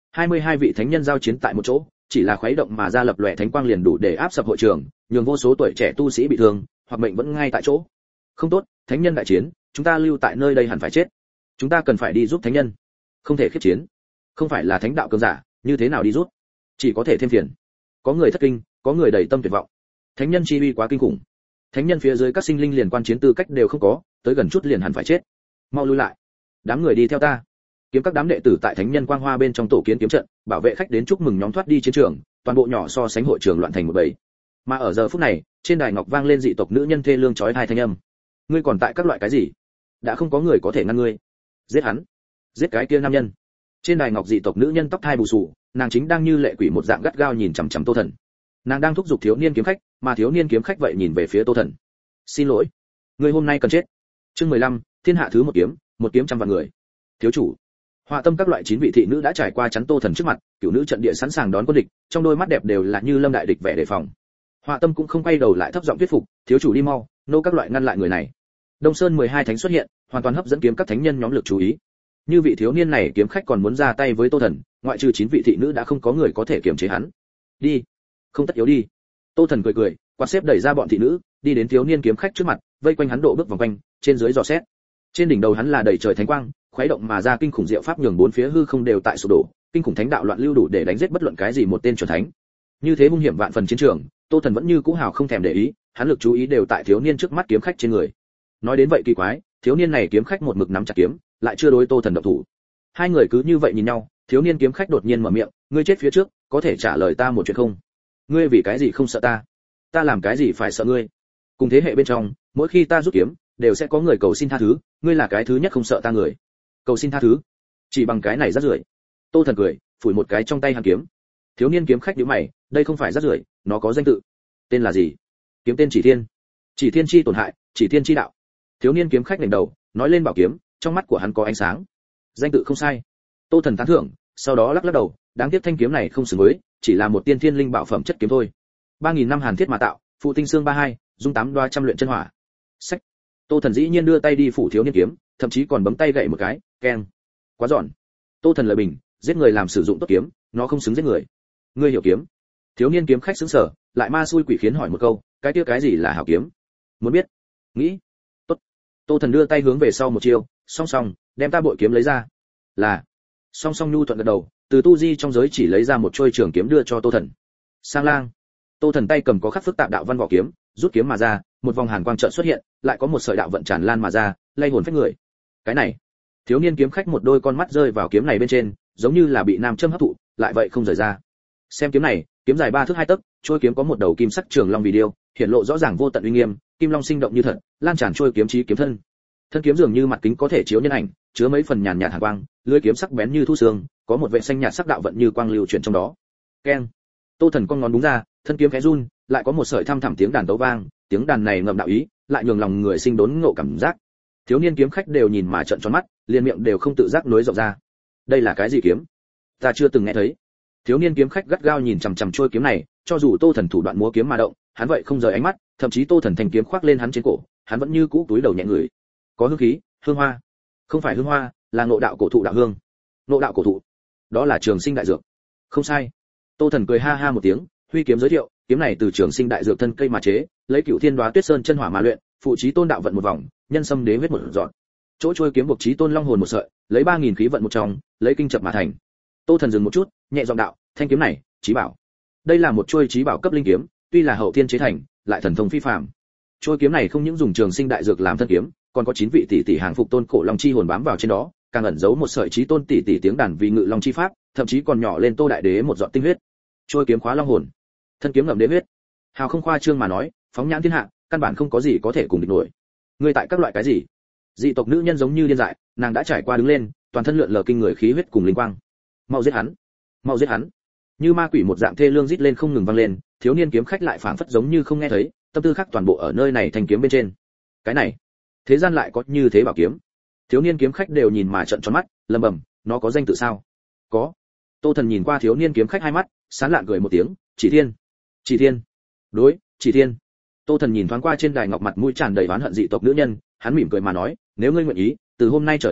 Speaker 1: 22 vị thánh nhân giao chiến tại một chỗ, chỉ là khuấy động mà ra lập lòe thánh quang liền đủ để áp sập hội trường, nhường vô số tuổi trẻ tu sĩ bị thương, hoặc mệnh vẫn ngay tại chỗ. Không tốt, thánh nhân đại chiến, chúng ta lưu tại nơi đây hẳn phải chết. Chúng ta cần phải đi giúp thánh nhân, không thể khiếp chiến. Không phải là thánh đạo cường giả, như thế nào đi giúp? Chỉ có thể thêm phiền. Có người thất kinh, có người đầy tâm tuyệt vọng. Thánh nhân chi uy quá kinh khủng. Thánh nhân phía dưới các sinh linh liền quan chiến tư cách đều không có, tới gần chút liền hẳn phải chết. Mau lui lại. Đám người đi theo ta. Kiếm các đám đệ tử tại thánh nhân quang hoa bên trong tổ kiến kiếm trận, bảo vệ khách đến chúc mừng nhóm thoát đi chiến trường, toàn bộ nhỏ so sánh hội trường loạn thành một bầy. Mà ở giờ phút này, trên đài ngọc vang lên dị tộc nữ nhân thê lương chói tai thanh âm. Ngươi còn tại các loại cái gì? Đã không có người có thể ngăn ngươi. Giết hắn. Giết cái kia nam nhân. Trên đài ngọc dị tộc nữ nhân tóc thai bù xù, nàng chính đang như lệ quỷ một dạng gắt gao nhìn chằm chằm Tô Thần. Nàng đang thúc giục thiếu niên kiếm khách, mà thiếu niên kiếm khách vậy nhìn về phía Tô Thần. Xin lỗi, ngươi hôm nay cần chết. Chương 15, thiên hạ thứ một kiếm trăm vạn người. Thiếu chủ. Họa tâm các loại 9 vị thị nữ đã trải qua chắn Tô Thần trước mặt, cửu nữ trận địa sẵn sàng đón quân địch, trong đôi mắt đẹp đều là như lâm đại địch vẻ đề phòng. Họa tâm cũng không quay đầu lại thấp giọng thuyết phục, thiếu chủ đi mau, nô các loại ngăn lại người này. Đông Sơn 12 thánh xuất hiện, hoàn toàn hấp dẫn kiếm các thánh nhân nhóm lực chú ý. Như vị thiếu niên này kiếm khách còn muốn ra tay với Tô Thần, ngoại trừ 9 vị thị nữ đã không có người có thể kiềm chế hắn. Đi, không tất yếu đi. Tô Thần cười cười, quạt xếp đẩy ra bọn thị nữ, đi đến thiếu niên kiếm khách trước mặt, vây quanh hắn độ bước vòng quanh, trên dưới dò xét. Trên đỉnh đầu hắn là đầy trời thánh quang, khuấy động mà ra kinh khủng diệu pháp nhường bốn phía hư không đều tại sụp đổ, kinh khủng thánh đạo loạn lưu đủ để đánh giết bất luận cái gì một tên chuẩn thánh. Như thế hung hiểm vạn phần chiến trường, Tô Thần vẫn như cũ hào không thèm để ý, hắn lực chú ý đều tại thiếu niên trước mắt kiếm khách trên người. Nói đến vậy kỳ quái, thiếu niên này kiếm khách một mực nắm chặt kiếm, lại chưa đối Tô Thần động thủ. Hai người cứ như vậy nhìn nhau, thiếu niên kiếm khách đột nhiên mở miệng, ngươi chết phía trước, có thể trả lời ta một chuyện không? Ngươi vì cái gì không sợ ta? Ta làm cái gì phải sợ ngươi? Cùng thế hệ bên trong, mỗi khi ta rút kiếm, đều sẽ có người cầu xin tha thứ, ngươi là cái thứ nhất không sợ ta người. Cầu xin tha thứ? Chỉ bằng cái này rác rưởi. Tô Thần cười, phủi một cái trong tay hắn kiếm. Thiếu niên kiếm khách nhíu mày, đây không phải rác rưởi, nó có danh tự. Tên là gì? Kiếm tên Chỉ Thiên. Chỉ Thiên chi tổn hại, Chỉ Thiên chi đạo. Thiếu niên kiếm khách ngẩng đầu, nói lên bảo kiếm, trong mắt của hắn có ánh sáng. Danh tự không sai. Tô Thần tán thưởng, sau đó lắc lắc đầu, đáng tiếc thanh kiếm này không xứng với, chỉ là một tiên thiên linh bảo phẩm chất kiếm thôi. 3000 năm hàn thiết mà tạo, phụ tinh xương 32, dung 8 đoa trăm luyện chân hỏa. Sách. Tô Thần dĩ nhiên đưa tay đi phủ thiếu niên kiếm, thậm chí còn bấm tay gậy một cái, keng. Quá giòn. Tô Thần lời bình, giết người làm sử dụng tốt kiếm, nó không xứng giết người. Ngươi hiểu kiếm? Thiếu niên kiếm khách sững sờ, lại ma xui quỷ khiến hỏi một câu, cái kia cái gì là hảo kiếm? Muốn biết? Nghĩ. Tốt. Tô Thần đưa tay hướng về sau một chiêu, song song, đem ta bội kiếm lấy ra. Là. Song song nhu thuận gật đầu, từ tu di trong giới chỉ lấy ra một trôi trường kiếm đưa cho Tô Thần. Sang lang. Tô Thần tay cầm có khắc phức tạp đạo văn vỏ kiếm, rút kiếm mà ra, một vòng hàn quang chợt xuất hiện, lại có một sợi đạo vận tràn lan mà ra, lay hồn phách người. Cái này, thiếu niên kiếm khách một đôi con mắt rơi vào kiếm này bên trên, giống như là bị nam châm hấp thụ, lại vậy không rời ra. Xem kiếm này, kiếm dài 3 thước 2 tấc, trôi kiếm có một đầu kim sắc trường long vì điêu, hiện lộ rõ ràng vô tận uy nghiêm, kim long sinh động như thật, lan tràn trôi kiếm chí kiếm thân. Thân kiếm dường như mặt kính có thể chiếu nhân ảnh, chứa mấy phần nhàn nhạt hàn quang, lưỡi kiếm sắc bén như thu xương, có một vệ xanh nhạt sắc đạo vận như quang lưu chuyển trong đó. Keng. Tô Thần con ngón đúng ra, thân kiếm khẽ run, lại có một sợi thăm thẳm tiếng đàn tấu vang, tiếng đàn này ngậm đạo ý, lại nhường lòng người sinh đốn ngộ cảm giác. Thiếu niên kiếm khách đều nhìn mà trợn tròn mắt, liền miệng đều không tự giác nối rộng ra. Đây là cái gì kiếm? Ta chưa từng nghe thấy. Thiếu niên kiếm khách gắt gao nhìn chằm chằm trôi kiếm này, cho dù Tô Thần thủ đoạn múa kiếm mà động, hắn vậy không rời ánh mắt, thậm chí Tô Thần thành kiếm khoác lên hắn trên cổ, hắn vẫn như cũ túi đầu nhẹ ngửi. Có hương khí, hương hoa. Không phải hương hoa, là ngộ đạo cổ thụ đạo hương. Ngộ đạo cổ thụ? Đó là trường sinh đại dược. Không sai. Tô Thần cười ha ha một tiếng, huy kiếm giới thiệu, kiếm này từ trường sinh đại dược thân cây mà chế, lấy Cửu Thiên Đóa Tuyết Sơn chân hỏa mà luyện, phụ chí tôn đạo vận một vòng, nhân sâm đế huyết một dọn. Chỗ trôi kiếm buộc chí tôn long hồn một sợi, lấy 3000 khí vận một trong, lấy kinh chập mà thành. Tô Thần dừng một chút, nhẹ giọng đạo, thanh kiếm này, chí bảo. Đây là một trôi chí bảo cấp linh kiếm, tuy là hậu thiên chế thành, lại thần thông phi phàm. Trôi kiếm này không những dùng trường sinh đại dược làm thân kiếm, còn có 9 vị tỷ tỷ hàng phục tôn cổ long chi hồn bám vào trên đó, càng ẩn giấu một sợi chí tôn tỷ tỷ tiếng đàn vì ngự long chi pháp, thậm chí còn nhỏ lên Tô đại đế một giọt tinh huyết. Trôi kiếm khóa long hồn, thân kiếm ngậm đế huyết. Hào không khoa trương mà nói, phóng nhãn thiên hạ, căn bản không có gì có thể cùng địch nổi. Ngươi tại các loại cái gì? Dị tộc nữ nhân giống như điên dại, nàng đã trải qua đứng lên, toàn thân lượn lờ kinh người khí huyết cùng linh quang. Mau giết hắn, mau giết hắn. Như ma quỷ một dạng thê lương rít lên không ngừng vang lên, thiếu niên kiếm khách lại phảng phất giống như không nghe thấy, tâm tư khác toàn bộ ở nơi này thành kiếm bên trên. Cái này, thế gian lại có như thế bảo kiếm? Thiếu niên kiếm khách đều nhìn mà trợn tròn mắt, lẩm bẩm, nó có danh tự sao? Có. Tô Thần nhìn qua thiếu niên kiếm khách hai mắt, sán lạn cười một tiếng, Chỉ Thiên. Chỉ Thiên. Đối, Chỉ Thiên. Tô Thần nhìn thoáng qua trên đài ngọc mặt mũi tràn đầy oán hận dị tộc nữ nhân, hắn mỉm cười mà nói, nếu ngươi nguyện ý, từ hôm nay trở đi,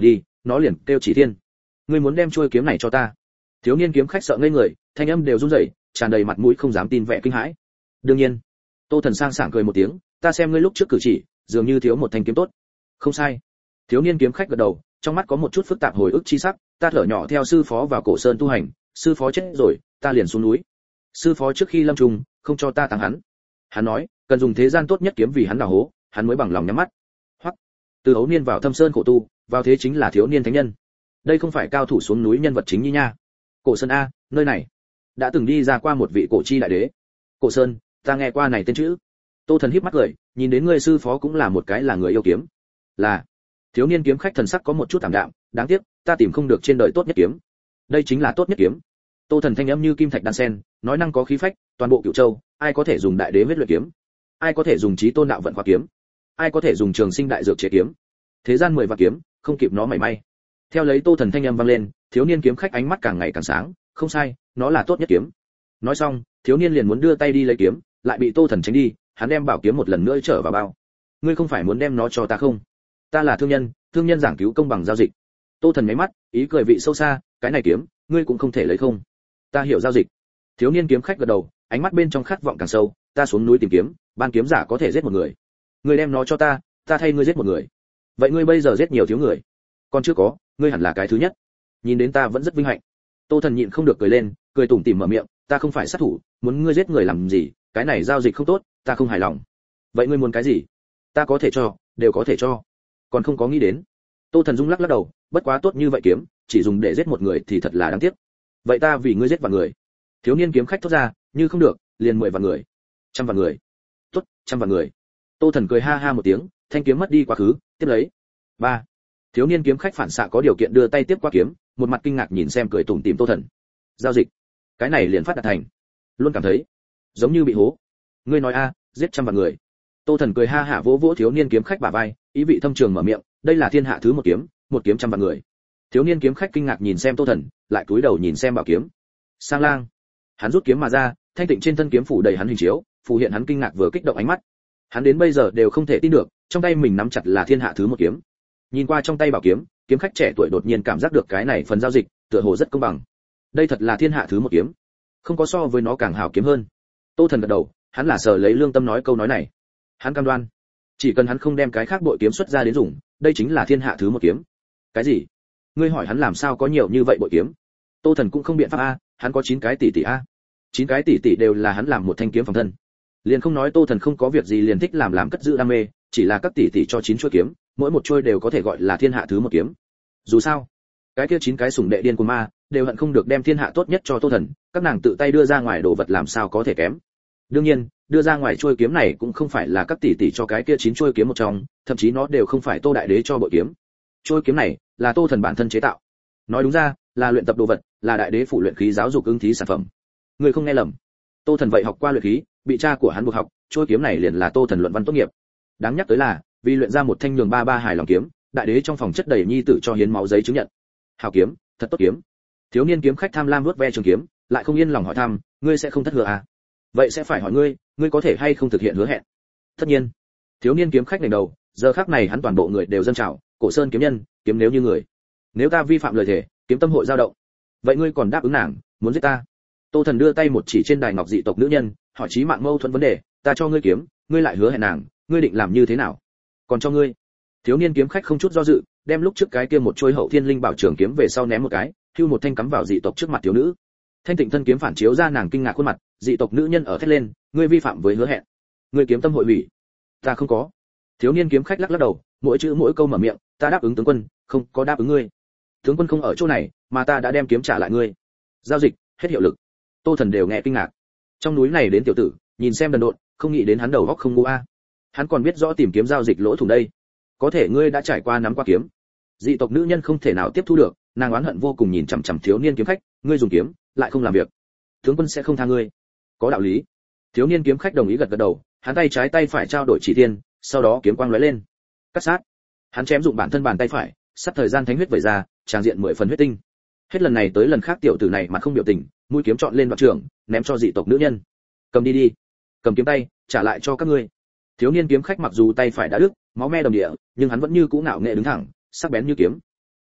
Speaker 1: nó liền kêu Chỉ Thiên. Ngươi muốn đem chuôi kiếm này cho ta? Thiếu niên kiếm khách sợ ngây người, thanh âm đều run rẩy, tràn đầy mặt mũi không dám tin vẻ kinh hãi. Đương nhiên. Tô Thần sang sảng cười một tiếng, ta xem ngươi lúc trước cử chỉ, dường như thiếu một thanh kiếm tốt. Không sai. Thiếu niên kiếm khách gật đầu, trong mắt có một chút phức tạp hồi ức chi sắc, ta thở nhỏ theo sư phó vào Cổ Sơn tu hành, sư phó chết rồi, ta liền xuống núi. Sư phó trước khi lâm trùng, không cho ta táng hắn. Hắn nói, cần dùng thế gian tốt nhất kiếm vì hắn đào hố, hắn mới bằng lòng nhắm mắt. Hoặc, từ ấu niên vào thâm sơn khổ tu, vào thế chính là thiếu niên thánh nhân. Đây không phải cao thủ xuống núi nhân vật chính như nha. Cổ Sơn a, nơi này đã từng đi ra qua một vị cổ chi đại đế. Cổ Sơn, ta nghe qua này tên chữ. Tô Thần híp mắt cười, nhìn đến ngươi sư phó cũng là một cái là người yêu kiếm. Là. Thiếu niên kiếm khách thần sắc có một chút tạm đạm, đáng tiếc, ta tìm không được trên đời tốt nhất kiếm. Đây chính là tốt nhất kiếm. Tô Thần thanh âm như kim thạch đan sen, nói năng có khí phách, toàn bộ Cửu Châu, ai có thể dùng đại đế huyết luyện kiếm? Ai có thể dùng chí tôn đạo vận khoa kiếm? Ai có thể dùng trường sinh đại dược chế kiếm? Thế gian 10 vạn kiếm, không kịp nó mảy may. Theo lấy Tô Thần thanh âm vang lên, thiếu niên kiếm khách ánh mắt càng ngày càng sáng, không sai, nó là tốt nhất kiếm. Nói xong, thiếu niên liền muốn đưa tay đi lấy kiếm, lại bị Tô Thần tránh đi, hắn đem bảo kiếm một lần nữa trở vào bao. Ngươi không phải muốn đem nó cho ta không? Ta là thương nhân giảng cứu công bằng giao dịch. Tô Thần nháy mắt, ý cười vị sâu xa, cái này kiếm, ngươi cũng không thể lấy không. Ta hiểu giao dịch. Thiếu niên kiếm khách gật đầu, ánh mắt bên trong khát vọng càng sâu, ta xuống núi tìm kiếm, ban kiếm giả có thể giết một người. Ngươi đem nó cho ta, ta thay ngươi giết một người. Vậy ngươi bây giờ giết nhiều thiếu người? Còn chưa có, ngươi hẳn là cái thứ nhất. Nhìn đến ta vẫn rất vinh hạnh. Tô Thần nhịn không được cười lên, cười tủm tỉm mở miệng, ta không phải sát thủ, muốn ngươi giết người làm gì, cái này giao dịch không tốt, ta không hài lòng. Vậy ngươi muốn cái gì? Ta có thể cho, đều có thể cho. Còn không có nghĩ đến. Tô Thần rung lắc lắc đầu, bất quá tốt như vậy kiếm, chỉ dùng để giết một người thì thật là đáng tiếc. Vậy ta vì ngươi giết vạn người. Thiếu niên kiếm khách thốt ra, như không được, liền 10 vạn người. 100 vạn người. Tốt, 100 vạn người. Tô Thần cười ha ha một tiếng, thanh kiếm mất đi quá khứ, tiếp lấy. 3. Thiếu niên kiếm khách phản xạ có điều kiện đưa tay tiếp qua kiếm, một mặt kinh ngạc nhìn xem cười tủm tỉm Tô Thần. Giao dịch. Cái này liền phát đạt thành. Luôn cảm thấy giống như bị hố. Ngươi nói a, giết 100 vạn người. Tô Thần cười ha hả vỗ vỗ thiếu niên kiếm khách bả vai, ý vị thâm trường mở miệng, đây là thiên hạ thứ một kiếm 100 vạn người. Thiếu niên kiếm khách kinh ngạc nhìn xem Tô Thần, lại cúi đầu nhìn xem bảo kiếm. Sang lang. Hắn rút kiếm mà ra, thanh tịnh trên thân kiếm phủ đầy hắn hình chiếu, phù hiện hắn kinh ngạc vừa kích động ánh mắt. Hắn đến bây giờ đều không thể tin được, trong tay mình nắm chặt là thiên hạ thứ một kiếm. Nhìn qua trong tay bảo kiếm, kiếm khách trẻ tuổi đột nhiên cảm giác được cái này phần giao dịch, tựa hồ rất công bằng. Đây thật là thiên hạ thứ một kiếm, không có so với nó càng hảo kiếm hơn. Tô Thần gật đầu, hắn là sở lấy lương tâm nói câu nói này. Hắn cam đoan, chỉ cần hắn không đem cái khác bội kiếm xuất ra đến dùng, đây chính là thiên hạ thứ một kiếm. Cái gì? Ngươi hỏi hắn làm sao có nhiều như vậy bội kiếm? Tô Thần cũng không biện pháp a, hắn có 9 cái tỷ tỷ a. 9 cái tỷ tỷ đều là hắn làm một thanh kiếm phòng thân. Liền không nói Tô Thần không có việc gì liền thích làm cất giữ đam mê, chỉ là các tỷ tỷ cho 9 chuôi kiếm, mỗi một chuôi đều có thể gọi là thiên hạ thứ một kiếm. Dù sao, cái kia 9 cái sủng đệ điên của ma, đều hận không được đem thiên hạ tốt nhất cho Tô Thần, các nàng tự tay đưa ra ngoài đồ vật làm sao có thể kém. Đương nhiên, đưa ra ngoài chuôi kiếm này cũng không phải là các tỷ tỷ cho cái kia 9 chuôi kiếm một trong, thậm chí nó đều không phải Tô đại đế cho bội kiếm. Chuôi kiếm này là Tô Thần bản thân chế tạo. Nói đúng ra, là luyện tập đồ vật, là đại đế phụ luyện khí giáo dục ứng thí sản phẩm. Người không nghe lầm. Tô Thần vậy học qua luyện khí, bị cha của hắn buộc học, chuôi kiếm này liền là Tô Thần luận văn tốt nghiệp. Đáng nhắc tới là, vì luyện ra một thanh nhường ba hài lòng kiếm, đại đế trong phòng chất đầy nhi tử cho hiến máu giấy chứng nhận. Hảo kiếm, thật tốt kiếm. Thiếu niên kiếm khách tham lam vuốt ve trường kiếm, lại không yên lòng hỏi thăm, ngươi sẽ không thất hứa à? Vậy sẽ phải hỏi ngươi có thể hay không thực hiện hứa hẹn? Tất nhiên. Thiếu niên kiếm khách ngẩng đầu, giờ khắc này hắn toàn bộ người đều dâng trào, Cổ Sơn kiếm nhân, kiếm nếu như người. Nếu ta vi phạm lời thề, kiếm tâm hội dao động. Vậy ngươi còn đáp ứng nàng, muốn giết ta? Tô Thần đưa tay một chỉ trên đài ngọc dị tộc nữ nhân, hỏi chí mạng mâu thuẫn vấn đề, ta cho ngươi kiếm, ngươi lại hứa hẹn nàng, ngươi định làm như thế nào? Còn cho ngươi. Thiếu niên kiếm khách không chút do dự, đem lúc trước cái kia một chuôi hậu thiên linh bảo trường kiếm về sau ném một cái, hưu một thanh cắm vào dị tộc trước mặt thiếu nữ. Thanh tịnh thân kiếm phản chiếu ra nàng kinh ngạc khuôn mặt, dị tộc nữ nhân ở thét lên, ngươi vi phạm với hứa hẹn, ngươi kiếm tâm hội hủy. Ta không có. Thiếu niên kiếm khách lắc lắc đầu, mỗi chữ mỗi câu mở miệng, ta đáp ứng tướng quân, không có đáp ứng ngươi. Tướng quân không ở chỗ này, mà ta đã đem kiếm trả lại ngươi. Giao dịch hết hiệu lực. Tô Thần đều nghe kinh ngạc. Trong núi này đến tiểu tử, nhìn xem đần độn, không nghĩ đến hắn đầu óc không ngu a. Hắn còn biết rõ tìm kiếm giao dịch lỗ thủng đây. Có thể ngươi đã trải qua nắm qua kiếm. Dị tộc nữ nhân không thể nào tiếp thu được, nàng oán hận vô cùng nhìn chằm chằm thiếu niên kiếm khách, ngươi dùng kiếm, lại không làm việc, tướng quân sẽ không tha ngươi. Có đạo lý. Thiếu niên kiếm khách đồng ý gật gật đầu, hắn tay trái tay phải trao đổi chỉ tiên, sau đó kiếm quang lóe lên, cắt sát. Hắn chém dụng bản thân bàn tay phải, sát thời gian thánh huyết vẩy ra, tràn diện 10 phần huyết tinh. Hết lần này tới lần khác tiểu tử này mà không biểu tình, mũi kiếm chọn lên đoạn trường, ném cho dị tộc nữ nhân. Cầm đi đi, cầm kiếm tay, trả lại cho các ngươi. Thiếu niên kiếm khách mặc dù tay phải đã đứt, máu me đầm địa, nhưng hắn vẫn như cũ ngạo nghệ đứng thẳng, sắc bén như kiếm.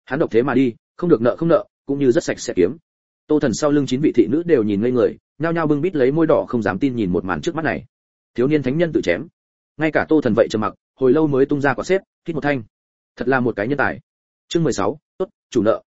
Speaker 1: Hắn độc thế mà đi, không được nợ không nợ, cũng như rất sạch sẽ kiếm. Tô Thần sau lưng 9 vị thị nữ đều nhìn ngây người, nhao nhao bưng bít lấy môi đỏ không dám tin nhìn một màn trước mắt này. Thiếu niên thánh nhân tự chém. Ngay cả Tô Thần vậy trầm mặc, hồi lâu mới tung ra quả xếp, hít một thanh. Thật là một cái nhân tài. Chương 16, tốt, chủ nợ.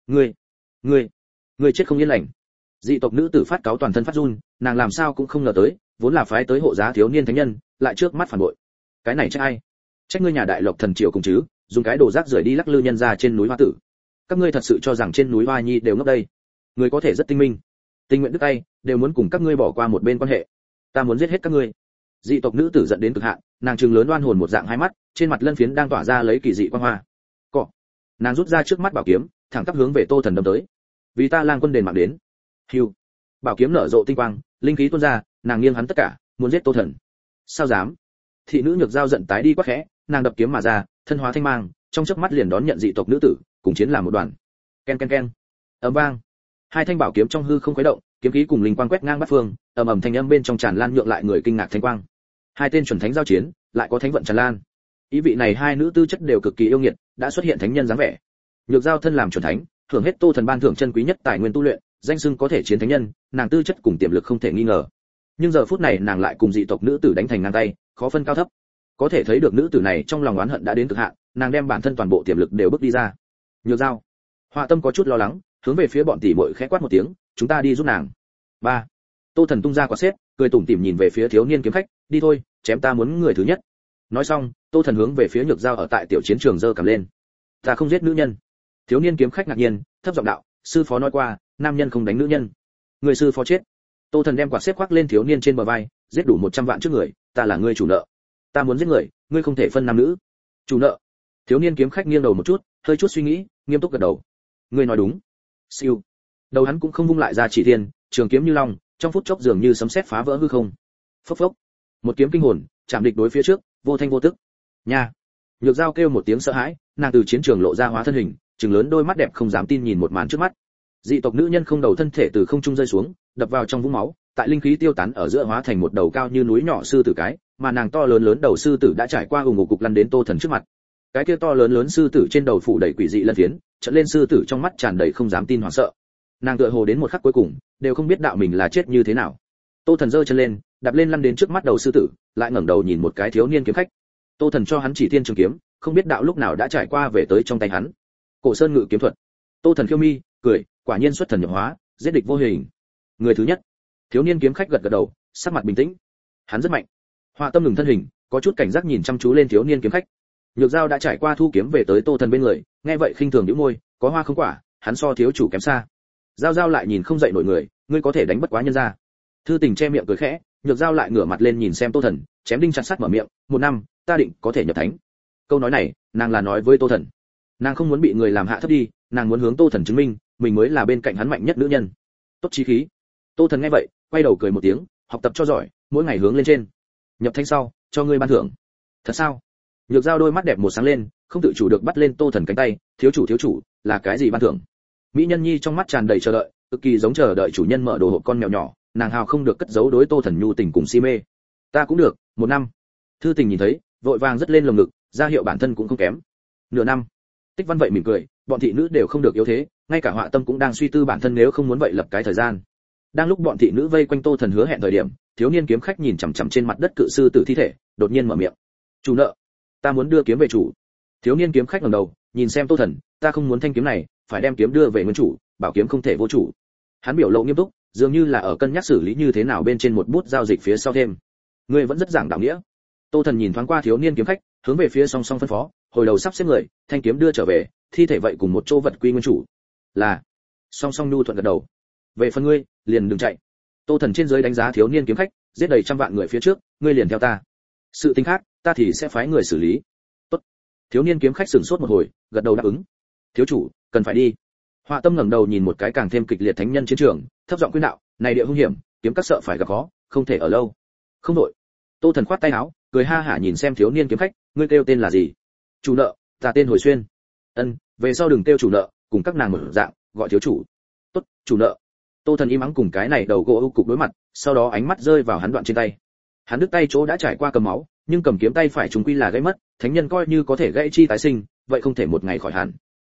Speaker 1: Ngươi chết không yên lành. Dị tộc nữ tử phát cáo toàn thân phát run, nàng làm sao cũng không ngờ tới, vốn là phái tới hộ giá thiếu niên thánh nhân, lại trước mắt phản bội. Cái này trách ai? Trách ngươi nhà đại lộc thần triều cùng chứ, dùng cái đồ rác rưởi đi lắc lư nhân ra trên núi Hoa Tử. Các ngươi thật sự cho rằng trên núi Hoa Nhi đều ngốc đây? Người có thể rất tinh minh, tình nguyện đứt tay, đều muốn cùng các ngươi bỏ qua một bên quan hệ. Ta muốn giết hết các ngươi. Dị tộc nữ tử giận đến cực hạn, nàng trừng lớn oan hồn một dạng hai mắt, trên mặt lân phiến đang tỏa ra lấy kỳ dị quang hoa. Cọ. Nàng rút ra trước mắt bảo kiếm, thẳng tắp hướng về Tô Thần đâm tới. Vì ta lang quân đền mạng đến. Hưu. Bảo kiếm nở rộ tinh quang, linh khí tuôn ra, nàng nghiêng hắn tất cả, muốn giết Tô Thần. Sao dám? Thị nữ Nhược Giao giận tái đi quắc khẽ, nàng đập kiếm mà ra, thân hóa thanh mang, trong chớp mắt liền đón nhận dị tộc nữ tử, cùng chiến làm một đoàn. Ken ken ken. Ầm vang. Hai thanh bảo kiếm trong hư không khuấy động, kiếm khí cùng linh quang quét ngang bát phương, ầm ầm thanh âm bên trong tràn lan nhượng lại người kinh ngạc thanh quang. Hai tên chuẩn thánh giao chiến, lại có thánh vận tràn lan. Ý vị này hai nữ tư chất đều cực kỳ yêu nghiệt, đã xuất hiện thánh nhân dáng vẻ. Nhược Giao thân làm chuẩn thánh, hưởng hết Tô Thần ban thưởng chân quý nhất tài nguyên tu luyện, danh xưng có thể chiến thánh nhân, nàng tư chất cùng tiềm lực không thể nghi ngờ. Nhưng giờ phút này nàng lại cùng dị tộc nữ tử đánh thành ngang tay, khó phân cao thấp. Có thể thấy được nữ tử này trong lòng oán hận đã đến cực hạn, nàng đem bản thân toàn bộ tiềm lực đều bước đi ra. Nhược Giao, Họa Tâm có chút lo lắng, hướng về phía bọn tỷ muội khẽ quát một tiếng, chúng ta đi giúp nàng. 3. Tô Thần tung ra quả xếp, cười tủm tỉm nhìn về phía thiếu niên kiếm khách, đi thôi, chém ta muốn người thứ nhất. Nói xong, Tô Thần hướng về phía Nhược Giao ở tại tiểu chiến trường giơ cầm lên. Ta không giết nữ nhân. Thiếu niên kiếm khách ngạc nhiên, thấp giọng đạo, sư phó nói qua, nam nhân không đánh nữ nhân. Người sư phó chết. Tô Thần đem quả xếp khoác lên thiếu niên trên bờ vai, giết đủ 100 vạn trước người, ta là người chủ nợ. Ta muốn giết người, ngươi không thể phân nam nữ. Chủ nợ. Thiếu niên kiếm khách nghiêng đầu một chút, hơi chút suy nghĩ, nghiêm túc gật đầu. Ngươi nói đúng. Siêu. Đầu hắn cũng không vung lại ra chỉ thiên, trường kiếm như long, trong phút chốc dường như sấm sét phá vỡ hư không. Phốc phốc. Một kiếm kinh hồn, chạm địch đối phía trước, vô thanh vô tức. Nha. Nhược Giao kêu một tiếng sợ hãi, nàng từ chiến trường lộ ra hóa thân hình, trừng lớn đôi mắt đẹp không dám tin nhìn một màn trước mắt. Dị tộc nữ nhân không đầu thân thể từ không trung rơi xuống, đập vào trong vũng máu, tại linh khí tiêu tán ở giữa hóa thành một đầu cao như núi nhỏ sư tử cái, mà nàng to lớn lớn đầu sư tử đã trải qua ùng ục cục lăn đến Tô Thần trước mặt. Cái kia to lớn lớn sư tử trên đầu phủ đầy quỷ dị lân phiến, trợn lên sư tử trong mắt tràn đầy không dám tin hoảng sợ. Nàng tựa hồ đến một khắc cuối cùng, đều không biết đạo mình là chết như thế nào. Tô Thần giơ chân lên, đạp lên lăn đến trước mắt đầu sư tử, lại ngẩng đầu nhìn một cái thiếu niên kiếm khách. Tô Thần cho hắn chỉ thiên trường kiếm, không biết đạo lúc nào đã trải qua về tới trong tay hắn. Cổ Sơn Ngự kiếm thuật. Tô Thần khiêu mi, cười, quả nhiên xuất thần nhập hóa, giết địch vô hình. Người thứ nhất. Thiếu niên kiếm khách gật gật đầu, sắc mặt bình tĩnh. Hắn rất mạnh. Họa Tâm ngừng thân hình, có chút cảnh giác nhìn chăm chú lên thiếu niên kiếm khách. Nhược Giao đã trải qua thu kiếm về tới Tô Thần bên người, nghe vậy khinh thường nhíu môi, có hoa không quả, hắn so thiếu chủ kém xa. Giao lại nhìn không dậy nổi người, ngươi có thể đánh bất quá nhân ra. Thư Tình che miệng cười khẽ, Nhược Giao lại ngửa mặt lên nhìn xem Tô Thần, chém đinh chặt sắt mở miệng, 1 năm, ta định có thể nhập thánh. Câu nói này, nàng là nói với Tô Thần. Nàng không muốn bị người làm hạ thấp đi, nàng muốn hướng Tô Thần chứng minh, mình mới là bên cạnh hắn mạnh nhất nữ nhân. Tốt chí khí. Tô Thần nghe vậy, quay đầu cười một tiếng, học tập cho giỏi, mỗi ngày hướng lên trên. Nhập thánh sau, cho ngươi ban thưởng. Thật sao? Nhược Giao đôi mắt đẹp một sáng lên, không tự chủ được bắt lên Tô Thần cánh tay, thiếu chủ, là cái gì ban thưởng? Mỹ Nhân Nhi trong mắt tràn đầy chờ đợi, cực kỳ giống chờ đợi chủ nhân mở đồ hộp con mèo nhỏ, nàng hào không được cất giấu đối Tô Thần nhu tình cùng si mê. Ta cũng được, 1 năm. Thư Tình nhìn thấy, vội vàng rất lên lồng ngực, ra hiệu bản thân cũng không kém. Nửa năm. Tích Văn vậy mỉm cười, bọn thị nữ đều không được yếu thế, ngay cả Họa Tâm cũng đang suy tư bản thân nếu không muốn vậy lập cái thời gian. Đang lúc bọn thị nữ vây quanh Tô Thần hứa hẹn thời điểm, thiếu niên kiếm khách nhìn chằm chằm trên mặt đất cự sư tử thi thể, đột nhiên mở miệng. Chủ nợ, ta muốn đưa kiếm về chủ. Thiếu niên kiếm khách ngẩng đầu, nhìn xem Tô Thần, ta không muốn thanh kiếm này, phải đem kiếm đưa về nguyên chủ, bảo kiếm không thể vô chủ. Hắn biểu lộ nghiêm túc, dường như là ở cân nhắc xử lý như thế nào bên trên một bút giao dịch phía sau thêm. Ngươi vẫn rất giảng đạo nghĩa. Tô Thần nhìn thoáng qua thiếu niên kiếm khách, hướng về phía song song phân phó, hồi đầu sắp xếp người, thanh kiếm đưa trở về, thi thể vậy cùng một chỗ vật quy nguyên chủ. Là. Song song nhu thuận gật đầu. Về phần ngươi, liền đừng chạy. Tô Thần trên dưới đánh giá thiếu niên kiếm khách, giết đầy 100 vạn người phía trước, ngươi liền theo ta. Sự tình khác, ta thì sẽ phái người xử lý. Tốt. Thiếu niên kiếm khách sửng sốt một hồi, gật đầu đáp ứng. Thiếu chủ, cần phải đi. Họa Tâm ngẩng đầu nhìn một cái càng thêm kịch liệt thánh nhân chiến trường, thấp giọng khuyên đạo, này địa hung hiểm, kiếm các sợ phải gặp khó, không thể ở lâu. Không đội. Tô Thần khoát tay áo, cười ha hả nhìn xem thiếu niên kiếm khách, ngươi kêu tên là gì? Chủ nợ, ta tên Hồi Xuyên. Ân, về sau đừng kêu chủ nợ, cùng các nàng một dạng, gọi thiếu chủ. Tốt, chủ nợ. Tô Thần im ắng cùng cái này đầu gỗ ưu cục đối mặt, sau đó ánh mắt rơi vào hắn đoạn trên tay. Hắn đứt tay chỗ đã trải qua cầm máu, nhưng cầm kiếm tay phải chúng quy là gãy mất, thánh nhân coi như có thể gãy chi tái sinh, vậy không thể một ngày khỏi hẳn.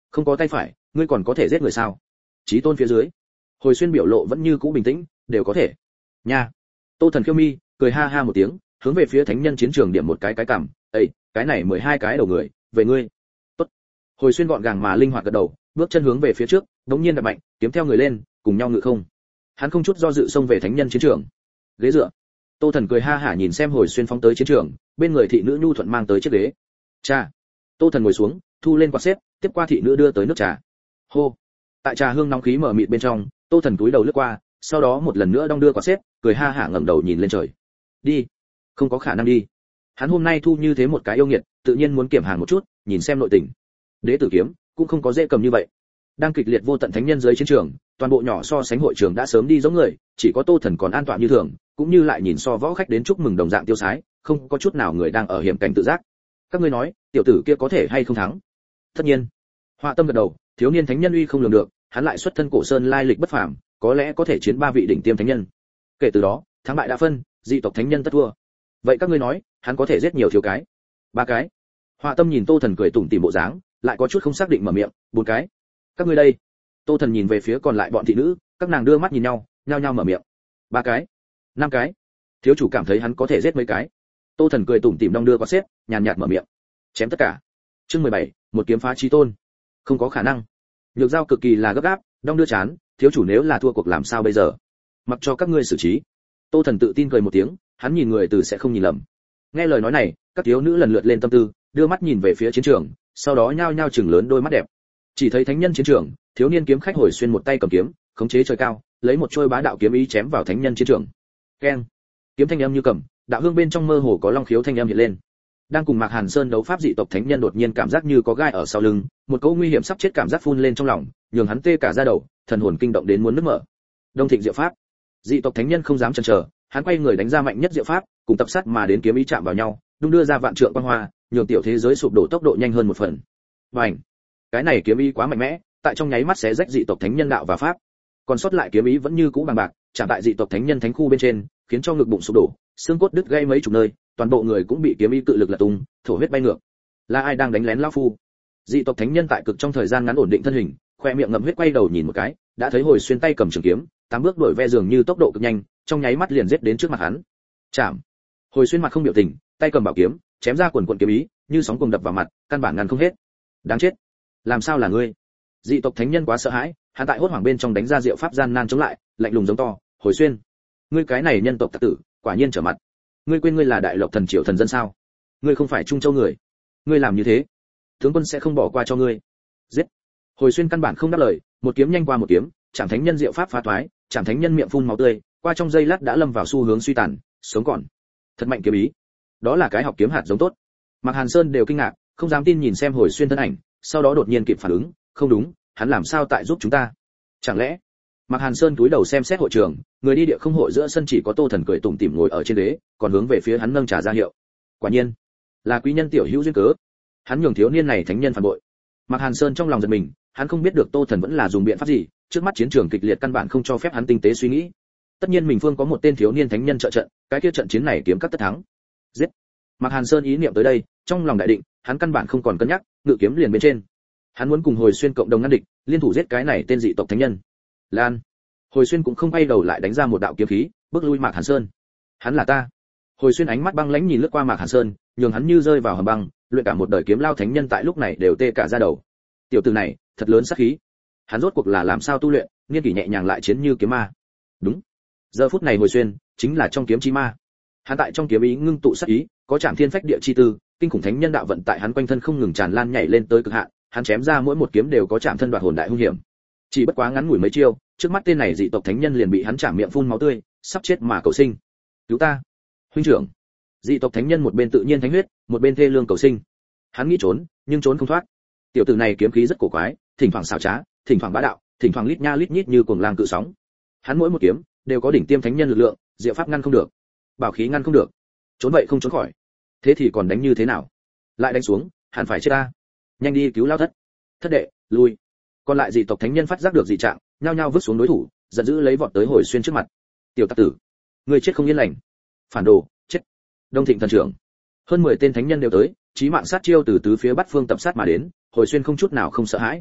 Speaker 1: Không có tay phải, ngươi còn có thể giết người sao? Chí tôn phía dưới. Hồi Xuyên biểu lộ vẫn như cũ bình tĩnh, đều có thể. Nha. Tô Thần khiêu mi, cười ha ha một tiếng, hướng về phía thánh nhân chiến trường điểm một cái cằm, "Ê, cái này 12 cái đầu người, về ngươi." Tốt. Hồi Xuyên gọn gàng mà linh hoạt gật đầu, bước chân hướng về phía trước, đống nhiên đạp mạnh, kiếm theo người lên, cùng nhau ngự không. Hắn không chút do dự xông về thánh nhân chiến trường. Ghế dựa. Tô Thần cười ha hả nhìn xem Hồi Xuyên phóng tới chiến trường, bên người thị nữ nhu thuận mang tới chiếc ghế. "Cha." Tô Thần ngồi xuống, thu lên quạt xếp, tiếp qua thị nữ đưa tới nước trà. Hô. Tại trà hương nóng khí mở mịt bên trong, Tô Thần cúi đầu lướt qua, sau đó một lần nữa đong đưa quạt xếp, cười ha hả ngẩng đầu nhìn lên trời. "Đi." "Không có khả năng đi." Hắn hôm nay thu như thế một cái yêu nghiệt, tự nhiên muốn kiểm hàng một chút, nhìn xem nội tình. Đế tử kiếm cũng không có dễ cầm như vậy. Đang kịch liệt vô tận thánh nhân dưới chiến trường, toàn bộ nhỏ so sánh hội trường đã sớm đi giống người, chỉ có Tô Thần còn an toàn như thường, cũng như lại nhìn so võ khách đến chúc mừng đồng dạng tiêu sái, không có chút nào người đang ở hiểm cảnh tự giác. "Các ngươi nói, tiểu tử kia có thể hay không thắng?" "Tất nhiên." Họa Tâm gật đầu, thiếu niên thánh nhân uy không lường được, hắn lại xuất thân cổ sơn lai lịch bất phàm, có lẽ có thể chiến 3 vị đỉnh tiêm thánh nhân. Kể từ đó, thắng bại đã phân, dị tộc thánh nhân tất thua. Vậy các ngươi nói, hắn có thể giết nhiều thiếu cái? 3 cái. Họa Tâm nhìn Tô Thần cười tủm tỉm bộ dáng, lại có chút không xác định mở miệng, 4 cái. Các ngươi đây? Tô Thần nhìn về phía còn lại bọn thị nữ, các nàng đưa mắt nhìn nhau, nhao nhao mở miệng. 3 cái. 5 cái. Thiếu chủ cảm thấy hắn có thể giết mấy cái? Tô Thần cười tủm tỉm đong đưa quạt xếp, nhàn nhạt mở miệng. Chém tất cả. Chương 17, một kiếm phá chí tôn. Không có khả năng. Nhược Giao cực kỳ là gấp gáp, đong đưa chán, thiếu chủ nếu là thua cuộc làm sao bây giờ? Mặc cho các ngươi xử trí. Tô Thần tự tin cười một tiếng, hắn nhìn người từ sẽ không nhìn lầm. Nghe lời nói này, các thiếu nữ lần lượt lên tâm tư, đưa mắt nhìn về phía chiến trường, sau đó nhao nhao chừng lớn đôi mắt đẹp. Chỉ thấy thánh nhân chiến trường, thiếu niên kiếm khách Hồi Xuyên một tay cầm kiếm, khống chế trời cao, lấy một trôi bá đạo kiếm ý chém vào thánh nhân chiến trường. Keng! Kiếm thanh âm như cầm, đạo hương bên trong mơ hồ có long khiếu thanh âm hiện lên. Đang cùng Mạc Hàn Sơn đấu pháp dị tộc thánh nhân đột nhiên cảm giác như có gai ở sau lưng, một cỗ nguy hiểm sắp chết cảm giác phun lên trong lòng, nhường hắn tê cả da đầu, thần hồn kinh động đến muốn nứt mở. Đông Thịnh diệu pháp. Dị tộc thánh nhân không dám chần chờ, hắn quay người đánh ra mạnh nhất diệu pháp, cùng tập sát mà đến kiếm ý chạm vào nhau, đung đưa ra vạn trượng quang hoa, nhường tiểu thế giới sụp đổ tốc độ nhanh hơn một phần. Bành! Cái này kiếm ý quá mạnh mẽ, tại trong nháy mắt xé rách dị tộc thánh nhân đạo và pháp. Còn sót lại kiếm ý vẫn như cũ bằng bạc, chạm tại dị tộc thánh nhân thánh khu bên trên, khiến cho ngực bụng sụp đổ, xương cốt đứt gãy mấy chục nơi, toàn bộ người cũng bị kiếm ý cự lực lật tung, thổ huyết bay ngược. Là ai đang đánh lén lão phu? Dị tộc thánh nhân tại cực trong thời gian ngắn ổn định thân hình, khoe miệng ngậm huyết quay đầu nhìn một cái, đã thấy Hồi Xuyên tay cầm trường kiếm, 8 bước đuổi ve dường như tốc độ cực nhanh, trong nháy mắt liền giết đến trước mặt hắn. Chạm. Hồi Xuyên mặt không biểu tình, tay cầm bảo kiếm, chém ra quần quần kiếm ý, như sóng cuồng đập vào mặt, căn bản ngăn không hết. Đáng chết. Làm sao là ngươi? Dị tộc thánh nhân quá sợ hãi, hắn tại hốt hoảng bên trong đánh ra diệu pháp gian nan chống lại, lạnh lùng giống to, Hồi Xuyên, ngươi cái này nhân tộc tặc tử, quả nhiên trở mặt. Ngươi quên ngươi là Đại Lộc thần triều thần dân sao? Ngươi không phải Trung Châu người. Ngươi làm như thế, tướng quân sẽ không bỏ qua cho ngươi. Giết. Hồi Xuyên căn bản không đáp lời, một kiếm nhanh qua một kiếm, Trảm thánh nhân diệu pháp phá toái, Trảm thánh nhân miệng phun máu tươi, qua trong giây lát đã lâm vào xu hướng suy tàn, sống còn. Thật mạnh kiếm ý. Đó là cái học kiếm hạt giống tốt. Mạc Hàn Sơn đều kinh ngạc, không dám tin nhìn xem Hồi Xuyên thân ảnh, sau đó đột nhiên kịp phản ứng, không đúng, hắn làm sao tại giúp chúng ta? Chẳng lẽ? Mạc Hàn Sơn túi đầu xem xét hội trường, người đi địa không hội giữa sân chỉ có Tô Thần cười tủm tỉm ngồi ở trên ghế, còn hướng về phía hắn nâng trà ra hiệu. Quả nhiên, là quý nhân tiểu hữu duyên cớ. Hắn nhường thiếu niên này thánh nhân phản bội. Mạc Hàn Sơn trong lòng giật mình, hắn không biết được Tô Thần vẫn là dùng biện pháp gì, trước mắt chiến trường kịch liệt căn bản không cho phép hắn tinh tế suy nghĩ. Tất nhiên mình phương có một tên thiếu niên thánh nhân trợ trận, cái kia trận chiến này kiếm các tất thắng. Giết. Mạc Hàn Sơn ý niệm tới đây, trong lòng đại định, hắn căn bản không còn cân nhắc, ngự kiếm liền bên trên. Hắn muốn cùng Hồi Xuyên cộng đồng ngăn địch, liên thủ giết cái này tên dị tộc thánh nhân. Lan. Hồi Xuyên cũng không quay đầu lại đánh ra một đạo kiếm khí, bước lui Mạc Hàn Sơn. Hắn là ta. Hồi Xuyên ánh mắt băng lãnh nhìn lướt qua Mạc Hàn Sơn, nhường hắn như rơi vào hầm băng, luyện cả một đời kiếm lao thánh nhân tại lúc này đều tê cả da đầu. Tiểu tử này, thật lớn sát khí. Hắn rốt cuộc là làm sao tu luyện, niên kỷ nhẹ nhàng lại chiến như kiếm ma. Đúng. Giờ phút này Hồi Xuyên chính là trong kiếm chi ma. Hắn tại trong kiếm ý ngưng tụ sát ý, có Trảm thiên phách địa chi tư, kinh khủng thánh nhân đạo vận tại hắn quanh thân không ngừng tràn lan nhảy lên tới cực hạn, hắn chém ra mỗi một kiếm đều có chạm thân đoạt hồn đại hung hiểm. Chỉ bất quá ngắn ngủi mấy chiêu, trước mắt tên này dị tộc thánh nhân liền bị hắn chạm miệng phun máu tươi, sắp chết mà cầu sinh. Cứu ta, huynh trưởng! Dị tộc thánh nhân một bên tự nhiên thánh huyết, một bên thê lương cầu sinh. Hắn nghĩ trốn, nhưng trốn không thoát. Tiểu tử này kiếm khí rất cổ quái, thỉnh thoảng xảo trá, thỉnh thoảng bá đạo, thỉnh thoảng lít nha lít nhít như cuồng lang cự sóng. Hắn mỗi một kiếm đều có đỉnh tiêm thánh nhân lực lượng, diệu pháp ngăn không được, bảo khí ngăn không được. Trốn vậy không trốn khỏi. Thế thì còn đánh như thế nào? Lại đánh xuống, hẳn phải chết ta. Nhanh đi cứu lao thất. Thất đệ, lui. Còn lại dị tộc thánh nhân phát giác được dị trạng, nhao nhao vứt xuống đối thủ, giận dữ lấy vọt tới Hồi Xuyên trước mặt. Tiểu tặc tử, ngươi chết không yên lành. Phản đồ, chết. Đông Thịnh thần trưởng. Hơn 10 tên thánh nhân đều tới, chí mạng sát chiêu từ tứ phía bắt phương tập sát mà đến, Hồi Xuyên không chút nào không sợ hãi.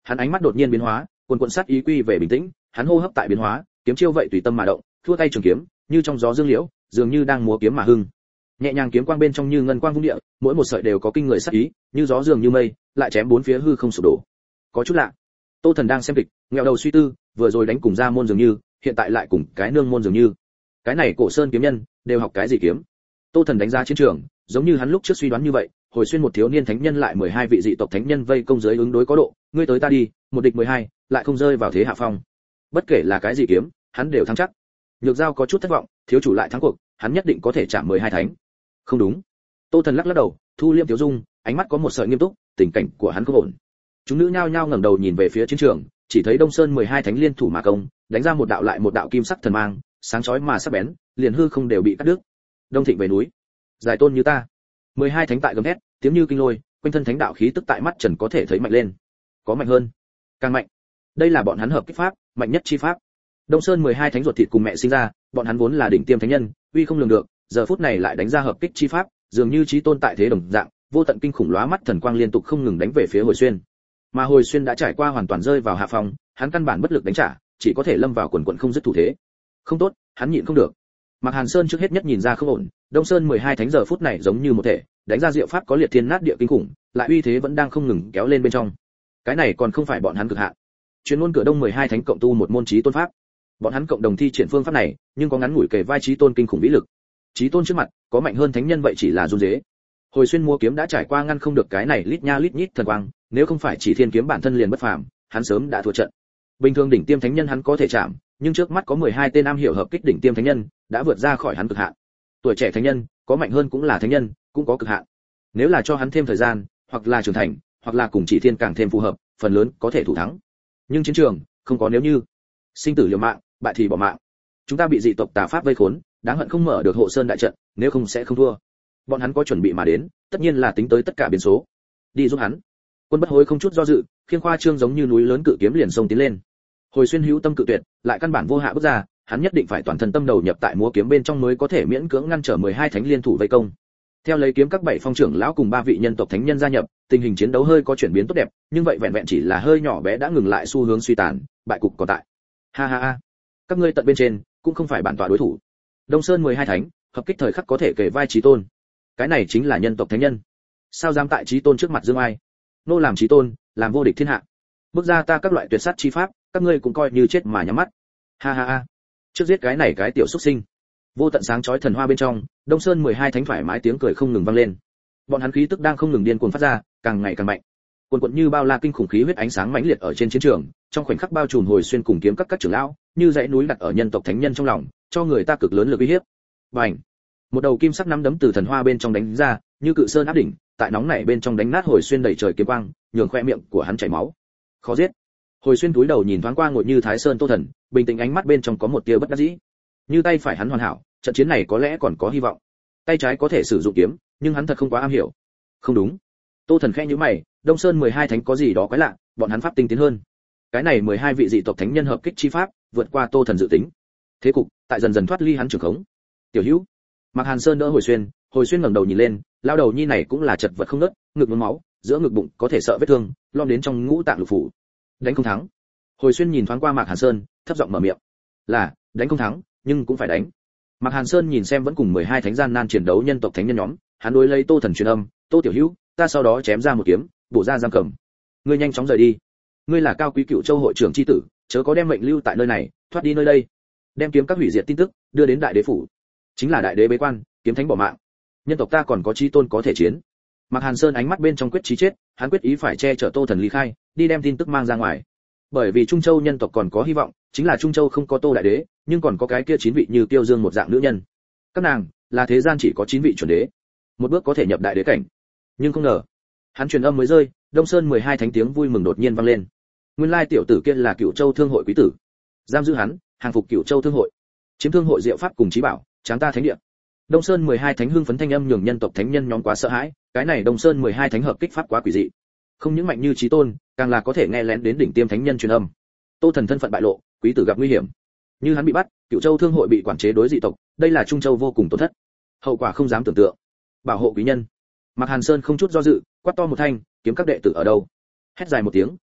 Speaker 1: Hắn ánh mắt đột nhiên biến hóa, cuồn cuộn sát ý quy về bình tĩnh, hắn hô hấp tại biến hóa, kiếm chiêu vậy tùy tâm mà động, thua tay trường kiếm, như trong gió dương liễu, dường như đang múa kiếm mà hưng. Nhẹ nhàng kiếm quang bên trong như ngân quang vung địa, mỗi một sợi đều có kinh người sát ý, như gió dường như mây, lại chém bốn phía hư không sụp đổ. Có chút lạ. Tô Thần đang xem kịch, nghẹo đầu suy tư, vừa rồi đánh cùng Gia môn dường như, hiện tại lại cùng cái nương môn dường như. Cái này Cổ Sơn kiếm nhân, đều học cái gì kiếm? Tô Thần đánh giá chiến trường, giống như hắn lúc trước suy đoán như vậy, hồi xuyên một thiếu niên thánh nhân lại 12 vị dị tộc thánh nhân vây công dưới ứng đối có độ, ngươi tới ta đi, một địch 12, lại không rơi vào thế hạ phong. Bất kể là cái gì kiếm, hắn đều thắng chắc. Nhược Giao có chút thất vọng, thiếu chủ lại thắng cuộc, hắn nhất định có thể chạm 12 thánh. Không đúng. Tô Thần lắc lắc đầu, thu liêm tiểu dung, ánh mắt có một sợi nghiêm túc, tình cảnh của hắn không ổn. Chúng nữ nhao nhao ngẩng đầu nhìn về phía chiến trường, chỉ thấy Đông Sơn 12 thánh liên thủ mà công, đánh ra một đạo lại một đạo kim sắc thần mang, sáng chói mà sắc bén, liền hư không đều bị cắt đứt. Đông Thịnh về núi, giải tôn như ta. 12 thánh tại gầm hét, tiếng như kinh lôi, quanh thân thánh đạo khí tức tại mắt trần có thể thấy mạnh lên. Có mạnh hơn, càng mạnh. Đây là bọn hắn hợp kích pháp, mạnh nhất chi pháp. Đông Sơn 12 thánh ruột thịt cùng mẹ sinh ra, bọn hắn vốn là đỉnh tiêm thánh nhân, uy không lường được, giờ phút này lại đánh ra hợp kích chi pháp, dường như chí tôn tại thế đồng dạng, vô tận kinh khủng lóa mắt thần quang liên tục không ngừng đánh về phía Hồi Xuyên. Mà Hồi Xuyên đã trải qua hoàn toàn rơi vào hạ phong, hắn căn bản bất lực đánh trả, chỉ có thể lâm vào quần quần không dứt thủ thế. Không tốt, hắn nhịn không được. Mạc Hàn Sơn trước hết nhất nhìn ra không ổn, Đông Sơn 12 thánh giờ phút này giống như một thể, đánh ra diệu pháp có liệt thiên nát địa kinh khủng, lại uy thế vẫn đang không ngừng kéo lên bên trong. Cái này còn không phải bọn hắn cực hạn. Chuyên môn cửa Đông 12 thánh cộng tu một môn chí tôn pháp. Bọn hắn cộng đồng thi triển phương pháp này, nhưng có ngắn ngủi kề vai chí tôn kinh khủng vĩ lực. Chí tôn trước mặt, có mạnh hơn thánh nhân vậy chỉ là run rế. Hồi Xuyên múa kiếm đã trải qua ngăn không được cái này lít nha lít nhít thần quang, nếu không phải chỉ thiên kiếm bản thân liền bất phàm, hắn sớm đã thua trận. Bình thường đỉnh tiêm thánh nhân hắn có thể chạm, nhưng trước mắt có 12 tên am hiểu hợp kích đỉnh tiêm thánh nhân, đã vượt ra khỏi hắn cực hạn. Tuổi trẻ thánh nhân, có mạnh hơn cũng là thánh nhân, cũng có cực hạn. Nếu là cho hắn thêm thời gian, hoặc là trưởng thành, hoặc là cùng chỉ thiên càng thêm phù hợp, phần lớn có thể thủ thắng. Nhưng chiến trường, không có nếu như. Sinh tử liều mạng, bại thì bỏ mạng. Chúng ta bị dị tộc tà pháp vây khốn, đáng hận không mở được hộ sơn đại trận, nếu không sẽ không thua. Bọn hắn có chuẩn bị mà đến, tất nhiên là tính tới tất cả biến số. Đi giúp hắn. Quân Bất Hối không chút do dự, khiêng khoa trương giống như núi lớn cự kiếm liền xông tiến lên. Hồi Xuyên hữu tâm cự tuyệt, lại căn bản vô hạ bước ra, hắn nhất định phải toàn thân tâm đầu nhập tại múa kiếm bên trong mới có thể miễn cưỡng ngăn trở 12 thánh liên thủ vây công. Theo lấy kiếm các 7 phong trưởng lão cùng 3 vị nhân tộc thánh nhân gia nhập, tình hình chiến đấu hơi có chuyển biến tốt đẹp, nhưng vậy vẹn vẹn chỉ là hơi nhỏ bé đã ngừng lại xu hướng suy tàn, bại cục còn tại. Ha ha ha, các ngươi tận bên trên cũng không phải bản tọa đối thủ. Đông Sơn 12 thánh, hợp kích thời khắc có thể kể vai chí tôn. Cái này chính là nhân tộc thánh nhân. Sao dám tại chí tôn trước mặt dương ai? Nô làm chí tôn, làm vô địch thiên hạ. Bước ra ta các loại tuyệt sát chi pháp, các ngươi cũng coi như chết mà nhắm mắt. Ha ha ha. Trước giết cái này cái tiểu xuất sinh. Vô tận sáng chói thần hoa bên trong, Đông Sơn 12 thánh thoải mái tiếng cười không ngừng vang lên. Bọn hắn khí tức đang không ngừng điên cuồng phát ra, càng ngày càng mạnh. Cuồn cuộn như bao la kinh khủng khí huyết ánh sáng mãnh liệt ở trên chiến trường, trong khoảnh khắc bao trùm Hồi Xuyên cùng kiếm các trưởng lão, như dãy núi đặt ở nhân tộc thánh nhân trong lòng, cho người ta cực lớn lực uy hiếp. Bành! Một đầu kim sắc nắm đấm từ thần hoa bên trong đánh ra, như cự sơn áp đỉnh, tại nóng nảy bên trong đánh nát Hồi Xuyên đầy trời kiếm quang, nhường khoe miệng của hắn chảy máu. Khó giết. Hồi Xuyên cúi đầu nhìn thoáng qua ngồi như Thái Sơn Tô Thần, bình tĩnh ánh mắt bên trong có một tia bất đắc dĩ. Như tay phải hắn hoàn hảo, trận chiến này có lẽ còn có hy vọng. Tay trái có thể sử dụng kiếm, nhưng hắn thật không quá am hiểu. Không đúng. Tô Thần khẽ nhíu mày, Đông Sơn 12 thánh có gì đó quái lạ, bọn hắn pháp tinh tiến hơn. Cái này 12 vị dị tộc thánh nhân hợp kích chi pháp, vượt qua Tô Thần dự tính. Thế cục tại dần dần thoát ly hắn trường khống. Tiểu Hữu, Mạc Hàn Sơn đỡ Hồi Xuyên ngẩng đầu nhìn lên, lao đầu nhi này cũng là chật vật không ngớt, ngực nhuốm máu, giữa ngực bụng có thể sợ vết thương, lom đến trong ngũ tạng lục phủ. Đánh không thắng. Hồi Xuyên nhìn thoáng qua Mạc Hàn Sơn, thấp giọng mở miệng. Là, đánh không thắng, nhưng cũng phải đánh. Mạc Hàn Sơn nhìn xem vẫn cùng 12 thánh gian nan chiến đấu nhân tộc thánh nhân nhóm, hắn đối lấy Tô Thần truyền âm, "Tô tiểu hữu, ta sau đó chém ra một kiếm, bổ ra giam cầm. Ngươi nhanh chóng rời đi. Ngươi là cao quý Cựu Châu hội trưởng chi tử, chớ có đem mệnh lưu tại nơi này, thoát đi nơi đây. Đem kiếm các hủy diệt tin tức đưa đến đại đế phủ. Chính là đại đế bế quan, kiếm thánh bỏ mạng. Nhân tộc ta còn có chí tôn có thể chiến." Mạc Hàn Sơn ánh mắt bên trong quyết chí chết, hắn quyết ý phải che chở Tô Thần ly khai, đi đem tin tức mang ra ngoài. Bởi vì Trung Châu nhân tộc còn có hy vọng, chính là Trung Châu không có Tô đại đế, nhưng còn có cái kia 9 vị như Tiêu Dương một dạng nữ nhân. Các nàng là thế gian chỉ có 9 vị chuẩn đế, một bước có thể nhập đại đế cảnh. Nhưng không ngờ, hắn truyền âm mới rơi, Đông Sơn 12 thánh tiếng vui mừng đột nhiên vang lên. Nguyên lai tiểu tử kia là Cựu Châu thương hội quý tử, giam giữ hắn, hàng phục Cựu Châu thương hội, chiếm thương hội diệu pháp cùng trí bảo, tráng ta thánh địa. Đông Sơn 12 thánh hưng phấn thanh âm nhường nhân tộc thánh nhân nhóm quá sợ hãi, cái này Đông Sơn 12 thánh hợp kích pháp quá quỷ dị. Không những mạnh như chí tôn, càng là có thể nghe lén đến đỉnh tiêm thánh nhân truyền âm. Tô Thần thân phận bại lộ, quý tử gặp nguy hiểm. Như hắn bị bắt, Cựu Châu thương hội bị quản chế đối dị tộc, đây là Trung Châu vô cùng tổn thất. Hậu quả không dám tưởng tượng. Bảo hộ quý nhân. Mạc Hàn Sơn không chút do dự, quát to một thanh, kiếm các đệ tử ở đâu? Hét dài một tiếng,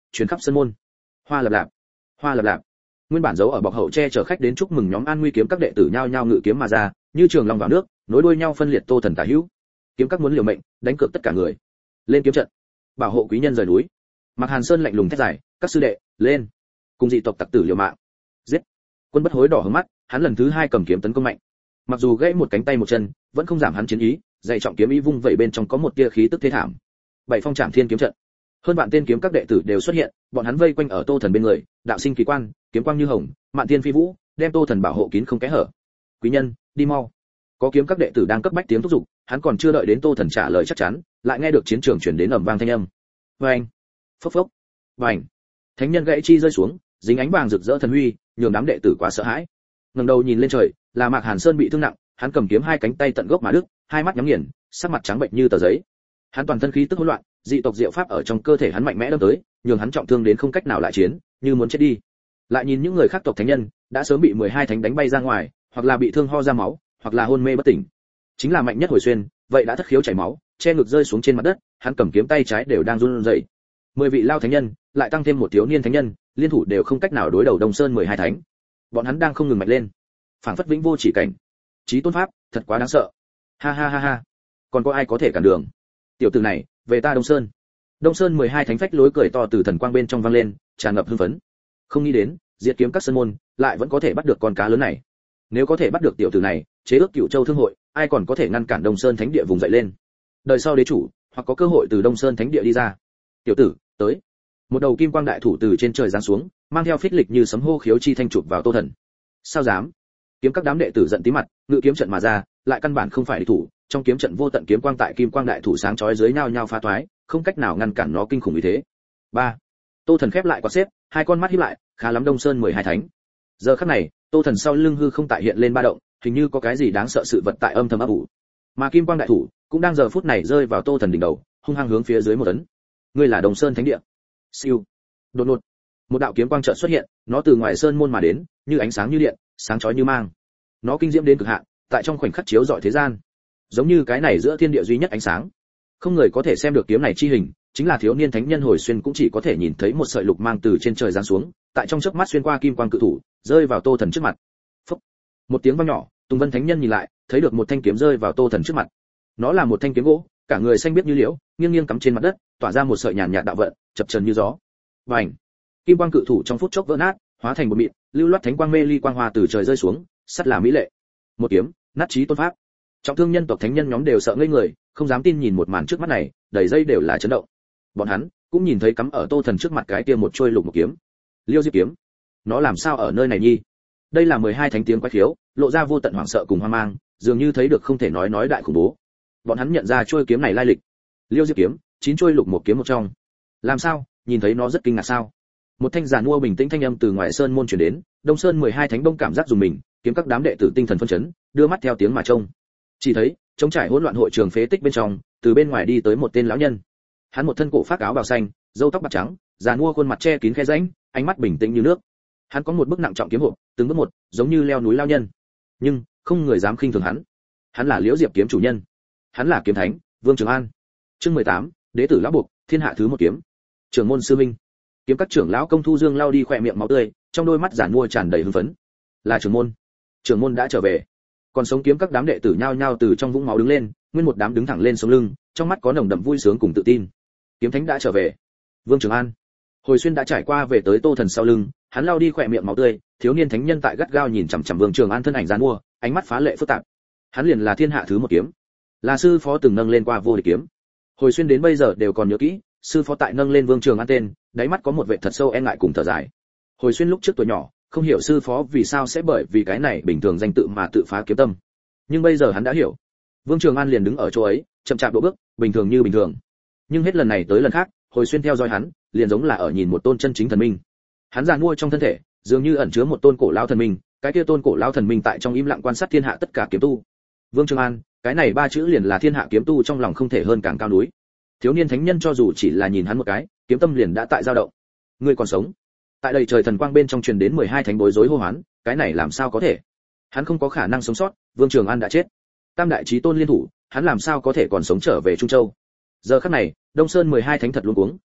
Speaker 1: truyền khắp sân môn. Hoa lập lạp, hoa lập lạp. Nguyên bản giấu ở bọc hậu che chở khách đến chúc mừng nhóm An Nguy kiếm các đệ tử nhao nhao ngự kiếm mà ra, như trường long vào nước, nối đuôi nhau phân liệt Tô Thần tả hữu. Kiếm các muốn liều mệnh, đánh cược tất cả người. Lên kiếm trận, bảo hộ quý nhân rời núi. Mạc Hàn Sơn lạnh lùng thét dài, các sư đệ, lên. Cùng dị tộc tặc tử liều mạng. Giết. Quân Bất Hối đỏ hướng mắt, hắn lần thứ 2 cầm kiếm tấn công mạnh. Mặc dù gãy một cánh tay một chân, vẫn không giảm hắn chiến ý, dạy trọng kiếm ý vung vậy bên trong có một tia khí tức thế thảm. Bảy phong trảm thiên kiếm trận. Hơn vạn tên kiếm các đệ tử đều xuất hiện, bọn hắn vây quanh ở Tô Thần bên người, đạo sinh kỳ quan, kiếm quang như hồng, mạn tiên phi vũ, đem Tô Thần bảo hộ kín không kẽ hở. Quý nhân, đi mau. Có kiếm các đệ tử đang cấp bách tiếng thúc giục, hắn còn chưa đợi đến Tô Thần trả lời chắc chắn, lại nghe được chiến trường truyền đến ầm vang thanh âm. Oeng, phốc phốc, vành. Thánh nhân gãy chi rơi xuống, dính ánh vàng rực rỡ thần huy, nhường đám đệ tử quá sợ hãi. Ngẩng đầu nhìn lên trời, là Mạc Hàn Sơn bị thương nặng, hắn cầm kiếm hai cánh tay tận gốc mà đứt, hai mắt nhắm nghiền, sắc mặt trắng bệnh như tờ giấy. Hắn toàn thân khí tức hỗn loạn, dị tộc diệu pháp ở trong cơ thể hắn mạnh mẽ đâm tới, nhường hắn trọng thương đến không cách nào lại chiến, như muốn chết đi. Lại nhìn những người khác tộc thánh nhân, đã sớm bị 12 thánh đánh bay ra ngoài, hoặc là bị thương ho ra máu, hoặc là hôn mê bất tỉnh. Chính là mạnh nhất Hồi Xuyên, vậy đã thất khiếu chảy máu, che ngực rơi xuống trên mặt đất, hắn cầm kiếm tay trái đều đang run rẩy. 10 vị lao thánh nhân, lại tăng thêm một thiếu niên thánh nhân, liên thủ đều không cách nào đối đầu Đông Sơn 12 thánh. Bọn hắn đang không ngừng mạnh lên, phảng phất vĩnh vô chỉ cảnh. Chí tôn pháp, thật quá đáng sợ. Ha ha ha ha. Còn có ai có thể cản đường? Tiểu tử này, về ta Đông Sơn. Đông Sơn 12 thánh phách lối cười to từ thần quang bên trong vang lên, tràn ngập hưng phấn. Không nghĩ đến, diệt kiếm các sơn môn, lại vẫn có thể bắt được con cá lớn này. Nếu có thể bắt được tiểu tử này, chế ước Cửu Châu thương hội, ai còn có thể ngăn cản Đông Sơn thánh địa vùng dậy lên. Đời sau đế chủ, hoặc có cơ hội từ Đông Sơn thánh địa đi ra. Tiểu tử, tới. Một đầu kim quang đại thủ từ trên trời giáng xuống, mang theo phích lịch như sấm hô khiếu chi thanh chụp vào Tô Thần. Sao dám? Kiếm các đám đệ tử giận tí mặt, ngự kiếm trận mà ra, lại căn bản không phải địch thủ, trong kiếm trận vô tận kiếm quang tại kim quang đại thủ sáng chói dưới nhao nhao phá toái, không cách nào ngăn cản nó kinh khủng như thế. 3. Tô Thần khép lại quạt xếp, hai con mắt híp lại, khá lắm Đông Sơn 12 thánh. Giờ khắc này, Tô Thần sau lưng hư không tại hiện lên ba động, hình như có cái gì đáng sợ sự vật tại âm thầm ấp ủ. Mà kim quang đại thủ cũng đang giờ phút này rơi vào Tô Thần đỉnh đầu, hung hăng hướng phía dưới một tấn. Ngươi là Đông Sơn thánh địa. Siêu. Đột ngột, một đạo kiếm quang chợt xuất hiện, nó từ ngoài sơn môn mà đến, như ánh sáng như điện, sáng chói như mang. Nó kinh diễm đến cực hạn, tại trong khoảnh khắc chiếu rọi thế gian. Giống như cái này giữa thiên địa duy nhất ánh sáng. Không người có thể xem được kiếm này chi hình, chính là thiếu niên thánh nhân Hồi Xuyên cũng chỉ có thể nhìn thấy một sợi lục mang từ trên trời giáng xuống, tại trong chớp mắt xuyên qua kim quang cự thủ, rơi vào Tô Thần trước mặt. Phốc. Một tiếng vang nhỏ, Tùng Vân thánh nhân nhìn lại, thấy được một thanh kiếm rơi vào Tô Thần trước mặt. Nó là một thanh kiếm gỗ, cả người xanh biếc như liễu, nghiêng nghiêng cắm trên mặt đất, tỏa ra một sợi nhàn nhạt đạo vận, chập chờn như gió. Vành. Kim quang cự thủ trong phút chốc vỡ nát, hóa thành một mịn, lưu loát thánh quang mê ly quang hoa từ trời rơi xuống, sắt là mỹ lệ. Một kiếm, nát chí tôn pháp. Trọng thương nhân tộc thánh nhân nhóm đều sợ ngây người, không dám tin nhìn một màn trước mắt này, đầy dây đều là chấn động. Bọn hắn cũng nhìn thấy cắm ở Tô Thần trước mặt cái kia một chuôi lục một kiếm. Liêu Diệp kiếm. Nó làm sao ở nơi này nhi? Đây là 12 thánh tiếng quái khiếu, lộ ra vô tận hoảng sợ cùng hoang mang, dường như thấy được không thể nói đại khủng bố. Bọn hắn nhận ra chuôi kiếm này lai lịch. Liêu Diệp kiếm, 9 chuôi lục một kiếm một trong. Làm sao? Nhìn thấy nó rất kinh ngạc sao? Một thanh giản mua bình tĩnh thanh âm từ ngoài sơn môn truyền đến, Đông Sơn 12 thánh bông cảm giác dùng mình, kiếm các đám đệ tử tinh thần phân chấn, đưa mắt theo tiếng mà trông. Chỉ thấy, trống trải hỗn loạn hội trường phế tích bên trong, từ bên ngoài đi tới một tên lão nhân. Hắn một thân cổ phát áo bào xanh, râu tóc bạc trắng, giàn mua khuôn mặt che kín khe rãnh, ánh mắt bình tĩnh như nước. Hắn có một bức nặng trọng kiếm hộp, từng bước một, giống như leo núi lao nhân. Nhưng không người dám khinh thường hắn. Hắn là Liễu Diệp kiếm chủ nhân. Hắn là kiếm thánh, Vương Trường An. Chương 18, đệ tử lão buộc, thiên hạ thứ một kiếm. Trưởng môn sư minh. Kiếm các trưởng lão Công Thu Dương lao đi khỏe miệng máu tươi, trong đôi mắt giản mua tràn đầy hưng phấn. Là trưởng môn. Trưởng môn đã trở về. Còn sống kiếm các đám đệ tử nhao nhao từ trong vũng máu đứng lên, nguyên một đám đứng thẳng lên sống lưng, trong mắt có nồng đậm vui sướng cùng tự tin. Kiếm thánh đã trở về. Vương Trường An. Hồi Xuyên đã trải qua về tới Tô Thần sau lưng, hắn lao đi khỏe miệng máu tươi, thiếu niên thánh nhân tại gắt gao nhìn chằm chằm Vương Trường An thân ảnh giàn mua, ánh mắt phá lệ phức tạp. Hắn liền là thiên hạ thứ một kiếm, là sư phó từng nâng lên qua vô địch kiếm. Hồi Xuyên đến bây giờ đều còn nhớ kỹ, sư phó tại nâng lên Vương Trường An tên, đáy mắt có một vẻ thật sâu e ngại cùng thở dài. Hồi Xuyên lúc trước tuổi nhỏ, không hiểu sư phó vì sao sẽ bởi vì cái này bình thường danh tự mà tự phá kiếm tâm. Nhưng bây giờ hắn đã hiểu. Vương Trường An liền đứng ở chỗ ấy, chậm chạp độ bước, bình thường như bình thường. Nhưng hết lần này tới lần khác, Hồi Xuyên theo dõi hắn, liền giống là ở nhìn một tôn chân chính thần minh. Hắn giàn mua trong thân thể, dường như ẩn chứa một tôn cổ lão thần minh, cái kia tôn cổ lão thần minh tại trong im lặng quan sát thiên hạ tất cả kiếm tu. Vương Trường An, cái này ba chữ liền là thiên hạ kiếm tu trong lòng không thể hơn càng cao núi. Thiếu niên thánh nhân cho dù chỉ là nhìn hắn một cái, kiếm tâm liền đã tại dao động. Ngươi còn sống? Tại đầy trời thần quang bên trong truyền đến 12 thánh bối rối hô hoán, cái này làm sao có thể? Hắn không có khả năng sống sót, Vương Trường An đã chết. Tam đại chí tôn liên thủ, hắn làm sao có thể còn sống trở về Trung Châu? Giờ khắc này, Đông Sơn 12 thánh thật luống cuống,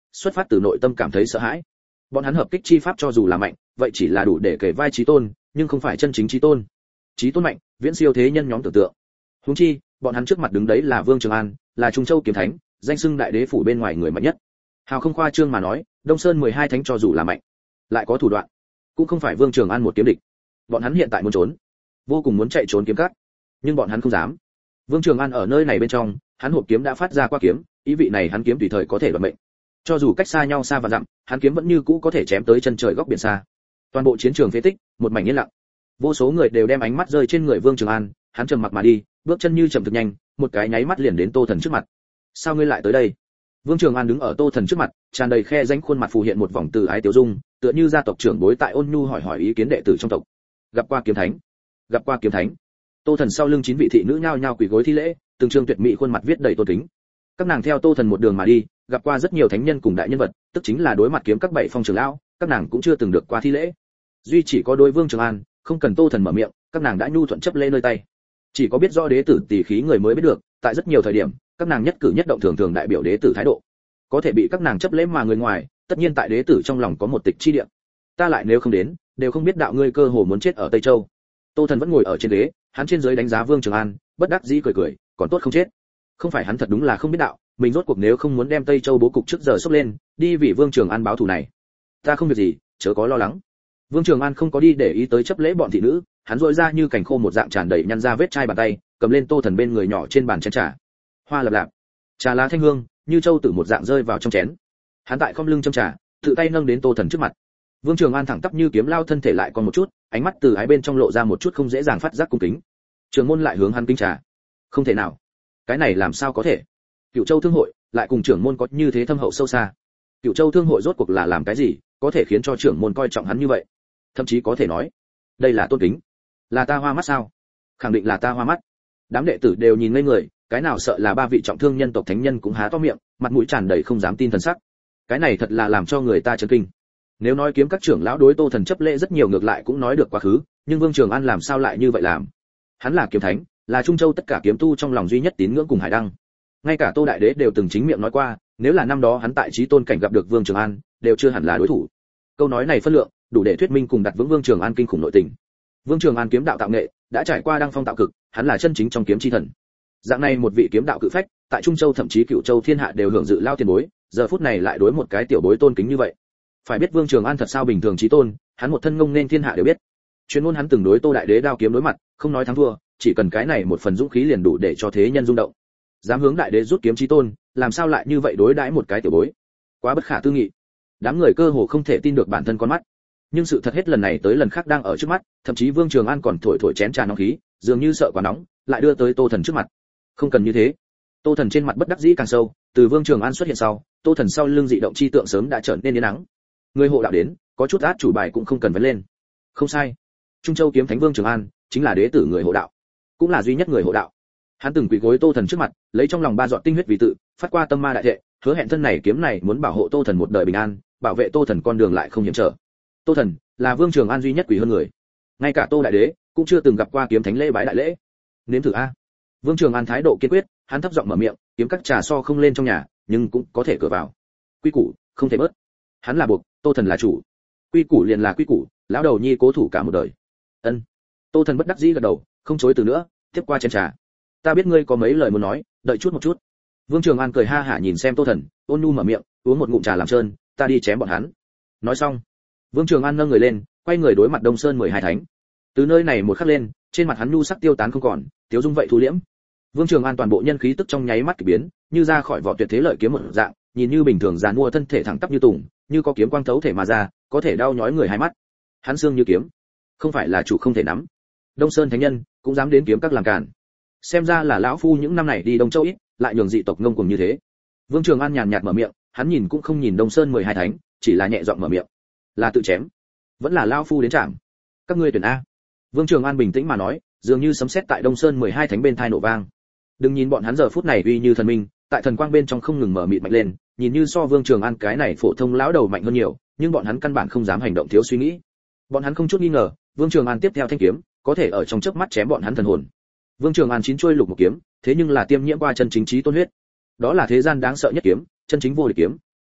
Speaker 1: xuất phát từ nội tâm cảm thấy sợ hãi. Bọn hắn hợp kích chi pháp cho dù là mạnh, vậy chỉ là đủ để kể vai chí tôn, nhưng không phải chân chính chí tôn. Chí tôn mạnh, viễn siêu thế nhân nhóm tưởng tượng. Huống chi, bọn hắn trước mặt đứng đấy là Vương Trường An, là Trung Châu kiếm thánh, danh xưng đại đế phủ bên ngoài người mạnh nhất. Hào không khoa trương mà nói, Đông Sơn 12 thánh cho dù là mạnh, lại có thủ đoạn, cũng không phải Vương Trường An một kiếm địch. Bọn hắn hiện tại muốn trốn, vô cùng muốn chạy trốn kiếm cắt, nhưng bọn hắn không dám. Vương Trường An ở nơi này bên trong, hắn hộp kiếm đã phát ra qua kiếm, ý vị này hắn kiếm tùy thời có thể đoạt mệnh. Cho dù cách xa nhau xa và dặm, hắn kiếm vẫn như cũ có thể chém tới chân trời góc biển xa. Toàn bộ chiến trường phế tích, một mảnh yên lặng. Vô số người đều đem ánh mắt rơi trên người Vương Trường An, hắn trầm mặc mà đi, bước chân như chậm thực nhanh, một cái nháy mắt liền đến Tô Thần trước mặt. Sao ngươi lại tới đây? Vương Trường An đứng ở Tô Thần trước mặt, tràn đầy khe rãnh khuôn mặt phù hiện một vòng từ ái tiểu dung, tựa như gia tộc trưởng bối tại ôn nhu hỏi ý kiến đệ tử trong tộc. Gặp qua kiếm thánh, gặp qua kiếm thánh. Tô Thần sau lưng 9 vị thị nữ nhao nhao quỳ gối thi lễ, từng trương tuyệt mỹ khuôn mặt viết đầy tôn kính. Các nàng theo Tô Thần một đường mà đi, gặp qua rất nhiều thánh nhân cùng đại nhân vật, tức chính là đối mặt kiếm các 7 phong trưởng lão, các nàng cũng chưa từng được qua thi lễ. Duy chỉ có đối Vương Trường An, không cần Tô Thần mở miệng, các nàng đã nhu thuận chấp lễ nơi tay. Chỉ có biết rõ đế tử tỷ khí người mới biết được, tại rất nhiều thời điểm, các nàng nhất cử nhất động thường thường đại biểu đế tử thái độ. Có thể bị các nàng chấp lễ mà người ngoài, tất nhiên tại đế tử trong lòng có một tịch chi địa. Ta lại nếu không đến, đều không biết đạo ngươi cơ hồ muốn chết ở Tây Châu. Tô Thần vẫn ngồi ở trên ghế, hắn trên dưới đánh giá Vương Trường An, bất đắc dĩ cười, còn tốt không chết. Không phải hắn thật đúng là không biết đạo, mình rốt cuộc nếu không muốn đem Tây Châu bố cục trước giờ sốc lên, đi vì Vương Trường An báo thù này. Ta không việc gì, chớ có lo lắng. Vương Trường An không có đi để ý tới chấp lễ bọn thị nữ, hắn rũi ra như cành khô một dạng tràn đầy nhăn ra vết chai bàn tay, cầm lên Tô Thần bên người nhỏ trên bàn chén trà. Hoa lập lạp, trà lá thanh hương, như châu tử một dạng rơi vào trong chén. Hắn tại khom lưng châm trà, tự tay nâng đến Tô Thần trước mặt. Vương Trường An thẳng tắp như kiếm lao thân thể lại còn một chút, ánh mắt từ ái bên trong lộ ra một chút không dễ dàng phát giác cung kính. Trường môn lại hướng hắn kính trà. Không thể nào, cái này làm sao có thể? Cửu Châu Thương hội lại cùng trưởng môn có như thế thâm hậu sâu xa. Cửu Châu Thương hội rốt cuộc là làm cái gì, có thể khiến cho trưởng môn coi trọng hắn như vậy? Thậm chí có thể nói, đây là tôn kính. Là ta hoa mắt sao? Khẳng định là ta hoa mắt. Đám đệ tử đều nhìn ngây người, cái nào sợ là 3 vị trọng thương nhân tộc thánh nhân cũng há to miệng, mặt mũi tràn đầy không dám tin thần sắc. Cái này thật là làm cho người ta chấn kinh. Nếu nói kiếm các trưởng lão đối Tô Thần chấp lễ rất nhiều ngược lại cũng nói được quá khứ, nhưng Vương Trường An làm sao lại như vậy làm? Hắn là kiếm thánh, là Trung Châu tất cả kiếm tu trong lòng duy nhất tín ngưỡng cùng hải đăng. Ngay cả Tô Đại Đế đều từng chính miệng nói qua, nếu là năm đó hắn tại Chí Tôn cảnh gặp được Vương Trường An, đều chưa hẳn là đối thủ. Câu nói này phân lượng, đủ để thuyết minh cùng đặt vững Vương Trường An kinh khủng nội tình. Vương Trường An kiếm đạo tạo nghệ, đã trải qua đăng phong tạo cực, hắn là chân chính trong kiếm chi thần. Dạng này một vị kiếm đạo cự phách, tại Trung Châu thậm chí Cửu Châu thiên hạ đều hưởng dự lao tiền bối, giờ phút này lại đối một cái tiểu bối tôn kính như vậy. Phải biết Vương Trường An thật sao bình thường chí tôn, hắn một thân ngông nên thiên hạ đều biết. Chuyên môn hắn từng đối Tô Đại Đế đao kiếm đối mặt, không nói thắng thua, chỉ cần cái này một phần dũng khí liền đủ để cho thế nhân rung động. Dám hướng Đại Đế rút kiếm chí tôn, làm sao lại như vậy đối đãi một cái tiểu bối? Quá bất khả tư nghị. Đám người cơ hồ không thể tin được bản thân con mắt. Nhưng sự thật hết lần này tới lần khác đang ở trước mắt, thậm chí Vương Trường An còn thổi chén trà nóng khí, dường như sợ quá nóng, lại đưa tới Tô Thần trước mặt. Không cần như thế. Tô Thần trên mặt bất đắc dĩ càng sâu, từ Vương Trường An xuất hiện sau, Tô Thần sau lưng dị động chi tượng sớm đã trở nên yên nắng. Người hộ đạo đến, có chút át chủ bài cũng không cần vấn lên. Không sai. Trung Châu kiếm thánh Vương Trường An chính là đế tử người hộ đạo, cũng là duy nhất người hộ đạo. Hắn từng quỳ gối Tô Thần trước mặt, lấy trong lòng 3 giọt tinh huyết vì tự, phát qua tâm ma đại thệ, hứa hẹn thân này kiếm này muốn bảo hộ Tô Thần một đời bình an, bảo vệ Tô Thần con đường lại không hiểm trở. Tô Thần là Vương Trường An duy nhất quỳ hơn người. Ngay cả Tô Đại Đế cũng chưa từng gặp qua kiếm thánh lễ bái đại lễ. Nếm thử a. Vương Trường An thái độ kiên quyết, hắn thấp giọng mở miệng, kiếm các trà so không lên trong nhà, nhưng cũng có thể cửa vào. Quy củ không thể bớt. Hắn là buộc, Tô Thần là chủ. Quy củ liền là quy củ, lão đầu nhi cố thủ cả một đời. Ân. Tô Thần bất đắc dĩ gật đầu, không chối từ nữa, tiếp qua chén trà. Ta biết ngươi có mấy lời muốn nói, đợi chút một chút. Vương Trường An cười ha hả nhìn xem Tô Thần, ôn nhu mở miệng, uống một ngụm trà làm trơn, ta đi chém bọn hắn. Nói xong, Vương Trường An nâng người lên, quay người đối mặt Đông Sơn 12 thánh. Từ nơi này một khắc lên, trên mặt hắn nhu sắc tiêu tán không còn, tiếu dung vậy thu liễm. Vương Trường An toàn bộ nhân khí tức trong nháy mắt kỳ biến, như ra khỏi vỏ tuyệt thế lợi kiếm một dạng, nhìn như bình thường giàn mua thân thể thẳng tắp như tùng, như có kiếm quang thấu thể mà ra, có thể đau nhói người hai mắt. Hắn xương như kiếm, không phải là chủ không thể nắm. Đông Sơn thánh nhân cũng dám đến kiếm các làm cản. Xem ra là lão phu những năm này đi Đông Châu ít, lại nhường dị tộc ngông cuồng như thế. Vương Trường An nhàn nhạt mở miệng, hắn nhìn cũng không nhìn Đông Sơn 12 thánh, chỉ là nhẹ giọng mở miệng. Là tự chém, vẫn là lão phu đến chạm. Các ngươi tuyển a. Vương Trường An bình tĩnh mà nói, dường như sấm sét tại Đông Sơn 12 thánh bên tai nổ vang. Đừng nhìn bọn hắn giờ phút này uy như thần minh, tại thần quang bên trong không ngừng mở mịt mạnh lên, nhìn như so Vương Trường An cái này phổ thông lão đầu mạnh hơn nhiều, nhưng bọn hắn căn bản không dám hành động thiếu suy nghĩ. Bọn hắn không chút nghi ngờ, Vương Trường An tiếp theo thanh kiếm, có thể ở trong chớp mắt chém bọn hắn thần hồn. Vương Trường An chín chuôi lục một kiếm, thế nhưng là tiêm nhiễm qua chân chính chí tôn huyết. Đó là thế gian đáng sợ nhất kiếm, chân chính vô địch kiếm.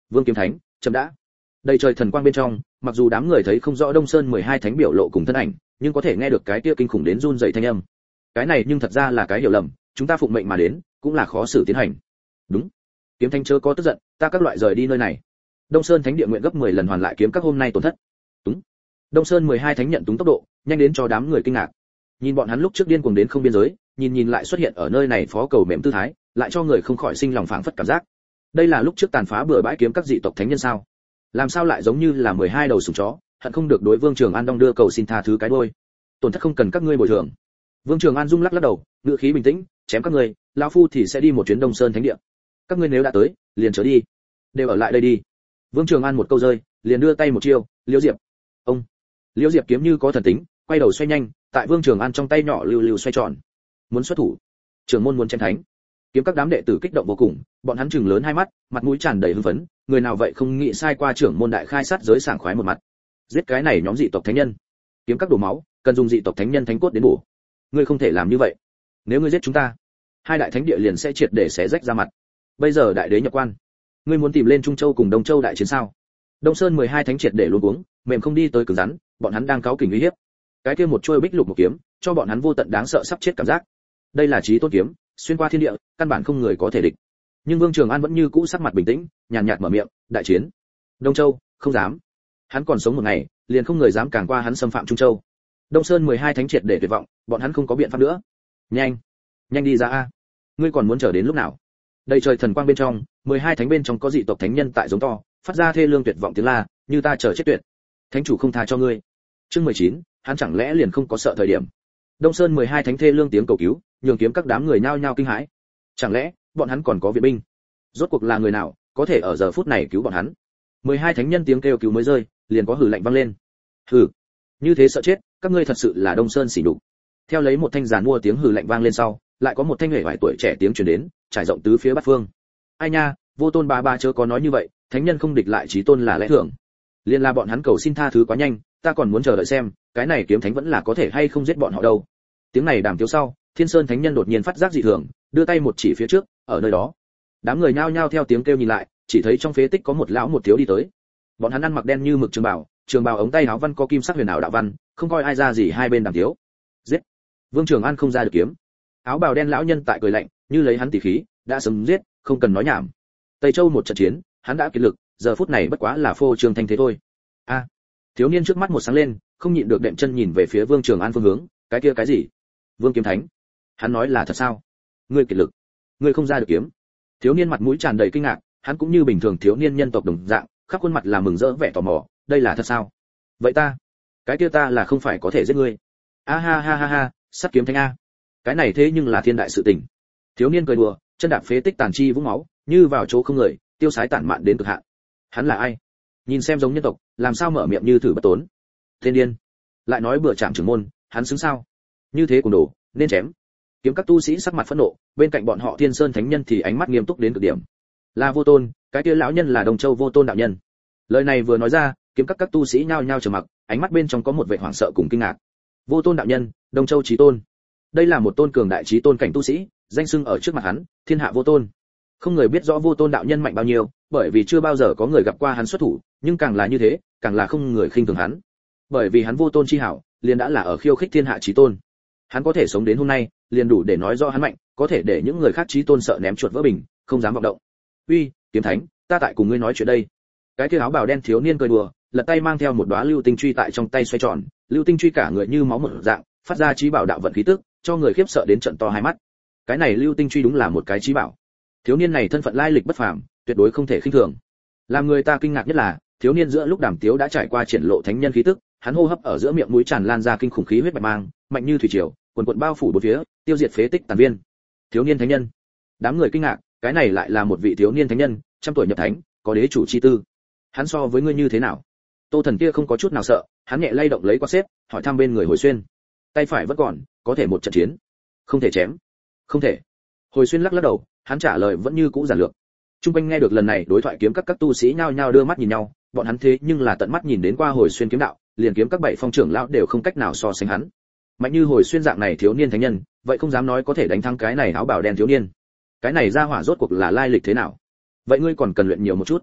Speaker 1: Vương Kiếm Thánh, chậm đã. Đầy trời thần quang bên trong, mặc dù đám người thấy không rõ Đông Sơn 12 thánh biểu lộ cùng thân ảnh, nhưng có thể nghe được cái kia kinh khủng đến run rẩy thanh âm. Cái này nhưng thật ra là cái hiểu lầm, chúng ta phụng mệnh mà đến, cũng là khó xử tiến hành. Đúng. Kiếm Thánh chớ có tức giận, ta các loại rời đi nơi này. Đông Sơn Thánh địa nguyện gấp 10 lần hoàn lại kiếm các hôm nay tổn thất. Đúng. Đông Sơn 12 thánh nhận túng tốc độ, nhanh đến cho đám người kinh ngạc. Nhìn bọn hắn lúc trước điên cuồng đến không biên giới, nhìn lại xuất hiện ở nơi này phó cầu mềm tư thái, lại cho người không khỏi sinh lòng phảng phất cảm giác. Đây là lúc trước tàn phá bừa bãi kiếm các dị tộc thánh nhân sao? Làm sao lại giống như là 12 đầu sủng chó, hận không được đối Vương Trường An đong đưa cầu xin tha thứ cái đuôi. Tổn thất không cần các ngươi bồi thường. Vương Trường An rung lắc lắc đầu, ngữ khí bình tĩnh, chém các ngươi, lão phu thì sẽ đi một chuyến Đông Sơn thánh địa. Các ngươi nếu đã tới, liền trở đi, đều ở lại đây đi. Vương Trường An một câu rơi, liền đưa tay một chiêu, Liễu Diệp. Ông. Liễu Diệp kiếm như có thần tính, quay đầu xoay nhanh, tại Vương Trường An trong tay nhỏ lưu lưu xoay tròn. Muốn xuất thủ. Trưởng môn muốn chém thánh. Kiếm các đám đệ tử kích động vô cùng, bọn hắn trừng lớn hai mắt, mặt mũi tràn đầy hưng phấn, người nào vậy không nghĩ sai qua trưởng môn đại khai sát giới sảng khoái một mặt. Giết cái này nhóm dị tộc thánh nhân. Kiếm các đổ máu, cần dùng dị tộc thánh nhân thánh cốt đến bổ. Ngươi không thể làm như vậy. Nếu ngươi giết chúng ta, hai đại thánh địa liền sẽ triệt để xé rách ra mặt. Bây giờ đại đế nhập quan, ngươi muốn tìm lên Trung Châu cùng Đông Châu đại chiến sao? Đông Sơn 12 thánh triệt để luống cuống, mềm không đi tới cứng rắn, bọn hắn đang cáu kỉnh uy hiếp. Cái kia một chuôi bích lục một kiếm, cho bọn hắn vô tận đáng sợ sắp chết cảm giác. Đây là chí tôn kiếm, xuyên qua thiên địa, căn bản không người có thể địch. Nhưng Vương Trường An vẫn như cũ sắc mặt bình tĩnh, nhàn nhạt mở miệng, đại chiến. Đông Châu, không dám. Hắn còn sống một ngày, liền không người dám cản qua hắn xâm phạm Trung Châu. Đông Sơn 12 thánh triệt để tuyệt vọng, bọn hắn không có biện pháp nữa. Nhanh, nhanh đi ra a. Ngươi còn muốn chờ đến lúc nào? Đây trời thần quang bên trong, 12 thánh bên trong có dị tộc thánh nhân tại giống to, phát ra thê lương tuyệt vọng tiếng la, như ta chờ chết tuyệt. Thánh chủ không tha cho ngươi. Chương 19, hắn chẳng lẽ liền không có sợ thời điểm. Đông Sơn 12 thánh thê lương tiếng cầu cứu, nhường kiếm các đám người nhao nhao kinh hãi. Chẳng lẽ bọn hắn còn có viện binh? Rốt cuộc là người nào có thể ở giờ phút này cứu bọn hắn? 12 thánh nhân tiếng kêu cứu mới rơi, liền có hừ lạnh vang lên. Hừ, như thế sợ chết, các ngươi thật sự là Đông Sơn xỉ nhục. Theo lấy một thanh giàn mua tiếng hừ lạnh vang lên sau, lại có một thanh hề vài tuổi trẻ tiếng truyền đến, trải rộng tứ phía bát phương. Ai nha, Vô Tôn ba chớ có nói như vậy, thánh nhân không địch lại chí tôn là lẽ thường. Liên là bọn hắn cầu xin tha thứ quá nhanh, ta còn muốn chờ đợi xem, cái này kiếm thánh vẫn là có thể hay không giết bọn họ đâu. Tiếng này đàm tiếu sau, Thiên Sơn thánh nhân đột nhiên phát giác dị thường, đưa tay một chỉ phía trước, ở nơi đó. Đám người nhao nhao theo tiếng kêu nhìn lại, chỉ thấy trong phế tích có một lão một thiếu đi tới. Bọn hắn ăn mặc đen như mực trường bào ống tay áo văn có kim sắc huyền ảo đạo văn, không coi ai ra gì hai bên đàm tiếu. Giết! Vương Trường An không ra được kiếm. Áo bào đen lão nhân tại cười lạnh, như lấy hắn tỷ khí, đã sớm giết, không cần nói nhảm. Tây Châu một trận chiến, hắn đã kiệt lực, giờ phút này bất quá là phô trương thanh thế thôi. A! Thiếu niên trước mắt một sáng lên, không nhịn được đệm chân nhìn về phía Vương Trường An phương hướng, cái kia cái gì? Vương Kiếm Thánh? Hắn nói là thật sao? Ngươi kiệt lực, ngươi không ra được kiếm. Thiếu niên mặt mũi tràn đầy kinh ngạc, hắn cũng như bình thường thiếu niên nhân tộc đồng dạng, khắp khuôn mặt là mừng rỡ vẻ tò mò, đây là thật sao? Vậy ta, cái kia ta là không phải có thể giết ngươi? A ha ha ha ha, sát kiếm thánh a. Cái này thế nhưng là thiên đại sự tình. Thiếu niên cười đùa, chân đạp phế tích tàn chi vũng máu, như vào chỗ không người, tiêu sái tản mạn đến cực hạn. Hắn là ai? Nhìn xem giống nhân tộc, làm sao mở miệng như thử bất tốn. Thiên điên, lại nói bừa chạm trưởng môn, hắn xứng sao? Như thế cùng đồ, nên chém. Kiếm các tu sĩ sắc mặt phẫn nộ, bên cạnh bọn họ Thiên Sơn thánh nhân thì ánh mắt nghiêm túc đến cực điểm. Là Vô Tôn, cái kia lão nhân là Đông Châu Vô Tôn đạo nhân. Lời này vừa nói ra, kiếm các tu sĩ nhao nhao trầm mặc, ánh mắt bên trong có một vẻ hoảng sợ cùng kinh ngạc. Vô Tôn đạo nhân, Đông Châu chí tôn. Đây là một tôn cường đại chí tôn cảnh tu sĩ, danh xưng ở trước mặt hắn, thiên hạ vô tôn. Không người biết rõ Vô Tôn đạo nhân mạnh bao nhiêu, bởi vì chưa bao giờ có người gặp qua hắn xuất thủ, nhưng càng là như thế, càng là không người khinh thường hắn. Bởi vì hắn Vô Tôn chi hảo, liền đã là ở khiêu khích thiên hạ chí tôn. Hắn có thể sống đến hôm nay, liền đủ để nói rõ hắn mạnh, có thể để những người khác chí tôn sợ ném chuột vỡ bình, không dám vọng động. Uy, kiếm thánh, ta tại cùng ngươi nói chuyện đây. Cái kia áo bào đen thiếu niên cười đùa, lật tay mang theo một đóa lưu tinh truy tại trong tay xoay tròn, lưu tinh truy cả người như máu một dạng, phát ra chí bảo đạo vận khí tức, cho người khiếp sợ đến trận to hai mắt. Cái này lưu tinh truy đúng là một cái chí bảo. Thiếu niên này thân phận lai lịch bất phàm, tuyệt đối không thể khinh thường. Làm người ta kinh ngạc nhất là, thiếu niên giữa lúc đàm tiếu đã trải qua triển lộ thánh nhân khí tức, hắn hô hấp ở giữa miệng mũi tràn lan ra kinh khủng khí huyết bạch mang, mạnh như thủy triều, quần quần bao phủ bốn phía, tiêu diệt phế tích tàn viên. Thiếu niên thánh nhân. Đám người kinh ngạc, cái này lại là một vị thiếu niên thánh nhân, trăm tuổi nhập thánh, có đế chủ chi tư. Hắn so với ngươi như thế nào? Tô Thần kia không có chút nào sợ, hắn nhẹ lay động lấy quạt xếp, hỏi thăm bên người Hồi Xuyên. Tay phải vẫn còn, có thể một trận chiến. Không thể chém. Không thể. Hồi Xuyên lắc lắc đầu, hắn trả lời vẫn như cũ giản lược. Trung quanh nghe được lần này đối thoại kiếm các tu sĩ nhao nhao đưa mắt nhìn nhau, bọn hắn thế nhưng là tận mắt nhìn đến qua Hồi Xuyên kiếm đạo, liền kiếm các bảy phong trưởng lão đều không cách nào so sánh hắn. Mạnh như Hồi Xuyên dạng này thiếu niên thánh nhân, vậy không dám nói có thể đánh thắng cái này áo bào đen thiếu niên. Cái này ra hỏa rốt cuộc là lai lịch thế nào? Vậy ngươi còn cần luyện nhiều một chút.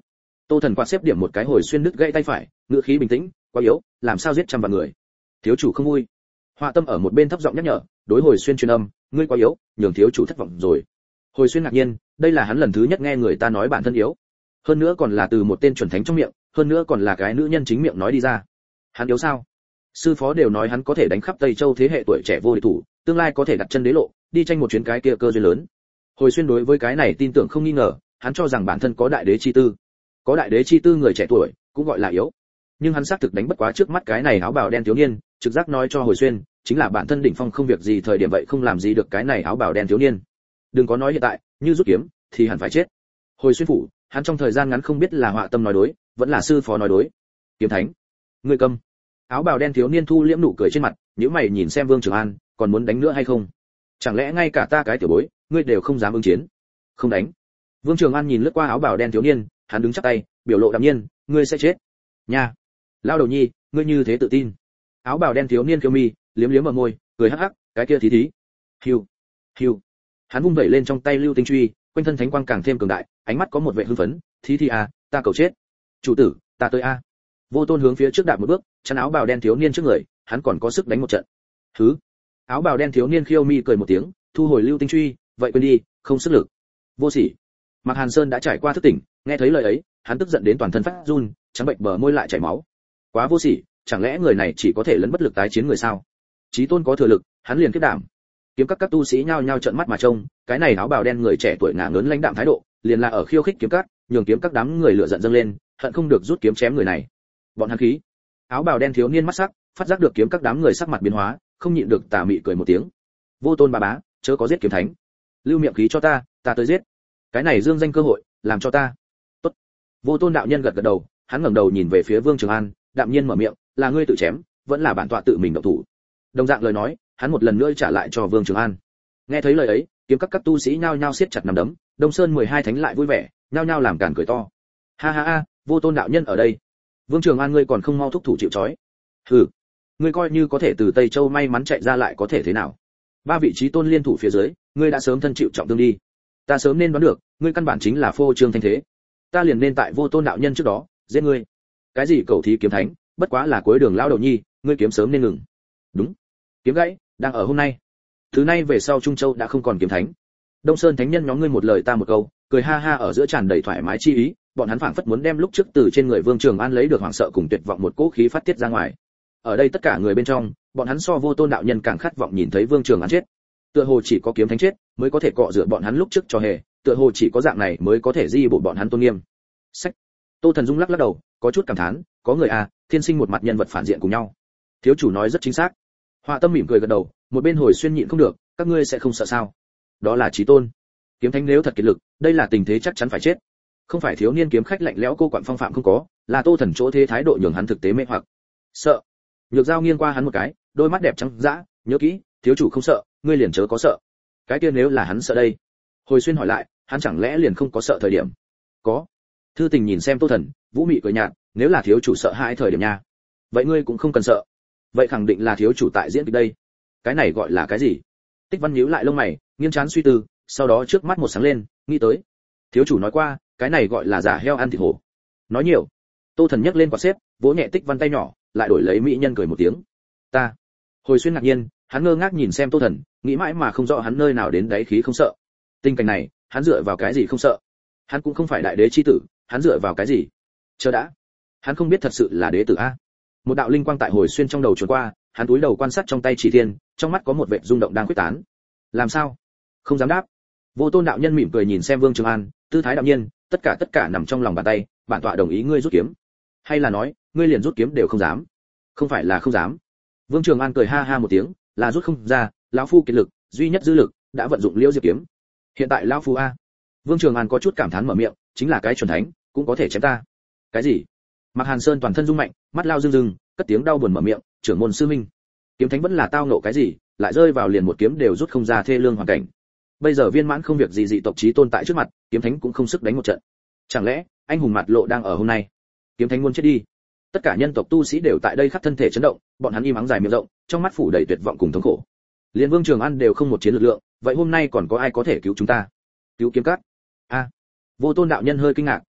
Speaker 1: Tô Thần quạt xếp điểm một cái Hồi Xuyên đứt gãy tay phải, ngữ khí bình tĩnh, quá yếu, làm sao giết trăm vạn người. Thiếu chủ không vui. Họa Tâm ở một bên thấp giọng nhắc nhở, đối Hồi Xuyên truyền âm, ngươi quá yếu, nhường thiếu chủ thất vọng rồi. Hồi Xuyên ngạc nhiên, đây là hắn lần thứ nhất nghe người ta nói bản thân yếu, hơn nữa còn là từ một tên chuẩn thánh trong miệng, hơn nữa còn là cái nữ nhân chính miệng nói đi ra. Hắn yếu sao? Sư phó đều nói hắn có thể đánh khắp Tây Châu thế hệ tuổi trẻ vô địch thủ, tương lai có thể đặt chân đế lộ, đi tranh một chuyến cái kia cơ duyên lớn. Hồi Xuyên đối với cái này tin tưởng không nghi ngờ, hắn cho rằng bản thân có đại đế chi tư. Có đại đế chi tư người trẻ tuổi, cũng gọi là yếu. Nhưng hắn xác thực đánh bất quá trước mắt cái này áo bào đen thiếu niên, trực giác nói cho Hồi Xuyên, chính là bản thân đỉnh phong không việc gì thời điểm vậy không làm gì được cái này áo bào đen thiếu niên. Đừng có nói hiện tại, như rút kiếm thì hẳn phải chết. Hồi Xuyên phủ, hắn trong thời gian ngắn không biết là Họa Tâm nói đối, vẫn là sư phó nói đối. Kiếm Thánh, ngươi câm. Áo bào đen thiếu niên thu liễm nụ cười trên mặt, nhíu mày nhìn xem Vương Trường An, còn muốn đánh nữa hay không? Chẳng lẽ ngay cả ta cái tiểu bối, ngươi đều không dám ứng chiến? Không đánh. Vương Trường An nhìn lướt qua áo bào đen thiếu niên, hắn đứng chắp tay, biểu lộ đạm nhiên, ngươi sẽ chết. Nha. Lao đầu nhi, ngươi như thế tự tin. Áo bào đen thiếu niên kiêu mi, liếm liếm ở môi, cười hắc hắc, cái kia thí thí. Hiu, hiu. Hắn vung vẩy lên trong tay lưu tinh truy, quanh thân thánh quang càng thêm cường đại, ánh mắt có một vẻ hưng phấn, thí thí à, ta cầu chết. Chủ tử, ta tới a. Vô Tôn hướng phía trước đạp một bước, chắn áo bào đen thiếu niên trước người, hắn còn có sức đánh một trận. Thứ. Áo bào đen thiếu niên khiêu mi cười một tiếng, thu hồi lưu tinh truy, vậy quên đi, không sức lực. Vô sỉ. Mạc Hàn Sơn đã trải qua thức tỉnh, nghe thấy lời ấy, hắn tức giận đến toàn thân phát run, trắng bệnh bờ môi lại chảy máu. Quá vô sỉ, chẳng lẽ người này chỉ có thể lấn bất lực tái chiến người sao? Chí Tôn có thừa lực, hắn liền kết đảm. Kiếm các tu sĩ nhao nhao trợn mắt mà trông, cái này áo bào đen người trẻ tuổi ngả ngớn lãnh đạm thái độ, liền là ở khiêu khích kiếm các, nhường kiếm các đám người lửa giận dâng lên, hận không được rút kiếm chém người này. Bọn hắn khí. Áo bào đen thiếu niên mắt sắc, phát giác được kiếm các đám người sắc mặt biến hóa, không nhịn được tà mị cười một tiếng. Vô Tôn bà bá, chớ có giết kiếm thánh. Lưu miệng khí cho ta tới giết. Cái này dương danh cơ hội, làm cho ta. Tốt. Vô Tôn đạo nhân gật gật đầu, hắn ngẩng đầu nhìn về phía Vương Trường An, đạm nhiên mở miệng, là ngươi tự chém, vẫn là bản tọa tự mình động thủ. Đồng dạng lời nói, hắn một lần nữa trả lại cho Vương Trường An. Nghe thấy lời ấy, kiếm các tu sĩ nhao nhao siết chặt nắm đấm, Đông Sơn 12 thánh lại vui vẻ, nhao nhao làm càn cười to. Ha ha ha, Vô Tôn đạo nhân ở đây. Vương Trường An ngươi còn không mau thúc thủ chịu trói. Hừ, ngươi coi như có thể từ Tây Châu may mắn chạy ra lại có thể thế nào? Ba vị trí tôn liên thủ phía dưới, ngươi đã sớm thân chịu trọng thương đi. Ta sớm nên đoán được, ngươi căn bản chính là phô trương thanh thế. Ta liền nên tại Vô Tôn đạo nhân trước đó, giết ngươi. Cái gì cầu thí kiếm thánh, bất quá là cuối đường lao đầu nhi, ngươi kiếm sớm nên ngừng. Đúng. Kiếm gãy, đang ở hôm nay. Thứ nay về sau Trung Châu đã không còn kiếm thánh. Đông Sơn thánh nhân nhóm ngươi một lời ta một câu, cười ha ha ở giữa tràn đầy thoải mái chi ý, bọn hắn phảng phất muốn đem lúc trước từ trên người Vương Trường An lấy được hoảng sợ cùng tuyệt vọng một cỗ khí phát tiết ra ngoài. Ở đây tất cả người bên trong, bọn hắn so Vô Tôn đạo nhân càng khát vọng nhìn thấy Vương Trường An chết. Tựa hồ chỉ có kiếm thánh chết mới có thể cọ rửa bọn hắn lúc trước cho hề, tựa hồ chỉ có dạng này mới có thể di bổ bọn hắn tôn nghiêm. Sách. Tô Thần Dung lắc lắc đầu, có chút cảm thán, có người à, thiên sinh một mặt nhân vật phản diện cùng nhau. Thiếu chủ nói rất chính xác. Họa Tâm mỉm cười gật đầu, một bên Hồi Xuyên nhịn không được, các ngươi sẽ không sợ sao? Đó là Chí Tôn. Kiếm thánh nếu thật kiệt lực, đây là tình thế chắc chắn phải chết. Không phải thiếu niên kiếm khách lạnh lẽo cô quặn phong phạm không có, là Tô Thần chỗ thế thái độ nhường hắn thực tế mê hoặc. Sợ. Nhược Giao nghiêng qua hắn một cái, đôi mắt đẹp trắng dã, nhớ kỹ, thiếu chủ không sợ, ngươi liền chớ có sợ. Cái kia nếu là hắn sợ đây? Hồi Xuyên hỏi lại, hắn chẳng lẽ liền không có sợ thời điểm? Có. Thư Tình nhìn xem Tô Thần, vũ mị cười nhạt, nếu là thiếu chủ sợ hãi thời điểm nha, vậy ngươi cũng không cần sợ. Vậy khẳng định là thiếu chủ tại diễn kịch đây. Cái này gọi là cái gì? Tích Văn nhíu lại lông mày, nghiêng trán suy tư, sau đó trước mắt một sáng lên, nghĩ tới. Thiếu chủ nói qua, cái này gọi là giả heo ăn thịt hổ. Nói nhiều. Tô Thần nhấc lên quạt xếp, vỗ nhẹ Tích Văn tay nhỏ, lại đổi lấy mỹ nhân cười một tiếng. Ta. Hồi Xuyên ngạc nhiên, hắn ngơ ngác nhìn xem Tô Thần, nghĩ mãi mà không rõ hắn nơi nào đến đáy khí không sợ. Tình cảnh này, hắn dựa vào cái gì không sợ? Hắn cũng không phải đại đế chi tử, hắn dựa vào cái gì? Chờ đã. Hắn không biết thật sự là đế tử a. Một đạo linh quang tại Hồi Xuyên trong đầu truyền qua, hắn cúi đầu quan sát trong tay chỉ thiên, trong mắt có một vệt rung động đang quyết tán. Làm sao? Không dám đáp. Vô Tôn đạo nhân mỉm cười nhìn xem Vương Trường An, tư thái đạm nhiên, tất cả nằm trong lòng bàn tay, bản tọa đồng ý ngươi rút kiếm. Hay là nói, ngươi liền rút kiếm đều không dám? Không phải là không dám. Vương Trường An cười ha ha một tiếng, là rút không ra, lão phu kiệt lực, duy nhất dư lực, đã vận dụng Liễu Diệp kiếm. Hiện tại lão phu a. Vương Trường An có chút cảm thán mở miệng, chính là cái chuẩn thánh, cũng có thể chém ta. Cái gì? Mạc Hàn Sơn toàn thân rung mạnh, mắt lao rưng rưng, cất tiếng đau buồn mở miệng, trưởng môn sư minh, kiếm thánh vẫn là tao nộ cái gì, lại rơi vào liền một kiếm đều rút không ra thê lương hoàn cảnh. Bây giờ viên mãn không việc gì dị tộc chí tôn tại trước mặt, kiếm thánh cũng không sức đánh một trận. Chẳng lẽ anh hùng mặt lộ đang ở hôm nay? Kiếm thánh muốn chết đi. Tất cả nhân tộc tu sĩ đều tại đây khắp thân thể chấn động, bọn hắn im ắng dài miệng rộng, trong mắt phủ đầy tuyệt vọng cùng thống khổ. Liên Vương Trường An đều không một chiến lực lượng, vậy hôm nay còn có ai có thể cứu chúng ta? Cứu kiếm cát? A. Vô Tôn đạo nhân hơi kinh ngạc,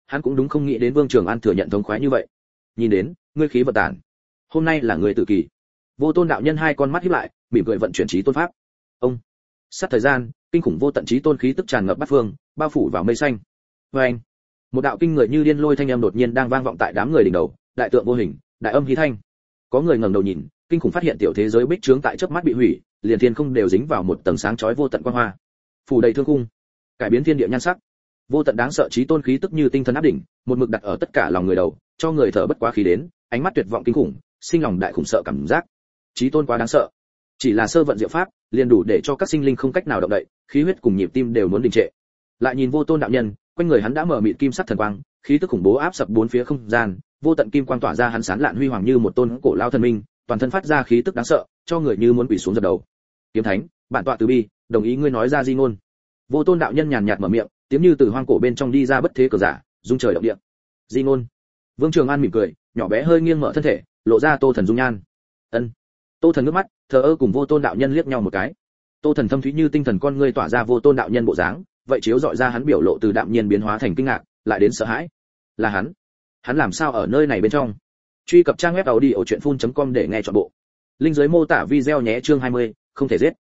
Speaker 1: hắn cũng đúng không nghĩ đến Vương Trường An thừa nhận thống khoái như vậy. Nhìn đến, ngươi khí vận tản. Hôm nay là người tử kỳ. Vô Tôn đạo nhân hai con mắt híp lại, mỉm cười vận chuyển trí tôn pháp. Ông. Sát thời gian, kinh khủng vô tận trí tôn khí tức tràn ngập bát phương, bao phủ vào mây xanh. Oeng. Một đạo kinh người như điên lôi thanh âm đột nhiên đang vang vọng tại đám người đỉnh đầu, đại tượng vô hình, đại âm khí thanh. Có người ngẩng đầu nhìn, kinh khủng phát hiện tiểu thế giới bích trướng tại chớp mắt bị hủy, liền thiên không đều dính vào một tầng sáng chói vô tận quang hoa. Phủ đầy thương khung, cải biến thiên địa nhan sắc. Vô tận đáng sợ trí tôn khí tức như tinh thần áp đỉnh, một mực đặt ở tất cả lòng người đầu, cho người thở bất quá khí đến, ánh mắt tuyệt vọng kinh khủng, sinh lòng đại khủng sợ cảm giác. Trí tôn quá đáng sợ. Chỉ là sơ vận diệu pháp, liền đủ để cho các sinh linh không cách nào động đậy, khí huyết cùng nhịp tim đều muốn đình trệ. Lại nhìn Vô Tôn đạo nhân, quanh người hắn đã mở mịt kim sắc thần quang, khí tức khủng bố áp sập bốn phía không gian, vô tận kim quang tỏa ra hắn sáng lạn huy hoàng như một tôn cổ lao thần minh, toàn thân phát ra khí tức đáng sợ, cho người như muốn quỳ xuống dập đầu. Kiếm thánh, bản tọa từ bi, đồng ý ngươi nói ra di ngôn. Vô Tôn đạo nhân nhàn nhạt mở miệng, tiếng như từ hoang cổ bên trong đi ra bất thế cờ giả, dung trời động địa. Di ngôn. Vương Trường An mỉm cười, nhỏ bé hơi nghiêng mở thân thể, lộ ra Tô Thần dung nhan. Ân. Tô Thần nước mắt, thờ ơ cùng Vô Tôn đạo nhân liếc nhau một cái. Tô Thần thâm thúy như tinh thần con ngươi tỏa ra Vô Tôn đạo nhân bộ dáng, vậy chiếu dọi ra hắn biểu lộ từ đạm nhiên biến hóa thành kinh ngạc, lại đến sợ hãi. Là hắn làm sao ở nơi này bên trong? Truy cập trang web audiochuyenphun.com để nghe trọn bộ. Link dưới mô tả video nhé. Chương 20, không thể giết,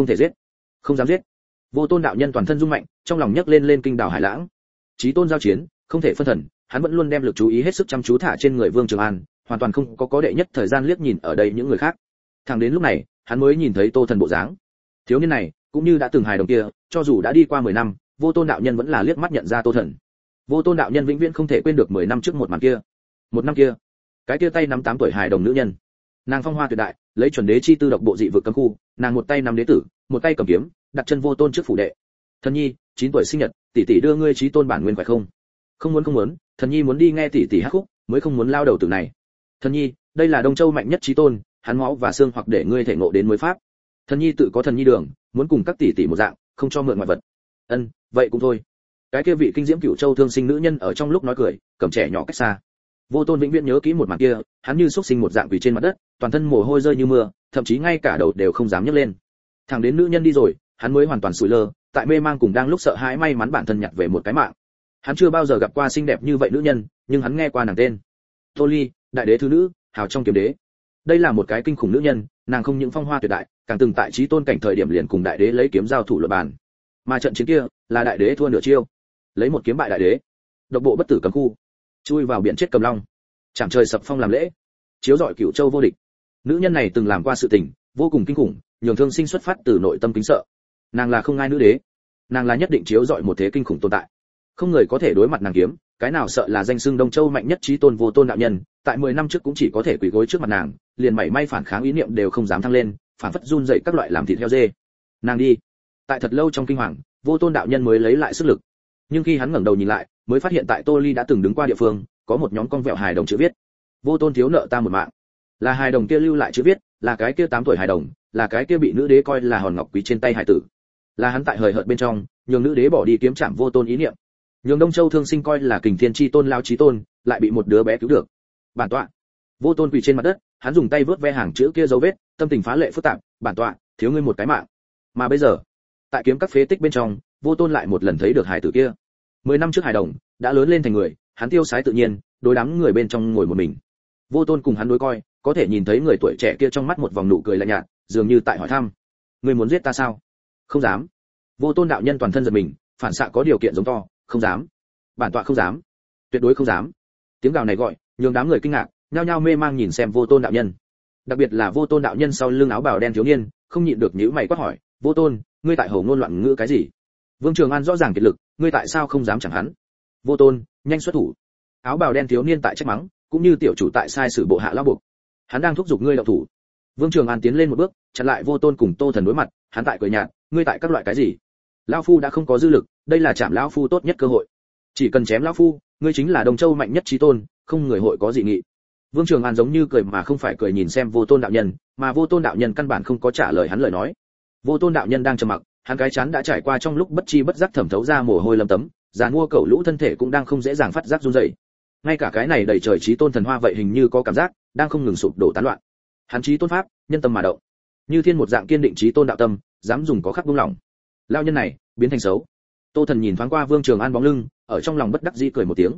Speaker 1: không dám giết. Vô Tôn đạo nhân toàn thân rung mạnh, trong lòng nhấc lên kinh đảo hải lãng. Chí tôn giao chiến, không thể phân thần, hắn vẫn luôn đem lực chú ý hết sức chăm chú thả trên người Vương Trường An, hoàn toàn không có đệ nhất thời gian liếc nhìn ở đây những người khác. Thẳng đến lúc này, hắn mới nhìn thấy Tô Thần bộ dáng. Thiếu niên này, cũng như đã từng hài đồng kia, cho dù đã đi qua 10 năm, Vô Tôn đạo nhân vẫn là liếc mắt nhận ra Tô Thần. Vô Tôn đạo nhân vĩnh viễn không thể quên được 10 năm trước một màn kia. Một năm kia, cái kia tay nắm 8 tuổi hài đồng nữ nhân, nàng phong hoa tuyệt đại, lấy chuẩn đế chi tư độc bộ dị vực cấm khu, nàng một tay nắm đế tử, một tay cầm kiếm, đặt chân Vô Tôn trước phủ đệ. Thần nhi, 9 tuổi sinh nhật, tỷ tỷ đưa ngươi chí tôn bản nguyên phải không? Không muốn, thần nhi muốn đi nghe tỷ tỷ hát khúc, mới không muốn lao đầu tử này. Thần nhi, đây là Đông Châu mạnh nhất chí tôn, hắn máu và xương hoặc để ngươi thể ngộ đến mới pháp. Thần nhi tự có thần nhi đường, muốn cùng các tỷ tỷ một dạng, không cho mượn ngoại vật. Ân, vậy cũng thôi. Cái kia vị kinh diễm Cửu Châu thương sinh nữ nhân ở trong lúc nói cười, cầm trẻ nhỏ cách xa. Vô Tôn vĩnh viễn nhớ kỹ một màn kia, hắn như xúc sinh một dạng quỳ trên mặt đất, toàn thân mồ hôi rơi như mưa, thậm chí ngay cả đầu đều không dám nhấc lên. Thẳng đến nữ nhân đi rồi, hắn mới hoàn toàn sủi lơ, tại mê mang cùng đang lúc sợ hãi may mắn bản thân nhặt về một cái mạng. Hắn chưa bao giờ gặp qua xinh đẹp như vậy nữ nhân, nhưng hắn nghe qua nàng tên. Tô Ly, đại đế thứ nữ, hào trong kiếm đế. Đây là một cái kinh khủng nữ nhân, nàng không những phong hoa tuyệt đại, càng từng tại chí tôn cảnh thời điểm liền cùng đại đế lấy kiếm giao thủ luận bàn. Mà trận chiến kia, là đại đế thua nửa chiêu, lấy một kiếm bại đại đế. Độc bộ bất tử cấm khu, chui vào biển chết cầm long, chạm trời sập phong làm lễ, chiếu rọi Cửu Châu vô địch. Nữ nhân này từng làm qua sự tình vô cùng kinh khủng, nhường thương sinh xuất phát từ nội tâm kính sợ. Nàng là không ngai nữ đế, nàng là nhất định chiếu rọi một thế kinh khủng tồn tại. Không người có thể đối mặt nàng kiếm, cái nào sợ là danh xưng Đông Châu mạnh nhất chí tôn Vô Tôn đạo nhân, tại 10 năm trước cũng chỉ có thể quỳ gối trước mặt nàng, liền mảy may phản kháng ý niệm đều không dám thăng lên, phản phất run dậy các loại làm thịt heo dê. Nàng đi. Tại thật lâu trong kinh hoàng, Vô Tôn đạo nhân mới lấy lại sức lực. Nhưng khi hắn ngẩng đầu nhìn lại, mới phát hiện tại Tô Ly đã từng đứng qua địa phương, có một nhóm con vẹo hài đồng chữ viết: Vô Tôn thiếu nợ ta một mạng. Là hài đồng kia lưu lại chữ viết, là cái kia 8 tuổi hài đồng, là cái kia bị nữ đế coi là hòn ngọc quý trên tay hài tử. Là hắn tại hời hợt bên trong, nhường nữ đế bỏ đi kiếm chạm Vô Tôn ý niệm. Nhường Đông Châu thương sinh coi là kình thiên chi tôn lao chí tôn, lại bị một đứa bé cứu được. Bản tọa. Vô Tôn quỳ trên mặt đất, hắn dùng tay vớt ve hàng chữ kia dấu vết, tâm tình phá lệ phức tạp. Bản tọa, thiếu ngươi một cái mạng. Mà bây giờ, tại kiếm các phế tích bên trong, Vô Tôn lại một lần thấy được hài tử kia. 10 năm trước hài đồng đã lớn lên thành người, hắn tiêu sái tự nhiên, đối đám người bên trong ngồi một mình. Vô Tôn cùng hắn đối coi, có thể nhìn thấy người tuổi trẻ kia trong mắt một vòng nụ cười lạnh nhạt, dường như tại hỏi thăm: ngươi muốn giết ta sao? Không dám. Vô Tôn đạo nhân toàn thân giật mình, phản xạ có điều kiện giống to: không dám. Bản tọa không dám, tuyệt đối không dám. Tiếng gào này gọi, nhường đám người kinh ngạc, nhao nhao mê mang nhìn xem Vô Tôn đạo nhân. Đặc biệt là Vô Tôn đạo nhân sau lưng áo bào đen thiếu niên, không nhịn được nhíu mày quát hỏi: Vô Tôn, ngươi tại hồ ngôn loạn ngữ cái gì? Vương Trường An rõ ràng kiệt lực, ngươi tại sao không dám chẳng hắn? Vô Tôn, nhanh xuất thủ. Áo bào đen thiếu niên tại trách mắng, cũng như tiểu chủ tại sai sử bộ hạ lão buộc. Hắn đang thúc giục ngươi động thủ. Vương Trường An tiến lên một bước, chặn lại Vô Tôn cùng Tô Thần đối mặt, hắn tại cười nhạt: ngươi tại các loại cái gì? Lão phu đã không có dư lực, đây là chạm lão phu tốt nhất cơ hội. Chỉ cần chém lão phu, ngươi chính là Đông Châu mạnh nhất chí tôn, không người hội có dị nghị. Vương Trường An giống như cười mà không phải cười nhìn xem Vô Tôn đạo nhân, mà Vô Tôn đạo nhân căn bản không có trả lời hắn lời nói. Vô Tôn đạo nhân đang trầm mặc, hắn cái chán đã trải qua trong lúc bất chi bất giác thẩm thấu ra mồ hôi lấm tấm, giàn mua cẩu lũ thân thể cũng đang không dễ dàng phát giác run rẩy. Ngay cả cái này đầy trời chí tôn thần hoa vậy hình như có cảm giác đang không ngừng sụp đổ tán loạn. Hắn chí tôn pháp, nhân tâm mà động. Như thiên một dạng kiên định chí tôn đạo tâm, dám dùng có khắc buông lỏng. Lao nhân này, biến thành xấu. Tô Thần nhìn thoáng qua Vương Trường An bóng lưng, ở trong lòng bất đắc dĩ cười một tiếng,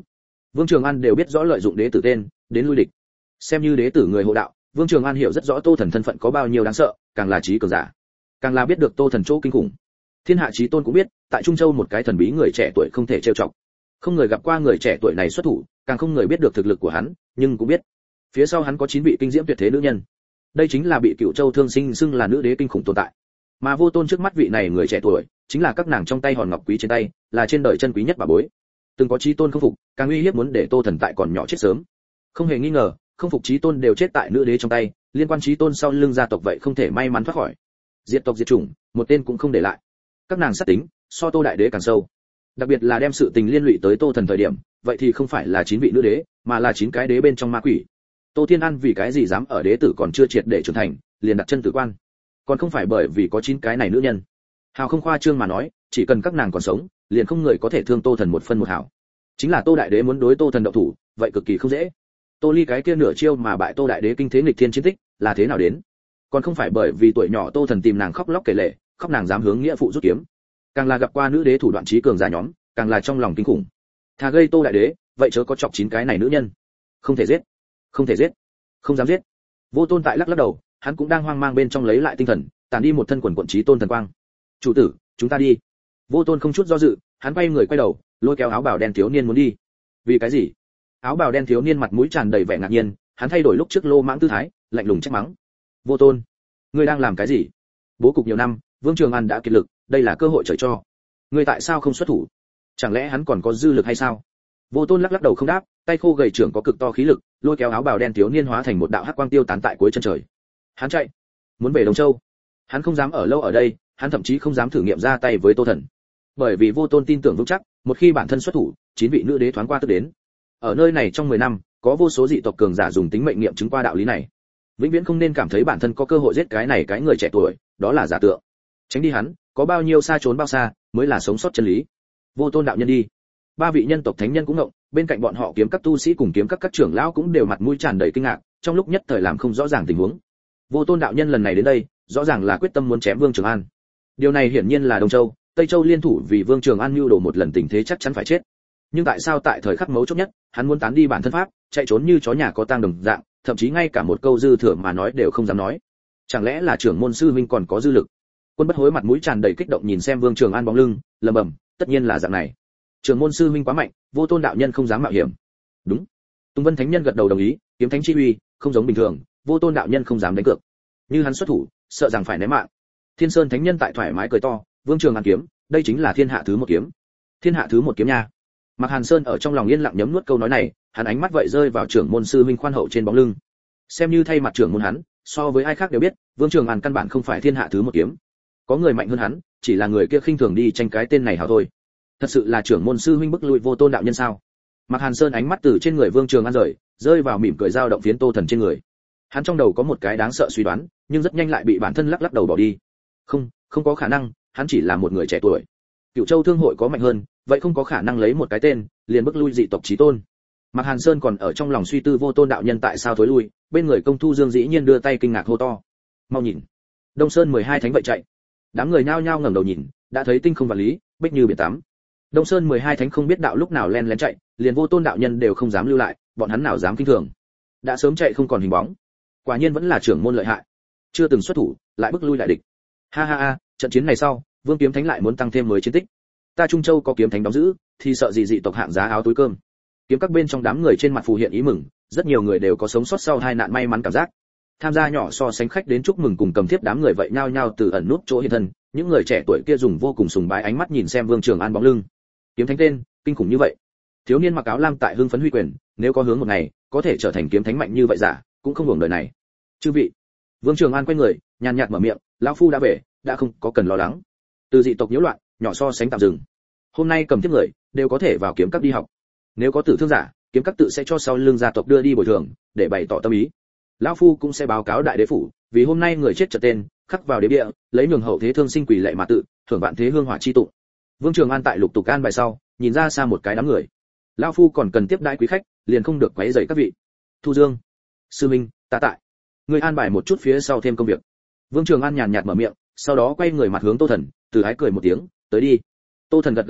Speaker 1: Vương Trường An đều biết rõ lợi dụng đế tử tên đến lui địch. Xem như đế tử người hộ đạo, Vương Trường An hiểu rất rõ Tô Thần thân phận có bao nhiêu đáng sợ, càng là trí cường giả, càng là biết được Tô Thần chỗ kinh khủng. Thiên hạ chí tôn cũng biết, tại Trung Châu một cái thần bí người trẻ tuổi không thể trêu chọc. Không người gặp qua người trẻ tuổi này xuất thủ, càng không người biết được thực lực của hắn, nhưng cũng biết, phía sau hắn có 9 vị kinh diễm tuyệt thế nữ nhân. Đây chính là bị Cựu Châu Thương Sinh xưng là nữ đế kinh khủng tồn tại. Mà Vô Tôn trước mắt vị này người trẻ tuổi, chính là các nàng trong tay hòn ngọc quý trên tay, là trên đời chân quý nhất bà bối. Từng có chí tôn không phục, càng uy hiếp muốn để Tô Thần tại còn nhỏ chết sớm. Không hề nghi ngờ, không phục chí tôn đều chết tại nữ đế trong tay, liên quan chí tôn sau lưng gia tộc vậy không thể may mắn thoát khỏi. Diệt tộc diệt chủng, một tên cũng không để lại. Các nàng sát tính, so Tô đại đế càng sâu. Đặc biệt là đem sự tình liên lụy tới Tô Thần thời điểm, vậy thì không phải là 9 vị nữ đế, mà là 9 cái đế bên trong ma quỷ. Tô Thiên An vì cái gì dám ở đế tử còn chưa triệt để trưởng thành, liền đặt chân tử quan. Còn không phải bởi vì có 9 cái này nữ nhân. Hào không khoa trương mà nói, chỉ cần các nàng còn sống, liền không người có thể thương Tô Thần một phân một hào. Chính là Tô đại đế muốn đối Tô Thần động thủ, vậy cực kỳ không dễ. Tô Ly cái kia nửa chiêu mà bại Tô đại đế kinh thế nghịch thiên chiến tích, là thế nào đến? Còn không phải bởi vì tuổi nhỏ Tô Thần tìm nàng khóc lóc kể lể, khóc nàng dám hướng nghĩa phụ rút kiếm. Càng là gặp qua nữ đế thủ đoạn trí cường giả nhóm, càng là trong lòng kinh khủng. Thà gây Tô đại đế, vậy chớ có chọc 9 cái này nữ nhân. Không thể giết, không thể giết, không dám giết. Vô Tôn tại lắc lắc đầu, hắn cũng đang hoang mang bên trong lấy lại tinh thần, tản đi một thân quần quần trí tôn thần quang. "Chủ tử, chúng ta đi." Vô Tôn không chút do dự, hắn quay người quay đầu, lôi kéo áo bào đen thiếu niên muốn đi. "Vì cái gì?" Áo bào đen thiếu niên mặt mũi tràn đầy vẻ ngạc nhiên, hắn thay đổi lúc trước lô mãng tư thái, lạnh lùng trách mắng. "Vô Tôn, ngươi đang làm cái gì? Bố cục nhiều năm, Vương Trường An đã kiệt lực, đây là cơ hội trời cho. Ngươi tại sao không xuất thủ? Chẳng lẽ hắn còn có dư lực hay sao?" Vô Tôn lắc lắc đầu không đáp, tay khô gầy trưởng có cực to khí lực, lôi kéo áo bào đen thiếu niên hóa thành một đạo hắc quang tiêu tán tại cuối chân trời. Hắn chạy, muốn về Đồng Châu. Hắn không dám ở lâu ở đây, hắn thậm chí không dám thử nghiệm ra tay với Tô Thần. Bởi vì Vô Tôn tin tưởng vững chắc, một khi bản thân xuất thủ, 9 vị nữ đế thoáng qua tức đến. Ở nơi này trong 10 năm, có vô số dị tộc cường giả dùng tính mệnh nghiệm chứng qua đạo lý này. Vĩnh viễn không nên cảm thấy bản thân có cơ hội giết cái này cái người trẻ tuổi, đó là giả tượng. Tránh đi hắn, có bao nhiêu xa trốn bao xa, mới là sống sót chân lý. Vô Tôn đạo nhân đi. 3 vị nhân tộc thánh nhân cũng ngđộng, bên cạnh bọn họ kiếm các tu sĩ cùng kiếm các trưởng lão cũng đều mặt mũi tràn đầy kinh ngạc, trong lúc nhất thời làm không rõ ràng tình huống. Vô Tôn đạo nhân lần này đến đây, rõ ràng là quyết tâm muốn chém Vương Trường An. Điều này hiển nhiên là Đông Châu, Tây Châu liên thủ vì Vương Trường An mưu đồ một lần tình thế chắc chắn phải chết. Nhưng tại sao tại thời khắc mấu chốt nhất, hắn muốn tán đi bản thân pháp, chạy trốn như chó nhà có tang đồng dạng, thậm chí ngay cả một câu dư thừa mà nói đều không dám nói. Chẳng lẽ là trưởng môn sư huynh còn có dư lực? Quân Bất Hối mặt mũi tràn đầy kích động nhìn xem Vương Trường An bóng lưng, lẩm bẩm, tất nhiên là dạng này. Trưởng môn sư huynh quá mạnh, Vô Tôn đạo nhân không dám mạo hiểm. Đúng. Tùng Vân thánh nhân gật đầu đồng ý, kiếm thánh chi uy, không giống bình thường, Vô Tôn đạo nhân không dám đánh cược. Như hắn xuất thủ, sợ rằng phải ném mạng. Thiên Sơn thánh nhân tại thoải mái cười to, Vương Trường An kiếm, đây chính là thiên hạ thứ 1 kiếm. Thiên hạ thứ 1 kiếm nha. Mạc Hàn Sơn ở trong lòng yên lặng nhấm nuốt câu nói này, hắn ánh mắt vậy rơi vào trưởng môn sư huynh khoan hậu trên bóng lưng. Xem như thay mặt trưởng môn hắn, so với ai khác đều biết, Vương Trường An căn bản không phải thiên hạ thứ 1 kiếm. Có người mạnh hơn hắn, chỉ là người kia khinh thường đi tranh cái tên này hảo thôi. Thật sự là trưởng môn sư huynh bức lui Vô Tôn đạo nhân sao? Mạc Hàn Sơn ánh mắt từ trên người Vương Trường An rơi vào mỉm cười dao động phiến Tô Thần trên người. Hắn trong đầu có một cái đáng sợ suy đoán, nhưng rất nhanh lại bị bản thân lắc lắc đầu bỏ đi. Không có khả năng, hắn chỉ là một người trẻ tuổi. Cựu Châu Thương hội có mạnh hơn, vậy không có khả năng lấy một cái tên liền bức lui dị tộc chí tôn. Mạc Hàn Sơn còn ở trong lòng suy tư Vô Tôn đạo nhân tại sao thối lui, bên người Công Thu Dương dĩ nhiên đưa tay kinh ngạc hô to: "Mau nhìn, Đông Sơn 12 thánh vậy chạy!" Đám người nhao nhao ngẩng đầu nhìn, đã thấy tinh không vạn lý, bích như biển tắm. Đông Sơn 12 thánh không biết đạo lúc nào len lén chạy, liền Vô Tôn đạo nhân đều không dám lưu lại, bọn hắn nào dám kinh thường. Đã sớm chạy không còn hình bóng. Quả nhiên vẫn là trưởng môn lợi hại, chưa từng xuất thủ, lại bức lui lại địch. Ha ha ha, trận chiến này sau, Vương kiếm thánh lại muốn tăng thêm mới chiến tích. Ta Trung Châu có kiếm thánh đóng giữ, thì sợ gì dị tộc hạng giá áo túi cơm. Kiếm các bên trong đám người trên mặt phù hiện ý mừng, rất nhiều người đều có sống sót sau hai nạn may mắn cảm giác. Tham gia nhỏ so sánh khách đến chúc mừng cùng cầm thiếp đám người vậy nhao nhao từ ẩn nút chỗ hiện thân, những người trẻ tuổi kia dùng vô cùng sùng bái ánh mắt nhìn xem Vương Trường An bóng lưng. Kiếm thánh tên, kinh khủng như vậy. Thiếu niên mặc áo lam tại hưng phấn huy quyền, nếu có hướng một ngày, có thể trở thành kiếm thánh mạnh như vậy giả, cũng không hưởng đời này. Chư vị. Vương Trường An quay người, nhàn nhạt mở miệng, lão phu đã về, đã không có cần lo lắng. Từ dị tộc nhiễu loạn, nhỏ so sánh tạm dừng. Hôm nay cầm tiếp người, đều có thể vào kiếm các đi học. Nếu có tử thương giả, kiếm các tự sẽ cho sau lưng gia tộc đưa đi bồi thường, để bày tỏ tâm ý. Lão phu cũng sẽ báo cáo đại đế phủ, vì hôm nay người chết trật tên, khắc vào đế bia, lấy nhường hậu thế thương sinh quỷ lệ mà tự, thưởng vạn thế hương hỏa chi tụng. Vương Trường An tại lục tục an bài sau, nhìn ra xa một cái đám người. Lão phu còn cần tiếp đãi quý khách, liền không được quấy rầy các vị. Thu Dương, sư minh, ta tại. Người an bài một chút phía sau thêm công việc. Vương Trường An nhàn nhạt mở miệng, sau đó quay người mặt hướng Tô Thần, từ ái cười một tiếng, tới đi. Tô Thần gật gật đầu,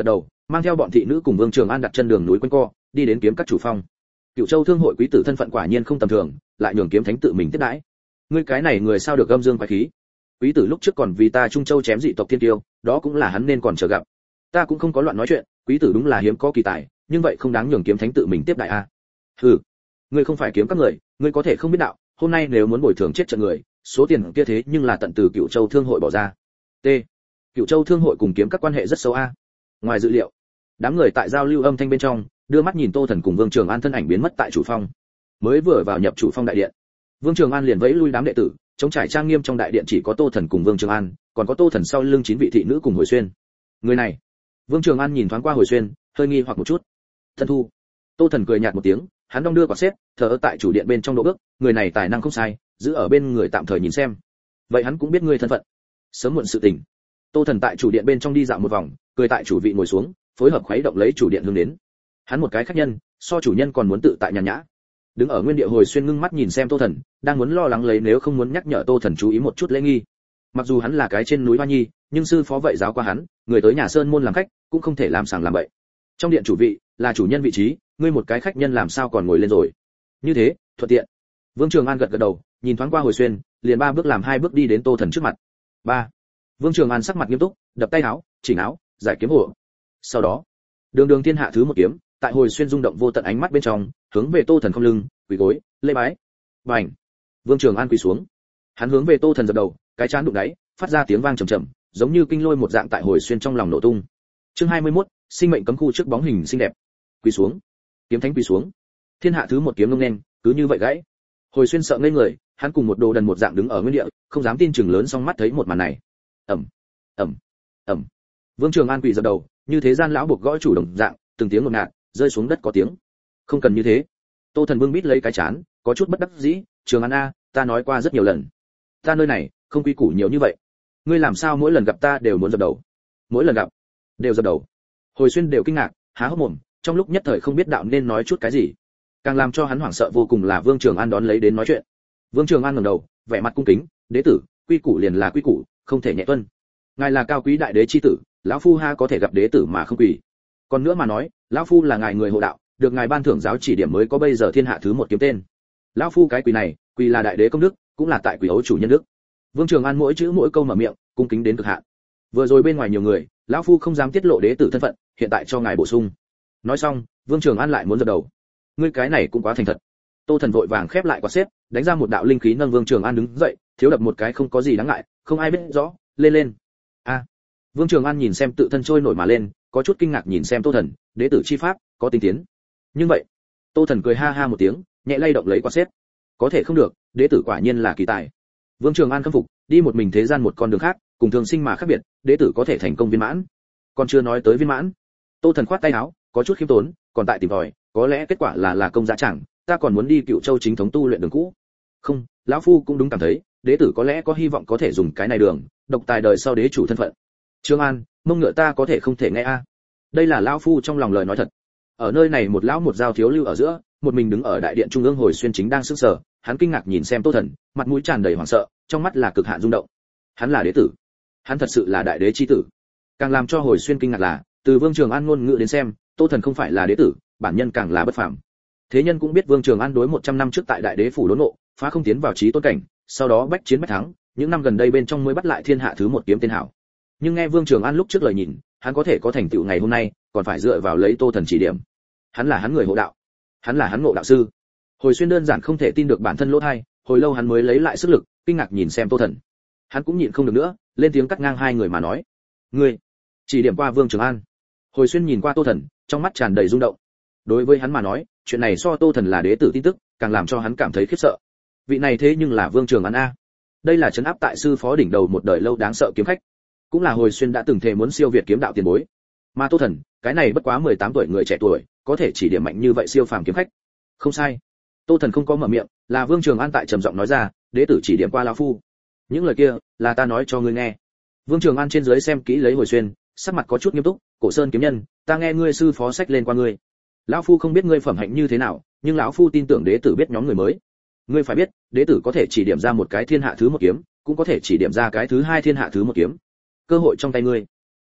Speaker 1: mang theo bọn thị nữ cùng Vương Trường An đặt chân đường núi quanh co, đi đến kiếm các chủ phong. Cựu Châu Thương hội quý tử thân phận quả nhiên không tầm thường, lại nhường kiếm thánh tự mình tiếp đãi. Ngươi cái này người sao được âm dương quái khí? Quý tử lúc trước còn vì ta Trung Châu chém dị tộc thiên tiêu, đó cũng là hắn nên còn chờ gặp. Ta cũng không có loạn nói chuyện, quý tử đúng là hiếm có kỳ tài, nhưng vậy không đáng nhường kiếm thánh tự mình tiếp đại a. Hừ, ngươi không phải kiếm các người, ngươi có thể không biết đạo, hôm nay nếu muốn bồi thường chết trận người, số tiền kia thế nhưng là tận từ Cựu Châu Thương hội bỏ ra. T. Cựu Châu Thương hội cùng kiếm các quan hệ rất sâu a. Ngoài dự liệu, đám người tại giao lưu âm thanh bên trong, đưa mắt nhìn Tô Thần cùng Vương Trường An thân ảnh biến mất tại chủ phong. Mới vừa vào nhập chủ phong đại điện, Vương Trường An liền vẫy lui đám đệ tử, chống trải trang nghiêm trong đại điện chỉ có Tô Thần cùng Vương Trường An, còn có Tô Thần sau lưng 9 vị thị nữ cùng Hồi Xuyên. Người này, Vương Trường An nhìn thoáng qua Hồi Xuyên, hơi nghi hoặc một chút. Thân thu. Tô Thần cười nhạt một tiếng, hắn đong đưa quả xếp, thờ ở tại chủ điện bên trong độ bước, người này tài năng không sai, giữ ở bên người tạm thời nhìn xem. Vậy hắn cũng biết ngươi thân phận. Sớm muộn sự tình. Tô Thần tại chủ điện bên trong đi dạo một vòng, cười tại chủ vị ngồi xuống, phối hợp khuấy động lấy chủ điện hướng đến. Hắn một cái khách nhân, so chủ nhân còn muốn tự tại nhàn nhã. Đứng ở nguyên địa Hồi Xuyên ngưng mắt nhìn xem Tô Thần, đang muốn lo lắng lấy nếu không muốn nhắc nhở Tô Thần chú ý một chút lễ nghi. Mặc dù hắn là cái trên núi Hoa Nhi, nhưng sư phó vậy giáo qua hắn, người tới nhà sơn môn làm khách, cũng không thể làm sàng làm bậy. Trong điện chủ vị là chủ nhân vị trí, ngươi một cái khách nhân làm sao còn ngồi lên rồi? Như thế, thuận tiện. Vương Trường An gật gật đầu, nhìn thoáng qua Hồi Xuyên, liền 3 bước làm 2 bước đi đến Tô Thần trước mặt. 3. Vương Trường An sắc mặt nghiêm túc, đập tay áo, chỉnh áo, giải kiếm hộ. Sau đó, đường thiên hạ thứ một kiếm, tại Hồi Xuyên rung động vô tận ánh mắt bên trong, hướng về Tô Thần không lưng, quỳ gối, lễ bái. Bành. Vương Trường An quỳ xuống. Hắn hướng về Tô Thần dập đầu, cái trán đụng đáy, phát ra tiếng vang trầm trầm, giống như kinh lôi một dạng tại Hồi Xuyên trong lòng nổ tung. Chương 21, sinh mệnh cấm khu trước bóng hình xinh đẹp. Quỳ xuống. Kiếm thánh quỳ xuống. Thiên hạ thứ một kiếm ngông nên, cứ như vậy gãy. Hồi Xuyên sợ ngây người, hắn cùng một đồ đần một dạng đứng ở nguyên địa, không dám tin chừng lớn song mắt thấy một màn này. Ầm, ầm, ầm. Vương Trường An quỳ dập đầu, như thế gian lão buộc gõ chủ đồng dạng, từng tiếng ngột ngạt, rơi xuống đất có tiếng. Không cần như thế. Tô Thần bưng bít lấy cái chán, có chút bất đắc dĩ, Trường An a, ta nói qua rất nhiều lần, ta nơi này không quy củ nhiều như vậy, ngươi làm sao mỗi lần gặp ta đều muốn dập đầu? Mỗi lần gặp đều dập đầu. Hồi Xuyên đều kinh ngạc, há hốc mồm, trong lúc nhất thời không biết đạo nên nói chút cái gì. Càng làm cho hắn hoảng sợ vô cùng là Vương Trường An đón lấy đến nói chuyện. Vương Trường An ngẩng đầu, vẻ mặt cung kính, "Đế tử, quy củ liền là quy củ, không thể nhẹ tuân. Ngài là cao quý đại đế chi tử, lão phu ha có thể gặp đế tử mà không quỳ. Còn nữa mà nói, lão phu là ngài người hộ đạo, được ngài ban thưởng giáo chỉ điểm mới có bây giờ thiên hạ thứ một kiếm tên. Lão phu cái quỳ này, quỳ là đại đế công đức, cũng là tại quỳ ấu chủ nhân đức." Vương Trường An mỗi chữ mỗi câu mở miệng, cung kính đến cực hạn. Vừa rồi bên ngoài nhiều người, lão phu không dám tiết lộ đế tử thân phận, hiện tại cho ngài bổ sung. Nói xong, Vương Trường An lại muốn dập đầu. Ngươi cái này cũng quá thành thật. Tô Thần vội vàng khép lại quạt xếp, đánh ra một đạo linh khí nâng Vương Trường An đứng dậy, thiếu đập một cái không có gì đáng ngại, không ai biết rõ, lên lên. A. Vương Trường An nhìn xem tự thân trôi nổi mà lên, có chút kinh ngạc nhìn xem Tô Thần, đế tử chi pháp, có tinh tiến. Nhưng vậy, Tô Thần cười ha ha một tiếng, nhẹ lay động lấy quạt xếp. Có thể không được, đế tử quả nhiên là kỳ tài. Vương Trường An khâm phục, đi một mình thế gian một con đường khác, cùng thường sinh mà khác biệt, đế tử có thể thành công viên mãn. Còn chưa nói tới viên mãn. Tô Thần khoát tay áo, có chút khiêm tốn, còn tại tìm tòi, có lẽ kết quả là công giá chẳng, ta còn muốn đi Cựu Châu chính thống tu luyện đường cũ. Không, lão phu cũng đúng cảm thấy, đế tử có lẽ có hy vọng có thể dùng cái này đường, độc tài đời sau đế chủ thân phận. Trương An, mông ngựa ta có thể không thể nghe a. Đây là lão phu trong lòng lời nói thật. Ở nơi này một lão một giao thiếu lưu ở giữa, một mình đứng ở đại điện trung ương Hồi Xuyên chính đang sững sờ, hắn kinh ngạc nhìn xem Tô Thần, mặt mũi tràn đầy hoảng sợ, trong mắt là cực hạn rung động. Hắn là đế tử, hắn thật sự là đại đế chi tử. Càng làm cho Hồi Xuyên kinh ngạc là, từ Vương Trường An ngôn ngữ đến xem, Tô Thần không phải là đế tử, bản nhân càng là bất phàm. Thế nhân cũng biết Vương Trường An đối 100 năm trước tại đại đế phủ đốn ngộ, phá không tiến vào chí tôn cảnh, sau đó bách chiến bách thắng, những năm gần đây bên trong mới bắt lại thiên hạ thứ một kiếm tên hảo. Nhưng nghe Vương Trường An lúc trước lời nhìn, hắn có thể có thành tựu ngày hôm nay, còn phải dựa vào lấy Tô Thần chỉ điểm. Hắn là hắn người hộ đạo, hắn là hắn ngộ đạo sư. Hồi Xuyên đơn giản không thể tin được bản thân lỗ tai, hồi lâu hắn mới lấy lại sức lực, kinh ngạc nhìn xem Tô Thần. Hắn cũng nhịn không được nữa, lên tiếng cắt ngang hai người mà nói: "Ngươi chỉ điểm qua Vương Trường An." Hồi Xuyên nhìn qua Tô Thần, trong mắt tràn đầy rung động. Đối với hắn mà nói, chuyện này so Tô Thần là đế tử tin tức, càng làm cho hắn cảm thấy khiếp sợ. Vị này thế nhưng là Vương Trường An a. Đây là trấn áp tại sư phó đỉnh đầu một đời lâu đáng sợ kiếm khách, cũng là Hồi Xuyên đã từng thề muốn siêu việt kiếm đạo tiền bối. Mà Tô Thần, cái này bất quá 18 tuổi người trẻ tuổi, có thể chỉ điểm mạnh như vậy siêu phàm kiếm khách. Không sai. Tô Thần không có mở miệng, là Vương Trường An tại trầm giọng nói ra, đế tử chỉ điểm qua lão phu. Những lời kia, là ta nói cho ngươi nghe. Vương Trường An trên dưới xem kỹ lấy Hồi Xuyên, sắc mặt có chút nghiêm túc, Cổ Sơn kiếm nhân, ta nghe ngươi sư phó sách lên qua ngươi. Lão phu không biết ngươi phẩm hạnh như thế nào, nhưng lão phu tin tưởng đế tử biết nhóm người mới. Ngươi phải biết, đế tử có thể chỉ điểm ra một cái thiên hạ thứ một kiếm, cũng có thể chỉ điểm ra cái thứ hai thiên hạ thứ một kiếm. Cơ hội trong tay ngươi.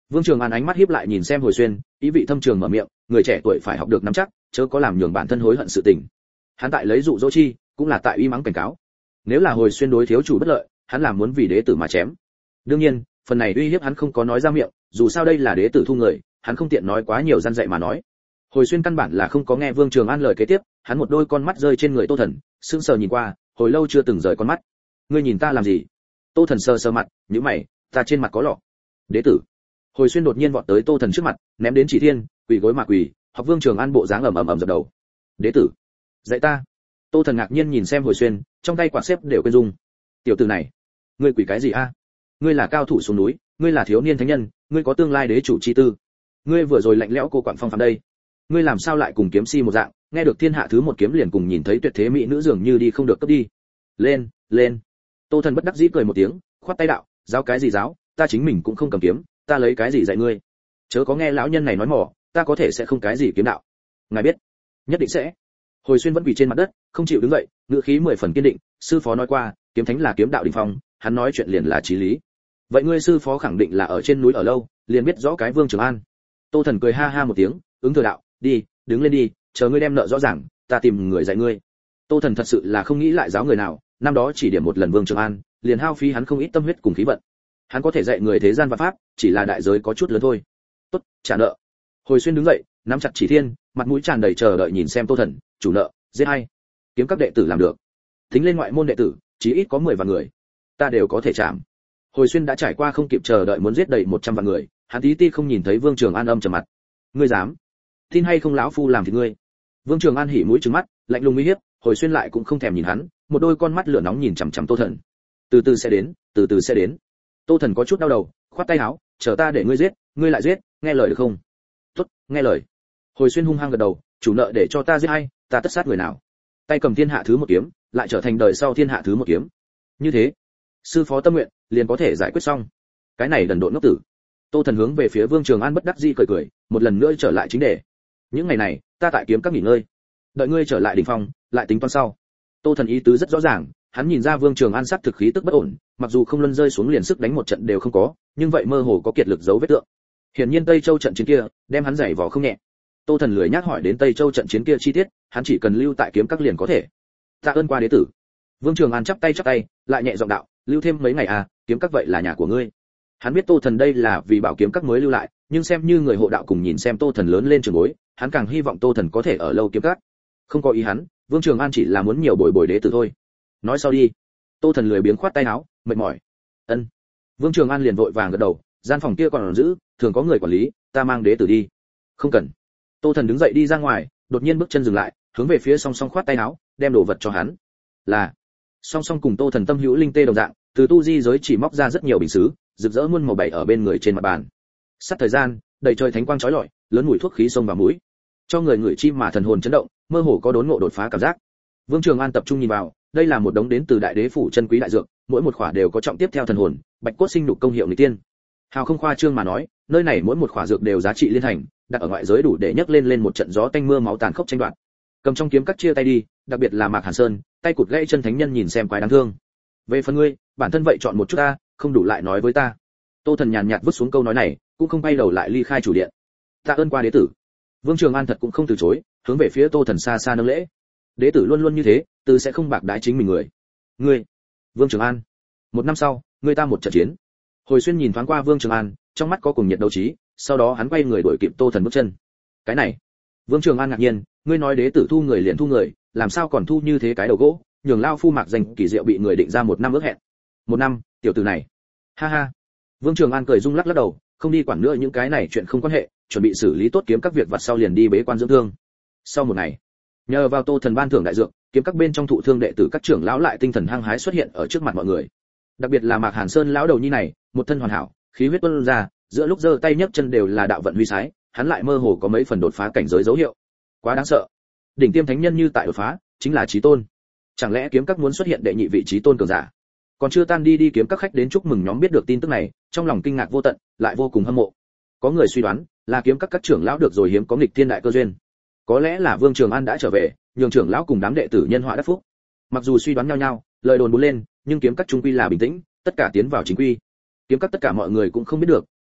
Speaker 1: Vương Trường An ánh mắt híp lại nhìn xem Hồi Xuyên, ý vị thâm trường mở miệng, người trẻ tuổi phải học được nắm chắc, chớ có làm nhường bản thân hối hận sự tình. Hắn tại lấy dụ dỗ chi, cũng là tại uy mắng cảnh cáo. Nếu là Hồi Xuyên đối thiếu chủ bất lợi, hắn làm muốn vì đế tử mà chém. Đương nhiên, phần này uy hiếp hắn không có nói ra miệng, dù sao đây là đế tử thu người, hắn không tiện nói quá nhiều gian dạy mà nói. Hồi Xuyên căn bản là không có nghe Vương Trường An lời kế tiếp, hắn một đôi con mắt rơi trên người Tô Thần, sững sờ nhìn qua, hồi lâu chưa từng rời con mắt. Ngươi nhìn ta làm gì? Tô Thần sờ sờ mặt, nhíu mày, ta trên mặt có lọ. Đế tử. Hồi Xuyên đột nhiên vọt tới Tô Thần trước mặt, ném đến Chỉ Thiên, quỳ gối mà quỳ, học Vương Trường An bộ dáng ầm dập đầu. Đế tử, dạy ta. Tô Thần ngạc nhiên nhìn xem Hồi Xuyên, trong tay quạt xếp đều quên dung. Tiểu tử này, ngươi quỳ cái gì a? Ngươi là cao thủ xuống núi, ngươi là thiếu niên thánh nhân, ngươi có tương lai đế chủ chi tư. Ngươi vừa rồi lạnh lẽo cô quản phong phạm đây, ngươi làm sao lại cùng kiếm si một dạng, nghe được thiên hạ thứ một kiếm liền cùng nhìn thấy tuyệt thế mỹ nữ dường như đi không được cấp đi. Lên, lên. Tô Thần bất đắc dĩ cười một tiếng, khoát tay đạo, giáo cái gì giáo, ta chính mình cũng không cầm kiếm, ta lấy cái gì dạy ngươi? Chớ có nghe lão nhân này nói mỏ, ta có thể sẽ không cái gì kiếm đạo. Ngài biết, nhất định sẽ. Hồi Xuyên vẫn quỳ trên mặt đất, không chịu đứng dậy, ngữ khí 10 phần kiên định, sư phó nói qua, kiếm thánh là kiếm đạo đỉnh phong, hắn nói chuyện liền là chí lý. Vậy ngươi sư phó khẳng định là ở trên núi ở lâu, liền biết rõ cái Vương Trường An. Tô Thần cười ha ha một tiếng, ứng thừa đạo, đi, đứng lên đi, chờ ngươi đem nợ rõ ràng, ta tìm người dạy ngươi. Tô Thần thật sự là không nghĩ lại giáo người nào, năm đó chỉ điểm một lần Vương Trường An, liền hao phí hắn không ít tâm huyết cùng khí vận. Hắn có thể dạy người thế gian và pháp, chỉ là đại giới có chút lớn thôi. Tốt, trả nợ. Hồi Xuyên đứng dậy, nắm chặt Chỉ Thiên, mặt mũi tràn đầy chờ đợi nhìn xem Tô Thần, chủ nợ, giết hay. Kiếm các đệ tử làm được. Tính lên ngoại môn đệ tử, chí ít có 10 vạn người. Ta đều có thể chạm. Hồi Xuyên đã trải qua không kịp chờ đợi muốn giết đầy 100 vạn người, hắn tí ti không nhìn thấy Vương Trường An âm trầm mặt. Ngươi dám? Tin hay không lão phu làm thì ngươi. Vương Trường An hỉ mũi trừng mắt, lạnh lùng uy hiếp, Hồi Xuyên lại cũng không thèm nhìn hắn, một đôi con mắt lửa nóng nhìn chằm chằm Tô Thần. Từ từ sẽ đến, từ từ sẽ đến. Tô Thần có chút đau đầu, khoát tay áo, chờ ta để ngươi giết, ngươi lại giết, nghe lời được không? Tốt, nghe lời. Hồi Xuyên hung hăng gật đầu, chủ nợ để cho ta giết hay, ta tất sát người nào. Tay cầm thiên hạ thứ một kiếm, lại trở thành đời sau thiên hạ thứ một kiếm. Như thế, sư phó tâm nguyện liền có thể giải quyết xong. Cái này đần độn ngốc tử. Tô Thần hướng về phía Vương Trường An bất đắc dĩ cười cười, một lần nữa trở lại chính đề. Những ngày này, ta tại kiếm các nghỉ ngơi, đợi ngươi trở lại đỉnh phong, lại tính toán sau. Tô Thần ý tứ rất rõ ràng, hắn nhìn ra Vương Trường An sát thực khí tức bất ổn, mặc dù không luân rơi xuống liền sức đánh một trận đều không có, nhưng vậy mơ hồ có kiệt lực dấu vết tượng. Hiển nhiên Tây Châu trận chiến kia, đem hắn giày vò không nhẹ. Tô Thần lười nhác hỏi đến Tây Châu trận chiến kia chi tiết, hắn chỉ cần lưu tại kiếm các liền có thể. Tạ ơn qua đế tử. Vương Trường An chắp tay, lại nhẹ giọng đạo, lưu thêm mấy ngày à, kiếm các vậy là nhà của ngươi. Hắn biết Tô Thần đây là vì bảo kiếm các mới lưu lại, nhưng xem như người hộ đạo cùng nhìn xem Tô Thần lớn lên trường bối, hắn càng hy vọng Tô Thần có thể ở lâu kiếm các. Không có ý hắn, Vương Trường An chỉ là muốn nhiều bồi đế tử thôi. Nói sau đi. Tô Thần lười biếng khoát tay áo, mệt mỏi. Ân. Vương Trường An liền vội vàng gật đầu, gian phòng kia còn giữ, thường có người quản lý, ta mang đế tử đi. Không cần. Tô Thần đứng dậy đi ra ngoài, đột nhiên bước chân dừng lại, hướng về phía Song Song khoát tay áo, đem đồ vật cho hắn. Là. Song Song cùng Tô Thần tâm hữu linh tê đồng dạng, từ tu di giới chỉ móc ra rất nhiều bình sứ, rực rỡ muôn màu bảy ở bên người trên mặt bàn. Sát thời gian, đầy trời thánh quang chói lọi, lớn mùi thuốc khí xông vào mũi, cho người ngửi chi mà thần hồn chấn động, mơ hồ có đốn ngộ đột phá cảm giác. Vương Trường An tập trung nhìn vào, đây là một đống đến từ đại đế phủ chân quý đại dược, mỗi một khỏa đều có trọng tiếp theo thần hồn, bạch cốt sinh nhục công hiệu nghịch tiên. Hào không khoa trương mà nói, nơi này mỗi một khỏa dược đều giá trị liên thành, đặt ở ngoại giới đủ để nhấc lên một trận gió tanh mưa máu tàn khốc tranh đoạt. Cầm trong kiếm cắt chia tay đi, đặc biệt là Mạc Hàn Sơn, tay cụt gãy chân thánh nhân nhìn xem quái đáng thương. Về phần ngươi, bản thân vậy chọn một chút ta, không đủ lại nói với ta. Tô Thần nhàn nhạt vứt xuống câu nói này, cũng không bay đầu lại ly khai chủ điện. Tạ ơn qua đế tử. Vương Trường An thật cũng không từ chối, hướng về phía Tô Thần xa xa nâng lễ. Đế tử luôn luôn như thế, từ sẽ không bạc đái chính mình người. Ngươi, Vương Trường An. Một năm sau, ngươi ta một trận chiến. Hồi Xuyên nhìn thoáng qua Vương Trường An, trong mắt có cùng nhiệt đấu trí, sau đó hắn quay người đuổi kịp Tô Thần bước chân. Cái này, Vương Trường An ngạc nhiên, ngươi nói đế tử thu người liền thu người, làm sao còn thu như thế cái đầu gỗ, nhường lao phu Mạc danh kỳ diệu bị người định ra 1 năm ước hẹn. 1 năm, tiểu tử này. Ha ha. Vương Trường An cười rung lắc đầu, không đi quản nữa những cái này chuyện không quan hệ, chuẩn bị xử lý tốt kiếm các việc vặt sau liền đi bế quan dưỡng thương. Sau một ngày, nhờ vào Tô Thần ban thưởng đại dược, kiếm các bên trong thụ thương đệ tử các trưởng lão lại tinh thần hăng hái xuất hiện ở trước mặt mọi người. Đặc biệt là Mạc Hàn Sơn lão đầu nhi này, một thân hoàn hảo, khí huyết tuôn ra, giữa lúc giơ tay nhấc chân đều là đạo vận huy sái, hắn lại mơ hồ có mấy phần đột phá cảnh giới dấu hiệu. Quá đáng sợ. Đỉnh tiêm thánh nhân như tại đột phá, chính là chí tôn. Chẳng lẽ kiếm các muốn xuất hiện đệ nhị vị chí tôn cường giả? Còn chưa tan đi kiếm các khách đến chúc mừng nhóm biết được tin tức này, trong lòng kinh ngạc vô tận, lại vô cùng hâm mộ. Có người suy đoán, là kiếm các trưởng lão được rồi hiếm có nghịch thiên đại cơ duyên. Có lẽ là Vương Trường An đã trở về, nhường trưởng lão cùng đám đệ tử nhân họa đắc phúc. Mặc dù suy đoán nhau nhau, lời đồn bốn lên, nhưng kiếm các trung quy là bình tĩnh, tất cả tiến vào chính quy. Kiếm các tất cả mọi người cũng không biết được,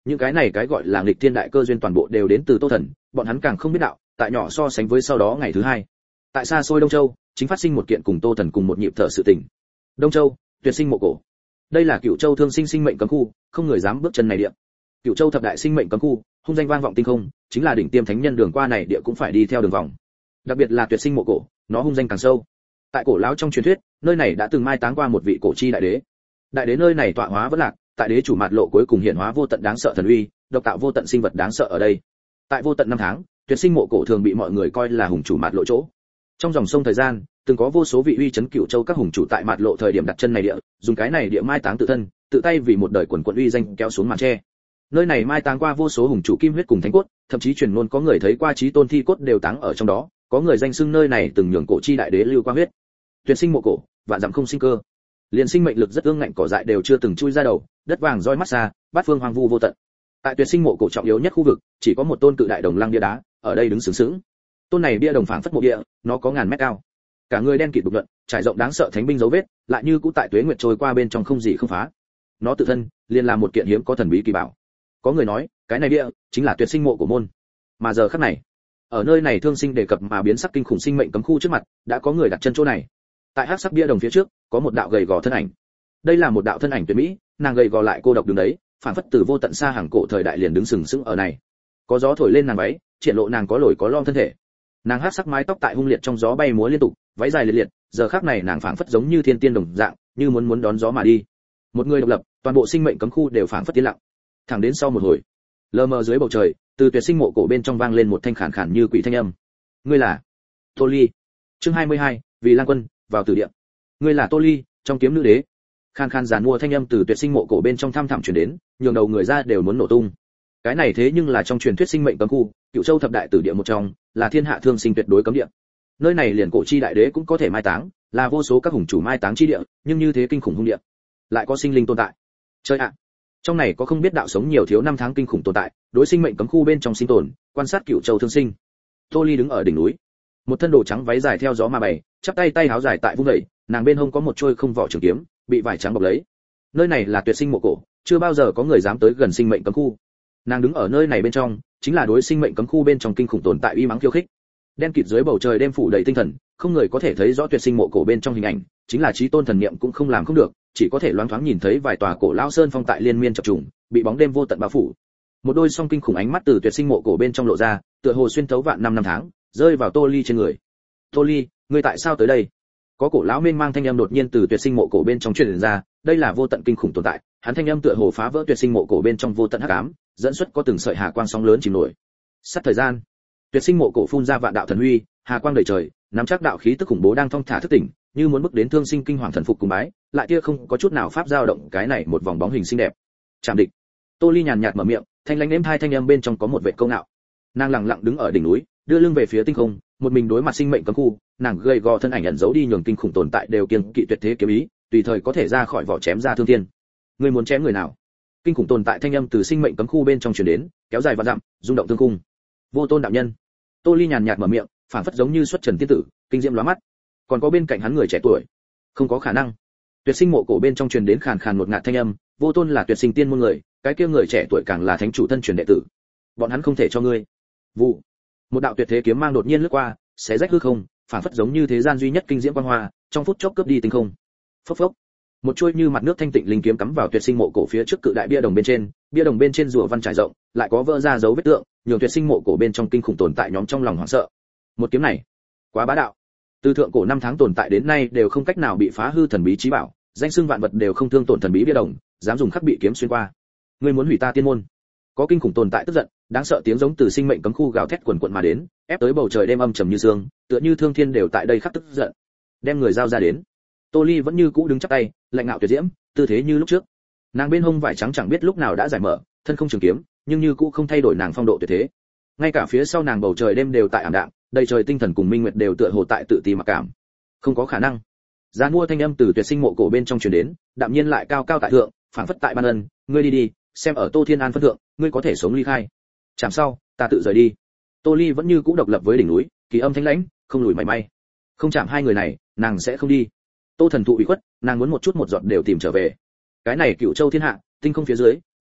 Speaker 1: những cái này cái gọi là nghịch thiên đại cơ duyên toàn bộ đều đến từ Tô Thần, bọn hắn càng không biết đạo, tại nhỏ so sánh với sau đó ngày thứ hai, tại xa xôi Đông Châu, chính phát sinh một kiện cùng Tô Thần cùng một nhịp thở sự tình. Đông Châu, Tuyệt Sinh mộ cổ. Đây là Cửu Châu thương sinh sinh mệnh cấm khu, không người dám bước chân này địa. Cửu Châu thập đại sinh mệnh cấm khu, hung danh vang vọng tinh không, chính là đỉnh tiêm thánh nhân đường qua này địa cũng phải đi theo đường vòng. Đặc biệt là Tuyệt Sinh mộ cổ, nó hung danh càng sâu. Tại cổ lão trong truyền thuyết, nơi này đã từng mai táng qua một vị cổ chi đại đế. Đại đế nơi này tọa hóa vẫn lạc, tại đế chủ mạt lộ cuối cùng hiện hóa vô tận đáng sợ thần uy, độc tạo vô tận sinh vật đáng sợ ở đây. Tại vô tận năm tháng, Tuyệt Sinh mộ cổ thường bị mọi người coi là hùng chủ mạt lộ chỗ. Trong dòng sông thời gian, từng có vô số vị uy chấn Cửu Châu các hùng chủ tại mạt lộ thời điểm đặt chân này địa, dùng cái này địa mai táng tự thân, tự tay vì một đời quần quần uy danh kéo xuống màn che. Nơi này mai táng qua vô số hùng chủ kim huyết cùng thánh cốt, thậm chí truyền ngôn có người thấy qua chí tôn thi cốt đều táng ở trong đó, có người danh xưng nơi này từng nhường cổ chi đại đế lưu qua huyết. Tuyệt Sinh mộ cổ, vạn dặm không sinh cơ. Liền sinh mệnh lực rất ương ngạnh cỏ dại đều chưa từng chui ra đầu, đất vàng roi mắt xa, bát phương hoang vu vô tận. Tại Tuyệt Sinh mộ cổ trọng yếu nhất khu vực, chỉ có một tôn cự đại đồng lăng bia đá, ở đây đứng sướng sướng. Tôn này bia đồng phảng phất mộ địa, nó có ngàn mét cao. Cả người đen kịt đục luận, trải rộng đáng sợ thánh binh dấu vết, lại như cũ tại tuế nguyệt trôi qua bên trong không gì không phá. Nó tự thân, liền là một kiện hiếm có thần bí kỳ bảo. Có người nói, cái này bia chính là Tuyệt Sinh mộ của môn. Mà giờ khắc này, ở nơi này thương sinh đề cập mà biến sắc kinh khủng sinh mệnh cấm khu trước mặt, đã có người đặt chân chỗ này. Tại hắc sắc bia đồng phía trước, có một đạo gầy gò thân ảnh. Đây là một đạo thân ảnh tuyệt mỹ, nàng gầy gò lại cô độc đứng đấy, phản phất từ vô tận xa hàng cổ thời đại liền đứng sừng sững ở này. Có gió thổi lên nàng váy, triển lộ nàng có lồi có lõm thân thể. Nàng hắc sắc mái tóc tại hung liệt trong gió bay múa liên tục, váy dài liệt liệt, giờ khắc này nàng phảng phất giống như thiên tiên đồng dạng, như muốn đón gió mà đi. Một người độc lập, toàn bộ sinh mệnh cấm khu đều phảng phất tiến lặng. Thẳng đến sau một hồi, lờ mờ dưới bầu trời, từ Tuyệt Sinh mộ cổ bên trong vang lên một thanh khàn khàn như quỷ thanh âm. Ngươi là Tô Ly. Chương 22, vì Lang Quân, vào tử địa. Ngươi là Tô Ly, trong kiếm nữ đế. Khàn khàn giàn mua thanh âm từ Tuyệt Sinh mộ cổ bên trong thăm thẳm truyền đến, nhường đầu người ra đều muốn nổ tung. Cái này thế nhưng là trong truyền thuyết sinh mệnh cấm khu, Cửu Châu thập đại tử địa một trong, là thiên hạ thương sinh tuyệt đối cấm địa. Nơi này liền cổ chi đại đế cũng có thể mai táng, là vô số các hùng chủ mai táng chi địa, nhưng như thế kinh khủng hung địa, lại có sinh linh tồn tại. Chơi ạ, trong này có không biết đạo sống nhiều thiếu năm tháng kinh khủng tồn tại, đối sinh mệnh cấm khu bên trong sinh tồn, quan sát Cửu Châu thương sinh. Tô Ly đứng ở đỉnh núi, một thân đồ trắng váy dài theo gió mà bày, chắp tay tay áo dài tại vung dậy, nàng bên hông có một trôi không vỏ trường kiếm, bị vải trắng bọc lấy. Nơi này là Tuyệt Sinh mộ cổ, chưa bao giờ có người dám tới gần sinh mệnh cấm khu. Nàng đứng ở nơi này bên trong, chính là đối sinh mệnh cấm khu bên trong kinh khủng tồn tại uy mắng khiêu khích. Đen kịt dưới bầu trời đêm phủ đầy tinh thần, không người có thể thấy rõ Tuyệt Sinh mộ cổ bên trong hình ảnh, chính là chí tôn thần niệm cũng không làm không được, chỉ có thể loáng thoáng nhìn thấy vài tòa cổ lão sơn phong tại liên miên chập trùng, bị bóng đêm vô tận bao phủ. Một đôi song kinh khủng ánh mắt từ Tuyệt Sinh mộ cổ bên trong lộ ra, tựa hồ xuyên thấu vạn năm năm tháng, rơi vào Tô Ly trên người. Tô Ly, ngươi tại sao tới đây? Có cổ lão mênh mang thanh âm đột nhiên từ Tuyệt Sinh mộ cổ bên trong truyền ra, đây là vô tận kinh khủng tồn tại, hắn thanh âm tựa hồ phá vỡ Tuyệt Sinh mộ cổ bên trong vô tận hắc ám, dẫn xuất có từng sợi hà quang sóng lớn chìm nổi. Sát thời gian, Tuyệt Sinh mộ cổ phun ra vạn đạo thần huy, hà quang đầy trời, nắm chắc đạo khí tức khủng bố đang thong thả thức tỉnh, như muốn bước đến thương sinh kinh hoàng thần phục cùng bái, lại kia không có chút nào pháp dao động cái này một vòng bóng hình xinh đẹp. Chạm địch. Tô Ly nhàn nhạt mở miệng, thanh lãnh êm hai thanh âm bên trong có một vẻ câu ngạo. Nàng lặng lặng đứng ở đỉnh núi, đưa lưng về phía tinh không, một mình đối mặt sinh mệnh cấm khu, nàng gầy gò thân ảnh ẩn giấu đi nhường kinh khủng tồn tại đều kiêng kỵ tuyệt thế kiếm ý, tùy thời có thể ra khỏi vỏ chém ra thương thiên. Ngươi muốn chém người nào? Kinh khủng tồn tại thanh âm từ sinh mệnh cấm khu bên trong truyền đến, kéo dài vạn dặm, rung động thương khung. Vô Tôn đạo nhân. Tô Ly nhàn nhạt mở miệng, phảng phất giống như xuất trần tiên tử, kinh diễm lóa mắt. Còn có bên cạnh hắn người trẻ tuổi. Không có khả năng. Tuyệt Sinh mộ cổ bên trong truyền đến khàn khàn một ngạt thanh âm, Vô Tôn là tuyệt sinh tiên môn người, cái kia người trẻ tuổi càng là thánh chủ thân truyền đệ tử. Bọn hắn không thể cho ngươi. Vụ. Một đạo tuyệt thế kiếm mang đột nhiên lướt qua, xé rách hư không, phảng phất giống như thế gian duy nhất kinh diễm quang hoa, trong phút chốc cướp đi tinh không. Phốc phốc. Một chuôi như mặt nước thanh tịnh linh kiếm cắm vào Tuyệt Sinh mộ cổ phía trước cự đại bia đồng bên trên, bia đồng bên trên rùa văn trải rộng, lại có vỡ ra dấu vết tượng, nhường Tuyệt Sinh mộ cổ bên trong kinh khủng tồn tại nhóm trong lòng hoảng sợ. Một kiếm này, quá bá đạo. Từ thượng cổ năm tháng tồn tại đến nay đều không cách nào bị phá hư thần bí chí bảo, danh xưng vạn vật đều không thương tổn thần bí bia đồng, dám dùng khắc bị kiếm xuyên qua. Ngươi muốn hủy ta tiên môn? Có kinh khủng tồn tại tức giận, đáng sợ tiếng giống từ sinh mệnh cấm khu gào thét quần quần mà đến, ép tới bầu trời đêm âm trầm như sương, tựa như thương thiên đều tại đây khắc tức giận. Đem người giao ra đến. Tô Ly vẫn như cũ đứng chắp tay, lạnh ngạo tuyệt diễm, tư thế như lúc trước. Nàng bên hông vải trắng chẳng biết lúc nào đã giải mở, thân không trường kiếm, nhưng như cũ không thay đổi nàng phong độ tuyệt thế. Ngay cả phía sau nàng bầu trời đêm đều tại ảm đạm, đầy trời tinh thần cùng minh nguyệt đều tựa hồ tại tự ti mặc cảm. Không có khả năng. Gián mua thanh âm từ Tuyệt Sinh mộ cổ bên trong truyền đến, đạm nhiên lại cao cao tại thượng, phảng phất tại ban ân, ngươi đi đi, xem ở Tô Thiên An phân thượng, ngươi có thể sống ly khai. Chạm sau, ta tự rời đi. Tô Ly vẫn như cũ độc lập với đỉnh núi, kỳ âm thanh lãnh, không lùi mảy may. Không chạm hai người này, nàng sẽ không đi. Tô Thần thụ ủy khuất, nàng muốn một chút một giọt đều tìm trở về. Cái này Cửu Châu thiên hạ, tinh không phía dưới,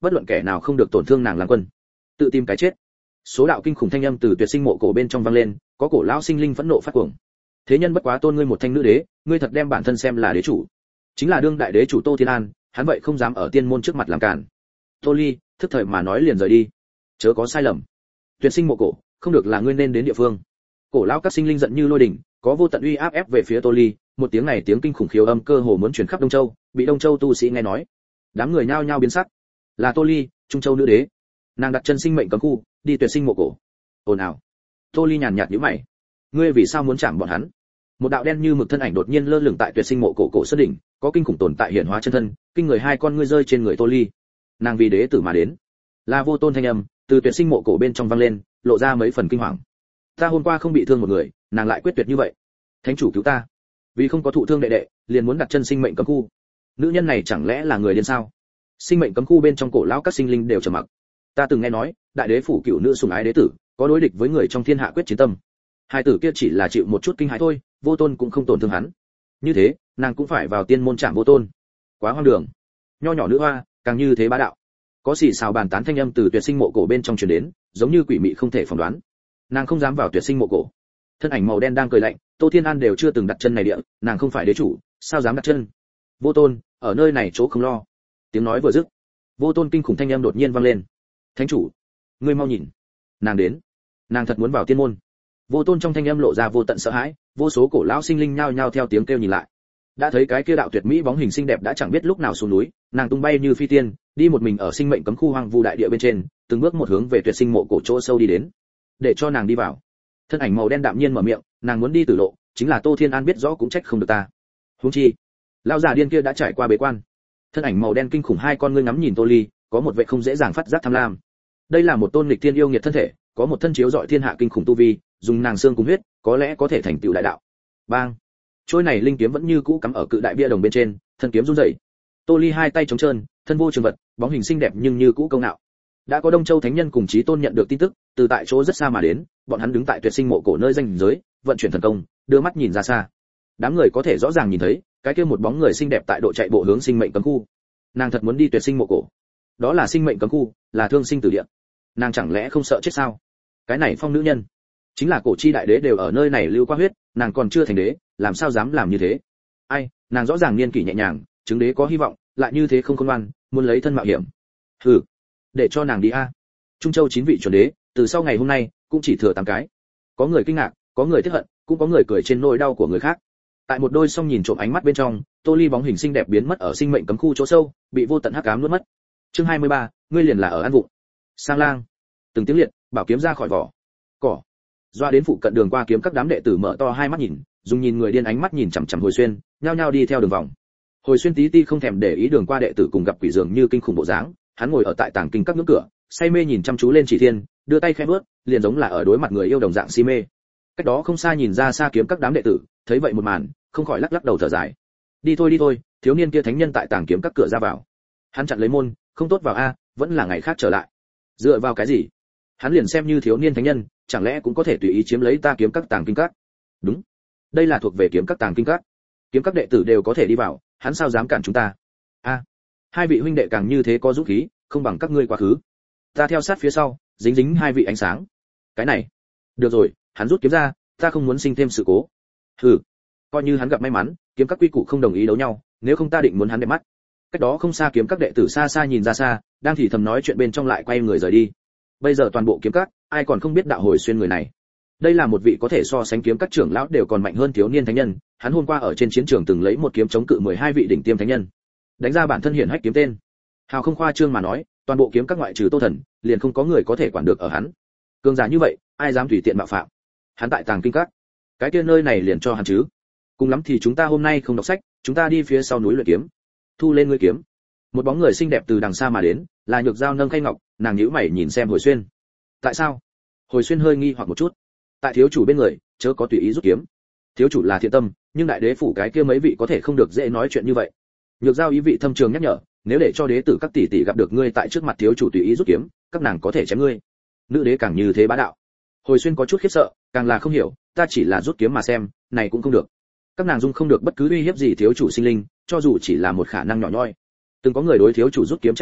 Speaker 1: bất luận kẻ nào không được tổn thương nàng lang quân. Tự tìm cái chết. Số đạo kinh khủng thanh âm từ tuyệt sinh mộ cổ bên trong vang lên, có cổ lão sinh linh phẫn nộ phát cuồng. Thế nhân bất quá tôn ngươi một thanh nữ đế, ngươi thật đem bản thân xem là đế chủ. Chính là đương đại đế chủ Tô Thiên An, hắn vậy không dám ở tiên môn trước mặt làm cản. Tô Ly, thức thời mà nói liền rời đi, chớ có sai lầm. Tuyệt sinh mộ cổ, không được là ngươi nên đến địa phương. Cổ lão các sinh linh giận như lôi đình, có vô tận uy áp ép về phía Tô Ly, một tiếng này tiếng kinh khủng khiếu âm cơ hồ muốn truyền khắp Đông Châu, bị Đông Châu tu sĩ nghe nói. Đám người nhao nhao biến sắc. Là Tô Ly, Trung Châu nữ đế. Nàng đặt chân sinh mệnh cấm khu, đi tuyệt sinh mộ cổ. Ồn ào. Tô Ly nhàn nhạt nhíu mày. Ngươi vì sao muốn chạm bọn hắn? Một đạo đen như mực thân ảnh đột nhiên lơ lửng tại tuyệt sinh mộ cổ cổ sơn đỉnh, có kinh khủng tồn tại hiện hóa chân thân, kinh người hai con ngươi rơi trên người Tô Ly. Nàng vì đế tử mà đến. Là vô tôn thanh âm từ tuyệt sinh mộ cổ bên trong vang lên, lộ ra mấy phần kinh hoàng. Ta hôm qua không bị thương một người, nàng lại quyết tuyệt như vậy. Thánh chủ cứu ta. Vì không có thụ thương đệ đệ, liền muốn đặt chân sinh mệnh cấm khu. Nữ nhân này chẳng lẽ là người điên sao? Sinh mệnh cấm khu bên trong cổ lão các sinh linh đều trầm mặc. Ta từng nghe nói, đại đế phủ cửu nữ sủng ái đế tử, có đối địch với người trong thiên hạ quyết chiến tâm. Hai tử kia chỉ là chịu một chút kinh hãi thôi, vô tôn cũng không tổn thương hắn. Như thế, nàng cũng phải vào tiên môn trảm vô tôn. Quá hoang đường. Nho nhỏ nữ hoa, càng như thế bá đạo. Có xì xào bàn tán thanh âm từ tuyệt sinh mộ cổ bên trong truyền đến, giống như quỷ mị không thể phỏng đoán. Nàng không dám vào tuyệt sinh mộ cổ. Thân ảnh màu đen đang cười lạnh, Tô Thiên An đều chưa từng đặt chân này địa, nàng không phải đế chủ, sao dám đặt chân? Vô tôn, ở nơi này chỗ không lo. Tiếng nói vừa dứt, vô tôn kinh khủng thanh âm đột nhiên vang lên. Thánh chủ, ngươi mau nhìn, nàng đến, nàng thật muốn vào tiên môn. Vô tôn trong thanh âm lộ ra vô tận sợ hãi, vô số cổ lão sinh linh nhao nhao theo tiếng kêu nhìn lại. Đã thấy cái kia đạo tuyệt mỹ bóng hình xinh đẹp đã chẳng biết lúc nào xuống núi, nàng tung bay như phi tiên, đi một mình ở sinh mệnh cấm khu hoang vu đại địa bên trên, từng bước một hướng về tuyệt sinh mộ cổ chỗ sâu đi đến. Để cho nàng đi vào. Thân ảnh màu đen đạm nhiên mở miệng, nàng muốn đi tử lộ, chính là Tô Thiên An biết rõ cũng trách không được ta. Huống chi, lão già điên kia đã trải qua bế quan. Thân ảnh màu đen kinh khủng hai con ngươi ngắm nhìn Tô Ly, có một vẻ không dễ dàng phát giác tham lam. Đây là một tôn nghịch thiên yêu nghiệt thân thể, có một thân chiếu rọi thiên hạ kinh khủng tu vi, dùng nàng xương cùng huyết, có lẽ có thể thành tựu đại đạo. Bang! Trôi này linh kiếm vẫn như cũ cắm ở cự đại bia đồng bên trên, thân kiếm run rẩy. Tô Ly hai tay trống trơn, thân vô trường vật, bóng hình xinh đẹp nhưng như cũ câu nạo. Đã có Đông Châu thánh nhân cùng Chí Tôn nhận được tin tức, từ tại chỗ rất xa mà đến, bọn hắn đứng tại tuyệt sinh mộ cổ nơi ranh giới, vận chuyển thần công, đưa mắt nhìn ra xa. Đám người có thể rõ ràng nhìn thấy, cái kia một bóng người xinh đẹp tại độ chạy bộ hướng sinh mệnh cấm khu. Nàng thật muốn đi tuyệt sinh mộ cổ. Đó là sinh mệnh cấm khu, là thương sinh tử địa. Nàng chẳng lẽ không sợ chết sao? Cái này phong nữ nhân, chính là cổ chi đại đế đều ở nơi này lưu qua huyết, nàng còn chưa thành đế, làm sao dám làm như thế? Ai, nàng rõ ràng niên kỷ nhẹ nhàng, chứng đế có hy vọng, lại như thế không khôn ngoan, muốn lấy thân mạo hiểm. Hừ, để cho nàng đi a. Trung Châu 9 vị chuẩn đế, từ sau ngày hôm nay cũng chỉ thừa 8 cái. Có người kinh ngạc, có người tiếc hận, cũng có người cười trên nỗi đau của người khác. Tại một đôi song nhìn trộm ánh mắt bên trong, Tô Ly bóng hình xinh đẹp biến mất ở sinh mệnh cấm khu chỗ sâu, bị vô tận hắc ám nuốt mất. Chương 23, ngươi liền là ở An Vụng. Sang lang. Từng tiếng liệt, bảo kiếm ra khỏi vỏ. Cỏ. Doa đến phụ cận đường qua kiếm các đám đệ tử mở to hai mắt nhìn, dùng nhìn người điên ánh mắt nhìn chằm chằm Hồi Xuyên, nhao nhao đi theo đường vòng. Hồi Xuyên tí ti không thèm để ý đường qua đệ tử cùng gặp quỷ dường như kinh khủng bộ dáng, hắn ngồi ở tại tàng kinh các ngưỡng cửa, say mê nhìn chăm chú lên Chỉ Thiên, đưa tay khẽ bước, liền giống là ở đối mặt người yêu đồng dạng si mê. Cách đó không xa nhìn ra xa kiếm các đám đệ tử, thấy vậy một màn, không khỏi lắc lắc đầu thở dài. Đi thôi, thiếu niên kia thánh nhân tại tàng kiếm các cửa ra vào. Hắn chặn lấy môn, không tốt vào a, vẫn là ngày khác trở lại. Dựa vào cái gì? Hắn liền xem như thiếu niên thánh nhân, chẳng lẽ cũng có thể tùy ý chiếm lấy ta kiếm các tàng kinh các? Đúng, đây là thuộc về kiếm các tàng kinh các. Kiếm các đệ tử đều có thể đi vào, hắn sao dám cản chúng ta? A, hai vị huynh đệ càng như thế có dũng khí, không bằng các ngươi quá khứ. Ta theo sát phía sau, dính dính hai vị ánh sáng. Cái này, được rồi, hắn rút kiếm ra, ta không muốn sinh thêm sự cố. Hừ, coi như hắn gặp may mắn, kiếm các quy củ không đồng ý đấu nhau, nếu không ta định muốn hắn đẹp mắt. Cách đó không xa kiếm các đệ tử xa xa nhìn ra xa, đang thì thầm nói chuyện bên trong lại quay người rời đi. Bây giờ toàn bộ kiếm các, ai còn không biết đạo Hồi Xuyên người này. Đây là một vị có thể so sánh kiếm các trưởng lão đều còn mạnh hơn thiếu niên thánh nhân, hắn hôm qua ở trên chiến trường từng lấy một kiếm chống cự 12 vị đỉnh tiêm thánh nhân, đánh ra bản thân hiển hách kiếm tên. Hào không khoa trương mà nói, toàn bộ kiếm các ngoại trừ Tô Thần, liền không có người có thể quản được ở hắn. Cường giả như vậy, ai dám tùy tiện mạo phạm? Hắn tại tàng kinh các, cái kia nơi này liền cho hắn chứ. Cùng lắm thì chúng ta hôm nay không đọc sách, chúng ta đi phía sau núi luyện kiếm. Thu lên ngươi kiếm. Một bóng người xinh đẹp từ đằng xa mà đến, là Nhược Giao nâng khay ngọc, nàng nhíu mày nhìn xem Hồi Xuyên. Tại sao? Hồi Xuyên hơi nghi hoặc một chút. Tại thiếu chủ bên người, chớ có tùy ý rút kiếm. Thiếu chủ là thiện tâm, nhưng đại đế phủ cái kia mấy vị có thể không được dễ nói chuyện như vậy. Nhược Giao ý vị thâm trường nhắc nhở, nếu để cho đế tử các tỷ tỷ gặp được ngươi tại trước mặt thiếu chủ tùy ý rút kiếm, các nàng có thể chém ngươi. Nữ đế càng như thế bá đạo. Hồi Xuyên có chút khiếp sợ, càng là không hiểu, ta chỉ là rút kiếm mà xem, này cũng không được. Các nàng dung không được bất cứ uy hiếp gì thiếu chủ sinh linh, cho dù chỉ là một khả năng nhỏ nhoi. Từng có người đối thiếu chủ rút kiếm trách mắng,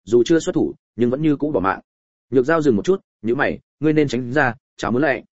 Speaker 1: dù chưa xuất thủ nhưng vẫn như cũ bỏ mạng. Nhược Giao dừng một chút, nhíu mày, ngươi nên tránh ra, chả muốn lẹ.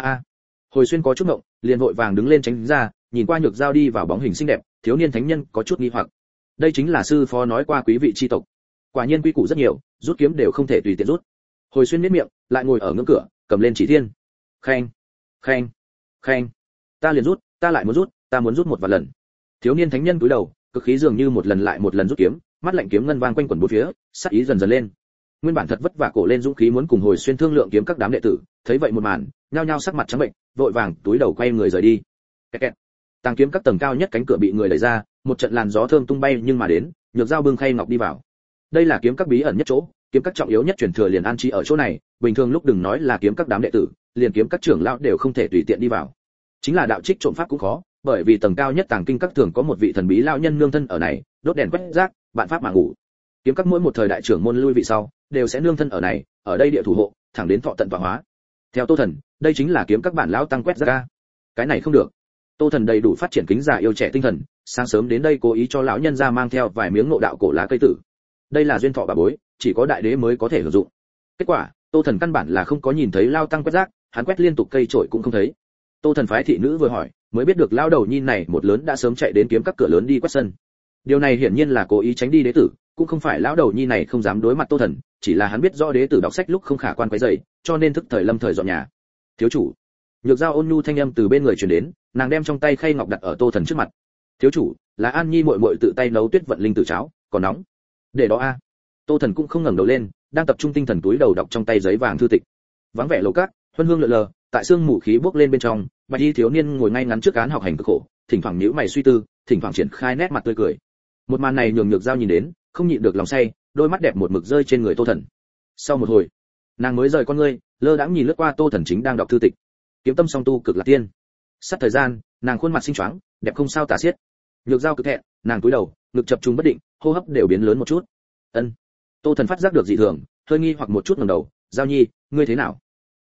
Speaker 1: Hồi Xuyên có chút ngộng, liền vội vàng đứng lên tránh ra, nhìn qua Nhược Giao đi vào bóng hình xinh đẹp, thiếu niên thánh nhân có chút nghi hoặc. Đây chính là sư phó nói qua quý vị chi tộc. Quả nhiên quy củ rất nhiều, rút kiếm đều không thể tùy tiện rút. Hồi Xuyên nhếch miệng, lại ngồi ở ngưỡng cửa, cầm lên chỉ thiên. Khen, khen, khen. Ta liền rút, ta lại muốn rút, ta muốn rút một vài lần. Thiếu niên thánh nhân cúi đầu, cực khí dường như một lần lại một lần rút kiếm, mắt lạnh kiếm ngân vang quanh quẩn bốn phía, sát ý dần dần lên. Nguyên bản thật vất vả cổ lên dũng khí muốn cùng Hồi Xuyên thương lượng kiếm các đám đệ tử, thấy vậy một màn, nhao nhao sắc mặt trắng bệnh, vội vàng túi đầu quay người rời đi. Kẹt kẹt. Tàng kiếm các tầng cao nhất cánh cửa bị người đẩy ra, một trận làn gió thơm tung bay nhưng mà đến, Nhược Giao bưng khay ngọc đi vào. Đây là kiếm các bí ẩn nhất chỗ, kiếm các trọng yếu nhất truyền thừa liền an trí ở chỗ này, bình thường lúc đừng nói là kiếm các đám đệ tử, liền kiếm các trưởng lão đều không thể tùy tiện đi vào. Chính là đạo trích trộm pháp cũng khó, bởi vì tầng cao nhất tàng kinh các thường có một vị thần bí lão nhân nương thân ở này, đốt đèn quét rác, bạn pháp mà ngủ. Kiếm các mỗi một thời đại trưởng môn lui vị sau, đều sẽ nương thân ở này, ở đây địa thủ hộ, thẳng đến thọ tận tọa hóa. Theo Tô Thần, đây chính là kiếm các bản lão tăng quét rác. Cái này không được. Tô Thần đầy đủ phát triển kính già yêu trẻ tinh thần, sáng sớm đến đây cố ý cho lão nhân ra mang theo vài miếng ngộ đạo cổ lá cây tử. Đây là duyên thọ bà bối, chỉ có đại đế mới có thể sử dụng. Kết quả, Tô Thần căn bản là không có nhìn thấy lao tăng quét rác, hắn quét liên tục cây trổi cũng không thấy. Tô Thần phái thị nữ vừa hỏi, mới biết được lao đầu nhi này một lớn đã sớm chạy đến kiếm các cửa lớn đi quét sân. Điều này hiển nhiên là cố ý tránh đi đế tử, cũng không phải lão đầu nhi này không dám đối mặt Tô Thần, chỉ là hắn biết rõ đế tử đọc sách lúc không khả quan quấy rầy, cho nên thức thời lâm thời dọn nhà. Thiếu chủ. Nhược Giao ôn nhu thanh âm từ bên người truyền đến, nàng đem trong tay khay ngọc đặt ở Tô Thần trước mặt. Thiếu chủ, là An Nhi muội muội tự tay nấu tuyết vận linh tử cháo, còn nóng. Để đó a. Tô Thần cũng không ngẩng đầu lên, đang tập trung tinh thần túi đầu đọc trong tay giấy vàng thư tịch. Vắng vẻ lầu cát, huân hương lượn lờ, tại sương mù khí bốc lên bên trong, bạch y thiếu niên ngồi ngay ngắn trước án học hành cực khổ, thỉnh thoảng nhíu mày suy tư, thỉnh thoảng triển khai nét mặt tươi cười. Một màn này nhường Nhược Giao nhìn đến, không nhịn được lòng say, đôi mắt đẹp một mực rơi trên người Tô Thần. Sau một hồi, nàng mới rời con ngươi, lơ đãng nhìn lướt qua Tô Thần chính đang đọc thư tịch. Kiếm tâm song tu cực lạc tiên. Sát thời gian, nàng khuôn mặt xinh choáng, đẹp không sao tả xiết. Nhược Giao cực thẹn, nàng cúi đầu, ngực chập trùng bất định, hô hấp đều biến lớn một chút. Ân. Tô Thần phát giác được dị thường, hơi nghi hoặc một chút ngẩng đầu, "Giao Nhi, ngươi thế nào?"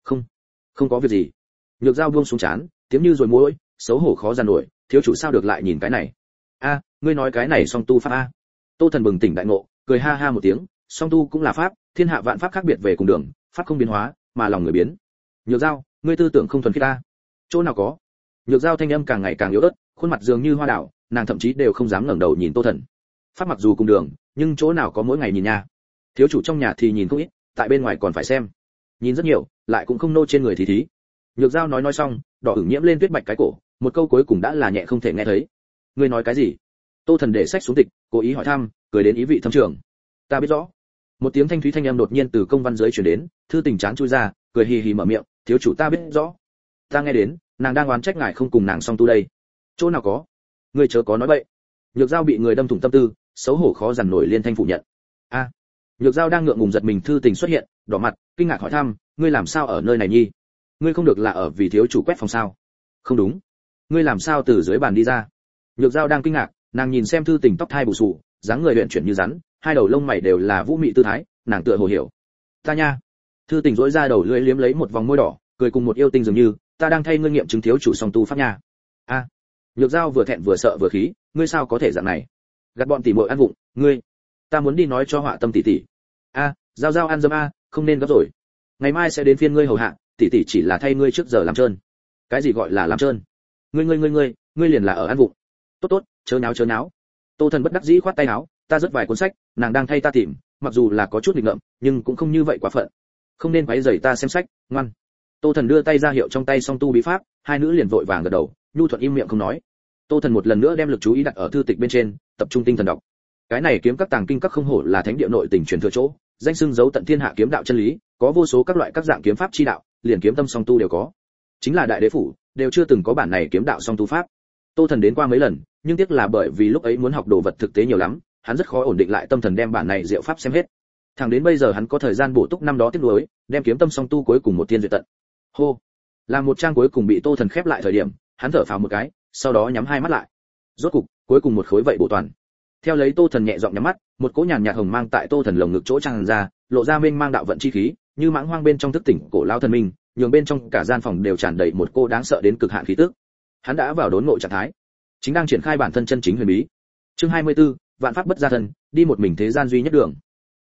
Speaker 1: Không có việc gì." Nhược Giao buông xuống trán, tiếng như rồi môi, xấu hổ khó dằn nổi, "Thiếu chủ sao được lại nhìn cái này?" Ngươi nói cái này song tu pháp a?" Tô Thần bừng tỉnh đại ngộ, cười ha ha một tiếng, "Song tu cũng là pháp, thiên hạ vạn pháp khác biệt về cùng đường, pháp không biến hóa, mà lòng người biến." "Nhược Giao, ngươi tư tưởng không thuần khiết ta." "Chỗ nào có?" Nhược Giao thanh âm càng ngày càng yếu ớt, khuôn mặt dường như hoa đảo, nàng thậm chí đều không dám ngẩng đầu nhìn Tô Thần. "Pháp mặc dù cùng đường, nhưng chỗ nào có mỗi ngày nhìn nha. Thiếu chủ trong nhà thì nhìn không ít, tại bên ngoài còn phải xem. Nhìn rất nhiều, lại cũng không nô trên người thì thí." Nhược Giao nói xong, đỏ ửng nhiễm lên tuyết bạch cái cổ, một câu cuối cùng đã là nhẹ không thể nghe thấy. "Ngươi nói cái gì?" Tô Thần để sách xuống tịch, cố ý hỏi thăm, cười đến ý vị thâm trường. "Ta biết rõ." Một tiếng thanh thúy thanh âm đột nhiên từ công văn dưới truyền đến, Thư Tình chán chui ra, cười hì hì mở miệng, "Thiếu chủ ta biết rõ. Ta nghe đến, nàng đang oán trách ngài không cùng nàng song tu đây." "Chỗ nào có? Ngươi chớ có nói bậy." Nhược Giao bị người đâm thủng tâm tư, xấu hổ khó dằn nổi liên thanh phủ nhận. Nhược Giao đang ngượng ngùng giật mình Thư Tình xuất hiện, đỏ mặt, kinh ngạc hỏi thăm, "Ngươi làm sao ở nơi này nhi? Ngươi không được là ở vì thiếu chủ quét phòng sao?" "Không đúng. Ngươi làm sao từ dưới bàn đi ra?" Nhược Giao đang kinh ngạc, nàng nhìn xem Thư Tình tóc thai bù xù, dáng người luyện chuyển như rắn, hai đầu lông mày đều là vũ mị tư thái, nàng tựa hồ hiểu. "Ta nha." Thư Tình rỗi ra đầu lưỡi liếm lấy một vòng môi đỏ, cười cùng một yêu tinh dường như, "Ta đang thay ngươi nghiệm chứng thiếu chủ song tu pháp nha." Nhược Giao vừa thẹn vừa sợ vừa khí, "Ngươi sao có thể dạng này? Gạt bọn tỷ muội ăn vụng, ngươi." "Ta muốn đi nói cho Họa Tâm tỷ tỷ." Giao Giao ăn dâm không nên gấp rồi. Ngày mai sẽ đến phiên ngươi hầu hạ, tỷ tỷ chỉ là thay ngươi trước giờ làm trơn." "Cái gì gọi là làm trơn? Ngươi liền là ở ăn vụng." Tốt, chớ náo." Tô Thần bất đắc dĩ khoát tay áo, "Ta rất vài cuốn sách, nàng đang thay ta tìm, mặc dù là có chút nghịch ngợm, nhưng cũng không như vậy quá phận. Không nên quấy rầy ta xem sách, ngoan." Tô Thần đưa tay ra hiệu trong tay song tu bí pháp, hai nữ liền vội vàng gật đầu, nhu thuận im miệng không nói. Tô Thần một lần nữa đem lực chú ý đặt ở thư tịch bên trên, tập trung tinh thần đọc. Cái này kiếm các tàng kinh các không hổ là thánh địa nội tình truyền thừa chỗ, danh xưng dấu tận thiên hạ kiếm đạo chân lý, có vô số các loại các dạng kiếm pháp chi đạo, liền kiếm tâm song tu đều có. Chính là đại đế phủ, đều chưa từng có bản này kiếm đạo song tu pháp. Tô Thần đến qua mấy lần, nhưng tiếc là bởi vì lúc ấy muốn học đồ vật thực tế nhiều lắm, hắn rất khó ổn định lại tâm thần đem bản này diệu pháp xem hết. Thẳng đến bây giờ hắn có thời gian bổ túc năm đó tiếp nối, đem kiếm tâm song tu cuối cùng một thiên duyệt tận. Hô, làm một trang cuối cùng bị Tô Thần khép lại thời điểm, hắn thở phào một cái, sau đó nhắm hai mắt lại. Rốt cục, cuối cùng một khối vậy bổ toàn. Theo lấy Tô Thần nhẹ giọng nhắm mắt, một cỗ nhàn nhạt hồng mang tại Tô Thần lồng ngực chỗ tràn ra, lộ ra mênh mang đạo vận chi khí, như mãng hoang bên trong thức tỉnh cổ lao thần minh, nhường bên trong cả gian phòng đều tràn đầy một cô đáng sợ đến cực hạn khí tức. Hắn đã vào đốn ngộ trạng thái, chính đang triển khai bản thân chân chính huyền bí. Chương 24, vạn pháp bất gia thân, đi một mình thế gian duy nhất đường.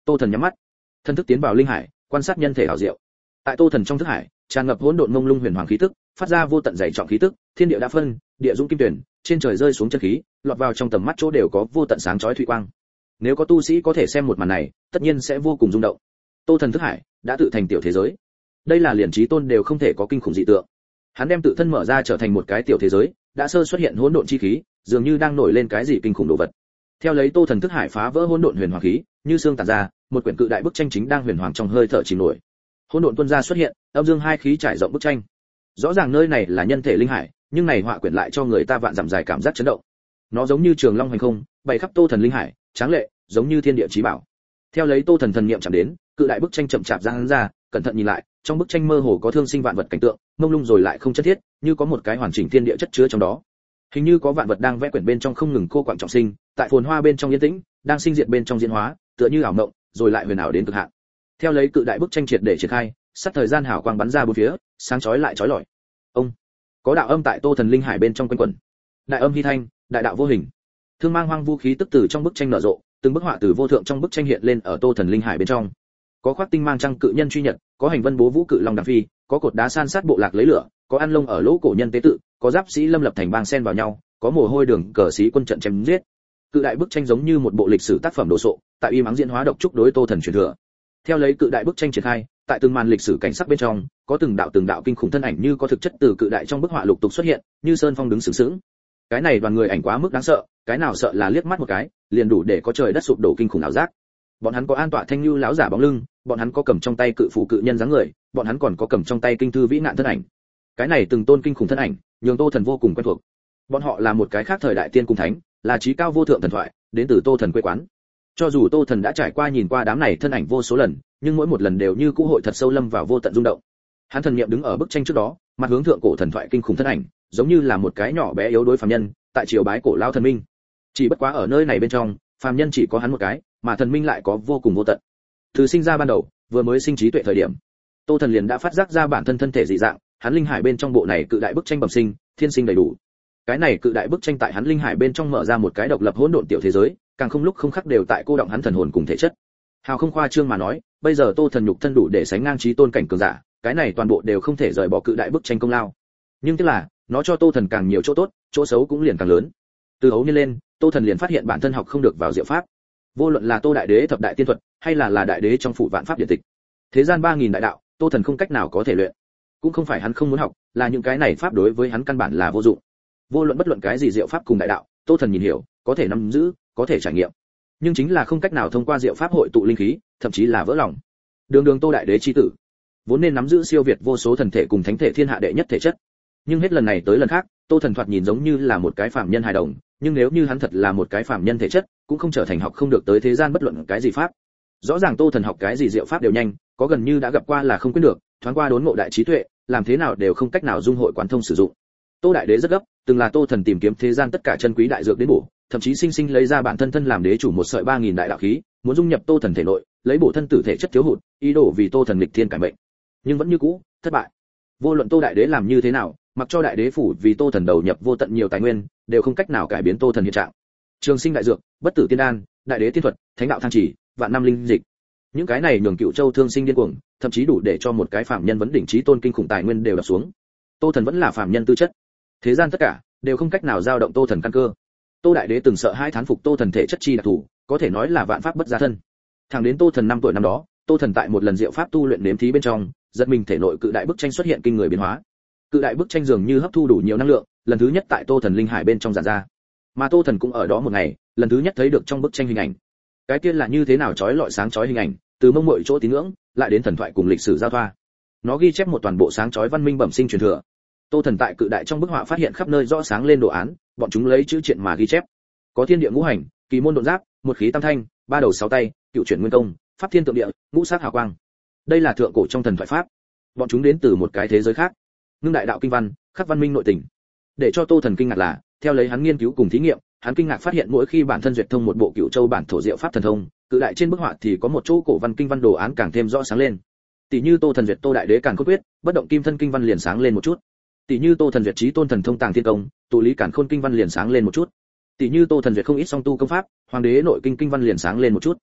Speaker 1: Tô Thần nhắm mắt, thân thức tiến vào linh hải, quan sát nhân thể ảo diệu. Tại Tô Thần trong thức hải, tràn ngập hỗn độn mông lung huyền hoàng khí tức, phát ra vô tận dày trọng khí tức, thiên địa đã phân, địa dũng kim tuyển, trên trời rơi xuống chân khí, lọt vào trong tầm mắt chỗ đều có vô tận sáng chói thủy quang. Nếu có tu sĩ có thể xem một màn này, tất nhiên sẽ vô cùng rung động. Tô Thần thức hải đã tự thành tiểu thế giới. Đây là liền trí tôn đều không thể có kinh khủng dị tượng. Hắn đem tự thân mở ra trở thành một cái tiểu thế giới, đã sơ xuất hiện hỗn độn chi khí, dường như đang nổi lên cái gì kinh khủng đồ vật. Theo lấy Tô Thần thức hải phá vỡ hỗn độn huyền hoàng khí, như xương tản ra, một quyển cự đại bức tranh chính đang huyền hoàng trong hơi thở chìm nổi. Hỗn độn tuôn ra xuất hiện, âm dương hai khí trải rộng bức tranh. Rõ ràng nơi này là nhân thể linh hải, nhưng này họa quyển lại cho người ta vạn dặm dài cảm giác chấn động. Nó giống như trường long hành không, bày khắp Tô Thần linh hải, tráng lệ, giống như thiên địa chí bảo. Theo lấy Tô Thần thần niệm chạm đến, cự đại bức tranh chậm chạp giãn ra, cẩn thận nhìn lại, trong bức tranh mơ hồ có thương sinh vạn vật cảnh tượng, mông lung rồi lại không chất thiết, như có một cái hoàn chỉnh thiên địa chất chứa trong đó. Hình như có vạn vật đang vẽ quyển bên trong không ngừng cô quạng trọng sinh, tại phồn hoa bên trong yên tĩnh, đang sinh diệt bên trong diễn hóa, tựa như ảo mộng, rồi lại huyền ảo đến cực hạn. Theo lấy cự đại bức tranh triệt để triển khai, sát thời gian hào quang bắn ra bốn phía, sáng chói lại chói lọi. Ông, có đạo âm tại Tô Thần linh hải bên trong quanh quẩn. Đại âm hy thanh, đại đạo vô hình. Thương mang hoang vu khí tức từ trong bức tranh nở rộ, từng bức họa từ vô thượng trong bức tranh hiện lên ở Tô Thần linh hải bên trong. Có khoác tinh mang trăng cự nhân truy nhật, có hành vân bố vũ cự long đằng phi, có cột đá san sát bộ lạc lấy lửa, có ăn lông ở lỗ cổ nhân tế tự, có giáp sĩ lâm lập thành bang xen vào nhau, có mồ hôi đường cờ sĩ quân trận chém giết. Cự đại bức tranh giống như một bộ lịch sử tác phẩm đồ sộ, tại y mắng diễn hóa độc trúc đối Tô Thần truyền thừa. Theo lấy cự đại bức tranh triển khai, tại từng màn lịch sử cảnh sắc bên trong, có từng đạo kinh khủng thân ảnh như có thực chất từ cự đại trong bức họa lục tục xuất hiện, như sơn phong đứng sướng sướng. Cái này đoàn người ảnh quá mức đáng sợ, cái nào sợ là liếc mắt một cái, liền đủ để có trời đất sụp đổ kinh khủng ảo giác. Bọn hắn có an tọa thanh lưu lão giả bóng lưng, bọn hắn có cầm trong tay cự phủ cự nhân dáng người, bọn hắn còn có cầm trong tay kinh thư vĩ nạn thân ảnh. Cái này từng tôn kinh khủng thân ảnh, nhường Tô Thần vô cùng quen thuộc. Bọn họ là một cái khác thời đại tiên cung thánh, là trí cao vô thượng thần thoại, đến từ Tô Thần quê quán. Cho dù Tô Thần đã trải qua nhìn qua đám này thân ảnh vô số lần, nhưng mỗi một lần đều như cũ hội thật sâu lâm vào vô tận rung động. Hắn thần niệm đứng ở bức tranh trước đó, mặt hướng thượng cổ thần thoại kinh khủng thân ảnh, giống như là một cái nhỏ bé yếu đuối phàm nhân, tại triều bái cổ lao thần minh. Chỉ bất quá ở nơi này bên trong, phàm nhân chỉ có hắn một cái, mà thần minh lại có vô cùng vô tận. Từ sinh ra ban đầu, vừa mới sinh trí tuệ thời điểm, Tô Thần liền đã phát giác ra bản thân thân thể dị dạng, hắn linh hải bên trong bộ này cự đại bức tranh bẩm sinh, thiên sinh đầy đủ. Cái này cự đại bức tranh tại hắn linh hải bên trong mở ra một cái độc lập hỗn độn tiểu thế giới, càng không lúc không khắc đều tại cô động hắn thần hồn cùng thể chất. Hào không khoa trương mà nói, bây giờ Tô Thần nhục thân đủ để sánh ngang chí tôn cảnh cường giả, cái này toàn bộ đều không thể rời bỏ cự đại bức tranh công lao. Nhưng tức là, nó cho Tô Thần càng nhiều chỗ tốt, chỗ xấu cũng liền càng lớn. Từ ấu niên lên, Tô Thần liền phát hiện bản thân học không được vào diệu pháp. Vô luận là Tô đại đế thập đại tiên thuật, hay là đại đế trong phủ vạn pháp điển tịch, thế gian 3000 đại đạo, Tô Thần không cách nào có thể luyện. Cũng không phải hắn không muốn học, là những cái này pháp đối với hắn căn bản là vô dụng. Vô luận bất luận cái gì diệu pháp cùng đại đạo, Tô Thần nhìn hiểu, có thể nắm giữ, có thể trải nghiệm, nhưng chính là không cách nào thông qua diệu pháp hội tụ linh khí, thậm chí là vỡ lòng. Đường Tô đại đế chi tử, vốn nên nắm giữ siêu việt vô số thần thể cùng thánh thể thiên hạ đệ nhất thể chất. Nhưng hết lần này tới lần khác, Tô Thần thoạt nhìn giống như là một cái phàm nhân hài đồng, nhưng nếu như hắn thật là một cái phàm nhân thể chất, cũng không trở thành học không được tới thế gian bất luận cái gì pháp. Rõ ràng Tô Thần học cái gì diệu pháp đều nhanh, có gần như đã gặp qua là không quyết được, thoáng qua đốn ngộ đại trí tuệ, làm thế nào đều không cách nào dung hội quán thông sử dụng. Tô đại đế rất gấp, từng là Tô Thần tìm kiếm thế gian tất cả chân quý đại dược đến bổ, thậm chí sinh sinh lấy ra bản thân thân làm đế chủ một sợi 3000 đại đạo khí, muốn dung nhập Tô Thần thể nội, lấy bổ thân tử thể chất thiếu hụt, ý đồ vì Tô Thần nghịch thiên cải mệnh. Nhưng vẫn như cũ, thất bại. Vô luận Tô đại đế làm như thế nào, mặc cho đại đế phủ vì Tô Thần đầu nhập vô tận nhiều tài nguyên, đều không cách nào cải biến Tô Thần hiện trạng. Trường sinh đại dược, bất tử tiên đan, đại đế tiên thuật, thánh đạo thăng chỉ, vạn năm linh dịch. Những cái này nhường Cựu Châu thương sinh điên cuồng, thậm chí đủ để cho một cái phàm nhân vấn đỉnh chí tôn kinh khủng tài nguyên đều đập xuống. Tô Thần vẫn là phàm nhân tư chất. Thế gian tất cả đều không cách nào dao động Tô Thần căn cơ. Tô đại đế từng sợ hai thán phục Tô Thần thể chất chi đặc thù, có thể nói là vạn pháp bất gia thân. Thẳng đến Tô Thần 5 tuổi năm đó, Tô Thần tại một lần diệu pháp tu luyện nếm thí bên trong, giật mình thể nội cự đại bức tranh xuất hiện kinh người biến hóa. Cự đại bức tranh dường như hấp thu đủ nhiều năng lượng, lần thứ nhất tại Tô Thần linh hải bên trong giản ra. Mà Tô Thần cũng ở đó một ngày, lần thứ nhất thấy được trong bức tranh hình ảnh. Cái tiên là như thế nào chói lọi sáng chói hình ảnh, từ mông muội chỗ tín ngưỡng, lại đến thần thoại cùng lịch sử giao thoa. Nó ghi chép một toàn bộ sáng chói văn minh bẩm sinh truyền thừa. Tô Thần tại cự đại trong bức họa phát hiện khắp nơi rõ sáng lên đồ án, bọn chúng lấy chữ triện mà ghi chép. Có thiên địa ngũ hành, kỳ môn độn giáp, một khí tam thanh, ba đầu sáu tay, cựu chuyển nguyên công, pháp thiên tượng địa, ngũ sát hào quang. Đây là thượng cổ trong thần thoại pháp. Bọn chúng đến từ một cái thế giới khác. Ngưng đại đạo kinh văn, khắc văn minh nội tình. Để cho Tô Thần kinh ngạc là, theo lấy hắn nghiên cứu cùng thí nghiệm, hắn kinh ngạc phát hiện mỗi khi bản thân duyệt thông một bộ Cựu Châu bản thổ diệu pháp thần thông, cự đại trên bức họa thì có một chỗ cổ văn kinh văn đồ án càng thêm rõ sáng lên. Tỷ như Tô Thần duyệt Tô đại đế càn khôn quyết, bất động kim thân kinh văn liền sáng lên một chút. Tỷ như Tô Thần duyệt chí tôn thần thông tàng thiên công, tụ lý càn khôn kinh văn liền sáng lên một chút. Tỷ như Tô Thần duyệt không ít song tu công pháp, hoàng đế nội kinh kinh văn liền sáng lên một chút.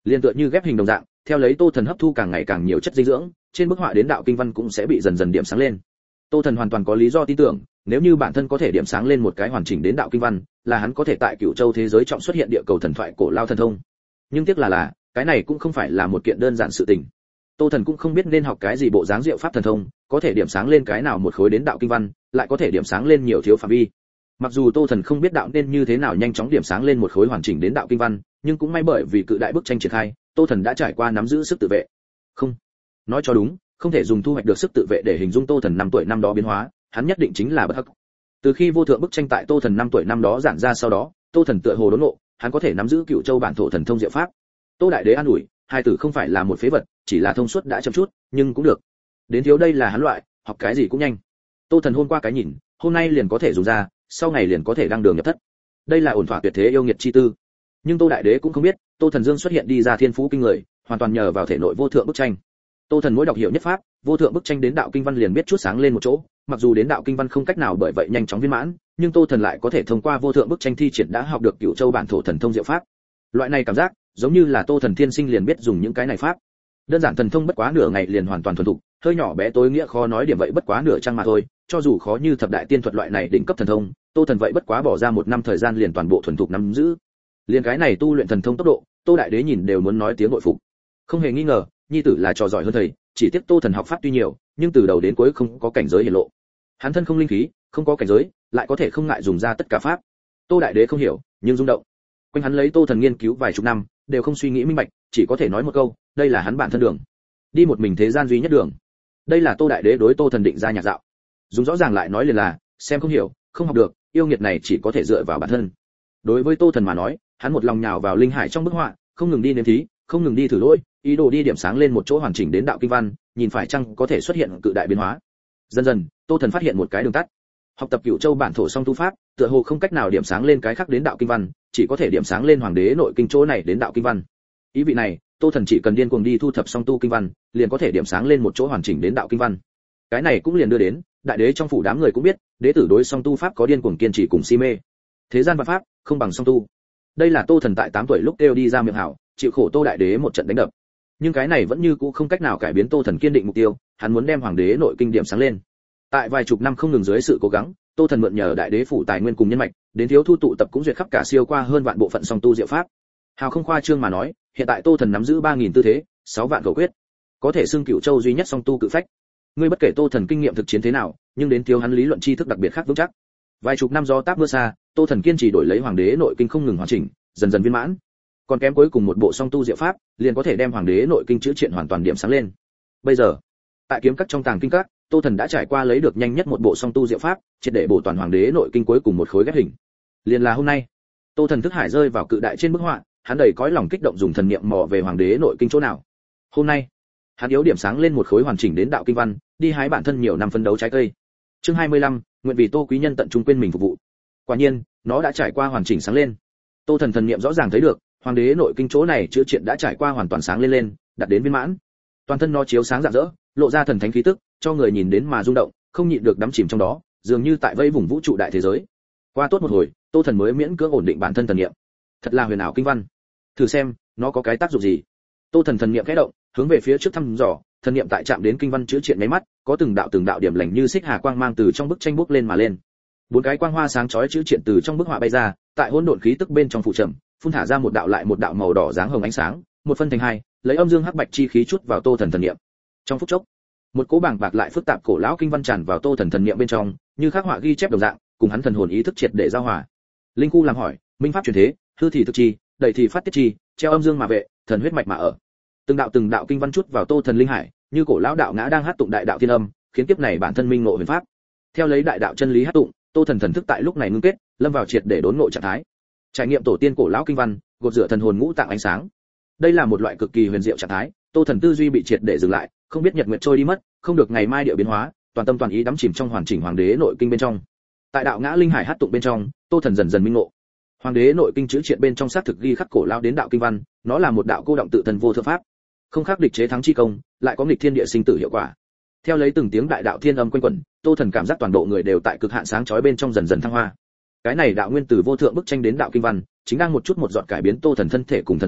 Speaker 1: Liên tựa như ghép hình đồng dạng, theo lấy Tô Thần hấp thu càng ngày càng nhiều chất dinh dưỡng, trên bức họa đến đạo kinh văn cũng sẽ bị dần dần điểm sáng lên. Tô Thần hoàn toàn có lý do tin tưởng, nếu như bản thân có thể điểm sáng lên một cái hoàn chỉnh đến đạo kinh văn, là hắn có thể tại Cửu Châu thế giới trọng xuất hiện địa cầu thần thoại cổ lao thần thông. Nhưng tiếc là cái này cũng không phải là một kiện đơn giản sự tình. Tô Thần cũng không biết nên học cái gì bộ dáng diệu pháp thần thông, có thể điểm sáng lên cái nào một khối đến đạo kinh văn, lại có thể điểm sáng lên nhiều thiếu phạm vi. Mặc dù Tô Thần không biết đạo nên như thế nào nhanh chóng điểm sáng lên một khối hoàn chỉnh đến đạo kinh văn, nhưng cũng may bởi vì cự đại bức tranh triển khai, Tô Thần đã trải qua nắm giữ sức tự vệ. Không, nói cho đúng, không thể dùng thu hoạch được sức tự vệ để hình dung Tô Thần 5 tuổi năm đó biến hóa, hắn nhất định chính là bất hắc. Từ khi vô thượng bức tranh tại Tô Thần 5 tuổi năm đó giảng ra sau đó, Tô Thần tựa hồ đốn ngộ, hắn có thể nắm giữ Cửu Châu bản thổ thần thông diệu pháp. Tô Đại Đế an ủi, hai tử không phải là một phế vật, chỉ là thông suốt đã chậm chút, nhưng cũng được. Đến thiếu đây là hắn loại, học cái gì cũng nhanh. Tô Thần hôm qua cái nhìn, hôm nay liền có thể dùng ra, sau ngày liền có thể đăng đường nhập thất. Đây là ổn thỏa tuyệt thế yêu nghiệt chi tư. Nhưng Tô Đại Đế cũng không biết, Tô Thần Dương xuất hiện đi ra thiên phú kinh người, hoàn toàn nhờ vào thể nội vô thượng bức tranh. Tô Thần mỗi đọc hiểu nhất pháp, vô thượng bức tranh đến đạo kinh văn liền biết chút sáng lên một chỗ, mặc dù đến đạo kinh văn không cách nào bởi vậy nhanh chóng viên mãn, nhưng Tô Thần lại có thể thông qua vô thượng bức tranh thi triển đã học được Cửu Châu bản thổ thần thông diệu pháp. Loại này cảm giác, giống như là Tô Thần thiên sinh liền biết dùng những cái này pháp. Đơn giản thần thông bất quá nửa ngày liền hoàn toàn thuần thục, hơi nhỏ bé tối nghĩa khó nói điểm vậy bất quá nửa chăng mà thôi, cho dù khó như thập đại tiên thuật loại này đỉnh cấp thần thông, Tô Thần vậy bất quá bỏ ra 1 năm thời gian liền toàn bộ thuần thục nắm giữ. Liền cái này tu luyện thần thông tốc độ, Tô Đại Đế nhìn đều muốn nói tiếng nội phục. Không hề nghi ngờ, nhi tử là trò giỏi hơn thầy, chỉ tiếc Tô Thần học pháp tuy nhiều, nhưng từ đầu đến cuối không có cảnh giới hiển lộ. Hắn thân không linh khí, không có cảnh giới, lại có thể không ngại dùng ra tất cả pháp. Tô Đại Đế không hiểu, nhưng rung động. Quanh hắn lấy Tô Thần nghiên cứu vài chục năm, đều không suy nghĩ minh bạch, chỉ có thể nói một câu, đây là hắn bản thân đường. Đi một mình thế gian duy nhất đường. Đây là Tô Đại Đế đối Tô Thần định ra nhạc dạo. Dùng rõ ràng lại nói liền là, xem không hiểu, không học được, yêu nghiệt này chỉ có thể dựa vào bản thân. Đối với Tô Thần mà nói, hắn một lòng nhào vào linh hải trong bức họa, không ngừng đi nếm thí, không ngừng đi thử lỗi, ý đồ đi điểm sáng lên một chỗ hoàn chỉnh đến đạo kinh văn, nhìn phải chăng có thể xuất hiện cự đại biến hóa. Dần dần, Tô Thần phát hiện một cái đường tắt. Học tập Cửu Châu bản thổ song tu pháp, tựa hồ không cách nào điểm sáng lên cái khác đến đạo kinh văn, chỉ có thể điểm sáng lên hoàng đế nội kinh chỗ này đến đạo kinh văn. Ý vị này, Tô Thần chỉ cần điên cuồng đi thu thập song tu kinh văn, liền có thể điểm sáng lên một chỗ hoàn chỉnh đến đạo kinh văn. Cái này cũng liền đưa đến, đại đế trong phủ đám người cũng biết, đế tử đối song tu pháp có điên cuồng kiên trì cùng si mê. Thế gian văn pháp, không bằng song tu. Đây là Tô Thần tại 8 tuổi lúc kêu đi ra miệng hảo, chịu khổ Tô Đại Đế một trận đánh đập. Nhưng cái này vẫn như cũ không cách nào cải biến Tô Thần kiên định mục tiêu, hắn muốn đem hoàng đế nội kinh điểm sáng lên. Tại vài chục năm không ngừng dưới sự cố gắng, Tô Thần mượn nhờ đại đế phủ tài nguyên cùng nhân mạch, đến thiếu thu tụ tập cũng duyệt khắp cả siêu qua hơn vạn bộ phận song tu diệu pháp. Hào không khoa trương mà nói, hiện tại Tô Thần nắm giữ 3000 tư thế, 6 vạn khẩu quyết, có thể xưng Cửu Châu duy nhất song tu cự phách. Ngươi bất kể Tô Thần kinh nghiệm thực chiến thế nào, nhưng đến thiếu hắn lý luận tri thức đặc biệt khác vững chắc. Vài chục năm gió táp mưa xa, Tô Thần kiên trì đổi lấy hoàng đế nội kinh không ngừng hoàn chỉnh, dần dần viên mãn. Còn kém cuối cùng một bộ song tu diệu pháp, liền có thể đem hoàng đế nội kinh chữa triện hoàn toàn điểm sáng lên. Bây giờ, tại kiếm các trong tàng kinh các, Tô Thần đã trải qua lấy được nhanh nhất một bộ song tu diệu pháp, triệt để bổ toàn hoàng đế nội kinh cuối cùng một khối ghép hình. Liền là hôm nay, Tô Thần thức hải rơi vào cự đại trên bức họa, hắn đầy cõi lòng kích động dùng thần niệm mò về hoàng đế nội kinh chỗ nào. Hôm nay, hắn yếu điểm sáng lên một khối hoàn chỉnh đến đạo kinh văn, đi hái bản thân nhiều năm phấn đấu trái cây. Chương 25, nguyện vì Tô quý nhân tận trung quên mình phục vụ. Quả nhiên, nó đã trải qua hoàn chỉnh sáng lên. Tô Thần thần niệm rõ ràng thấy được, hoàng đế nội kinh chỗ này chữa triện đã trải qua hoàn toàn sáng lên, đạt đến viên mãn. Toàn thân nó chiếu sáng rạng rỡ, lộ ra thần thánh khí tức, cho người nhìn đến mà rung động, không nhịn được đắm chìm trong đó, dường như tại vây vùng vũ trụ đại thế giới. Qua tốt một hồi, Tô Thần mới miễn cưỡng ổn định bản thân thần niệm. Thật là huyền ảo kinh văn. Thử xem, nó có cái tác dụng gì? Tô Thần thần niệm khẽ động, hướng về phía trước thăm dò, thần niệm tại chạm đến kinh văn chữa triện mấy mắt, có từng đạo điểm lành như xích hà quang mang từ trong bức tranh bốc lên mà lên. 4 cái quang hoa sáng chói chữa triện từ trong bức họa bay ra, tại hỗn độn khí tức bên trong phụ trầm, phun thả ra một đạo lại một đạo màu đỏ dáng hồng ánh sáng, một phân thành hai, lấy âm dương hắc bạch chi khí chút vào Tô Thần thần niệm. Trong phút chốc, một cỗ bảng bạc lại phức tạp cổ lão kinh văn tràn vào Tô Thần thần niệm bên trong, như khắc họa ghi chép đồng dạng, cùng hắn thần hồn ý thức triệt để giao hòa. Linh khu làm hỏi, minh pháp truyền thế, hư thì thực chi, đẩy thì phát tiết chi, treo âm dương mà vệ, thần huyết mạch mà ở. Từng đạo kinh văn chút vào Tô Thần linh hải, như cổ lão đạo ngã đang hát tụng đại đạo thiên âm, khiến kiếp này bản thân minh ngộ huyền pháp. Theo lấy đại đạo chân lý hát tụng, Tô Thần thần thức tại lúc này ngưng kết, lâm vào triệt để đốn ngộ trạng thái. Trải nghiệm tổ tiên cổ lão kinh văn, gột rửa thần hồn ngũ tạng ánh sáng. Đây là một loại cực kỳ huyền diệu trạng thái, Tô Thần tư duy bị triệt để dừng lại, không biết nhật nguyệt trôi đi mất, không được ngày mai địa biến hóa, toàn tâm toàn ý đắm chìm trong hoàn chỉnh hoàng đế nội kinh bên trong. Tại đạo ngã linh hải hát tụng bên trong, Tô Thần dần dần minh ngộ. Hoàng đế nội kinh chữ triện bên trong xác thực ghi khắc cổ lão đến đạo kinh văn, nó là một đạo cô động tự thân vô thượng pháp, không khác địch chế thắng chi công, lại có nghịch thiên địa sinh tử hiệu quả. Theo lấy từng tiếng đại đạo thiên âm quanh quẩn, Tô Thần cảm giác toàn bộ người đều tại cực hạn sáng chói bên trong dần dần thăng hoa. Cái này đạo nguyên từ vô thượng bức tranh đến đạo kinh văn, chính đang một chút một giọt cải biến Tô Thần thân thể cùng thần hồn,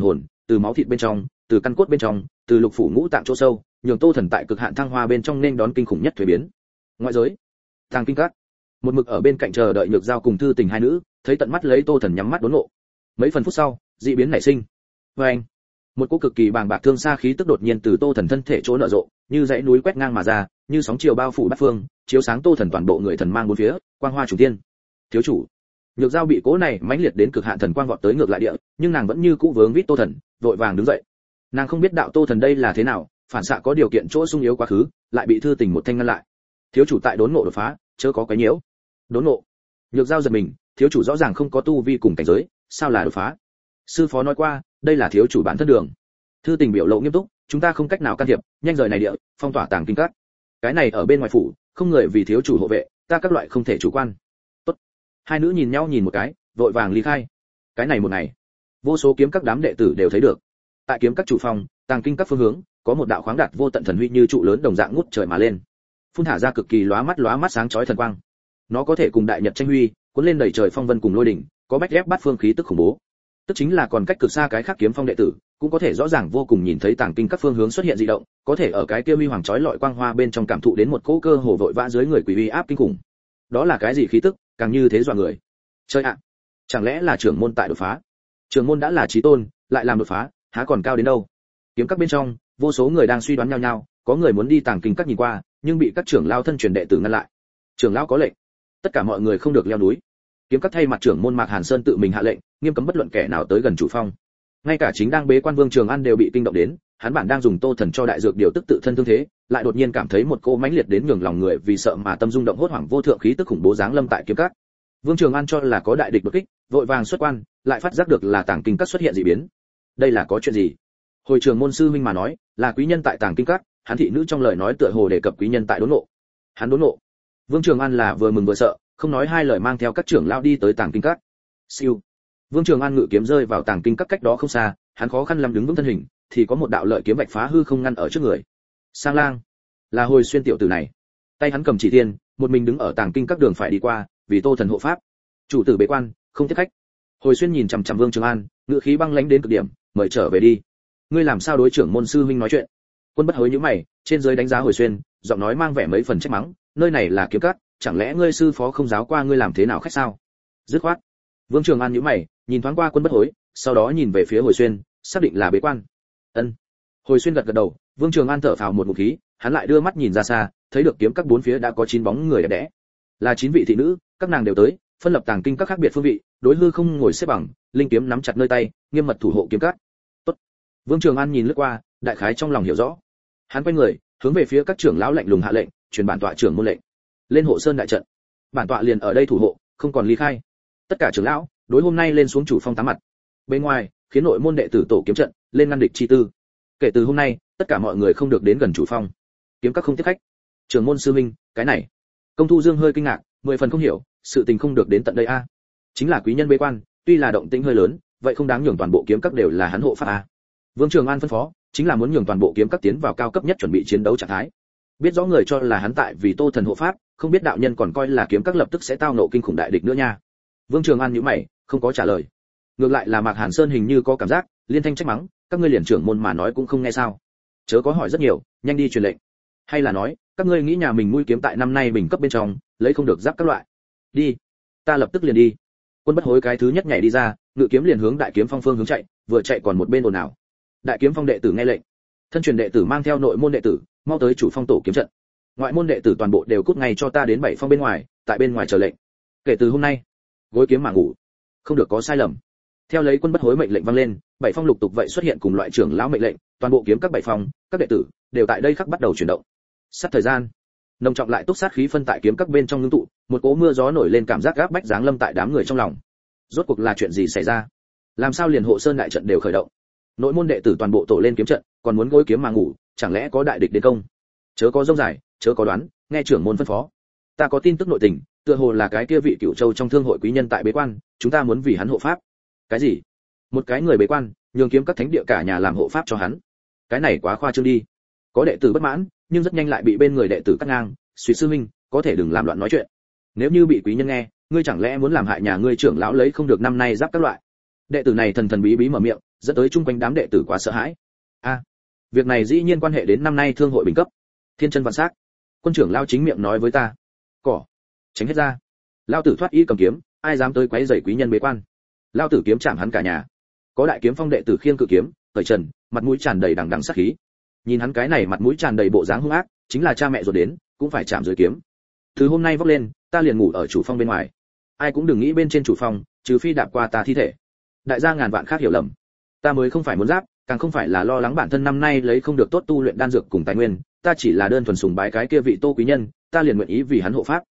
Speaker 1: từ máu thịt bên trong, từ căn cốt bên trong, từ lục phủ ngũ tạng chỗ sâu, nhường Tô Thần tại cực hạn thăng hoa bên trong nên đón kinh khủng nhất thuế biến. Ngoại giới, Tàng Kinh Các, một mực ở bên cạnh chờ đợi Nhược Giao cùng Thư Tình hai nữ, thấy tận mắt lấy Tô Thần nhắm mắt đốn ngộ. Mấy phần phút sau, dị biến nảy sinh. Oeng, một cỗ cực kỳ bàng bạc thương xa khí tức đột nhiên từ Tô Thần thân thể chỗ nở rộ, như dãy núi quét ngang mà ra, như sóng chiều bao phủ bát phương, chiếu sáng Tô Thần toàn bộ người thần mang bốn phía, quang hoa trùng thiên. Thiếu chủ, Nhược Giao bị cỗ này mãnh liệt đến cực hạn thần quang vọt tới ngược lại địa, nhưng nàng vẫn như cũ vướng vít Tô Thần, vội vàng đứng dậy. Nàng không biết đạo Tô Thần đây là thế nào, phản xạ có điều kiện chỗ sung yếu quá khứ, lại bị Thư Tình một thanh ngăn lại. Thiếu chủ tại đốn ngộ đột phá, chớ có quấy nhiễu. Đốn ngộ? Nhược Giao giật mình, thiếu chủ rõ ràng không có tu vi cùng cảnh giới, sao là đột phá? Sư phó nói qua, đây là thiếu chủ bản thân đường. Thư Tình biểu lộ nghiêm túc, chúng ta không cách nào can thiệp, nhanh rời này địa, phong tỏa Tàng Kinh Các. Cái này ở bên ngoài phủ, không người vì thiếu chủ hộ vệ, ta các loại không thể chủ quan. Tốt. Hai nữ nhìn nhau nhìn một cái, vội vàng ly khai. Cái này một ngày, vô số kiếm các đám đệ tử đều thấy được. Tại kiếm các chủ phòng, Tàng Kinh Các phương hướng, có một đạo khoáng đạt vô tận thần huy như trụ lớn đồng dạng ngút trời mà lên, phun thả ra cực kỳ lóa mắt sáng chói thần quang. Nó có thể cùng đại nhật tranh huy, cuốn lên đầy trời phong vân cùng lôi đỉnh, có bách ép bát phương khí tức khủng bố. Tức chính là còn cách cực xa cái khác kiếm phong đệ tử, cũng có thể rõ ràng vô cùng nhìn thấy Tàng Kinh các phương hướng xuất hiện dị động, có thể ở cái kia huy hoàng chói lọi quang hoa bên trong cảm thụ đến một cỗ cơ hồ vội vã dưới người quỷ uy áp kinh khủng. Đó là cái gì khí tức, càng như thế dọa người. Chơi ạ, chẳng lẽ là trưởng môn tại đột phá? Trưởng môn đã là chí tôn, lại làm đột phá, há còn cao đến đâu? Kiếm các bên trong, vô số người đang suy đoán nhau nhau, có người muốn đi Tàng Kinh các nhìn qua, nhưng bị các trưởng lao thân truyền đệ tử ngăn lại. Trưởng lão có lệnh, tất cả mọi người không được leo núi. Kiếm các thay mặt trưởng môn Mạc Hàn Sơn tự mình hạ lệnh, nghiêm cấm bất luận kẻ nào tới gần chủ phong. Ngay cả chính đang bế quan Vương Trường An đều bị kinh động đến, hắn bản đang dùng Tô Thần cho đại dược điều tức tự thân thương thế, lại đột nhiên cảm thấy một cô mãnh liệt đến nhường lòng người vì sợ mà tâm rung động hốt hoảng vô thượng khí tức khủng bố giáng lâm tại kiếm các. Vương Trường An cho là có đại địch đột kích, vội vàng xuất quan, lại phát giác được là Tàng Kinh các xuất hiện dị biến. Đây là có chuyện gì? Hồi trường môn sư huynh mà nói, là quý nhân tại Tàng Kinh các, hắn thị nữ trong lời nói tựa hồ đề cập quý nhân tại đốn ngộ. Hắn đốn ngộ. Vương Trường An là vừa mừng vừa sợ, không nói hai lời mang theo các trưởng lao đi tới Tàng Kinh các. Siêu. Vương Trường An ngự kiếm rơi vào Tàng Kinh các cách đó không xa, hắn khó khăn lắm đứng vững thân hình, thì có một đạo lợi kiếm vạch phá hư không ngăn ở trước người. Sang Lang, là Hồi Xuyên tiểu tử này. Tay hắn cầm chỉ thiên, một mình đứng ở Tàng Kinh các đường phải đi qua, vì Tô Thần hộ pháp. Chủ tử bế quan, không tiếp khách. Hồi Xuyên nhìn chằm chằm Vương Trường An, ngự khí băng lãnh đến cực điểm, mời trở về đi. Ngươi làm sao đối trưởng môn sư huynh nói chuyện? Quân Bất Hối nhíu mày, trên dưới đánh giá Hồi Xuyên, giọng nói mang vẻ mấy phần trách mắng, nơi này là kiếm các, chẳng lẽ ngươi sư phó không giáo qua ngươi làm thế nào khách sao? Dứt khoát. Vương Trường An nhíu mày, nhìn thoáng qua Quân Bất Hối, sau đó nhìn về phía Hồi Xuyên, xác định là bế quan. Ân. Hồi Xuyên gật gật đầu, Vương Trường An thở phào một ngụm khí, hắn lại đưa mắt nhìn ra xa, thấy được kiếm các bốn phía đã có 9 bóng người đẹp đẽ. Là 9 vị thị nữ, các nàng đều tới, phân lập Tàng Kinh các khác biệt phương vị, đối hư không ngồi xếp bằng, linh kiếm nắm chặt nơi tay, nghiêm mật thủ hộ kiếm các. Tốt. Vương Trường An nhìn lướt qua, đại khái trong lòng hiểu rõ. Hắn quay người, hướng về phía các trưởng lão lạnh lùng hạ lệnh, truyền bản tọa trưởng môn lệnh. Lên hộ sơn đại trận. Bản tọa liền ở đây thủ hộ, không còn ly khai. Tất cả trưởng lão, đối hôm nay lên xuống chủ phong tám mặt. Bên ngoài, khiến nội môn đệ tử tổ kiếm trận, lên ngăn địch chi tư. Kể từ hôm nay, tất cả mọi người không được đến gần chủ phong. Kiếm các không tiếp khách. Trưởng môn sư huynh, cái này. Công Thu Dương hơi kinh ngạc, 10 phần không hiểu, sự tình không được đến tận đây a. Chính là quý nhân bế quan, tuy là động tĩnh hơi lớn, vậy không đáng nhường toàn bộ kiếm các đều là hắn hộ pháp a. Vương Trường An phân phó, chính là muốn nhường toàn bộ kiếm các tiến vào cao cấp nhất chuẩn bị chiến đấu trạng thái. Biết rõ người cho là hắn tại vì Tô Thần hộ pháp, không biết đạo nhân còn coi là kiếm các lập tức sẽ tao nộ kinh khủng đại địch nữa nha. Vương Trường An nhíu mày, không có trả lời. Ngược lại là Mạc Hàn Sơn hình như có cảm giác, liên thanh trách mắng, các ngươi liền trưởng môn mà nói cũng không nghe sao? Chớ có hỏi rất nhiều, nhanh đi truyền lệnh. Hay là nói, các ngươi nghĩ nhà mình mũi kiếm tại năm nay bình cấp bên trong, lấy không được giáp các loại. Đi, ta lập tức liền đi. Quân Bất Hối cái thứ nhất nhảy đi ra, ngự kiếm liền hướng Đại Kiếm Phong phương hướng chạy, vừa chạy còn một bên ồn ào. Đại Kiếm Phong đệ tử nghe lệnh, thân truyền đệ tử mang theo nội môn đệ tử, mau tới chủ phong tổ kiếm trận. Ngoại môn đệ tử toàn bộ đều cút ngay cho ta đến 7 phong bên ngoài, tại bên ngoài chờ lệnh. Kể từ hôm nay, gối kiếm mà ngủ, không được có sai lầm. Theo lấy Quân Bất Hối mệnh lệnh vang lên, 7 phong lục tục vậy xuất hiện cùng loại trưởng lão mệnh lệnh, toàn bộ kiếm các 7 phong, các đệ tử đều tại đây khắc bắt đầu chuyển động. Sát thời gian, nồng trọng lại túc sát khí phân tại kiếm các bên trong ngưng tụ, một cỗ mưa gió nổi lên cảm giác gáp bách giáng lâm tại đám người trong lòng. Rốt cuộc là chuyện gì xảy ra? Làm sao liền hộ sơn đại trận đều khởi động? Nội môn đệ tử toàn bộ tổ lên kiếm trận, còn muốn gối kiếm mà ngủ, chẳng lẽ có đại địch đến công? Chớ có rông dài, chớ có đoán, nghe trưởng môn phân phó. Ta có tin tức nội tình, tựa hồ là cái kia vị Cửu Châu trong thương hội quý nhân tại bế quan, chúng ta muốn vì hắn hộ pháp. Cái gì? Một cái người bế quan, nhường kiếm các thánh địa cả nhà làm hộ pháp cho hắn? Cái này quá khoa trương đi. Có đệ tử bất mãn, nhưng rất nhanh lại bị bên người đệ tử cắt ngang, suy sư minh, có thể đừng làm loạn nói chuyện. Nếu như bị quý nhân nghe, ngươi chẳng lẽ muốn làm hại nhà ngươi trưởng lão lấy không được năm nay giáp các loại? Đệ tử này thần thần bí bí mở miệng, dẫn tới chung quanh đám đệ tử quá sợ hãi. Việc này dĩ nhiên quan hệ đến năm nay thương hội bình cấp. Thiên chân vạn sắc. Quân trưởng lao chính miệng nói với ta. Cỏ, tránh hết ra. Lao tử thoát y cầm kiếm, ai dám tới quấy rầy quý nhân bế quan. Lao tử kiếm chạm hắn cả nhà. Có đại kiếm phong đệ tử khiêng cự kiếm, cởi trần, mặt mũi tràn đầy đằng đằng sát khí. Nhìn hắn cái này mặt mũi tràn đầy bộ dáng hung ác, chính là cha mẹ ruột đến, cũng phải chạm dưới kiếm. Từ hôm nay vóc lên, ta liền ngủ ở chủ phong bên ngoài. Ai cũng đừng nghĩ bên trên chủ phong, trừ phi đạp qua ta thi thể. Đại gia ngàn vạn khác hiểu lầm. Ta mới không phải muốn giáp, càng không phải là lo lắng bản thân năm nay lấy không được tốt tu luyện đan dược cùng tài nguyên, ta chỉ là đơn thuần sùng bái cái kia vị Tô quý nhân, ta liền nguyện ý vì hắn hộ pháp.